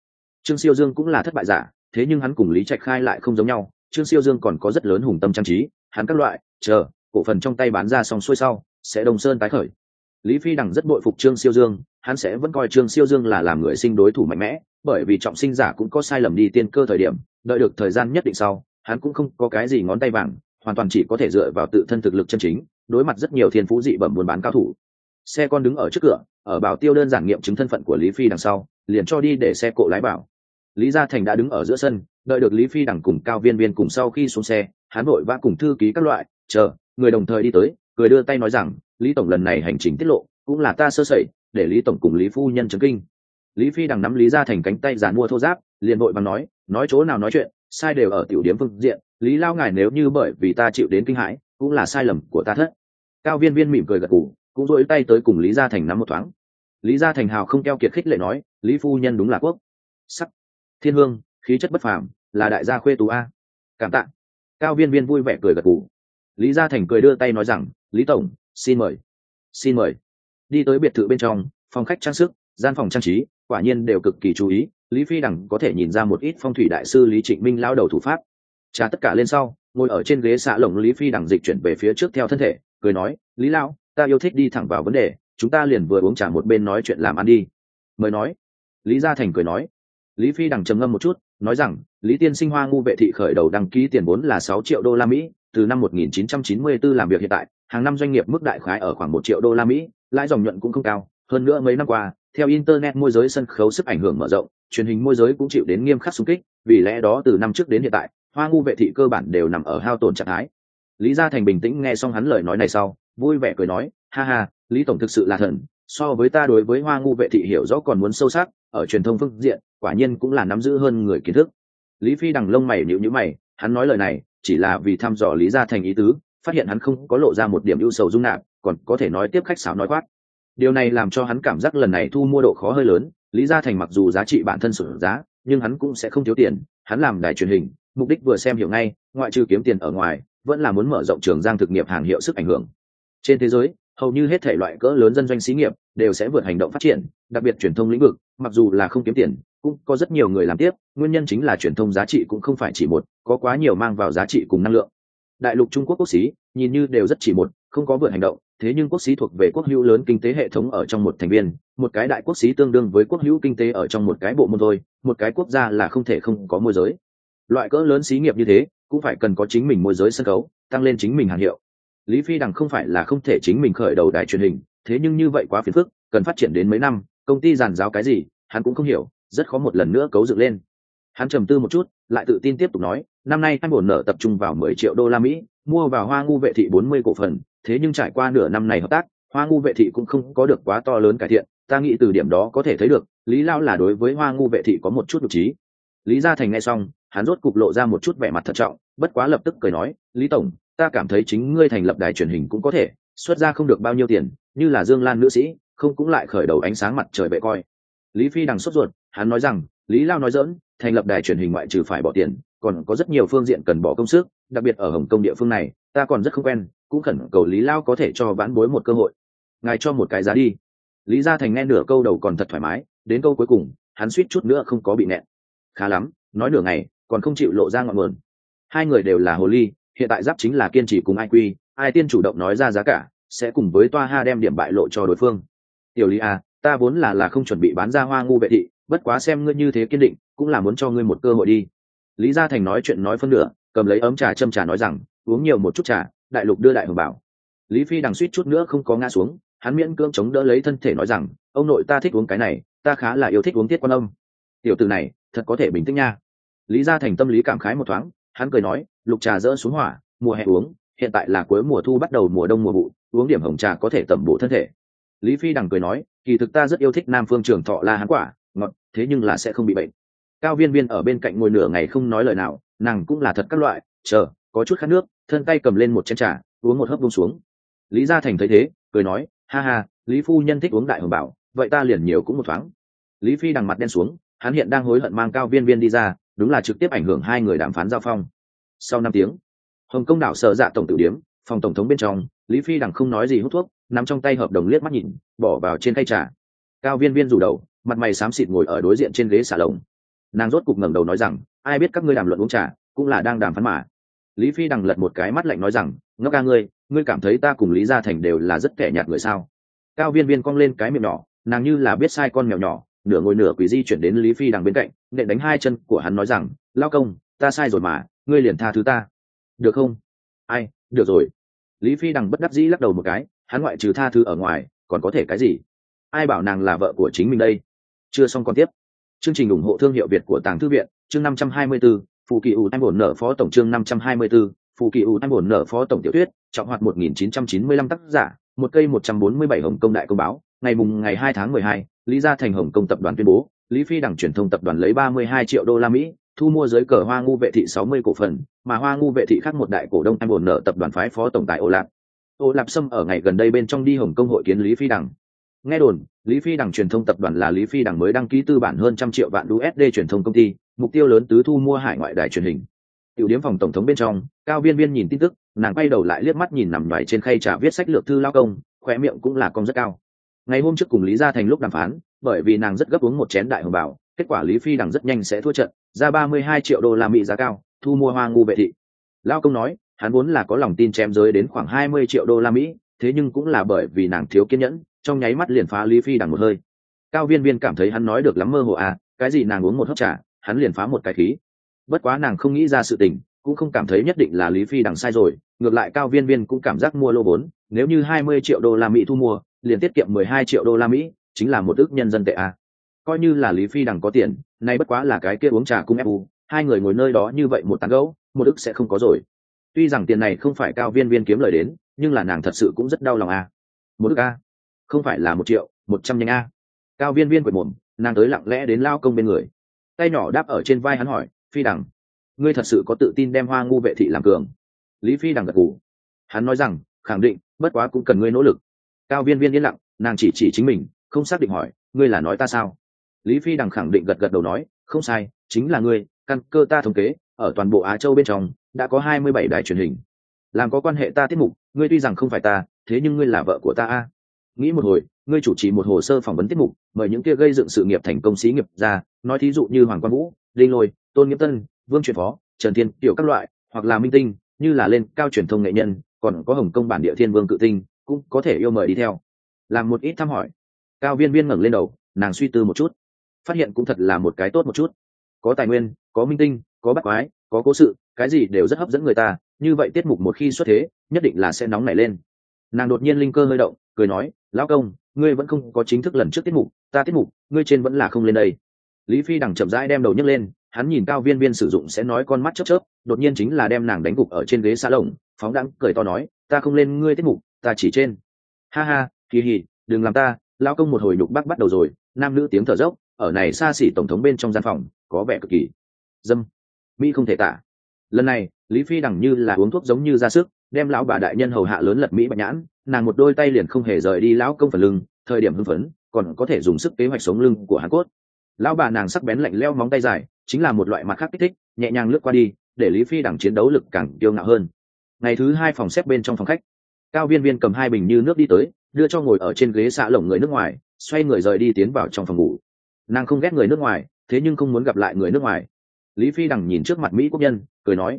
Trương Siêu Dương cũng là thất bại giả, thế nhưng hắn cùng Lý Trạch Khai lại không giống nhau. Trương Siêu Dương còn có rất lớn hùng tâm trang trí, hắn các loại cổ phần trong tay bán ra xong xuôi sau sẽ Đông Sơn tái khởi. Lý Phi Đằng rất bội phục Trương Siêu Dương, hắn sẽ vẫn coi Trương Siêu Dương là làm người sinh đối thủ mạnh mẽ, bởi vì trọng sinh giả cũng có sai lầm đi tiên cơ thời điểm, đợi được thời gian nhất định sau, hắn cũng không có cái gì ngón tay vàng, hoàn toàn chỉ có thể dựa vào tự thân thực lực chân chính, đối mặt rất nhiều thiên phú dị bẩm buôn bán cao thủ. Xe con đứng ở trước cửa, ở bảo tiêu đơn giản nghiệm chứng thân phận của Lý Phi đằng sau, liền cho đi để xe cộ lái bảo. Lý Gia Thành đã đứng ở giữa sân, đợi được Lý Phi đằng cùng Cao Viên Viên cùng sau khi xuống xe, hắn vội vã cùng thư ký các loại người đồng thời đi tới, cười đưa tay nói rằng, Lý tổng lần này hành trình tiết lộ, cũng là ta sơ sẩy, để Lý tổng cùng Lý phu nhân chấn kinh. Lý Phi đằng nắm Lý Gia Thành cánh tay giàn mua thô giáp, liền vội bằng nói chỗ nào nói chuyện, sai đều ở tiểu điếm phương diện, Lý lao ngài nếu như bởi vì ta chịu đến kinh hãi, cũng là sai lầm của ta thất. Cao Viên Viên mỉm cười gật gù, cũng duỗi tay tới cùng Lý Gia Thành nắm một thoáng. Lý Gia Thành hào không keo kiệt khích lệ nói, Lý phu nhân đúng là quốc sắc thiên hương, khí chất bất phàm, là đại gia khuê tú a. Cảm tạ. Cao Viên Viên vui vẻ cười gật gù. Lý Gia Thành cười đưa tay nói rằng, Lý tổng, xin mời. Xin mời. Đi tới biệt thự bên trong, phòng khách trang sức, gian phòng trang trí, quả nhiên đều cực kỳ chú ý. Lý Phi đằng có thể nhìn ra một ít phong thủy đại sư Lý Trịnh Minh lao đầu thủ pháp. Trả tất cả lên sau, ngồi ở trên ghế xạ lồng, Lý Phi đằng dịch chuyển về phía trước theo thân thể, cười nói, Lý lão, ta yêu thích đi thẳng vào vấn đề, chúng ta liền vừa uống trà một bên nói chuyện làm ăn đi. Mời nói. Lý Gia Thành cười nói. Lý Phi đằng trầm ngâm một chút, nói rằng, Lý tiên sinh Hoa Ngu vệ thị khởi đầu đăng ký tiền vốn là 6 triệu đô la Mỹ, từ năm 1994 làm việc hiện tại, hàng năm doanh nghiệp mức đại khái ở khoảng 1 triệu đô la Mỹ, lãi dòng nhuận cũng không cao. Hơn nữa mấy năm qua, theo internet môi giới sân khấu sức ảnh hưởng mở rộng, truyền hình môi giới cũng chịu đến nghiêm khắc xung kích, vì lẽ đó từ năm trước đến hiện tại, Hoa Ngu vệ thị cơ bản đều nằm ở hao tổn trạng thái. Lý Gia Thành bình tĩnh nghe xong hắn lời nói này sau, vui vẻ cười nói, ha ha, Lý tổng thực sự là thần, so với ta đối với Hoa Ngu vệ thị hiểu rõ còn muốn sâu sắc, ở truyền thông phương diện, quả nhiên cũng là nắm giữ hơn người kiến thức. Lý Phi đằng lông mày nhíu mày, hắn nói lời này chỉ là vì thăm dò Lý Gia Thành ý tứ, phát hiện hắn không có lộ ra một điểm ưu sầu dung nạp, còn có thể nói tiếp khách sáo nói quát. Điều này làm cho hắn cảm giác lần này thu mua độ khó hơi lớn. Lý Gia Thành mặc dù giá trị bản thân sụt giá, nhưng hắn cũng sẽ không thiếu tiền. Hắn làm đài truyền hình, mục đích vừa xem hiểu ngay, ngoại trừ kiếm tiền ở ngoài, vẫn là muốn mở rộng Trường Giang thực nghiệp hàng hiệu sức ảnh hưởng. Trên thế giới, hầu như hết thể loại cỡ lớn dân doanh xí nghiệp đều sẽ vượt hành động phát triển, đặc biệt truyền thông lĩnh vực, mặc dù là không kiếm tiền, cũng có rất nhiều người làm tiếp. Nguyên nhân chính là truyền thông giá trị cũng không phải chỉ một, có quá nhiều mang vào giá trị cùng năng lượng. Đại lục Trung Quốc quốc xí nhìn như đều rất chỉ một, không có vượt hành động, thế nhưng quốc xí thuộc về quốc hữu lớn kinh tế hệ thống ở trong một thành viên, một cái đại quốc xí tương đương với quốc hữu kinh tế ở trong một cái bộ môn thôi, một cái quốc gia là không thể không có môi giới. Loại cỡ lớn xí nghiệp như thế cũng phải cần có chính mình môi giới sân khấu, tăng lên chính mình hàng hiệu. Lý Phi đằng không phải là không thể chính mình khởi đầu đài truyền hình, thế nhưng như vậy quá phiền phức, cần phát triển đến mấy năm, công ty giàn giáo cái gì hắn cũng không hiểu, rất khó một lần nữa cấu dựng lên. Hắn trầm tư một chút, lại tự tin tiếp tục nói, năm nay anh buồn nợ tập trung vào 10 triệu đô la Mỹ, mua vào Hoa Ngu vệ thị 40 cổ phần, thế nhưng trải qua nửa năm này hợp tác, Hoa Ngu vệ thị cũng không có được quá to lớn cải thiện, ta nghĩ từ điểm đó có thể thấy được, Lý lão là đối với Hoa Ngu vệ thị có một chút địch trí. Lý Gia Thành nghe xong, hắn rốt cục lộ ra một chút vẻ mặt thận trọng, bất quá lập tức cười nói, Lý tổng, ta cảm thấy chính ngươi thành lập đài truyền hình cũng có thể, xuất ra không được bao nhiêu tiền, như là Dương Lan nữ sĩ, không cũng lại khởi đầu ánh sáng mặt trời vệ coi. Lý Phi đằng sốt ruột, hắn nói rằng, Lý lao nói giỡn, thành lập đài truyền hình ngoại trừ phải bỏ tiền, còn có rất nhiều phương diện cần bỏ công sức, đặc biệt ở Hồng Kông địa phương này, ta còn rất không quen, cũng khẩn cầu Lý lao có thể cho vãn bối một cơ hội. Ngài cho một cái giá đi. Lý Gia Thành nghe nửa câu đầu còn thật thoải mái, đến câu cuối cùng, hắn suýt chút nữa không có bị nẹn. Khá lắm, nói nửa ngày, còn không chịu lộ ra ngọn nguồn. Hai người đều là hồ ly, hiện tại giáp chính là kiên trì cùng ai quy, ai tiên chủ động nói ra giá cả, sẽ cùng với toa ha đem điểm bại lộ cho đối phương. Tiểu Lý à, ta vốn là không chuẩn bị bán ra Hoa Ngu vệ thị, bất quá xem ngươi như thế kiên định, cũng là muốn cho ngươi một cơ hội đi. Lý Gia Thành nói chuyện nói phân nửa, cầm lấy ấm trà châm trà nói rằng, uống nhiều một chút trà, đại lục đưa đại hồng bảo. Lý Phi đằng suýt chút nữa không có ngã xuống, hắn miễn cưỡng chống đỡ lấy thân thể nói rằng, ông nội ta thích uống cái này, ta khá là yêu thích uống Tiết Quan Âm. Tiểu tử này thật có thể bình tĩnh nha. Lý Gia Thành tâm lý cảm khái một thoáng, hắn cười nói, lục trà dỡ xuống hỏa, mùa hè uống, hiện tại là cuối mùa thu bắt đầu mùa đông mùa vụ, uống điểm hồng trà có thể tẩm bổ thân thể. Lý Phi đằng cười nói, kỳ thực ta rất yêu thích Nam Phương Trường Thọ La Hán quả, ngọt, thế nhưng là sẽ không bị bệnh. Cao Viên Viên ở bên cạnh ngồi nửa ngày không nói lời nào, nàng cũng là thật các loại, có chút khát nước, thân tay cầm lên một chén trà, uống một hớp buông xuống. Lý Gia Thành thấy thế, cười nói, ha ha, Lý phu nhân thích uống đại hồng bảo, vậy ta liền nhiều cũng một thoáng. Lý Phi đằng mặt đen xuống, hắn hiện đang hối hận mang Cao Viên Viên đi ra, đúng là trực tiếp ảnh hưởng hai người đàm phán giao phong. Sau 5 tiếng, Hồng Kông đảo Sở Dạ tổng tử điếm, phòng tổng thống bên trong, Lý Phi đằng không nói gì hút thuốc, nắm trong tay hợp đồng liếc mắt nhìn, bỏ vào trên khay trà. Cao Viên Viên rủ đầu, mặt mày xám xịt ngồi ở đối diện trên ghế xà lồng. Nàng rốt cục ngẩng đầu nói rằng, ai biết các ngươi đàm luận uống trà cũng là đang đàm phán mà. Lý Phi Đằng lật một cái mắt lạnh nói rằng, ngốc ca ngươi cảm thấy ta cùng Lý Gia Thành đều là rất kẻ nhạt người sao? Cao Viên Viên cong lên cái miệng nhỏ, nàng như là biết sai con mèo nhỏ, nửa ngồi nửa quỳ di chuyển đến Lý Phi Đằng bên cạnh, nện đánh hai chân của hắn nói rằng, lao công, ta sai rồi mà, ngươi liền tha thứ ta, được không? Ai, được rồi. Lý Phi Đằng bất đắc dĩ lắc đầu một cái, hắn ngoại trừ tha thứ ở ngoài, còn có thể cái gì? Ai bảo nàng là vợ của chính mình đây? Chưa xong còn tiếp. Chương trình ủng hộ thương hiệu Việt của Tàng Thư viện, chương 524, Phù Kỳ ủ anh bổn nợ phó tổng chương 524, Phù Kỳ ủ anh bổn nợ phó tổng tiểu thuyết, trọng hoạt 1995 tác giả, một cây 147 Hồng Công đại công báo, ngày 2 tháng 12, Lý Gia Thành Hồng Công tập đoàn tuyên bố, Lý Phi Đằng truyền thông tập đoàn lấy 32 triệu đô la Mỹ thu mua dưới cờ Hoa Ngu Vệ thị 60 cổ phần, mà Hoa Ngu Vệ thị khác một đại cổ đông anh bổn nợ tập đoàn phái phó tổng tài Ô Lạp Sâm ở ngày gần đây bên trong đi Hồng Công hội kiến Lý Phi Đằng. Nghe đồn, Lý Phi Đằng truyền thông tập đoàn là Lý Phi Đằng mới đăng ký tư bản hơn 100 triệu vạn USD truyền thông công ty, mục tiêu lớn tứ thu mua hải ngoại đài truyền hình. Tiểu điếm phòng tổng thống bên trong, Cao Viên Viên nhìn tin tức, nàng quay đầu lại liếc mắt nhìn nằm nhoài trên khay trà viết sách lược thư lao công, khóe miệng cũng là cong rất cao. Ngày hôm trước cùng Lý Gia Thành lúc đàm phán, bởi vì nàng rất gấp uống một chén đại hồng bảo, kết quả Lý Phi Đằng rất nhanh sẽ thua trận, ra 32 triệu đô la Mỹ giá cao, thu mua Hoa Ngu Vệ thị. Lao công nói, hắn vốn là có lòng tin chém giới đến khoảng 20 triệu đô la Mỹ, thế nhưng cũng là bởi vì nàng thiếu kiên nhẫn, trong nháy mắt liền phá Lý Phi Đằng một hơi. Cao Viên Viên cảm thấy hắn nói được lắm mơ hồ à, cái gì nàng uống một hớp trà, hắn liền phá một cái khí. Bất quá nàng không nghĩ ra sự tình, cũng không cảm thấy nhất định là Lý Phi Đằng sai rồi, ngược lại Cao Viên Viên cũng cảm giác mua lô vốn, nếu như 20 triệu đô la Mỹ thu mua, liền tiết kiệm 12 triệu đô la Mỹ, chính là một ức nhân dân tệ à. Coi như là Lý Phi Đằng có tiền, nay bất quá là cái kia uống trà cung fu, hai người ngồi nơi đó như vậy một tán gẫu, một ức sẽ không có rồi. Tuy rằng tiền này không phải Cao Viên Viên kiếm lời đến, nhưng là nàng thật sự cũng rất đau lòng à. Một ức a, không phải là 1 triệu, 100 nhanh a. Cao Viên Viên quệt mồm, nàng tới lặng lẽ đến lao công bên người, tay nhỏ đáp ở trên vai hắn hỏi, Phi Đằng, ngươi thật sự có tự tin đem Hoa Ngu Vệ thị làm cường? Lý Phi Đằng gật gù, hắn nói rằng, khẳng định, bất quá cũng cần ngươi nỗ lực. Cao Viên Viên yên lặng, nàng chỉ chính mình, không xác định hỏi, ngươi là nói ta sao? Lý Phi Đằng khẳng định gật gật đầu nói, không sai, chính là ngươi, căn cơ ta thống kế, ở toàn bộ Á Châu bên trong đã có 27 đài truyền hình làm có quan hệ ta tiết mục, ngươi tuy rằng không phải ta, thế nhưng ngươi là vợ của ta a. Nghĩ một hồi, ngươi chủ trì một hồ sơ phỏng vấn tiết mục, mời những kia gây dựng sự nghiệp thành công xí nghiệp ra, nói thí dụ như Hoàng Quang Vũ, Đinh Lôi, Tôn Nghĩa Tân, Vương Truyền Phó, Trần Thiên tiểu các loại, hoặc là minh tinh, như là lên cao truyền thông nghệ nhân, còn có Hồng Công bản địa Thiên Vương cự tinh, cũng có thể yêu mời đi theo. Làm một ít thăm hỏi. Cao Viên Viên ngẩng lên đầu, nàng suy tư một chút, phát hiện cũng thật là một cái tốt một chút. Có tài nguyên, có minh tinh, có bắt quái, có cố sự, cái gì đều rất hấp dẫn người ta, như vậy tiết mục một khi xuất thế, nhất định là sẽ nóng nảy lên. Nàng đột nhiên linh cơ hơi động, cười nói, lão công, ngươi vẫn không có chính thức lần trước tiết mục, ta tiết mục, ngươi trên vẫn là không lên đây. Lý Phi Đằng chậm rãi đem đầu nhấc lên, hắn nhìn Cao Viên Viên sử dụng sẽ nói con mắt chớp chớp, đột nhiên chính là đem nàng đánh gục ở trên ghế xa lồng, phóng đãng cười to nói, ta không lên ngươi tiết mục, ta chỉ trên. Ha ha, kỳ hỉ, đừng làm ta. Lão công một hồi nhục bác bắt đầu rồi, nam nữ tiếng thở dốc, ở này xa xỉ tổng thống bên trong gian phòng, có vẻ cực kỳ dâm mỹ không thể tả. Lần này Lý Phi Đằng như là uống thuốc giống như ra sức, đem lão bà đại nhân hầu hạ lớn lật mỹ bạch nhãn, nàng một đôi tay liền không hề rời đi lão công phần lưng, thời điểm hưng phấn còn có thể dùng sức kế hoạch sống lưng của hắn cốt. Lão bà nàng sắc bén lạnh lẽo móng tay dài, chính là một loại mặt khác kích thích, nhẹ nhàng lướt qua đi, để Lý Phi Đằng chiến đấu lực càng kiêu ngạo hơn. Ngày thứ 2 phòng xếp bên trong phòng khách, Cao Viên Viên cầm 2 bình như nước đi tới, đưa cho ngồi ở trên ghế xạ lồng người nước ngoài, xoay người rời đi tiến vào trong phòng ngủ. Nàng không ghét người nước ngoài, thế nhưng không muốn gặp lại người nước ngoài. Lý Phi Đằng nhìn trước mặt mỹ quốc nhân, cười nói,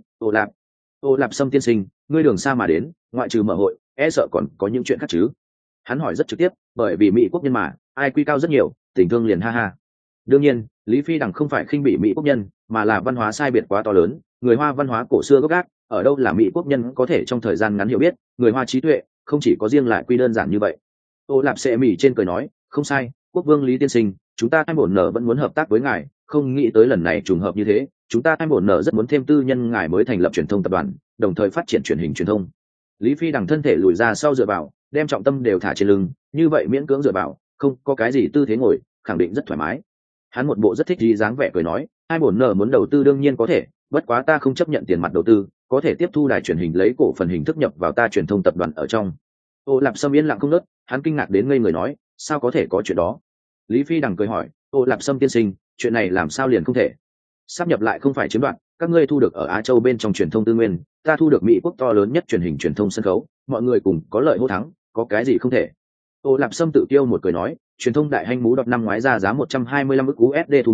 Ô Lạp Sâm tiên sinh, ngươi đường xa mà đến, ngoại trừ mở hội, e sợ còn có những chuyện khác chứ? Hắn hỏi rất trực tiếp, bởi vì mỹ quốc nhân mà, ai quy cao rất nhiều, tình thương liền ha ha. Đương nhiên, Lý Phi Đằng không phải khinh bỉ mỹ quốc nhân, mà là văn hóa sai biệt quá to lớn, người Hoa văn hóa cổ xưa gốc gác, ở đâu là mỹ quốc nhân có thể trong thời gian ngắn hiểu biết, người Hoa trí tuệ, không chỉ có riêng lại quy đơn giản như vậy. Ô Lạp Sệ Mỹ trên cười nói, không sai, quốc vương Lý tiên sinh, chúng ta hai bổn nở vẫn muốn hợp tác với ngài, không nghĩ tới lần này trùng hợp như thế, chúng ta hai bổn nở rất muốn thêm tư nhân ngài mới thành lập truyền thông tập đoàn, đồng thời phát triển truyền hình truyền thông. Lý Phi Đằng thân thể lùi ra sau dựa vào, đem trọng tâm đều thả trên lưng, như vậy miễn cưỡng dựa vào, không có cái gì tư thế ngồi, khẳng định rất thoải mái. Hắn một bộ rất thích gì dáng vẻ cười nói, hai bổn nở muốn đầu tư đương nhiên có thể, bất quá ta không chấp nhận tiền mặt đầu tư, có thể tiếp thu đài truyền hình lấy cổ phần hình thức nhập vào ta truyền thông tập đoàn ở trong. Ô Lạp Sâm yên lặng không nớt, hắn kinh ngạc đến ngây người nói, sao có thể có chuyện đó? Lý Phi Đằng cười hỏi, Ô Lạp Sâm tiên sinh, chuyện này làm sao liền không thể? Sắp nhập lại không phải chiếm đoạt, các ngươi thu được ở Á Châu bên trong truyền thông tư nguyên, ta thu được Mỹ quốc to lớn nhất truyền hình truyền thông sân khấu, mọi người cùng có lợi hô thắng, có cái gì không thể? Ô Lạp Sâm tự tiêu một cười nói, truyền thông đại hanh mũ đọc năm ngoái ra giá 125 ức USD thu mua,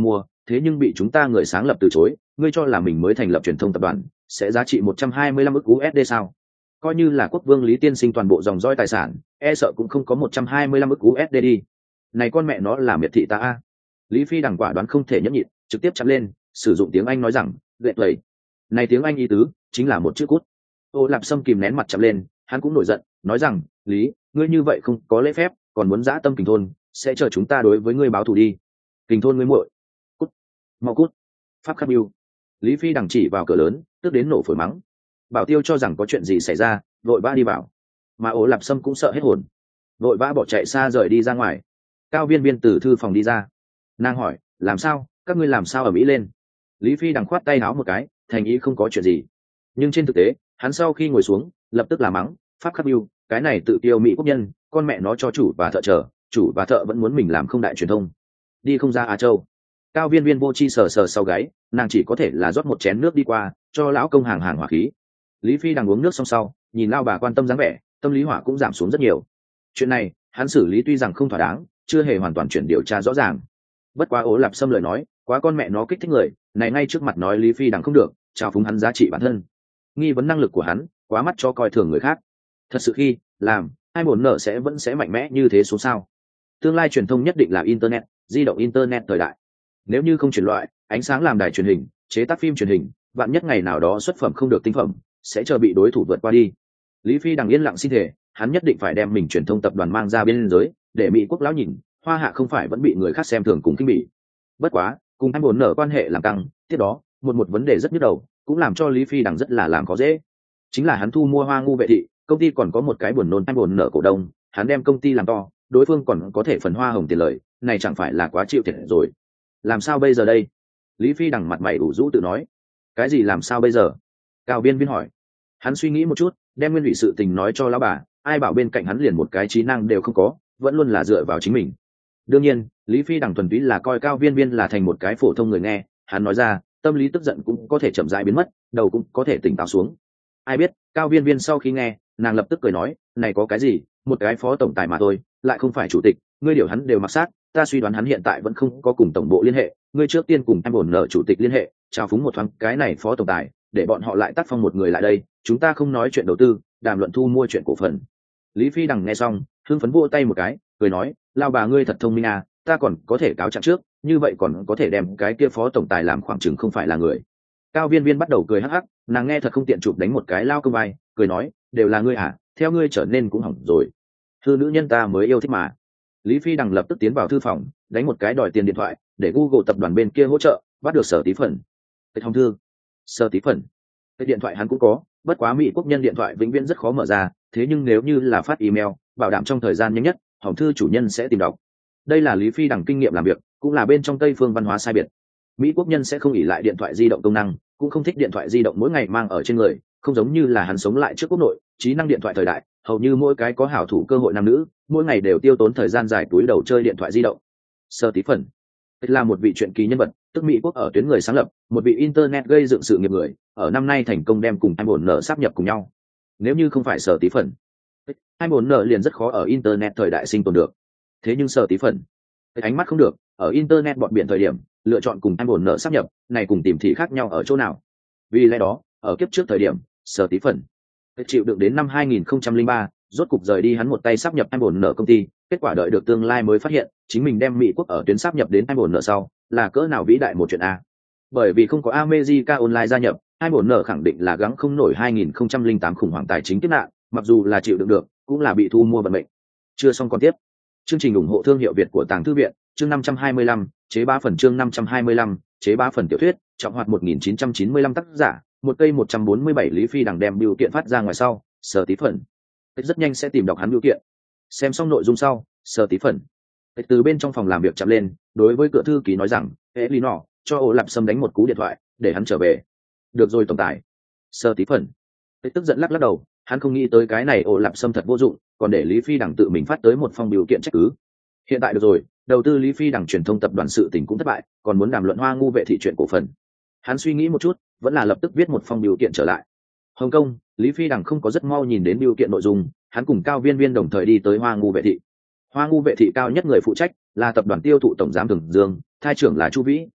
thế nhưng bị chúng ta người sáng lập từ chối. Ngươi cho là mình mới thành lập truyền thông tập đoàn sẽ giá trị 125 ức USD sao? Coi như là quốc vương Lý Tiên Sinh toàn bộ dòng dõi tài sản, e sợ cũng không có 125 ức USD đi. Này con mẹ nó là miệt thị ta a. Lý Phi Đằng quả đoán không thể nhẫn nhịn, trực tiếp chặn lên, sử dụng tiếng Anh nói rằng, "Lệ lầy." Này tiếng Anh ý tứ chính là một chữ cút. Ô Lạp Sâm kìm nén mặt chặn lên, hắn cũng nổi giận, nói rằng, "Lý, ngươi như vậy không có lễ phép, còn muốn dã tâm Kình thôn, sẽ chờ chúng ta đối với ngươi báo thù đi. Kình thôn ngươi muội, cút, mau cút." Pháp Khắc Bưu. Lý Phi Đằng chỉ vào cửa lớn, tức đến nổ phổi mắng. Bảo Tiêu cho rằng có chuyện gì xảy ra, vội vã đi vào. Mà Ô Lạp Sâm cũng sợ hết hồn, vội vã bỏ chạy xa rời đi ra ngoài. Cao Viên Viên từ thư phòng đi ra, nàng hỏi, "Làm sao, các ngươi làm sao ở Mỹ lên?" Lý Phi Đằng khoát tay áo một cái, thành ý không có chuyện gì. Nhưng trên thực tế, hắn sau khi ngồi xuống, lập tức là mắng, "Pháp Khắc Bưu, cái này tự tiêu Mỹ quốc nhân, con mẹ nó cho chủ và thợ chờ, chủ và thợ vẫn muốn mình làm không đại truyền thông, đi không ra Á Châu." Cao Viên Viên vô chi sờ sờ sau gáy, nàng chỉ có thể là rót một chén nước đi qua, cho lão công hàng hỏa khí. Lý Phi Đằng uống nước xong sau, nhìn lao bà quan tâm dáng vẻ, tâm lý hỏa cũng giảm xuống rất nhiều. Chuyện này, hắn xử lý tuy rằng không thỏa đáng, chưa hề hoàn toàn chuyển điều tra rõ ràng. Bất quá Ô Lạp Sâm lời nói, quá con mẹ nó kích thích người, này ngay trước mặt nói Lý Phi Đằng không được, trao phúng hắn giá trị bản thân. Nghi vấn năng lực của hắn, quá mắt cho coi thường người khác. Thật sự khi làm, hai bổn nợ vẫn sẽ mạnh mẽ như thế xuống sao? Tương lai truyền thông nhất định là internet, di động internet thời đại. Nếu như không chuyển loại, ánh sáng làm đài truyền hình, chế tác phim truyền hình, vạn nhất ngày nào đó xuất phẩm không được tinh phẩm, sẽ chờ bị đối thủ vượt qua đi. Lý Phi Đằng yên lặng xin thể, hắn nhất định phải đem mình truyền thông tập đoàn mang ra biên giới, để Mỹ quốc lão nhìn, Hoa Hạ không phải vẫn bị người khác xem thường cùng khinh bỉ. Bất quá, cùng hai bổn nợ quan hệ làm căng, tiếp đó, một vấn đề rất nhức đầu, cũng làm cho Lý Phi Đằng rất là làm khó dễ. Chính là hắn thu mua Hoa Ngu Vệ Thị, công ty còn có một cái buồn nôn hai bổn nợ cổ đông, hắn đem công ty làm to, đối phương còn có thể phần hoa hồng tiền lời, này chẳng phải là quá chịu thiệt rồi. Làm sao bây giờ đây? Lý Phi Đằng mặt mày ủ rũ tự nói. Cái gì làm sao bây giờ? Cao Viên Viên hỏi. Hắn suy nghĩ một chút, đem nguyên lý sự tình nói cho lão bà, ai bảo bên cạnh hắn liền một cái trí năng đều không có, vẫn luôn là dựa vào chính mình. Đương nhiên, Lý Phi Đằng thuần túy là coi Cao Viên Viên là thành một cái phổ thông người nghe, hắn nói ra, tâm lý tức giận cũng có thể chậm rãi biến mất, đầu cũng có thể tỉnh táo xuống. Ai biết, Cao Viên Viên sau khi nghe, nàng lập tức cười nói, này có cái gì, một cái phó tổng tài mà thôi, lại không phải chủ tịch, ngươi điều hắn đều mặc sát, ta suy đoán hắn hiện tại vẫn không có cùng tổng bộ liên hệ, ngươi trước tiên cùng em bổn nợ chủ tịch liên hệ, chào phúng một thoáng cái này phó tổng tài, để bọn họ lại tác phong một người lại đây, chúng ta không nói chuyện đầu tư, đàm luận thu mua chuyện cổ phần. Lý Phi Đằng nghe xong, hưng phấn vỗ tay một cái, cười nói, lao bà ngươi thật thông minh à, ta còn có thể cáo trạng trước, như vậy còn có thể đem cái kia phó tổng tài làm khoảng chừng không phải là người. Cao Viên Viên bắt đầu cười hắc hắc, nàng nghe thật không tiện chụp đánh một cái lao cơ vai, cười nói, đều là ngươi à, theo ngươi trở nên cũng hỏng rồi. Thư nữ nhân ta mới yêu thích mà. Lý Phi Đằng lập tức tiến vào thư phòng, đánh một cái đòi tiền điện thoại, để Google tập đoàn bên kia hỗ trợ, bắt được Sở Tí Phần. Cái thông thư, Sở Tí Phần. Cái điện thoại hắn cũng có, bất quá Mỹ quốc nhân điện thoại vĩnh viễn rất khó mở ra, thế nhưng nếu như là phát email, bảo đảm trong thời gian nhanh nhất, hỏng thư chủ nhân sẽ tìm đọc. Đây là Lý Phi Đằng kinh nghiệm làm việc, cũng là bên trong Tây phương văn hóa sai biệt. Mỹ quốc nhân sẽ không ỷ lại điện thoại di động công năng, cũng không thích điện thoại di động mỗi ngày mang ở trên người, không giống như là hắn sống lại trước quốc nội, trí năng điện thoại thời đại, hầu như mỗi cái có hảo thủ cơ hội nam nữ, mỗi ngày đều tiêu tốn thời gian dài túi đầu chơi điện thoại di động. Sơ Tí Phần là một vị truyện kỳ nhân vật, tức Mỹ quốc ở tuyến người sáng lập, một vị internet gây dựng sự nghiệp người, ở năm nay thành công đem cùng hai bổn nợ sáp nhập cùng nhau. Nếu như không phải Sở Tí Phần, hai bổn nợ liền rất khó ở internet thời đại sinh tồn được. Thế nhưng Sở Tí Phần, ánh mắt không được, ở internet bọn biển thời điểm, lựa chọn cùng hai bổn nợ sáp nhập, này cùng tìm thị khác nhau ở chỗ nào? Vì lẽ đó, ở kiếp trước thời điểm, Sở Tí Phần chịu đựng đến năm 2003, rốt cục rời đi hắn một tay sáp nhập hai bổn nợ công ty, kết quả đợi được tương lai mới phát hiện, chính mình đem Mỹ quốc ở tuyến sáp nhập đến hai bổn nợ sau, là cỡ nào vĩ đại một chuyện a. Bởi vì không có America Online gia nhập, hai bổn nợ khẳng định là gắng không nổi 2008 khủng hoảng tài chính kiếp nạn, mặc dù là chịu đựng được, cũng là bị thu mua vận mệnh. Chưa xong còn tiếp. Chương trình ủng hộ thương hiệu Việt của Tàng Thư viện, chương 525, chế bá phần chương 525, chế bá phần tiểu thuyết, trọng hoạt 1995 tác giả, một cây 147 Lý Phi Đằng đem biểu kiện phát ra ngoài sau, Sở Tí Phần rất nhanh sẽ tìm đọc hắn biểu kiện. Xem xong nội dung sau, Sở Tí Phần từ bên trong phòng làm việc chạm lên, đối với cửa thư ký nói rằng, Elinor, cho Ô Lạp Sâm đánh một cú điện thoại, để hắn trở về. Được rồi tổng tài. Sở Tí Phần tức giận lắc đầu, hắn không nghĩ tới cái này Ô Lạp Sâm thật vô dụng, còn để Lý Phi Đằng tự mình phát tới một phong biểu kiện trách cứ. Hiện tại được rồi, đầu tư Lý Phi Đằng truyền thông tập đoàn sự tình cũng thất bại, còn muốn đàm luận Hoa Ngu Vệ Thị chuyện cổ phần. Hắn suy nghĩ một chút, vẫn là lập tức viết một phong biểu kiện trở lại. Hồng Kông, Lý Phi Đằng không có rất mau nhìn đến biểu kiện nội dung, hắn cùng Cao Viên Viên đồng thời đi tới Hoa Ngu Vệ Thị. Hoa Ngu Vệ Thị cao nhất người phụ trách là tập đoàn tiêu thụ tổng giám Thường Dương, thai trưởng là Chu Vĩ,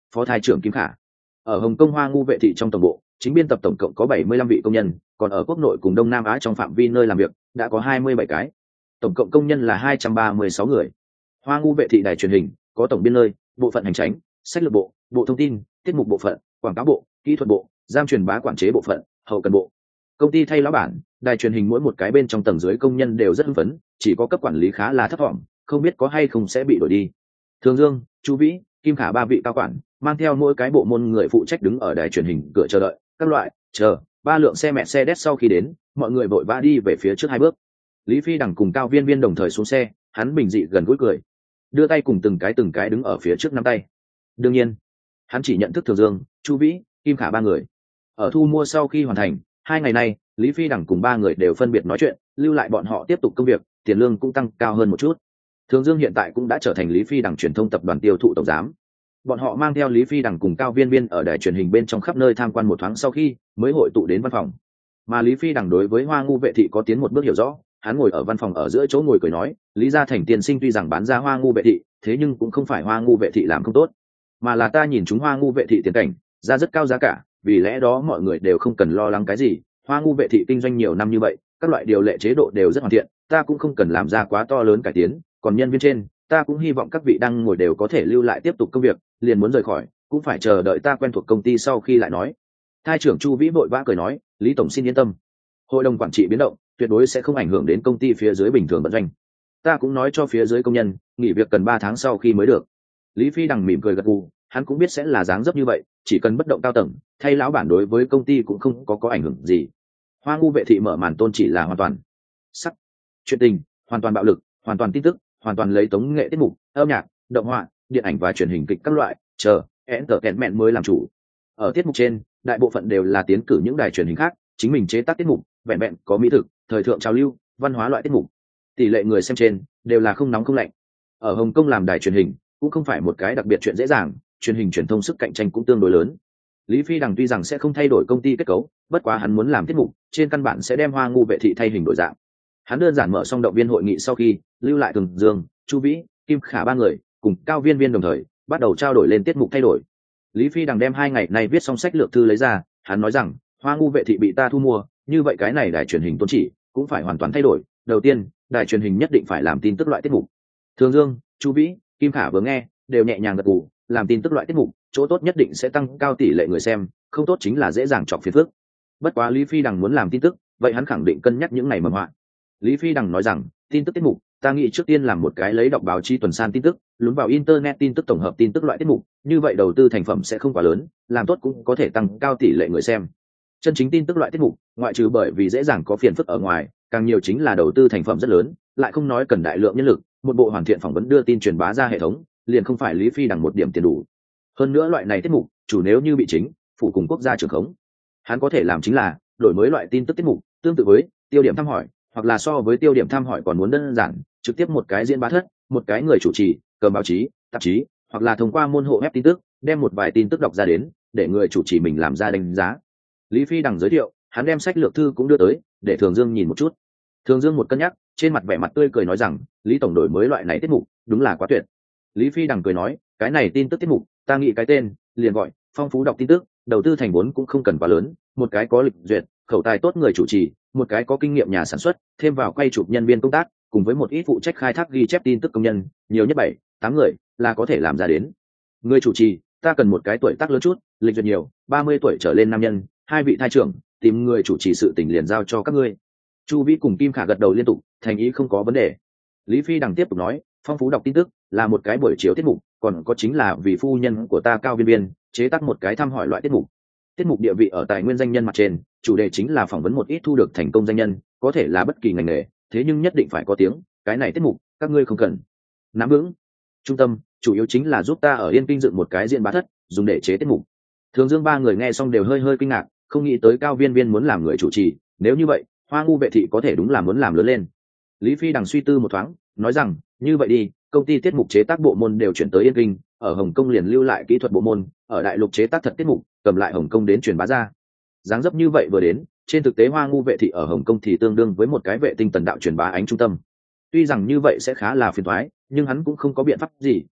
phó thái trưởng Kim Khả. Ở Hồng Kông Hoa Ngu vệ thị trong tổng bộ, chính biên tập tổng cộng có 75 vị công nhân, còn ở quốc nội cùng Đông Nam Á trong phạm vi nơi làm việc đã có 27 cái. Tổng cộng công nhân là 236 người. Hoa Ngu vệ thị đài truyền hình có tổng biên nơi, bộ phận hành chánh, sách lược bộ, bộ thông tin, tiết mục bộ phận, quảng cáo bộ, kỹ thuật bộ, giam truyền bá quản chế bộ phận, hậu cần bộ. Công ty thay lão bản, đài truyền hình mỗi một cái bên trong tầng dưới công nhân đều rất hưng phấn, chỉ có cấp quản lý khá là thấp vọng, không biết có hay không sẽ bị đổi đi. Thường Dương, Chu Vĩ, Kim Khả ba vị cao quản mang theo mỗi cái bộ môn người phụ trách đứng ở đài truyền hình cửa chờ đợi, các loại chờ ba lượng xe mẹ xe đét sau khi đến, mọi người vội vã đi về phía trước 2 bước. Lý Phi Đằng cùng Cao Viên Viên đồng thời xuống xe, hắn bình dị gần gũi cười, đưa tay cùng từng cái đứng ở phía trước nắm tay. Đương nhiên, hắn chỉ nhận thức Thường Dương, Chu Vĩ, Kim Khả ba người. Ở thu mua sau khi hoàn thành, 2 ngày nay, Lý Phi Đằng cùng 3 người đều phân biệt nói chuyện, lưu lại bọn họ tiếp tục công việc, tiền lương cũng tăng cao hơn một chút. Thường Dương hiện tại cũng đã trở thành Lý Phi Đằng truyền thông tập đoàn tiêu thụ tổng giám. Bọn họ mang theo Lý Phi Đằng cùng Cao Viên Viên ở đài truyền hình bên trong khắp nơi tham quan một thoáng sau khi mới hội tụ đến văn phòng. Mà Lý Phi Đằng đối với Hoa Ngu vệ thị có tiến một bước hiểu rõ, hắn ngồi ở văn phòng ở giữa chỗ ngồi cười nói, Lý Gia Thành tiên sinh tuy rằng bán ra Hoa Ngu vệ thị, thế nhưng cũng không phải Hoa Ngu vệ thị làm không tốt, mà là ta nhìn chúng Hoa Ngu vệ thị tiền cảnh, ra rất cao giá cả, vì lẽ đó mọi người đều không cần lo lắng cái gì. Hoa Ngu vệ thị kinh doanh nhiều năm như vậy, các loại điều lệ chế độ đều rất hoàn thiện, ta cũng không cần làm ra quá to lớn cải tiến, còn nhân viên trên, ta cũng hy vọng các vị đang ngồi đều có thể lưu lại tiếp tục công việc, liền muốn rời khỏi cũng phải chờ đợi ta quen thuộc công ty sau khi lại nói. Thái trưởng Chu Vĩ vội vã cười nói, Lý tổng xin yên tâm, hội đồng quản trị biến động tuyệt đối sẽ không ảnh hưởng đến công ty phía dưới bình thường vận doanh. Ta cũng nói cho phía dưới công nhân nghỉ việc cần 3 tháng sau khi mới được. Lý Phi Đằng mỉm cười gật gù, hắn cũng biết sẽ là dáng dấp như vậy, chỉ cần bất động cao tầng thay lão bản đối với công ty cũng không có ảnh hưởng gì. Hoa Ngu vệ thị mở màn tôn chỉ là hoàn toàn sắc, chuyện tình, hoàn toàn bạo lực, hoàn toàn tin tức, hoàn toàn lấy tống nghệ tiết mục, âm nhạc, động họa, điện ảnh và truyền hình kịch các loại, chờ entertainment mới làm chủ. Ở tiết mục trên, đại bộ phận đều là tiến cử những đài truyền hình khác chính mình chế tác tiết mục, vẹn vẹn có mỹ thực, thời thượng trào lưu, văn hóa loại tiết mục. Tỷ lệ người xem trên đều là không nóng không lạnh. Ở Hồng Kông làm đài truyền hình cũng không phải một cái đặc biệt chuyện dễ dàng, truyền hình truyền thông sức cạnh tranh cũng tương đối lớn. Lý Phi Đằng tuy rằng sẽ không thay đổi công ty kết cấu, bất quá hắn muốn làm tiết mục, trên căn bản sẽ đem Hoa Ngu vệ thị thay hình đổi dạng. Hắn đơn giản mở xong động viên hội nghị sau khi, lưu lại Thường Dương, Chu Vĩ, Kim Khả ba người cùng Cao Viên Viên đồng thời bắt đầu trao đổi lên tiết mục thay đổi. Lý Phi Đằng đem 2 ngày nay viết xong sách lược thư lấy ra, hắn nói rằng, Hoa Ngu vệ thị bị ta thu mua, như vậy cái này đài truyền hình tôn chỉ cũng phải hoàn toàn thay đổi. Đầu tiên, đài truyền hình nhất định phải làm tin tức loại tiết mục. Thường Dương, Chu Vĩ, Kim Khả vừa nghe đều nhẹ nhàng gật gù, làm tin tức loại tiết mục, chỗ tốt nhất định sẽ tăng cao tỷ lệ người xem, không tốt chính là dễ dàng chọc phiền phức. Bất quá Lý Phi Đằng muốn làm tin tức, vậy hắn khẳng định cân nhắc những ngày mầm họa. Lý Phi Đằng nói rằng, tin tức tiết mục, ta nghĩ trước tiên làm một cái lấy đọc báo chí tuần san tin tức, lún vào internet tin tức tổng hợp tin tức loại tiết mục, như vậy đầu tư thành phẩm sẽ không quá lớn, làm tốt cũng có thể tăng cao tỷ lệ người xem. Chân chính tin tức loại tiết mục, ngoại trừ bởi vì dễ dàng có phiền phức ở ngoài, càng nhiều chính là đầu tư thành phẩm rất lớn, lại không nói cần đại lượng nhân lực, một bộ hoàn thiện phỏng vấn đưa tin truyền bá ra hệ thống, liền không phải Lý Phi Đằng một điểm tiền đủ. Hơn nữa loại này tiết mục, chủ nếu như bị chính phủ cùng quốc gia trưởng khống, hắn có thể làm chính là đổi mới loại tin tức tiết mục, tương tự với tiêu điểm thăm hỏi, hoặc là so với tiêu điểm thăm hỏi còn muốn đơn giản, trực tiếp một cái diễn bá thất, một cái người chủ trì, cầm báo chí, tạp chí, hoặc là thông qua môn hộ web tin tức, đem một vài tin tức đọc ra đến, để người chủ trì mình làm ra đánh giá. Lý Phi Đằng giới thiệu, hắn đem sách lược thư cũng đưa tới, để Thường Dương nhìn một chút. Thường Dương một cân nhắc, trên mặt vẻ mặt tươi cười nói rằng, Lý tổng đổi mới loại này tiết mục, đúng là quá tuyệt. Lý Phi Đằng cười nói, cái này tin tức tiết mục, ta nghĩ cái tên liền gọi phong phú đọc tin tức, đầu tư thành vốn cũng không cần quá lớn, một cái có lịch duyệt, khẩu tài tốt người chủ trì, một cái có kinh nghiệm nhà sản xuất, thêm vào quay chụp nhân viên công tác, cùng với một ít phụ trách khai thác ghi chép tin tức công nhân, nhiều nhất 7-8 người là có thể làm ra đến. Người chủ trì, ta cần một cái tuổi tác lớn chút, lịch duyệt nhiều, 30 tuổi trở lên nam nhân, 2 vị thái trưởng, tìm người chủ trì sự tình liền giao cho các ngươi. Chu Vĩ cùng Kim Khả gật đầu liên tục, thành ý không có vấn đề. Lý Phi Đằng tiếp tục nói, phong phú đọc tin tức là một cái buổi chiếu tiết mục, còn có chính là vì phu nhân của ta Cao Viên Viên chế tác một cái thăm hỏi loại tiết mục. Tiết mục địa vị ở tài nguyên danh nhân mặt trên, chủ đề chính là phỏng vấn một ít thu được thành công danh nhân, có thể là bất kỳ ngành nghề, thế nhưng nhất định phải có tiếng. Cái này tiết mục các ngươi không cần nắm vững. Trung tâm chủ yếu chính là giúp ta ở Yên Kinh dựng một cái diễn bá thất, dùng để chế tiết mục. Thường Dương ba người nghe xong đều hơi kinh ngạc, không nghĩ tới Cao Viên Viên muốn làm người chủ trì, nếu như vậy Hoa Ngu vệ thị có thể đúng là muốn làm lớn lên. Lý Phi Đằng suy tư một thoáng, nói rằng, như vậy đi, công ty tiết mục chế tác bộ môn đều chuyển tới Yên Kinh, ở Hồng Kông liền lưu lại kỹ thuật bộ môn, ở đại lục chế tác thật tiết mục, cầm lại Hồng Kông đến truyền bá ra. Dáng dấp như vậy vừa đến, trên thực tế Hoa Ngu vệ thị ở Hồng Kông thì tương đương với một cái vệ tinh tần đạo truyền bá ánh trung tâm. Tuy rằng như vậy sẽ khá là phiền toái, nhưng hắn cũng không có biện pháp gì,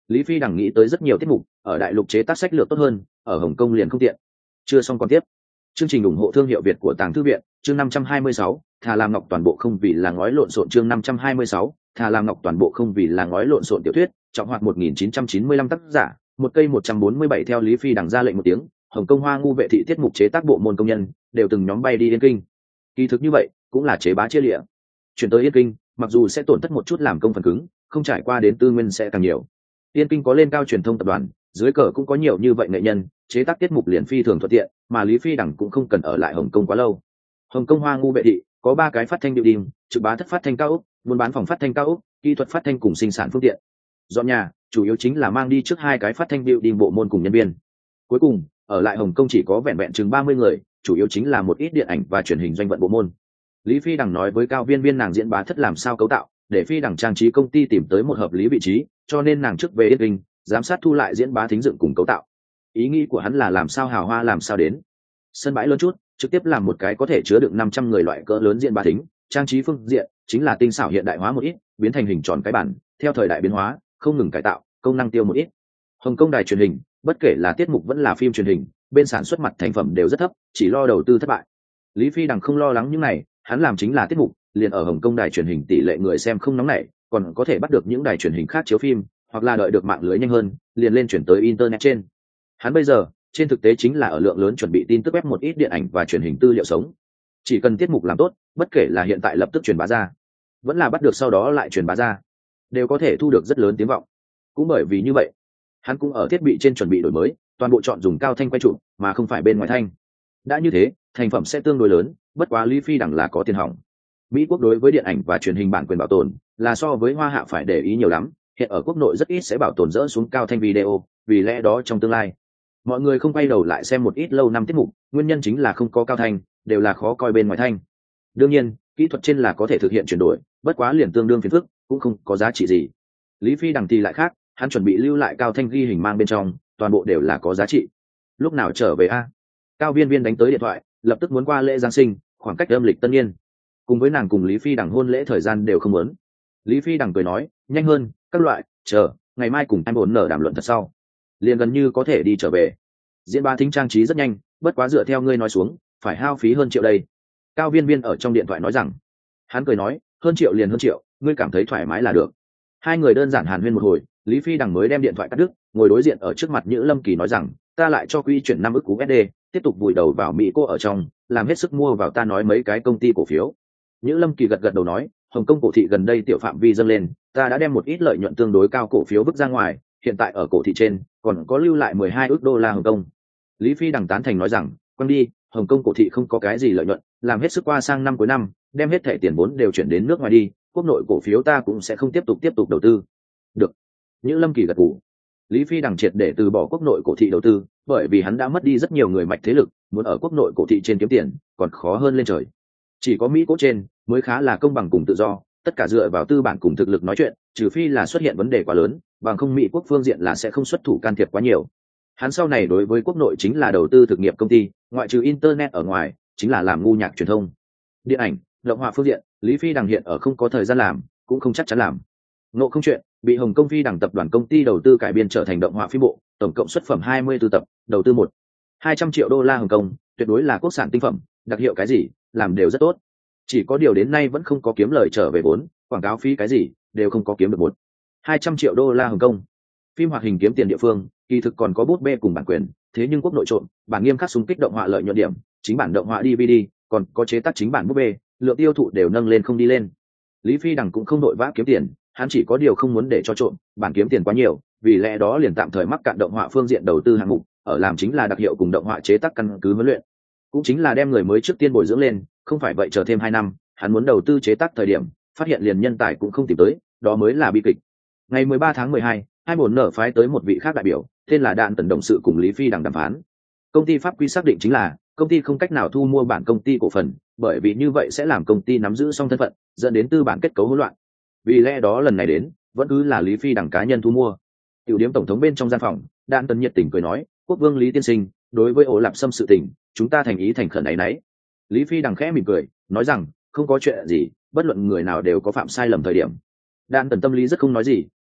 Lý Phi đằng nghĩ tới rất nhiều tiết mục, ở đại lục chế tác sách lược tốt hơn, ở Hồng Kông liền không tiện. Chưa xong còn tiếp. Chương trình ủng hộ thương hiệu Việt của Tàng Thư viện, chương 526, thà làm ngọc toàn bộ không vì là ngói lộn xộn, chương 526, thà làm ngọc toàn bộ không vì là ngói lộn xộn tiểu thuyết, trọng hoạt 1995 tác giả, một cây 147 theo Lý Phi đằng ra lệnh một tiếng, Hồng Kông Hoa ngu vệ thị tiết mục chế tác bộ môn công nhân đều từng nhóm bay đi Yên Kinh. Kỳ thực như vậy, cũng là chế bá chia lịa. Chuyển tới Yên Kinh, mặc dù sẽ tổn thất một chút làm công phần cứng, không trải qua đến tư nguyên sẽ càng nhiều. Yên Kinh có lên cao truyền thông tập đoàn, dưới cờ cũng có nhiều như vậy nghệ nhân, chế tác tiết mục liền phi thường thuận tiện, mà Lý Phi đẳng cũng không cần ở lại Hồng Kông quá lâu. Hồng Kông Hoa ngu vệ thị có 3 cái phát thanh building, trực bá thất phát thanh cao ốc, buôn bán phòng phát thanh cao ốc, kỹ thuật phát thanh cùng sinh sản phương tiện. Dọn nhà, chủ yếu chính là mang đi trước 2 cái phát thanh building bộ môn cùng nhân viên. Cuối cùng, ở lại Hồng Kông chỉ có vẹn vẹn chừng 30 người, chủ yếu chính là một ít điện ảnh và truyền hình doanh vận bộ môn. Lý Phi đằng nói với Cao Viên Viên nàng diễn bá thất làm sao cấu tạo, để Phi đằng trang trí công ty tìm tới một hợp lý vị trí, cho nên nàng trước về Yên Kinh, giám sát thu lại diễn bá thính dựng cùng cấu tạo. Ý nghĩ của hắn là làm sao hào hoa làm sao đến. Sân bãi lớn chút, trực tiếp làm một cái có thể chứa được 500 người loại cỡ lớn diễn bá thính, trang trí phương diện chính là tinh xảo hiện đại hóa một ít, biến thành hình tròn cái bản, theo thời đại biến hóa, không ngừng cải tạo, công năng tiêu một ít. Hồng Kông đài truyền hình, bất kể là tiết mục vẫn là phim truyền hình, bên sản xuất mặt thành phẩm đều rất thấp, chỉ lo đầu tư thất bại. Lý Phi đằng không lo lắng những này, hắn làm chính là tiết mục, liền ở Hồng Kông đài truyền hình tỷ lệ người xem không nóng nảy, còn có thể bắt được những đài truyền hình khác chiếu phim, hoặc là đợi được mạng lưới nhanh hơn, liền lên chuyển tới internet trên. Hắn bây giờ, trên thực tế chính là ở lượng lớn chuẩn bị tin tức web một ít điện ảnh và truyền hình tư liệu sống. Chỉ cần tiết mục làm tốt, bất kể là hiện tại lập tức truyền bá ra, vẫn là bắt được sau đó lại truyền bá ra, đều có thể thu được rất lớn tiếng vọng. Cũng bởi vì như vậy, hắn cũng ở thiết bị trên chuẩn bị đổi mới, toàn bộ chọn dùng cao thanh quay chụp, mà không phải bên ngoài thanh. Đã như thế, thành phẩm sẽ tương đối lớn, bất quá Lý Phi đẳng là có tiền hỏng. Mỹ quốc đối với điện ảnh và truyền hình bản quyền bảo tồn là so với Hoa Hạ phải để ý nhiều lắm, hiện ở quốc nội rất ít sẽ bảo tồn dỡ xuống cao thanh video, vì lẽ đó trong tương lai, mọi người không quay đầu lại xem một ít lâu năm tiết mục, nguyên nhân chính là không có cao thanh, đều là khó coi bên ngoài thanh. Đương nhiên, kỹ thuật trên là có thể thực hiện chuyển đổi, bất quá liền tương đương phiền phức, cũng không có giá trị gì. Lý Phi đằng thì lại khác, hắn chuẩn bị lưu lại cao thanh ghi hình mang bên trong, toàn bộ đều là có giá trị. Lúc nào trở về a? Cao Viên Viên đánh tới điện thoại, lập tức muốn qua lễ Giáng sinh, khoảng cách âm lịch tân niên. Cùng với nàng cùng Lý Phi đằng hôn lễ thời gian đều không muốn. Lý Phi đằng cười nói, nhanh hơn, các loại, chờ, ngày mai cùng em ổn nở đàm luận thật sau. Liền gần như có thể đi trở về. Diễn bá thính trang trí rất nhanh, bất quá dựa theo ngươi nói xuống, phải hao phí hơn triệu đây. Cao Viên Viên ở trong điện thoại nói rằng. Hắn cười nói, hơn triệu liền hơn triệu, ngươi cảm thấy thoải mái là được. Hai người đơn giản hàn huyên một hồi, Lý Phi đằng mới đem điện thoại cắt đứt, ngồi đối diện ở trước mặt Nhữ Lâm Kỳ nói rằng, ta lại cho Quy chuyển 5 ức USD, tiếp tục vùi đầu vào Mỹ cô ở trong, làm hết sức mua vào ta nói mấy cái công ty cổ phiếu. Nhữ Lâm Kỳ gật gật đầu nói, Hồng Kông cổ thị gần đây tiểu phạm vi dâng lên, ta đã đem một ít lợi nhuận tương đối cao cổ phiếu vứt ra ngoài, hiện tại ở cổ thị trên còn có lưu lại 12 ức đô la Hồng Kông. Lý Phi đằng tán thành nói rằng, quăng đi, Hồng Kông cổ thị không có cái gì lợi nhuận, làm hết sức qua sang năm cuối năm, đem hết thẻ tiền vốn đều chuyển đến nước ngoài đi, quốc nội cổ phiếu ta cũng sẽ không tiếp tục đầu tư. Được. Nhữ Lâm Kỳ gật gù. Lý Phi đằng triệt để từ bỏ quốc nội cổ thị đầu tư, bởi vì hắn đã mất đi rất nhiều người mạch thế lực, muốn ở quốc nội cổ thị trên kiếm tiền còn khó hơn lên trời. Chỉ có Mỹ cố trên mới khá là công bằng cùng tự do, tất cả dựa vào tư bản cùng thực lực nói chuyện, trừ phi là xuất hiện vấn đề quá lớn, bằng không Mỹ quốc phương diện là sẽ không xuất thủ can thiệp quá nhiều. Hắn sau này đối với quốc nội chính là đầu tư thực nghiệp công ty, ngoại trừ internet ở ngoài, chính là làm ngu nhạc truyền thông. Điện ảnh, động họa phương diện, Lý Phi đằng hiện ở không có thời gian làm, cũng không chắc chắn làm. Ngộ không chuyện, bị Hồng Kông Phi đằng tập đoàn công ty đầu tư cải biên trở thành động họa phim bộ, tổng cộng xuất phẩm 24 tập, đầu tư 200 triệu đô la Hồng Kông, tuyệt đối là quốc sản tinh phẩm, đặc hiệu cái gì, làm đều rất tốt. Chỉ có điều đến nay vẫn không có kiếm lời trở về vốn, quảng cáo phí cái gì, đều không có kiếm được 200 triệu đô la Hồng Kông. Phim hoạt hình kiếm tiền địa phương, kỳ thực còn có bút bê cùng bản quyền, thế nhưng quốc nội trộn, bản nghiêm khắc xung kích động họa lợi nhuận điểm, chính bản động họa DVD, còn có chế tác chính bản bút bê, lượng tiêu thụ đều nâng lên không đi lên. Lý Phi đằng cũng không đội vã kiếm tiền, hắn chỉ có điều không muốn để cho trộn, bản kiếm tiền quá nhiều, vì lẽ đó liền tạm thời mắc cạn động họa phương diện đầu tư hạng mục, ở làm chính là đặc hiệu cùng động họa chế tác căn cứ huấn luyện, cũng chính là đem người mới trước tiên bồi dưỡng lên, không phải vậy chờ thêm 2 năm, hắn muốn đầu tư chế tác thời điểm, phát hiện liền nhân tài cũng không tìm tới, đó mới là bi kịch. Ngày 13 tháng 12, hai bổn nở phái tới một vị khác đại biểu, tên là Đạn Tần đồng sự cùng Lý Phi đằng đàm phán. Công ty pháp quy xác định chính là công ty không cách nào thu mua bản công ty cổ phần, bởi vì như vậy sẽ làm công ty nắm giữ song thân phận, dẫn đến tư bản kết cấu hỗn loạn. Vì lẽ đó lần này đến, vẫn cứ là Lý Phi đằng cá nhân thu mua. Tiểu điểm tổng thống bên trong gian phòng, Đạn Tần nhiệt tình cười nói, quốc vương Lý tiên sinh, đối với ổ lạp xâm sự tình, chúng ta thành ý thành khẩn ấy nấy. Lý Phi đằng khẽ mỉm cười, nói rằng, không có chuyện gì, bất luận người nào đều có phạm sai lầm thời điểm. Đạn Tần tâm lý rất không nói gì,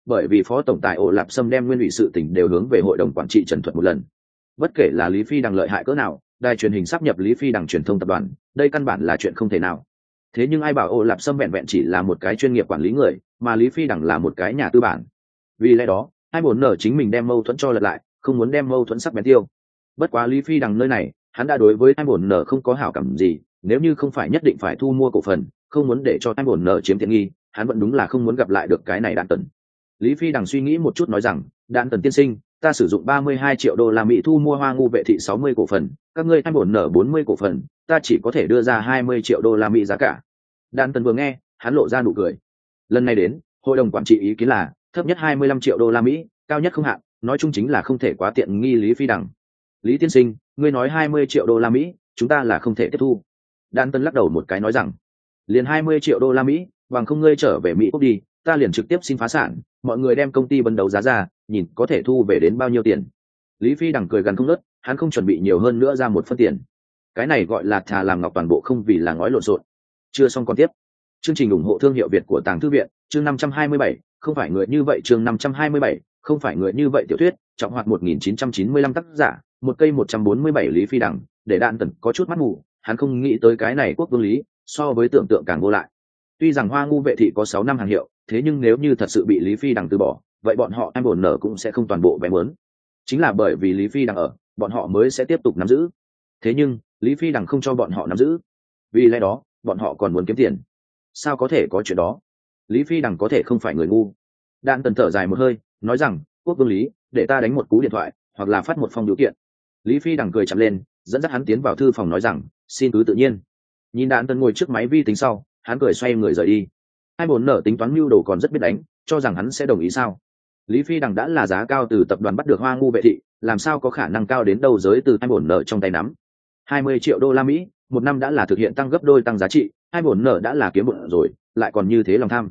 bởi vì phó tổng tài ổ lạp sâm đem nguyên ủy sự tỉnh đều hướng về hội đồng quản trị trần thuật một lần. Bất kể là Lý Phi Đằng lợi hại cỡ nào, đài truyền hình sắp nhập Lý Phi Đằng truyền thông tập đoàn, đây căn bản là chuyện không thể nào. Thế nhưng ai bảo ổ lạp sâm vẹn vẹn chỉ là một cái chuyên nghiệp quản lý người, mà Lý Phi Đằng là một cái nhà tư bản. Vì lẽ đó hai muốn nở chính mình đem mâu thuẫn cho lật lại, không muốn đem mâu thuẫn sắc bén tiêu. Bất quá Lý Phi Đằng nơi này, hắn đã đối với hai muốn nở không có hảo cảm gì, nếu như không phải nhất định phải thu mua cổ phần, không muốn để cho hai muốn nở chiếm tiện nghi, hắn vẫn đúng là không muốn gặp lại được cái này Đạn Tần. Lý Phi Đằng suy nghĩ một chút nói rằng, Đạn Tần tiên sinh, ta sử dụng 32 triệu đô la Mỹ thu mua Hoa Ngu vệ thị 60 cổ phần, các ngươi hai muốn nở 40 cổ phần, ta chỉ có thể đưa ra 20 triệu đô la Mỹ giá cả. Đạn Tần vừa nghe, hắn lộ ra nụ cười. Lần này đến, hội đồng quản trị ý kiến là thấp nhất 25 triệu đô la Mỹ, cao nhất không hạn, nói chung chính là không thể quá tiện nghi Lý Phi Đằng. Lý tiên sinh, ngươi nói 20 triệu đô la Mỹ, chúng ta là không thể tiếp thu. Đan Tân lắc đầu một cái nói rằng, liền 20 triệu đô la Mỹ, bằng không ngươi trở về Mỹ Quốc đi, ta liền trực tiếp xin phá sản, mọi người đem công ty bấn đấu giá ra, nhìn có thể thu về đến bao nhiêu tiền. Lý Phi Đằng cười gần không ngớt, hắn không chuẩn bị nhiều hơn nữa ra một phân tiền. Cái này gọi là thà làm ngọc toàn bộ không vì là ngói lộn xộn. Chưa xong còn tiếp. Chương trình ủng hộ thương hiệu Việt của Tàng Thư viện, chương 527, không phải người như vậy chương 527, không phải người như vậy tiểu thuyết, trọng hoạt 1995 tác giả, một cây 147 Lý Phi Đằng, để Đạn Tần có chút mắt mù, hắn không nghĩ tới cái này quốc vương Lý, so với tưởng tượng càng vô lại. Tuy rằng Hoa Ngu vệ thị có 6 năm hàng hiệu, thế nhưng nếu như thật sự bị Lý Phi Đằng từ bỏ, vậy bọn họ em buồn nở cũng sẽ không toàn bộ vé muốn. Chính là bởi vì Lý Phi Đằng ở, bọn họ mới sẽ tiếp tục nắm giữ. Thế nhưng, Lý Phi Đằng không cho bọn họ nắm giữ. Vì lẽ đó, bọn họ còn muốn kiếm tiền. Sao có thể có chuyện đó? Lý Phi Đằng có thể không phải người ngu. Đạn Tần thở dài một hơi, nói rằng, quốc vương Lý, để ta đánh một cú điện thoại, hoặc là phát một phong điều kiện. Lý Phi Đằng cười chậm lên, dẫn dắt hắn tiến vào thư phòng nói rằng, xin cứ tự nhiên. Nhìn Đạn Tần ngồi trước máy vi tính sau, hắn cười xoay người rời đi. Hai bốn nở tính toán mưu đồ còn rất biết đánh, cho rằng hắn sẽ đồng ý sao? Lý Phi Đằng đã là giá cao từ tập đoàn bắt được Hoa Ngu vệ thị, làm sao có khả năng cao đến đâu giới từ hai bốn nở trong tay nắm. 20 triệu đô la Mỹ, một năm đã là thực hiện tăng gấp đôi tăng giá trị, hai bốn nở đã là kiếm bộn rồi, lại còn như thế lòng tham.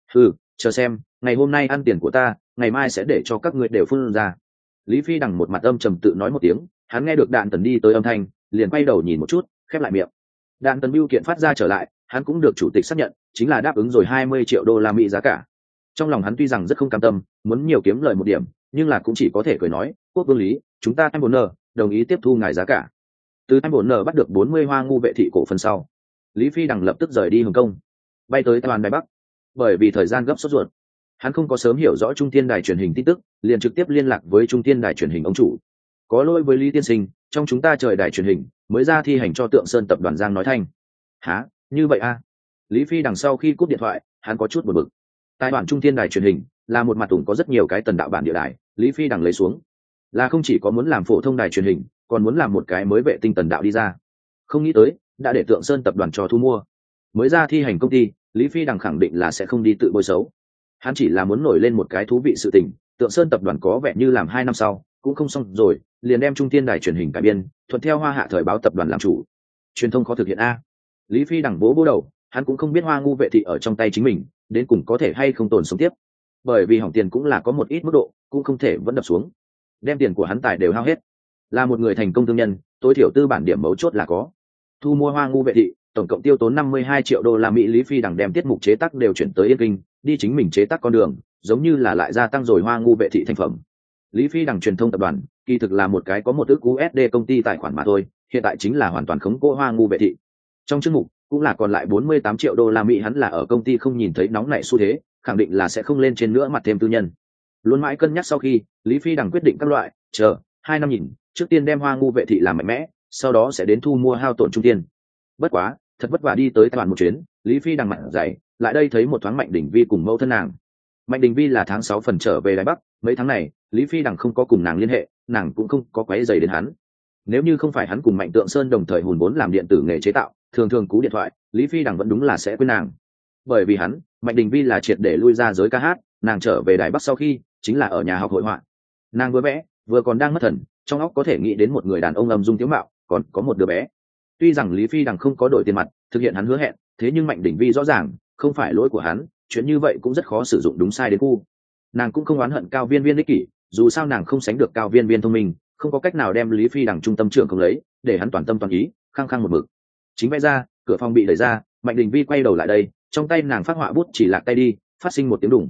Chờ xem, ngày hôm nay ăn tiền của ta, ngày mai sẽ để cho các ngươi đều phun ra. Lý Phi Đằng một mặt âm trầm tự nói một tiếng, hắn nghe được Đạn Tần đi tới âm thanh, liền quay đầu nhìn một chút, khép lại miệng. Đạn Tần bưu kiện phát ra trở lại, hắn cũng được chủ tịch xác nhận, chính là đáp ứng rồi 20 triệu đô la Mỹ giá cả. Trong lòng hắn tuy rằng rất không cam tâm, muốn nhiều kiếm lời một điểm, nhưng là cũng chỉ có thể cười nói, quốc vương Lý, chúng ta em bốn n đồng ý tiếp thu ngài giá cả. Từ em bốn n bắt được 40 Hoa Ngu vệ thị cổ phần sau, Lý Phi Đằng lập tức rời đi Hồng Kông, bay tới Taiwan Đài Bắc. Bởi vì thời gian gấp sốt ruột, hắn không có sớm hiểu rõ Trung Thiên đài truyền hình tin tức, liền trực tiếp liên lạc với Trung Thiên đài truyền hình ông chủ. Có lỗi với Lý tiên sinh, trong chúng ta trời đài truyền hình mới ra thi hành cho Tượng Sơn tập đoàn Giang nói thanh. Hả, như vậy a? Lý Phi Đằng sau khi cúp điện thoại, hắn có chút buồn bực. Tại bản Trung Thiên đài truyền hình là một mặt ủng có rất nhiều cái tần đạo bản địa đài, Lý Phi Đằng lấy xuống là không chỉ có muốn làm phổ thông đài truyền hình, còn muốn làm một cái mới vệ tinh tần đạo đi ra. Không nghĩ tới đã để Tượng Sơn tập đoàn cho thu mua, mới ra thi hành công ty. Lý Phi Đằng khẳng định là sẽ không đi tự bôi xấu, hắn chỉ là muốn nổi lên một cái thú vị sự tình. Tượng Sơn tập đoàn có vẻ như làm 2 năm sau cũng không xong rồi, liền đem Trung Thiên đài truyền hình cải biên, thuận theo Hoa Hạ thời báo tập đoàn làm chủ. Truyền thông khó thực hiện a. Lý Phi Đằng bố đầu, hắn cũng không biết Hoa Ngu vệ thị ở trong tay chính mình đến cùng có thể hay không tồn sống tiếp, bởi vì hỏng tiền cũng là có một ít mức độ, cũng không thể vẫn đập xuống, đem tiền của hắn tài đều hao hết. Là một người thành công thương nhân, tối thiểu tư bản điểm mấu chốt là có. Thu mua Hoa Ngu vệ thị tổng cộng tiêu tốn 52 triệu đô la Mỹ. Lý Phi Đằng đem tiết mục chế tác đều chuyển tới Yên Kinh, đi chính mình chế tác con đường, giống như là lại gia tăng rồi Hoa Ngu vệ thị thành phẩm. Lý Phi Đằng truyền thông tập đoàn kỳ thực là một cái có một ức USD công ty tài khoản mà thôi, hiện tại chính là hoàn toàn khống cố Hoa Ngu vệ thị. Trong chương mục cũng là còn lại 48 triệu đô la Mỹ, hắn là ở công ty không nhìn thấy nóng nảy xu thế, khẳng định là sẽ không lên trên nữa mặt thêm tư nhân. Luôn mãi cân nhắc sau khi, Lý Phi Đằng quyết định các loại, chờ 2 năm nhìn, trước tiên đem Hoa Ngu vệ thị làm mạnh mẽ, sau đó sẽ đến thu mua hao tổn Trung Tiên. Bất quá, thật vất vả đi tới Taiwan một chuyến, Lý Phi Đằng mặt dày, lại đây thấy một thoáng Mạnh Đình Vi cùng mẫu thân nàng. Mạnh Đình Vi là tháng 6 phần trở về Đài Bắc, mấy tháng này, Lý Phi Đằng không có cùng nàng liên hệ, nàng cũng không có quấy rầy đến hắn. Nếu như không phải hắn cùng Mạnh Tượng Sơn đồng thời hùn vốn làm điện tử nghề chế tạo, thường thường cú điện thoại, Lý Phi Đằng vẫn đúng là sẽ quên nàng. Bởi vì hắn, Mạnh Đình Vi là triệt để lui ra giới ca hát, nàng trở về Đài Bắc sau khi, chính là ở nhà học hội họa. Nàng vừa vẽ, vừa còn đang mất thần, trong óc có thể nghĩ đến một người đàn ông âm dung tiếu mạo, còn có một đứa bé. Tuy rằng Lý Phi Đằng không có đổi tiền mặt thực hiện hắn hứa hẹn, thế nhưng Mạnh Đình Vi rõ ràng không phải lỗi của hắn, chuyện như vậy cũng rất khó sử dụng đúng sai đến khu. Nàng cũng không oán hận Cao Viên Viên ích kỷ, dù sao nàng không sánh được Cao Viên Viên thông minh, không có cách nào đem Lý Phi Đằng trung tâm trưởng không lấy, để hắn toàn tâm toàn ý, khăng khăng một mực. Chính vẽ ra, cửa phòng bị đẩy ra, Mạnh Đình Vi quay đầu lại đây, trong tay nàng phát họa bút chỉ lạc tay đi, phát sinh một tiếng đùng.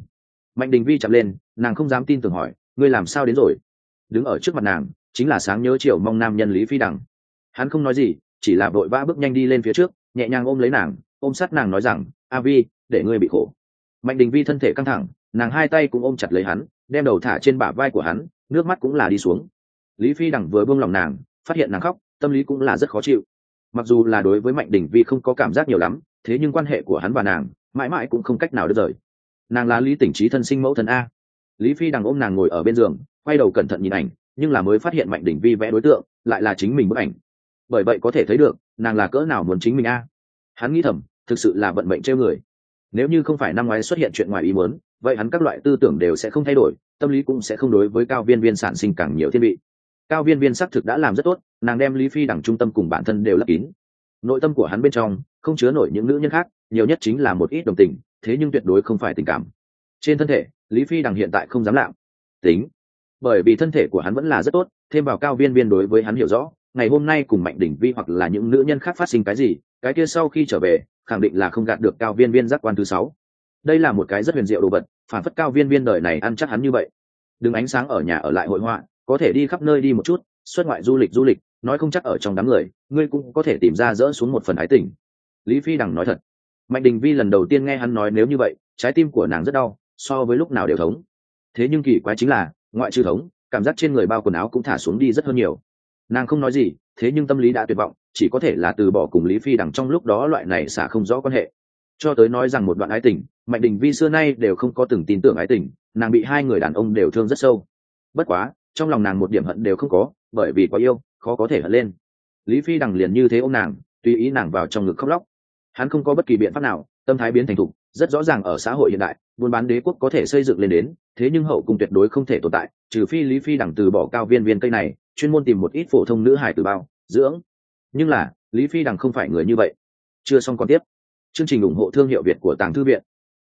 Mạnh Đình Vi chạm lên, nàng không dám tin tưởng hỏi, ngươi làm sao đến rồi? Đứng ở trước mặt nàng chính là sáng nhớ chiều mong nam nhân Lý Phi Đằng. Hắn không nói gì, chỉ là vội vã bước nhanh đi lên phía trước, nhẹ nhàng ôm lấy nàng, ôm sát nàng nói rằng, a Vi, để ngươi bị khổ. Mạnh Đình Vi thân thể căng thẳng, nàng hai tay cũng ôm chặt lấy hắn, đem đầu thả trên bả vai của hắn, nước mắt cũng là đi xuống. Lý Phi Đằng vừa buông lòng nàng, phát hiện nàng khóc, tâm lý cũng là rất khó chịu. Mặc dù là đối với Mạnh Đình Vi không có cảm giác nhiều lắm, thế nhưng quan hệ của hắn và nàng mãi mãi cũng không cách nào đứt rời. Nàng là Lý Tỉnh Trí thân sinh mẫu thân a. Lý Phi Đằng ôm nàng ngồi ở bên giường, quay đầu cẩn thận nhìn ảnh, nhưng là mới phát hiện Mạnh Đình Vi vẽ đối tượng lại là chính mình bức ảnh. Bởi vậy có thể thấy được nàng là cỡ nào muốn chính mình a. Hắn nghĩ thầm, thực sự là vận mệnh trêu người. Nếu như không phải năm ngoái xuất hiện chuyện ngoài ý muốn, vậy hắn các loại tư tưởng đều sẽ không thay đổi, tâm lý cũng sẽ không đối với Cao Viên Viên sản sinh càng nhiều thiên vị. Cao Viên Viên xác thực đã làm rất tốt, nàng đem Lý Phi Đằng trung tâm cùng bản thân đều lấp kín. Nội tâm của hắn bên trong không chứa nổi những nữ nhân khác, nhiều nhất chính là một ít đồng tình, thế nhưng tuyệt đối không phải tình cảm. Trên thân thể, Lý Phi Đằng hiện tại không dám lạm tính, bởi vì thân thể của hắn vẫn là rất tốt, thêm vào Cao Viên Viên đối với hắn hiểu rõ, ngày hôm nay cùng Mạnh Đình Vi hoặc là những nữ nhân khác phát sinh cái gì, cái kia sau khi trở về khẳng định là không gạt được Cao Viên Viên giác quan thứ 6. Đây là một cái rất huyền diệu đồ vật, phản phất Cao Viên Viên đời này ăn chắc hắn như vậy. Đừng ánh sáng ở nhà ở lại hội họa, có thể đi khắp nơi đi một chút, xuất ngoại du lịch, nói không chắc ở trong đám người ngươi cũng có thể tìm ra dỡ xuống một phần ái tình. Lý Phi Đằng nói thật. Mạnh Đình Vi lần đầu tiên nghe hắn nói nếu như vậy, trái tim của nàng rất đau, so với lúc nào đều thống. Thế nhưng kỳ quái chính là, ngoại trừ thống, cảm giác trên người bao quần áo cũng thả xuống đi rất hơn nhiều. Nàng không nói gì, thế nhưng tâm lý đã tuyệt vọng, chỉ có thể là từ bỏ cùng Lý Phi Đằng trong lúc đó loại này xả không rõ quan hệ. Cho tới nói rằng một đoạn ái tình, Mạnh Đình Vi xưa nay đều không có từng tin tưởng ái tình, nàng bị hai người đàn ông đều thương rất sâu. Bất quá, trong lòng nàng một điểm hận đều không có, bởi vì quá yêu, khó có thể hận lên. Lý Phi Đằng liền như thế ôm nàng, tùy ý nàng vào trong ngực khóc lóc. Hắn không có bất kỳ biện pháp nào, tâm thái biến thành thục, rất rõ ràng ở xã hội hiện đại, buôn bán đế quốc có thể xây dựng lên đến, thế nhưng hậu cung tuyệt đối không thể tồn tại, trừ phi Lý Phi Đằng từ bỏ Cao Viên Viên cây này, chuyên môn tìm một ít phổ thông nữ hài tử bao dưỡng. Nhưng là, Lý Phi Đằng không phải người như vậy. Chưa xong còn tiếp. Chương trình ủng hộ thương hiệu Việt của Tàng Thư Viện.